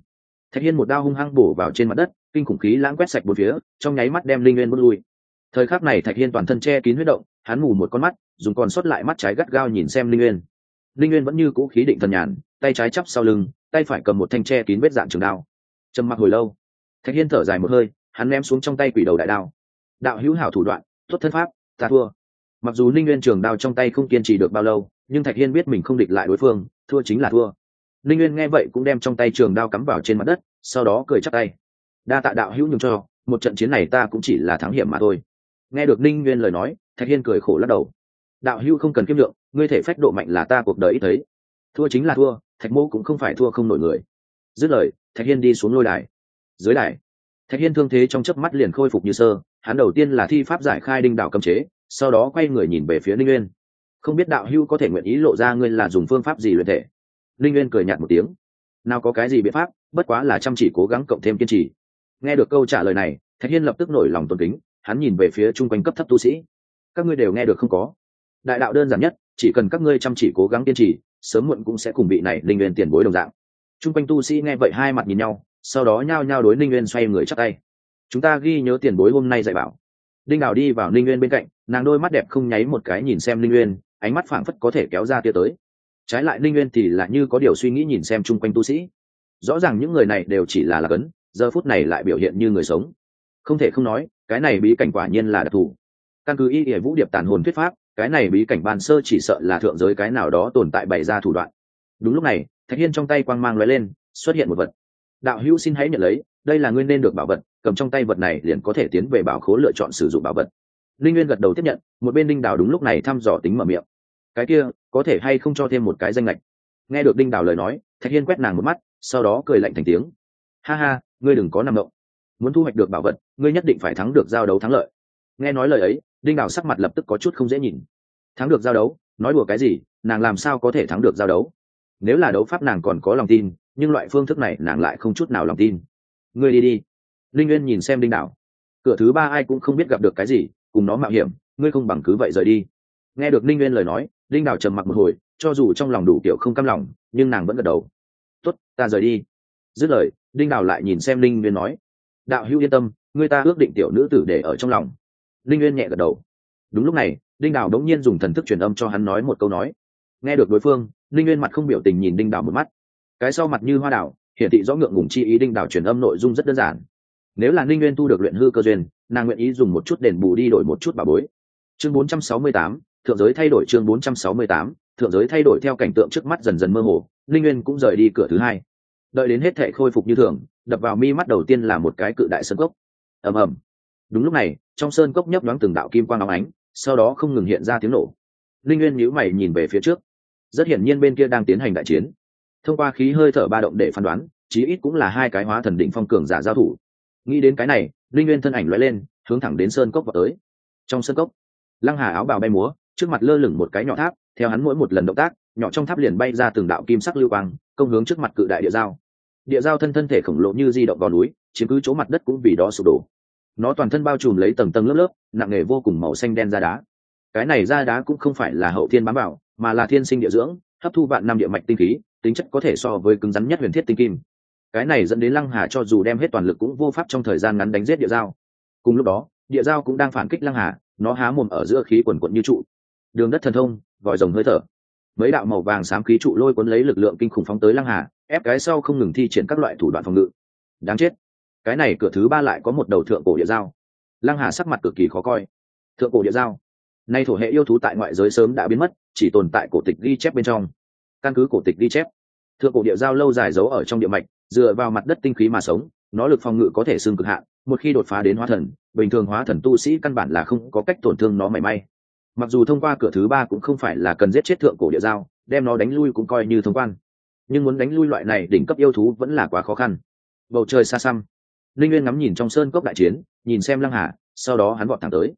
Thạch Hiên một đao hung hăng bổ vào trên mặt đất, kinh khủng khí lãng quét sạch bốn phía, trong nháy mắt đem linh nguyên bước lui. Thời khắc này Thạch Hiên toàn thân che kín huyết động, hắn mù một con mắt, dùng còn sót lại mắt trái gắt gao nhìn xem linh nguyên. Linh nguyên vẫn như cũ khí định thần nhàn, tay trái chắp sau lưng, tay phải cầm một thanh che kín vết dạn trường đao. Trầm mặc hồi lâu, Thạch Hiên thở dài một hơi, hắn ném xuống trong tay quỷ đầu đại đao. Đạo hữu hảo thủ đoạn, tốt thân pháp, ta thua. Mặc dù linh nguyên trường đao trong tay không kiên trì được bao lâu, nhưng Thạch Hiên biết mình không địch lại đối phương, thua chính là thua. Linh nguyên nghe vậy cũng đem trong tay trường đao cắm vào trên mặt đất, sau đó cười chắp tay. Đa tạ đạo hữu nhường cho, một trận chiến này ta cũng chỉ là thắng hiểm mà thôi. Nghe được Linh nguyên lời nói, Thạch Hiên cười khổ lắc đầu. Đạo hữu không cần kiêm lượng, ngươi thể phách độ mạnh là ta cuộc đời ít thấy. Thua chính là thua, Thạch mô cũng không phải thua không nổi người. Dứt lời, Thạch Hiên đi xuống lôi đài. Dưới đài, Thạch Hiên thương thế trong chớp mắt liền khôi phục như sơ, hắn đầu tiên là thi pháp giải khai đinh đạo cấm chế, sau đó quay người nhìn về phía Linh nguyên. Không biết đạo hữu có thể nguyện ý lộ ra ngươi là dùng phương pháp gì luyện thể? Linh nguyên cười nhạt một tiếng. Nào có cái gì biện pháp, bất quá là chăm chỉ cố gắng cộng thêm kiên trì. Nghe được câu trả lời này, Thạch Hiên lập tức nổi lòng tôn kính, hắn nhìn về phía trung quanh cấp thấp tu sĩ. Các ngươi đều nghe được không có? Đại đạo đơn giản nhất, chỉ cần các ngươi chăm chỉ cố gắng kiên trì, sớm muộn cũng sẽ cùng vị này linh nguyên tiền bối đồng dạng. Trung quanh tu sĩ nghe vậy hai mặt nhìn nhau, sau đó nhao nhao đối linh nguyên xoay người chắp tay. Chúng ta ghi nhớ tiền bối hôm nay dạy bảo. Đinh Đào đi vào linh nguyên bên cạnh, nàng đôi mắt đẹp không nháy một cái nhìn xem linh nguyên, ánh mắt phảng phất có thể kéo ra tia tới. Trái lại linh nguyên thì là như có điều suy nghĩ nhìn xem chung quanh tu sĩ. Rõ ràng những người này đều chỉ là cấn, giờ phút này lại biểu hiện như người sống. Không thể không nói, cái này bí cảnh quả nhiên là đặc thù. Căn cứ y vũ điệp tàn hồn thuyết pháp, cái này bí cảnh ban sơ chỉ sợ là thượng giới cái nào đó tồn tại bày ra thủ đoạn. Đúng lúc này, Thạch Hiên trong tay quang mang lóe lên, xuất hiện một vật. Đạo hữu xin hãy nhận lấy, đây là ngươi nên được bảo vật, cầm trong tay vật này liền có thể tiến về bảo khố lựa chọn sử dụng bảo vật. Linh Nguyên gật đầu tiếp nhận, một bên Đinh Đào đúng lúc này thăm dò tính mở miệng. Cái kia, có thể hay không cho thêm một cái danh lệch? Nghe được Đinh Đào lời nói, Thạch Hiên quét nàng một mắt, sau đó cười lạnh thành tiếng. Ha ha, ngươi đừng có nằm động. Muốn thu hoạch được bảo vật, ngươi nhất định phải thắng được giao đấu thắng lợi. Nghe nói lời ấy, Đinh Đào sắc mặt lập tức có chút không dễ nhìn. Thắng được giao đấu, nói đùa cái gì, nàng làm sao có thể thắng được giao đấu? Nếu là đấu pháp nàng còn có lòng tin, nhưng loại phương thức này nàng lại không chút nào lòng tin. Ngươi đi đi. Linh Nguyên nhìn xem Đinh Đào. Cửa thứ ba ai cũng không biết gặp được cái gì, cùng nó mạo hiểm, ngươi không bằng cứ vậy rời đi. Nghe được Linh Nguyên lời nói, Đinh Đào trầm mặc một hồi, cho dù trong lòng đủ kiểu không cam lòng, nhưng nàng vẫn gật đầu. Tốt, ta rời đi. Dứt lời, Đinh Đào lại nhìn xem Linh Nguyên nói. Đạo hữu yên tâm, ngươi ta ước định tiểu nữ tử để ở trong lòng. Linh Nguyên nhẹ gật đầu. Đúng lúc này, Đinh Đào đống nhiên dùng thần thức truyền âm cho hắn nói một câu nói. Nghe được đối phương, Linh Nguyên mặt không biểu tình nhìn Đinh Đào một mắt. Cái sau mặt như hoa đào, hiển thị rõ ngượng ngùng chi ý. Đinh Đào truyền âm nội dung rất đơn giản. Nếu là Linh Nguyên thu được luyện hư cơ duyên, nàng nguyện ý dùng một chút đền bù đi đổi một chút bảo bối. Chương 468, thượng giới thay đổi. Chương 468, thượng giới thay đổi. Theo cảnh tượng trước mắt dần dần mơ hồ, Linh Nguyên cũng rời đi cửa thứ hai. Đợi đến hết thảy khôi phục như thường, đập vào mi mắt đầu tiên là một cái cự đại sơn cốc. Ầm ầm. Đúng lúc này, trong sơn cốc nhấp nhoáng từng đạo kim quang óng ánh, sau đó không ngừng hiện ra tiếng nổ. Linh Nguyên nhíu mày nhìn về phía trước. Rất hiển nhiên bên kia đang tiến hành đại chiến. Thông qua khí hơi thở ba động để phán đoán, chí ít cũng là hai cái hóa thần đỉnh phong cường giả giao thủ. Nghĩ đến cái này, Linh Nguyên thân ảnh lóe lên, hướng thẳng đến sơn cốc vào tới. Trong sơn cốc, Lăng Hà áo bào bay múa, trước mặt lơ lửng một cái nhỏ tháp, theo hắn mỗi một lần động tác, nhỏ trong tháp liền bay ra từng đạo kim sắc lưu quang, công hướng trước mặt cự đại địa giao. Địa giao thân thể khổng lồ như di động gò núi, chiếm cứ chỗ mặt đất cũng vì đó sụp đổ. Nó toàn thân bao trùm lấy tầng tầng lớp lớp, nặng nề vô cùng màu xanh đen da đá. Cái này da đá cũng không phải là hậu thiên bám vào, mà là thiên sinh địa dưỡng, hấp thu vạn năm địa mạch tinh khí, tính chất có thể so với cứng rắn nhất huyền thiết tinh kim. Cái này dẫn đến Lăng Hà cho dù đem hết toàn lực cũng vô pháp trong thời gian ngắn đánh giết địa giao. Cùng lúc đó, địa giao cũng đang phản kích Lăng Hà, nó há mồm ở giữa khí quần quật như trụ. Đường đất thần thông, vòi rồng hơi thở. Mấy đạo màu vàng xám khí trụ lôi cuốn lấy lực lượng kinh khủng phóng tới Lăng Hà, ép cái sau không ngừng thi triển các loại thủ đoạn phòng ngự. Đáng chết, cái này cửa thứ ba lại có một đầu thượng cổ địa giao. Lăng Hà sắc mặt cực kỳ khó coi. Thượng cổ địa giao, nay thổ hệ yêu thú tại ngoại giới sớm đã biến mất, chỉ tồn tại cổ tịch ghi chép bên trong. Căn cứ cổ tịch ghi chép, thượng cổ địa giao lâu dài giấu ở trong địa mạch, dựa vào mặt đất tinh khí mà sống, nó lực phòng ngự có thể xương cực hạn, một khi đột phá đến hóa thần, bình thường hóa thần tu sĩ căn bản là không có cách tổn thương nó mảy may. Mặc dù thông qua cửa thứ ba cũng không phải là cần giết chết thượng cổ địa giao, đem nó đánh lui cũng coi như thông quan, nhưng muốn đánh lui loại này đỉnh cấp yêu thú vẫn là quá khó khăn. Bầu trời xa xăm, Linh Nguyên ngắm nhìn trong sơn cốc đại chiến, nhìn xem Lăng Hà, sau đó hắn vọt thẳng tới.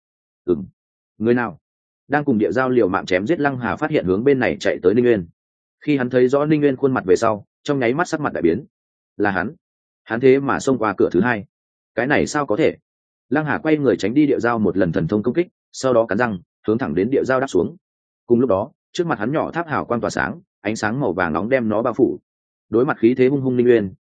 Người nào đang cùng địa giao liều mạng chém giết? Lăng Hà phát hiện hướng bên này chạy tới Linh Nguyên. Khi hắn thấy rõ Linh Nguyên khuôn mặt về sau, trong nháy mắt sắc mặt đại biến. Là hắn thế mà xông qua cửa thứ hai, cái này sao có thể? Lăng Hà quay người tránh đi địa giao một lần thần thông công kích, sau đó cắn răng hướng thẳng đến địa giao đáp xuống. Cùng lúc đó, trước mặt hắn nhỏ tháp hào quang tỏa sáng, ánh sáng màu vàng nóng đem nó bao phủ. Đối mặt khí thế hung hung Linh Nguyên,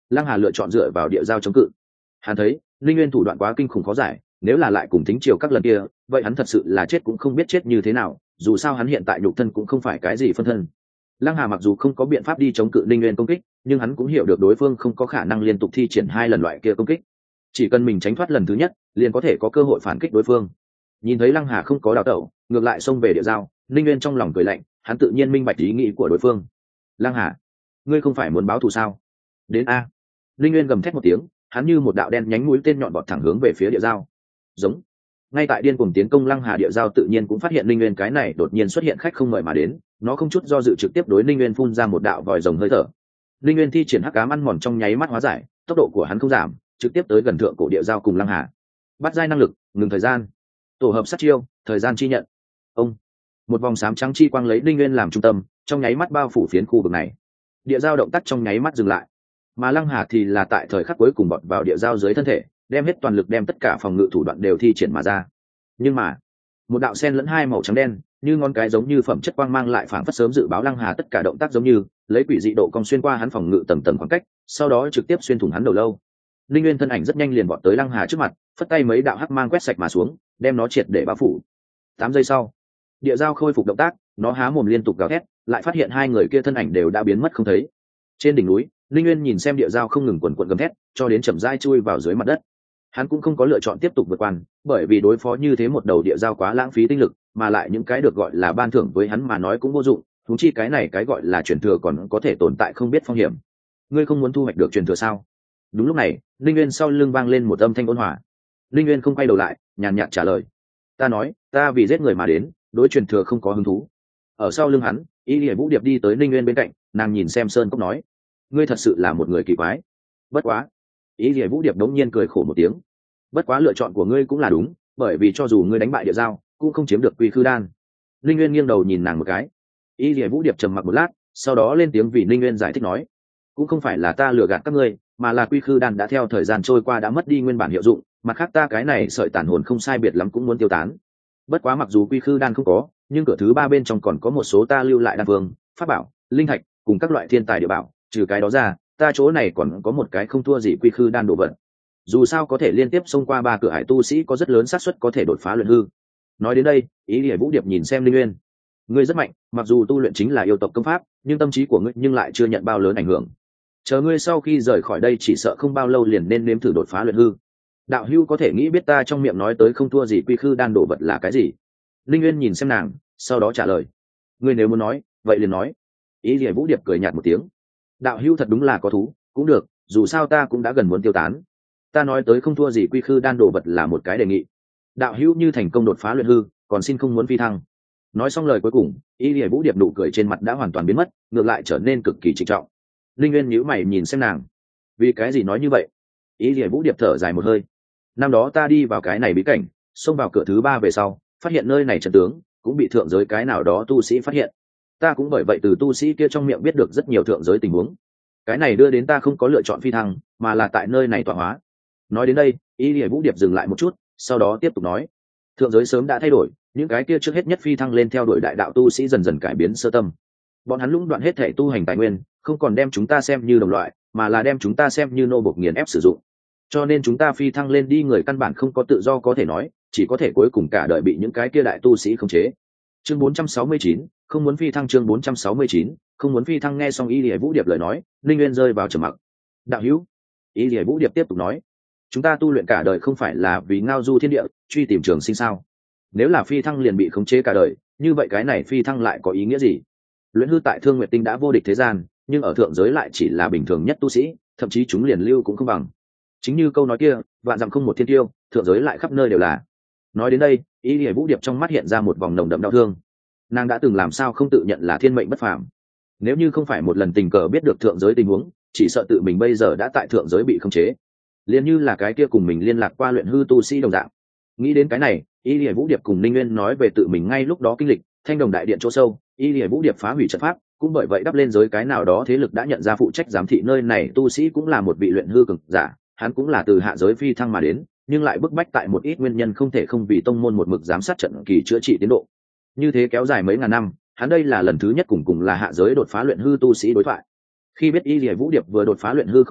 Lăng Hà lựa chọn dựa vào địa giao chống cự. Hắn thấy linh nguyên thủ đoạn quá kinh khủng khó giải, nếu là lại cùng Thính Triều các lần kia, vậy hắn thật sự là chết cũng không biết chết như thế nào, dù sao hắn hiện tại nhục thân cũng không phải cái gì phân thân. Lăng Hà mặc dù không có biện pháp đi chống cự linh nguyên công kích, nhưng hắn cũng hiểu được đối phương không có khả năng liên tục thi triển 2 lần loại kia công kích, chỉ cần mình tránh thoát lần thứ nhất liền có thể có cơ hội phản kích đối phương. Nhìn thấy Lăng Hà không có đào tẩu, ngược lại xông về địa giao, linh nguyên trong lòng cười lạnh, hắn tự nhiên minh bạch ý nghĩ của đối phương. Lăng Hà, ngươi không phải muốn báo thù sao? Đến a! Linh nguyên gầm thét một tiếng, hắn như một đạo đen nhánh mũi tên nhọn bọt thẳng hướng về phía địa giao. Giống. Ngay tại điên cuồng tiến công Lăng Hà, địa giao tự nhiên cũng phát hiện linh nguyên cái này đột nhiên xuất hiện khách không mời mà đến, nó không chút do dự trực tiếp đối linh nguyên phun ra một đạo vòi rồng hơi thở. Linh nguyên thi triển hắc ám ăn mòn trong nháy mắt hóa giải, tốc độ của hắn không giảm, trực tiếp tới gần thượng cổ địa giao cùng Lăng Hà. Bắt giai năng lực, ngừng thời gian. Tổ hợp sát chiêu, thời gian chi nhận. Ông. Một vòng xám trắng chi quang lấy linh nguyên làm trung tâm, trong nháy mắt bao phủ phiến khu vực này. Địa giao động tác trong nháy mắt dừng lại, mà Lăng Hà thì là tại thời khắc cuối cùng bọt vào địa giao dưới thân thể, đem hết toàn lực đem tất cả phòng ngự thủ đoạn đều thi triển mà ra. Nhưng mà một đạo sen lẫn hai màu trắng đen như ngón cái giống như phẩm chất quang mang lại phảng phất sớm dự báo Lăng Hà tất cả động tác, giống như lấy quỷ dị độ cong xuyên qua hắn phòng ngự tầng tầng khoảng cách, sau đó trực tiếp xuyên thủng hắn đầu lâu. Linh nguyên thân ảnh rất nhanh liền vọt tới Lăng Hà trước mặt, phất tay mấy đạo hắc mang quét sạch mà xuống, đem nó triệt để bao phủ. 8 giây sau, địa giao khôi phục động tác, nó há mồm liên tục gào thét, lại phát hiện hai người kia thân ảnh đều đã biến mất không thấy. Trên đỉnh núi, Linh nguyên nhìn xem địa giao không ngừng quần quật gầm thét, cho đến chậm rãi chui vào dưới mặt đất. Hắn cũng không có lựa chọn tiếp tục vượt qua, bởi vì đối phó như thế một đầu địa giao quá lãng phí tinh lực, mà lại những cái được gọi là ban thưởng với hắn mà nói cũng vô dụng, huống chi cái này cái gọi là truyền thừa còn có thể tồn tại không biết phong hiểm. Ngươi không muốn thu hoạch được truyền thừa sao? Đúng lúc này, Linh nguyên sau lưng vang lên một âm thanh ôn hòa. Linh nguyên không quay đầu lại, nhàn nhạt trả lời: ta nói, ta vì giết người mà đến, đối truyền thừa không có hứng thú. Ở sau lưng hắn, Y Lệ Vũ Điệp đi tới Linh nguyên bên cạnh, nàng nhìn xem Sơn Cốc nói: ngươi thật sự là một người kỳ quái. Bất quá. Y Lệ Vũ Điệp đống nhiên cười khổ một tiếng. Bất quá lựa chọn của ngươi cũng là đúng, bởi vì cho dù ngươi đánh bại địa giao cũng không chiếm được quy khư đan. Linh nguyên nghiêng đầu nhìn nàng một cái. Y Lệ Vũ Điệp trầm mặc một lát, sau đó lên tiếng vì Linh nguyên giải thích nói: cũng không phải là ta lừa gạt các ngươi, mà là quy khư đan đã theo thời gian trôi qua đã mất đi nguyên bản hiệu dụng, mặt khác ta cái này sợi tàn hồn không sai biệt lắm cũng muốn tiêu tán. Bất quá mặc dù quy khư đan không có, nhưng cửa thứ 3 bên trong còn có một số ta lưu lại đan phương, pháp bảo, linh thạch cùng các loại thiên tài địa bảo, trừ cái đó ra, ta chỗ này còn có một cái không thua gì quy khư đan đồ vật. Dù sao có thể liên tiếp xông qua 3 cửa hải tu sĩ có rất lớn xác suất có thể đột phá luyện hư. Nói đến đây, Ý Lệ Vũ Điệp nhìn xem Linh nguyên. Ngươi rất mạnh, mặc dù tu luyện chính là yêu tộc công pháp, nhưng tâm trí của ngươi nhưng lại chưa nhận bao lớn ảnh hưởng. Chờ ngươi sau khi rời khỏi đây chỉ sợ không bao lâu liền nên nếm thử đột phá luyện hư. Đạo hữu có thể nghĩ biết ta trong miệng nói tới không thua gì quy khư đan đồ vật là cái gì? Linh nguyên nhìn xem nàng, sau đó trả lời: ngươi nếu muốn nói, vậy liền nói. Ý Lệ Vũ Điệp cười nhạt một tiếng: đạo hữu thật đúng là có thú, cũng được, dù sao ta cũng đã gần muốn tiêu tán. Ta nói tới không thua gì quy khư đan đồ vật là một cái đề nghị. Đạo hữu như thành công đột phá luyện hư, còn xin không muốn phi thăng. Nói xong lời cuối cùng, Y Lệ Vũ Điệp nụ cười trên mặt đã hoàn toàn biến mất, ngược lại trở nên cực kỳ trịnh trọng. Linh nguyên nhíu mày nhìn xem nàng: vì cái gì nói như vậy? Y Lệ Vũ Điệp thở dài một hơi: năm đó ta đi vào cái này bí cảnh, xông vào cửa thứ 3 về sau, phát hiện nơi này trận tướng cũng bị thượng giới cái nào đó tu sĩ phát hiện. Ta cũng bởi vậy từ tu sĩ kia trong miệng biết được rất nhiều thượng giới tình huống. Cái này đưa đến ta không có lựa chọn phi thăng, mà là tại nơi này tọa hóa. Nói đến đây, Y Lệ Vũ Điệp dừng lại một chút, sau đó tiếp tục nói: thượng giới sớm đã thay đổi, những cái kia trước hết nhất phi thăng lên theo đuổi đại đạo tu sĩ dần dần cải biến sơ tâm. Bọn hắn lũng đoạn hết thể tu hành tài nguyên, không còn đem chúng ta xem như đồng loại, mà là đem chúng ta xem như nô bộc nghiền ép sử dụng. Cho nên chúng ta phi thăng lên đi người căn bản không có tự do có thể nói, chỉ có thể cuối cùng cả đời bị những cái kia đại tu sĩ khống chế. Chương 469, không muốn phi thăng. Chương 469, không muốn phi thăng. Nghe xong Y Lệ Vũ Điệp lời nói, Linh nguyên rơi vào trầm mặc. Đạo hữu, Y Lệ Vũ Điệp tiếp tục nói: chúng ta tu luyện cả đời không phải là vì ngao du thiên địa, truy tìm trường sinh sao? Nếu là phi thăng liền bị khống chế cả đời, như vậy cái này phi thăng lại có ý nghĩa gì? Luyện hư tại Thương Nguyệt Tinh đã vô địch thế gian, nhưng ở thượng giới lại chỉ là bình thường nhất tu sĩ, thậm chí chúng liền lưu cũng không bằng. Chính như câu nói kia, vạn dặm không một thiên tiêu, thượng giới lại khắp nơi đều là. Nói đến đây, Y Lệ Vũ Điệp trong mắt hiện ra một vòng nồng đậm đau thương. Nàng đã từng làm sao không tự nhận là thiên mệnh bất phàm? Nếu như không phải một lần tình cờ biết được thượng giới tình huống, chỉ sợ tự mình bây giờ đã tại thượng giới bị khống chế, liền như là cái kia cùng mình liên lạc qua luyện hư tu sĩ đồng dạng. Nghĩ đến cái này, Y Lệ Vũ Điệp cùng Linh nguyên nói về tự mình ngay lúc đó kinh lịch. Thanh Đồng đại điện chỗ sâu, Y Lệ Vũ Điệp phá hủy trận pháp, cũng bởi vậy đắp lên giới cái nào đó thế lực đã nhận ra phụ trách giám thị nơi này tu sĩ cũng là một vị luyện hư cường giả. Hắn cũng là từ hạ giới phi thăng mà đến, nhưng lại bức bách tại một ít nguyên nhân không thể không vì tông môn một mực giám sát trận kỳ chữa trị tiến độ. Như thế kéo dài mấy ngàn năm, hắn đây là lần thứ nhất cùng là hạ giới đột phá luyện hư tu sĩ đối thoại. Khi biết Y Lệ Vũ Điệp vừa đột phá luyện hư không lâu,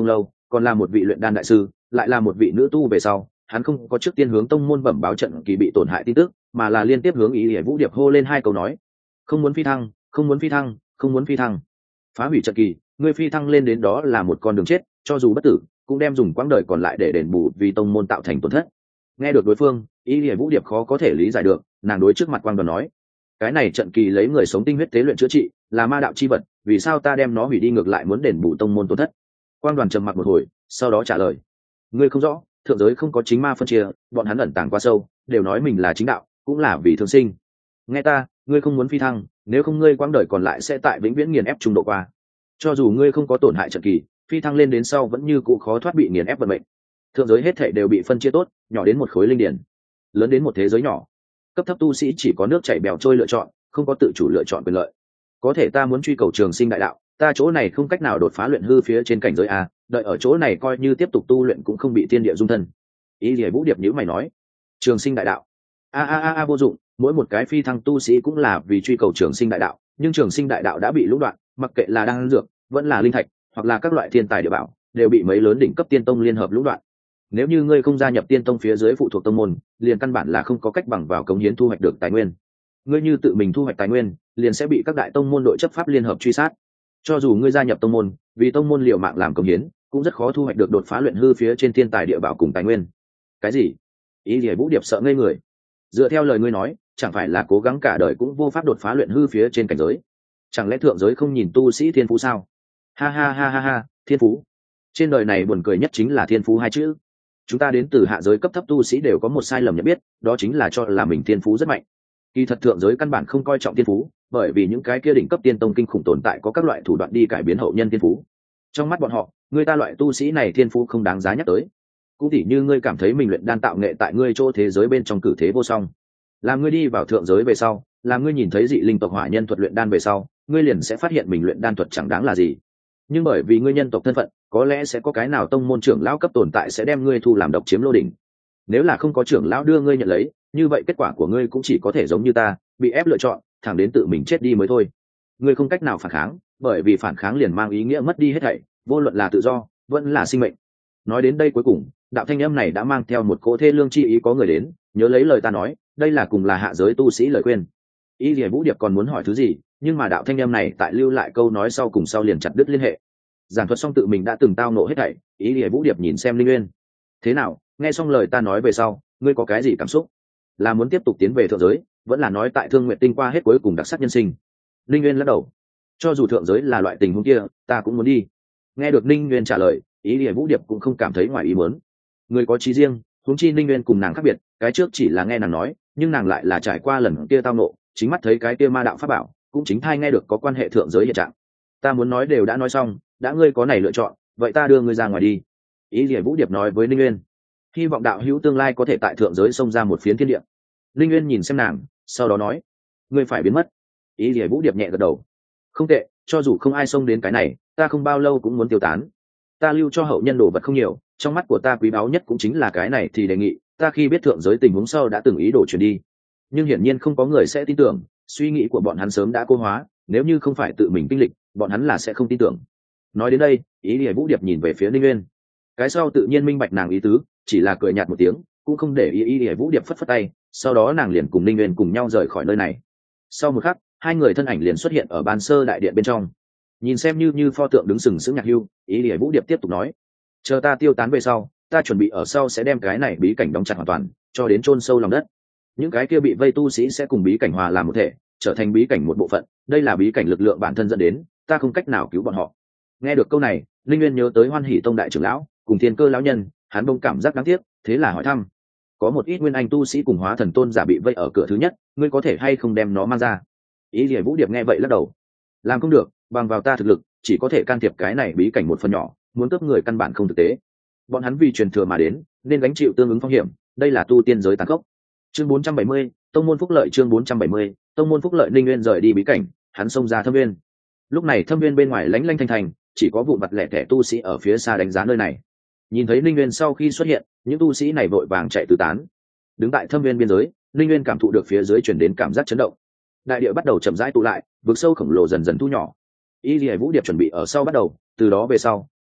còn là một vị luyện đan đại sư, lại là một vị nữ tu về sau, hắn không có trước tiên hướng tông môn bẩm báo trận kỳ bị tổn hại tin tức, mà là liên tiếp hướng Y Lìa Vũ Điệp hô lên hai câu nói: không muốn phi thăng, không muốn phi thăng, không muốn phi thăng. Phá hủy trận kỳ, ngươi phi thăng lên đến đó là một con đường chết, cho dù bất tử cũng đem dùng quãng đời còn lại để đền bù vì tông môn tạo thành tổn thất. Nghe được đối phương, Y Lìa Vũ Điệp khó có thể lý giải được, nàng đối trước mặt quang đoàn nói: cái này trận kỳ lấy người sống tinh huyết tế luyện chữa trị, là ma đạo chi vật, vì sao ta đem nó hủy đi ngược lại muốn đền bù tông môn tổn thất? Quang đoàn trầm mặc một hồi, sau đó trả lời: ngươi không rõ, thượng giới không có chính ma phân chia, bọn hắn ẩn tàng quá sâu, đều nói mình là chính đạo, cũng là vì thương sinh. Nghe ta, ngươi không muốn phi thăng, nếu không ngươi quãng đời còn lại sẽ tại vĩnh viễn nghiền ép trung độ qua. Cho dù ngươi không có tổn hại trận kỳ, phi thăng lên đến sau vẫn như cũ khó thoát bị nghiền ép vận mệnh. Thượng giới hết thảy đều bị phân chia tốt, nhỏ đến một khối linh điển, lớn đến một thế giới nhỏ. Cấp thấp tu sĩ chỉ có nước chảy bèo trôi lựa chọn, không có tự chủ lựa chọn quyền lợi. Có thể ta muốn truy cầu trường sinh đại đạo, ta chỗ này không cách nào đột phá luyện hư phía trên cảnh giới a, đợi ở chỗ này coi như tiếp tục tu luyện cũng không bị thiên địa dung thân. Y Lìa Vũ Điệp nhíu mày nói: trường sinh đại đạo? A vô dụng, mỗi một cái phi thăng tu sĩ cũng là vì truy cầu trường sinh đại đạo, nhưng trường sinh đại đạo đã bị lũng đoạn, mặc kệ là đan dược, vẫn là linh thạch, hoặc là các loại thiên tài địa bảo, đều bị mấy lớn đỉnh cấp tiên tông liên hợp lũng đoạn. Nếu như ngươi không gia nhập tiên tông phía dưới phụ thuộc tông môn, liền căn bản là không có cách bằng vào cống hiến thu hoạch được tài nguyên. Ngươi như tự mình thu hoạch tài nguyên, liền sẽ bị các đại tông môn đội chấp pháp liên hợp truy sát. Cho dù ngươi gia nhập tông môn, vì tông môn liều mạng làm cống hiến, cũng rất khó thu hoạch được đột phá luyện hư phía trên thiên tài địa bảo cùng tài nguyên. Cái gì? Y Lìa Vũ Điệp sợ ngây người. Dựa theo lời ngươi nói, chẳng phải là cố gắng cả đời cũng vô pháp đột phá luyện hư phía trên cảnh giới? Chẳng lẽ thượng giới không nhìn tu sĩ thiên phú sao? Ha, thiên phú. Trên đời này buồn cười nhất chính là thiên phú hai chữ. Chúng ta đến từ hạ giới cấp thấp tu sĩ đều có một sai lầm nhận biết, đó chính là cho là mình thiên phú rất mạnh. Kỳ thật thượng giới căn bản không coi trọng thiên phú, bởi vì những cái kia đỉnh cấp tiên tông kinh khủng tồn tại có các loại thủ đoạn đi cải biến hậu nhân thiên phú. Trong mắt bọn họ, người ta loại tu sĩ này thiên phú không đáng giá nhắc tới. Cũng tỉ như ngươi cảm thấy mình luyện đan tạo nghệ tại ngươi chỗ thế giới bên trong cử thế vô song, làm ngươi đi vào thượng giới về sau, làm ngươi nhìn thấy dị linh tộc hỏa nhân thuật luyện đan về sau, ngươi liền sẽ phát hiện mình luyện đan thuật chẳng đáng là gì. Nhưng bởi vì ngươi nhân tộc thân phận, có lẽ sẽ có cái nào tông môn trưởng lão cấp tồn tại sẽ đem ngươi thu làm độc chiếm lô đỉnh. Nếu là không có trưởng lão đưa ngươi nhận lấy, như vậy kết quả của ngươi cũng chỉ có thể giống như ta, bị ép lựa chọn, thẳng đến tự mình chết đi mới thôi. Ngươi không cách nào phản kháng, bởi vì phản kháng liền mang ý nghĩa mất đi hết thảy, vô luận là tự do, vẫn là sinh mệnh. Nói đến đây cuối cùng, đạo thanh âm này đã mang theo một cỗ thê lương chi ý, có người đến, nhớ lấy lời ta nói, đây là cùng là hạ giới tu sĩ lời khuyên. Y Lìa Vũ Điệp còn muốn hỏi thứ gì, nhưng mà đạo thanh âm này tại lưu lại câu nói sau cùng sau liền chặt đứt liên hệ. Giảng thuật xong tự mình đã từng tao nộ hết thảy, Y Lìa Vũ Điệp nhìn xem Linh Nguyên. Thế nào, nghe xong lời ta nói về sau, ngươi có cái gì cảm xúc? Là muốn tiếp tục tiến về thượng giới, vẫn là nói tại Thương Nguyện Tinh qua hết cuối cùng đặc sắc nhân sinh? Linh Nguyên lắc đầu. Cho dù thượng giới là loại tình huống kia, ta cũng muốn đi. Nghe được Linh Nguyên trả lời, Y Lìa Vũ Điệp cũng không cảm thấy ngoài ý muốn. Người có chí riêng, huống chi Linh Nguyên cùng nàng khác biệt, cái trước chỉ là nghe nàng nói, nhưng nàng lại là trải qua lần kia tao nộ, chính mắt thấy cái kia ma đạo pháp bảo, cũng chính thai nghe được có quan hệ thượng giới hiện trạng. Ta muốn nói đều đã nói xong, đã ngươi có này lựa chọn, vậy ta đưa ngươi ra ngoài đi. Ý Lìa Vũ Điệp nói với Linh Nguyên. Hy vọng đạo hữu tương lai có thể tại thượng giới xông ra một phiến thiên địa. Linh Nguyên nhìn xem nàng, sau đó nói: ngươi phải biến mất. Ý Lìa Vũ Điệp nhẹ gật đầu. Không tệ, cho dù không ai xông đến cái này, ta không bao lâu cũng muốn tiêu tán. Ta lưu cho hậu nhân đồ vật không nhiều, trong mắt của ta quý báu nhất cũng chính là cái này, thì đề nghị ta khi biết thượng giới tình huống sau đã từng ý đồ chuyển đi. Nhưng hiển nhiên không có người sẽ tin tưởng, suy nghĩ của bọn hắn sớm đã cô hóa, nếu như không phải tự mình kinh lịch, bọn hắn là sẽ không tin tưởng. Nói đến đây, Ý Lìa Vũ Điệp nhìn về phía Linh Nguyên. Cái sau tự nhiên minh bạch nàng ý tứ, chỉ là cười nhạt một tiếng, cũng không để Ý Lìa Vũ Điệp phất phất tay, sau đó nàng liền cùng Linh Nguyên cùng nhau rời khỏi nơi này. Sau một khắc, hai người thân ảnh liền xuất hiện ở ban sơ đại điện bên trong. Nhìn xem như pho tượng đứng sừng sững Nhạc Hưu, Ý Lìa Vũ Điệp tiếp tục nói: chờ ta tiêu tán về sau, ta chuẩn bị ở sau sẽ đem cái này bí cảnh đóng chặt hoàn toàn, cho đến chôn sâu lòng đất. Những cái kia bị vây tu sĩ sẽ cùng bí cảnh hòa làm một thể, trở thành bí cảnh một bộ phận, đây là bí cảnh lực lượng bản thân dẫn đến, ta không cách nào cứu bọn họ. Nghe được câu này, Linh Nguyên nhớ tới Hoan Hỷ Tông đại trưởng lão cùng Thiên Cơ lão nhân, hắn bỗng cảm giác đáng tiếc, thế là hỏi thăm: có một ít nguyên anh tu sĩ cùng hóa thần tôn giả bị vây ở cửa thứ nhất, ngươi có thể hay không đem nó mang ra? Ý Lìa Vũ Điệp nghe vậy lắc đầu: làm không được, bằng vào ta thực lực chỉ có thể can thiệp cái này bí cảnh một phần nhỏ, muốn cướp người căn bản không thực tế. Bọn hắn vì truyền thừa mà đến, nên gánh chịu tương ứng phong hiểm, đây là tu tiên giới tàn khốc. Chương 470, tông môn phúc lợi. Chương 470, tông môn phúc lợi. Linh Nguyên rời đi bí cảnh, hắn xông ra thâm viên. Lúc này thâm viên bên ngoài lánh lanh thanh thành, chỉ có vụ mặt lẻ tẻ tu sĩ ở phía xa đánh giá nơi này. Nhìn thấy Linh Nguyên sau khi xuất hiện, những tu sĩ này vội vàng chạy tứ tán. Đứng tại thâm viên biên giới, Linh Nguyên cảm thụ được phía dưới truyền đến cảm giác chấn động. Đại địa bắt đầu chậm rãi tụ lại, vực sâu khổng lồ dần dần thu nhỏ. Y Lìa Vũ Điệp chuẩn bị ở sau bắt đầu, từ đó về sau,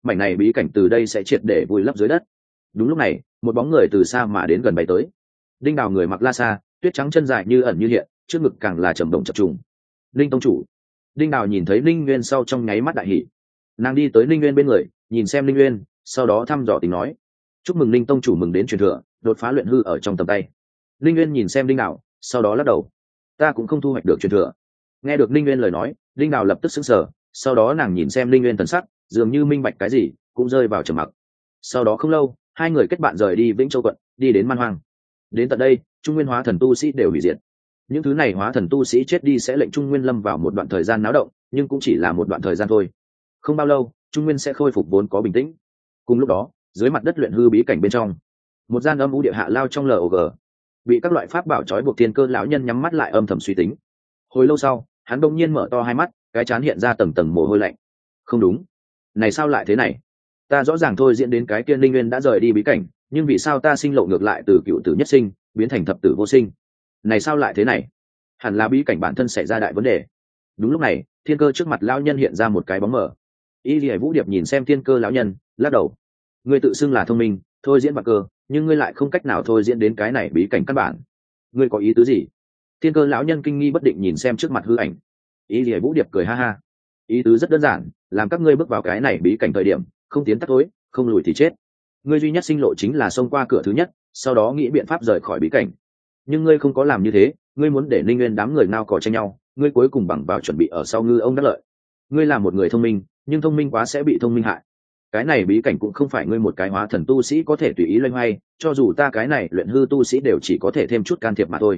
mảnh này bí cảnh từ đây sẽ triệt để vùi lấp dưới đất. Đúng lúc này, một bóng người từ xa mà đến gần bay tới. Đinh Đào người mặc la sa, tuyết trắng chân dài như ẩn như hiện, trước ngực càng là trầm động chập trùng. Linh tông chủ. Đinh Đào nhìn thấy Linh Nguyên sau trong nháy mắt đại hỉ. Nàng đi tới Linh Nguyên bên người, nhìn xem Linh Nguyên, sau đó thăm dò tình nói: chúc mừng Linh tông chủ mừng đến truyền thừa, đột phá luyện hư ở trong tầm tay. Linh Nguyên nhìn xem Đinh Đào, sau đó lắc đầu: ta cũng không thu hoạch được truyền thừa. Nghe được Linh Nguyên lời nói, Đinh Đào lập tức sững sờ, sau đó nàng nhìn xem Linh Nguyên thần sắc, dường như minh bạch cái gì, cũng rơi vào trầm mặc. Sau đó không lâu, hai người kết bạn rời đi Vĩnh Châu quận, đi đến Man Hoang. Đến tận đây, Trung Nguyên hóa thần tu sĩ đều hủy diệt. Những thứ này hóa thần tu sĩ chết đi sẽ lệnh Trung Nguyên lâm vào một đoạn thời gian náo động, nhưng cũng chỉ là một đoạn thời gian thôi. Không bao lâu, Trung Nguyên sẽ khôi phục vốn có bình tĩnh. Cùng lúc đó, dưới mặt đất luyện hư bí cảnh bên trong, một gian âm u địa hạ lao trong log, bị các loại pháp bảo trói buộc Thiên Cơ lão nhân nhắm mắt lại âm thầm suy tính. Hồi lâu sau, hắn đột nhiên mở to hai mắt, cái trán hiện ra tầng tầng mồ hôi lạnh. Không đúng, này sao lại thế này? Ta rõ ràng thôi diễn đến cái kia linh nguyên đã rời đi bí cảnh, nhưng vì sao ta sinh lộ ngược lại từ cựu tử nhất sinh biến thành thập tử vô sinh? Này sao lại thế này? Hẳn là bí cảnh bản thân xảy ra đại vấn đề. Đúng lúc này, Thiên Cơ trước mặt lão nhân hiện ra một cái bóng mờ. Y Lệ Vũ Điệp nhìn xem Thiên Cơ lão nhân, lắc đầu: ngươi tự xưng là thông minh, thôi diễn bạc cơ, nhưng ngươi lại không cách nào thôi diễn đến cái này bí cảnh căn bản. Ngươi có ý tứ gì? Thiên Cơ lão nhân kinh nghi bất định nhìn xem trước mặt hư ảnh. Y Lệ Vũ Điệp cười ha ha: ý tứ rất đơn giản, làm các ngươi bước vào cái này bí cảnh thời điểm, không tiến tắt tối, không lùi thì chết. Ngươi duy nhất sinh lộ chính là xông qua cửa thứ nhất, sau đó nghĩ biện pháp rời khỏi bí cảnh. Nhưng ngươi không có làm như thế, ngươi muốn để Linh Nguyên đám người nao cò tranh nhau, ngươi cuối cùng bằng vào chuẩn bị ở sau ngư ông đắc lợi. Ngươi là một người thông minh, nhưng thông minh quá sẽ bị thông minh hại. Cái này bí cảnh cũng không phải ngươi một cái hóa thần tu sĩ có thể tùy ý loay hoay, cho dù ta cái này luyện hư tu sĩ đều chỉ có thể thêm chút can thiệp mà thôi.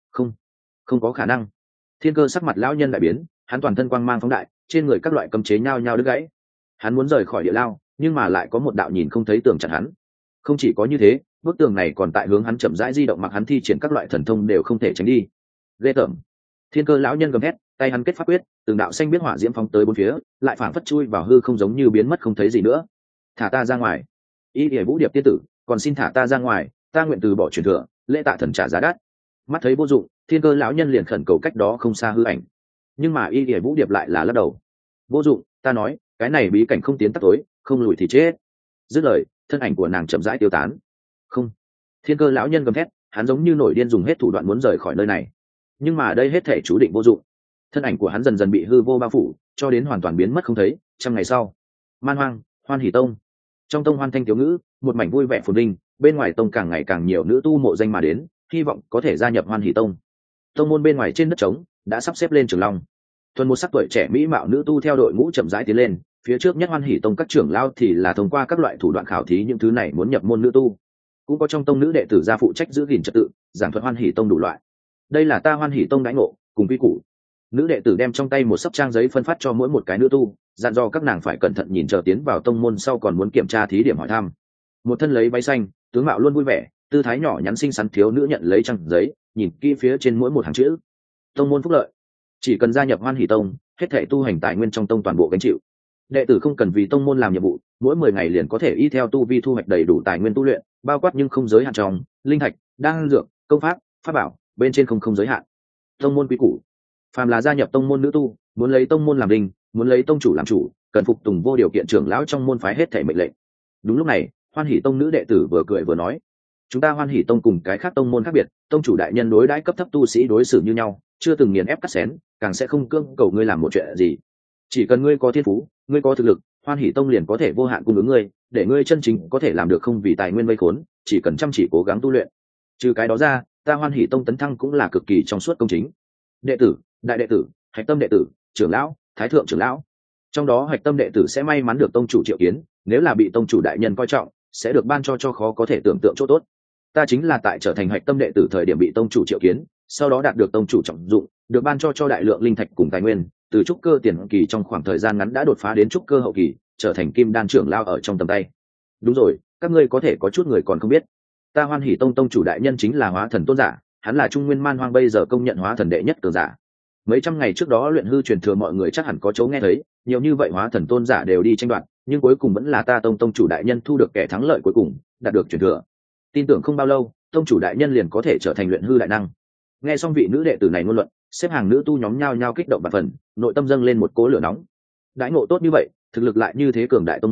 Không có khả năng. Thiên Cơ sắc mặt lão nhân đại biến, hắn toàn thân quang mang phóng đại, trên người các loại cấm chế nhao nhao đứt gãy. Hắn muốn rời khỏi địa lao, nhưng mà lại có một đạo nhìn không thấy tường chặn hắn. Không chỉ có như thế, bức tường này còn tại hướng hắn chậm rãi di động, mặc hắn thi triển các loại thần thông đều không thể tránh đi. Ghê tởm! Thiên Cơ lão nhân gầm hét, tay hắn kết pháp quyết, từng đạo xanh biết hỏa diễm phóng tới bốn phía, lại phảng phất chui vào hư không giống như biến mất không thấy gì nữa. Thả ta ra ngoài! Y Lệ Vũ Điệp tiên tử, còn xin thả ta ra ngoài, ta nguyện từ bỏ truyền thừa, lễ tạ thần trả giá đắt. Mắt thấy vô dụng, Thiên Cơ lão nhân liền khẩn cầu cách đó không xa hư ảnh. Nhưng mà Y Lệ Vũ Điệp lại là lắc đầu. Vô dụng, ta nói, cái này bí cảnh không tiến tắt tối, không lùi thì chết. Dứt lời, thân ảnh của nàng chậm rãi tiêu tán. Không! Thiên Cơ lão nhân gầm thét, hắn giống như nổi điên dùng hết thủ đoạn muốn rời khỏi nơi này. Nhưng mà đây hết thể chú định vô dụng. Thân ảnh của hắn dần dần bị hư vô bao phủ, cho đến hoàn toàn biến mất không thấy. Trăm ngày sau, Man Hoang, Hoan Hỷ Tông. Trong tông hoan thanh thiếu ngữ, một mảnh vui vẻ phồn vinh, bên ngoài tông càng ngày càng nhiều nữ tu mộ danh mà đến, hy vọng có thể gia nhập Hoan Hỷ Tông. Tông môn bên ngoài trên đất trống đã sắp xếp lên trường long. Thuần một sắc tuổi trẻ mỹ mạo nữ tu theo đội ngũ chậm rãi tiến lên, phía trước nhất Hoan Hỷ Tông các trưởng lao thì là thông qua các loại thủ đoạn khảo thí những thứ này muốn nhập môn nữ tu. Cũng có trong tông nữ đệ tử gia phụ trách giữ gìn trật tự, giảng thuật Hoan Hỷ Tông đủ loại. Đây là ta Hoan Hỷ Tông đãi ngộ, cùng quy củ. Nữ đệ tử đem trong tay một sấp trang giấy phân phát cho mỗi một cái nữ tu, dặn dò các nàng phải cẩn thận nhìn chờ tiến vào tông môn sau còn muốn kiểm tra thí điểm hỏi thăm. Một thân lấy váy xanh, tướng mạo luôn vui vẻ, tư thái nhỏ nhắn xinh xắn thiếu nữ nhận lấy trang giấy, nhìn kỹ phía trên mỗi một hàng chữ. Tông môn phúc lợi, chỉ cần gia nhập Hoan Hỷ Tông, hết thảy tu hành tài nguyên trong tông toàn bộ gánh chịu. Đệ tử không cần vì tông môn làm nhiệm vụ, mỗi 10 ngày liền có thể y theo tu vi thu hoạch đầy đủ tài nguyên tu luyện, bao quát nhưng không giới hạn trong linh thạch, đan dược, công pháp, pháp bảo, bên trên không giới hạn. Tông môn quý củ, phàm là gia nhập tông môn nữ tu, muốn lấy tông môn làm đình, muốn lấy tông chủ làm chủ, cần phục tùng vô điều kiện trưởng lão trong môn phái hết thảy mệnh lệnh. Đúng lúc này, Hoan Hỷ Tông nữ đệ tử vừa cười vừa nói: chúng ta Hoan Hỷ Tông cùng cái khác tông môn khác biệt, tông chủ đại nhân đối đãi cấp thấp tu sĩ đối xử như nhau, chưa từng nghiền ép cắt xén, càng sẽ không cưỡng cầu ngươi làm một chuyện gì. Chỉ cần ngươi có thiên phú, ngươi có thực lực, Hoan Hỷ Tông liền có thể vô hạn cung ứng ngươi, để ngươi chân chính có thể làm được không vì tài nguyên vây khốn, chỉ cần chăm chỉ cố gắng tu luyện. Trừ cái đó ra, ta Hoan Hỷ Tông tấn thăng cũng là cực kỳ trong suốt công chính. Đệ tử, đại đệ tử, hạch tâm đệ tử, trưởng lão, thái thượng trưởng lão. Trong đó hạch tâm đệ tử sẽ may mắn được tông chủ triệu kiến, nếu là bị tông chủ đại nhân coi trọng, sẽ được ban cho khó có thể tưởng tượng chỗ tốt. Ta chính là tại trở thành hạch tâm đệ tử thời điểm bị tông chủ triệu kiến, sau đó đạt được tông chủ trọng dụng, được ban cho đại lượng linh thạch cùng tài nguyên, từ trúc cơ tiền kỳ trong khoảng thời gian ngắn đã đột phá đến trúc cơ hậu kỳ, trở thành kim đan trưởng lao ở trong tầm tay. Đúng rồi, các ngươi có thể có chút người còn không biết, ta Hoan Hỷ Tông tông chủ đại nhân chính là Hóa Thần Tôn giả, hắn là Trung Nguyên Man Hoang bây giờ công nhận hóa thần đệ nhất cường giả. Mấy trăm ngày trước đó luyện hư truyền thừa mọi người chắc hẳn có chỗ nghe thấy, nhiều như vậy Hóa Thần Tôn giả đều đi tranh đoạt, nhưng cuối cùng vẫn là ta tông chủ đại nhân thu được kẻ thắng lợi cuối cùng, đạt được truyền thừa. Tin tưởng không bao lâu, tông chủ đại nhân liền có thể trở thành luyện hư đại năng. Nghe xong vị nữ đệ tử này ngôn luận, xếp hàng nữ tu nhóm nhao nhao kích động bạt phần, nội tâm dâng lên một cỗ lửa nóng. Đãi ngộ tốt như vậy, thực lực lại như thế cường đại tông môn,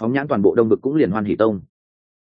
phóng nhãn toàn bộ đông vực cũng liền Hoan Hỷ Tông.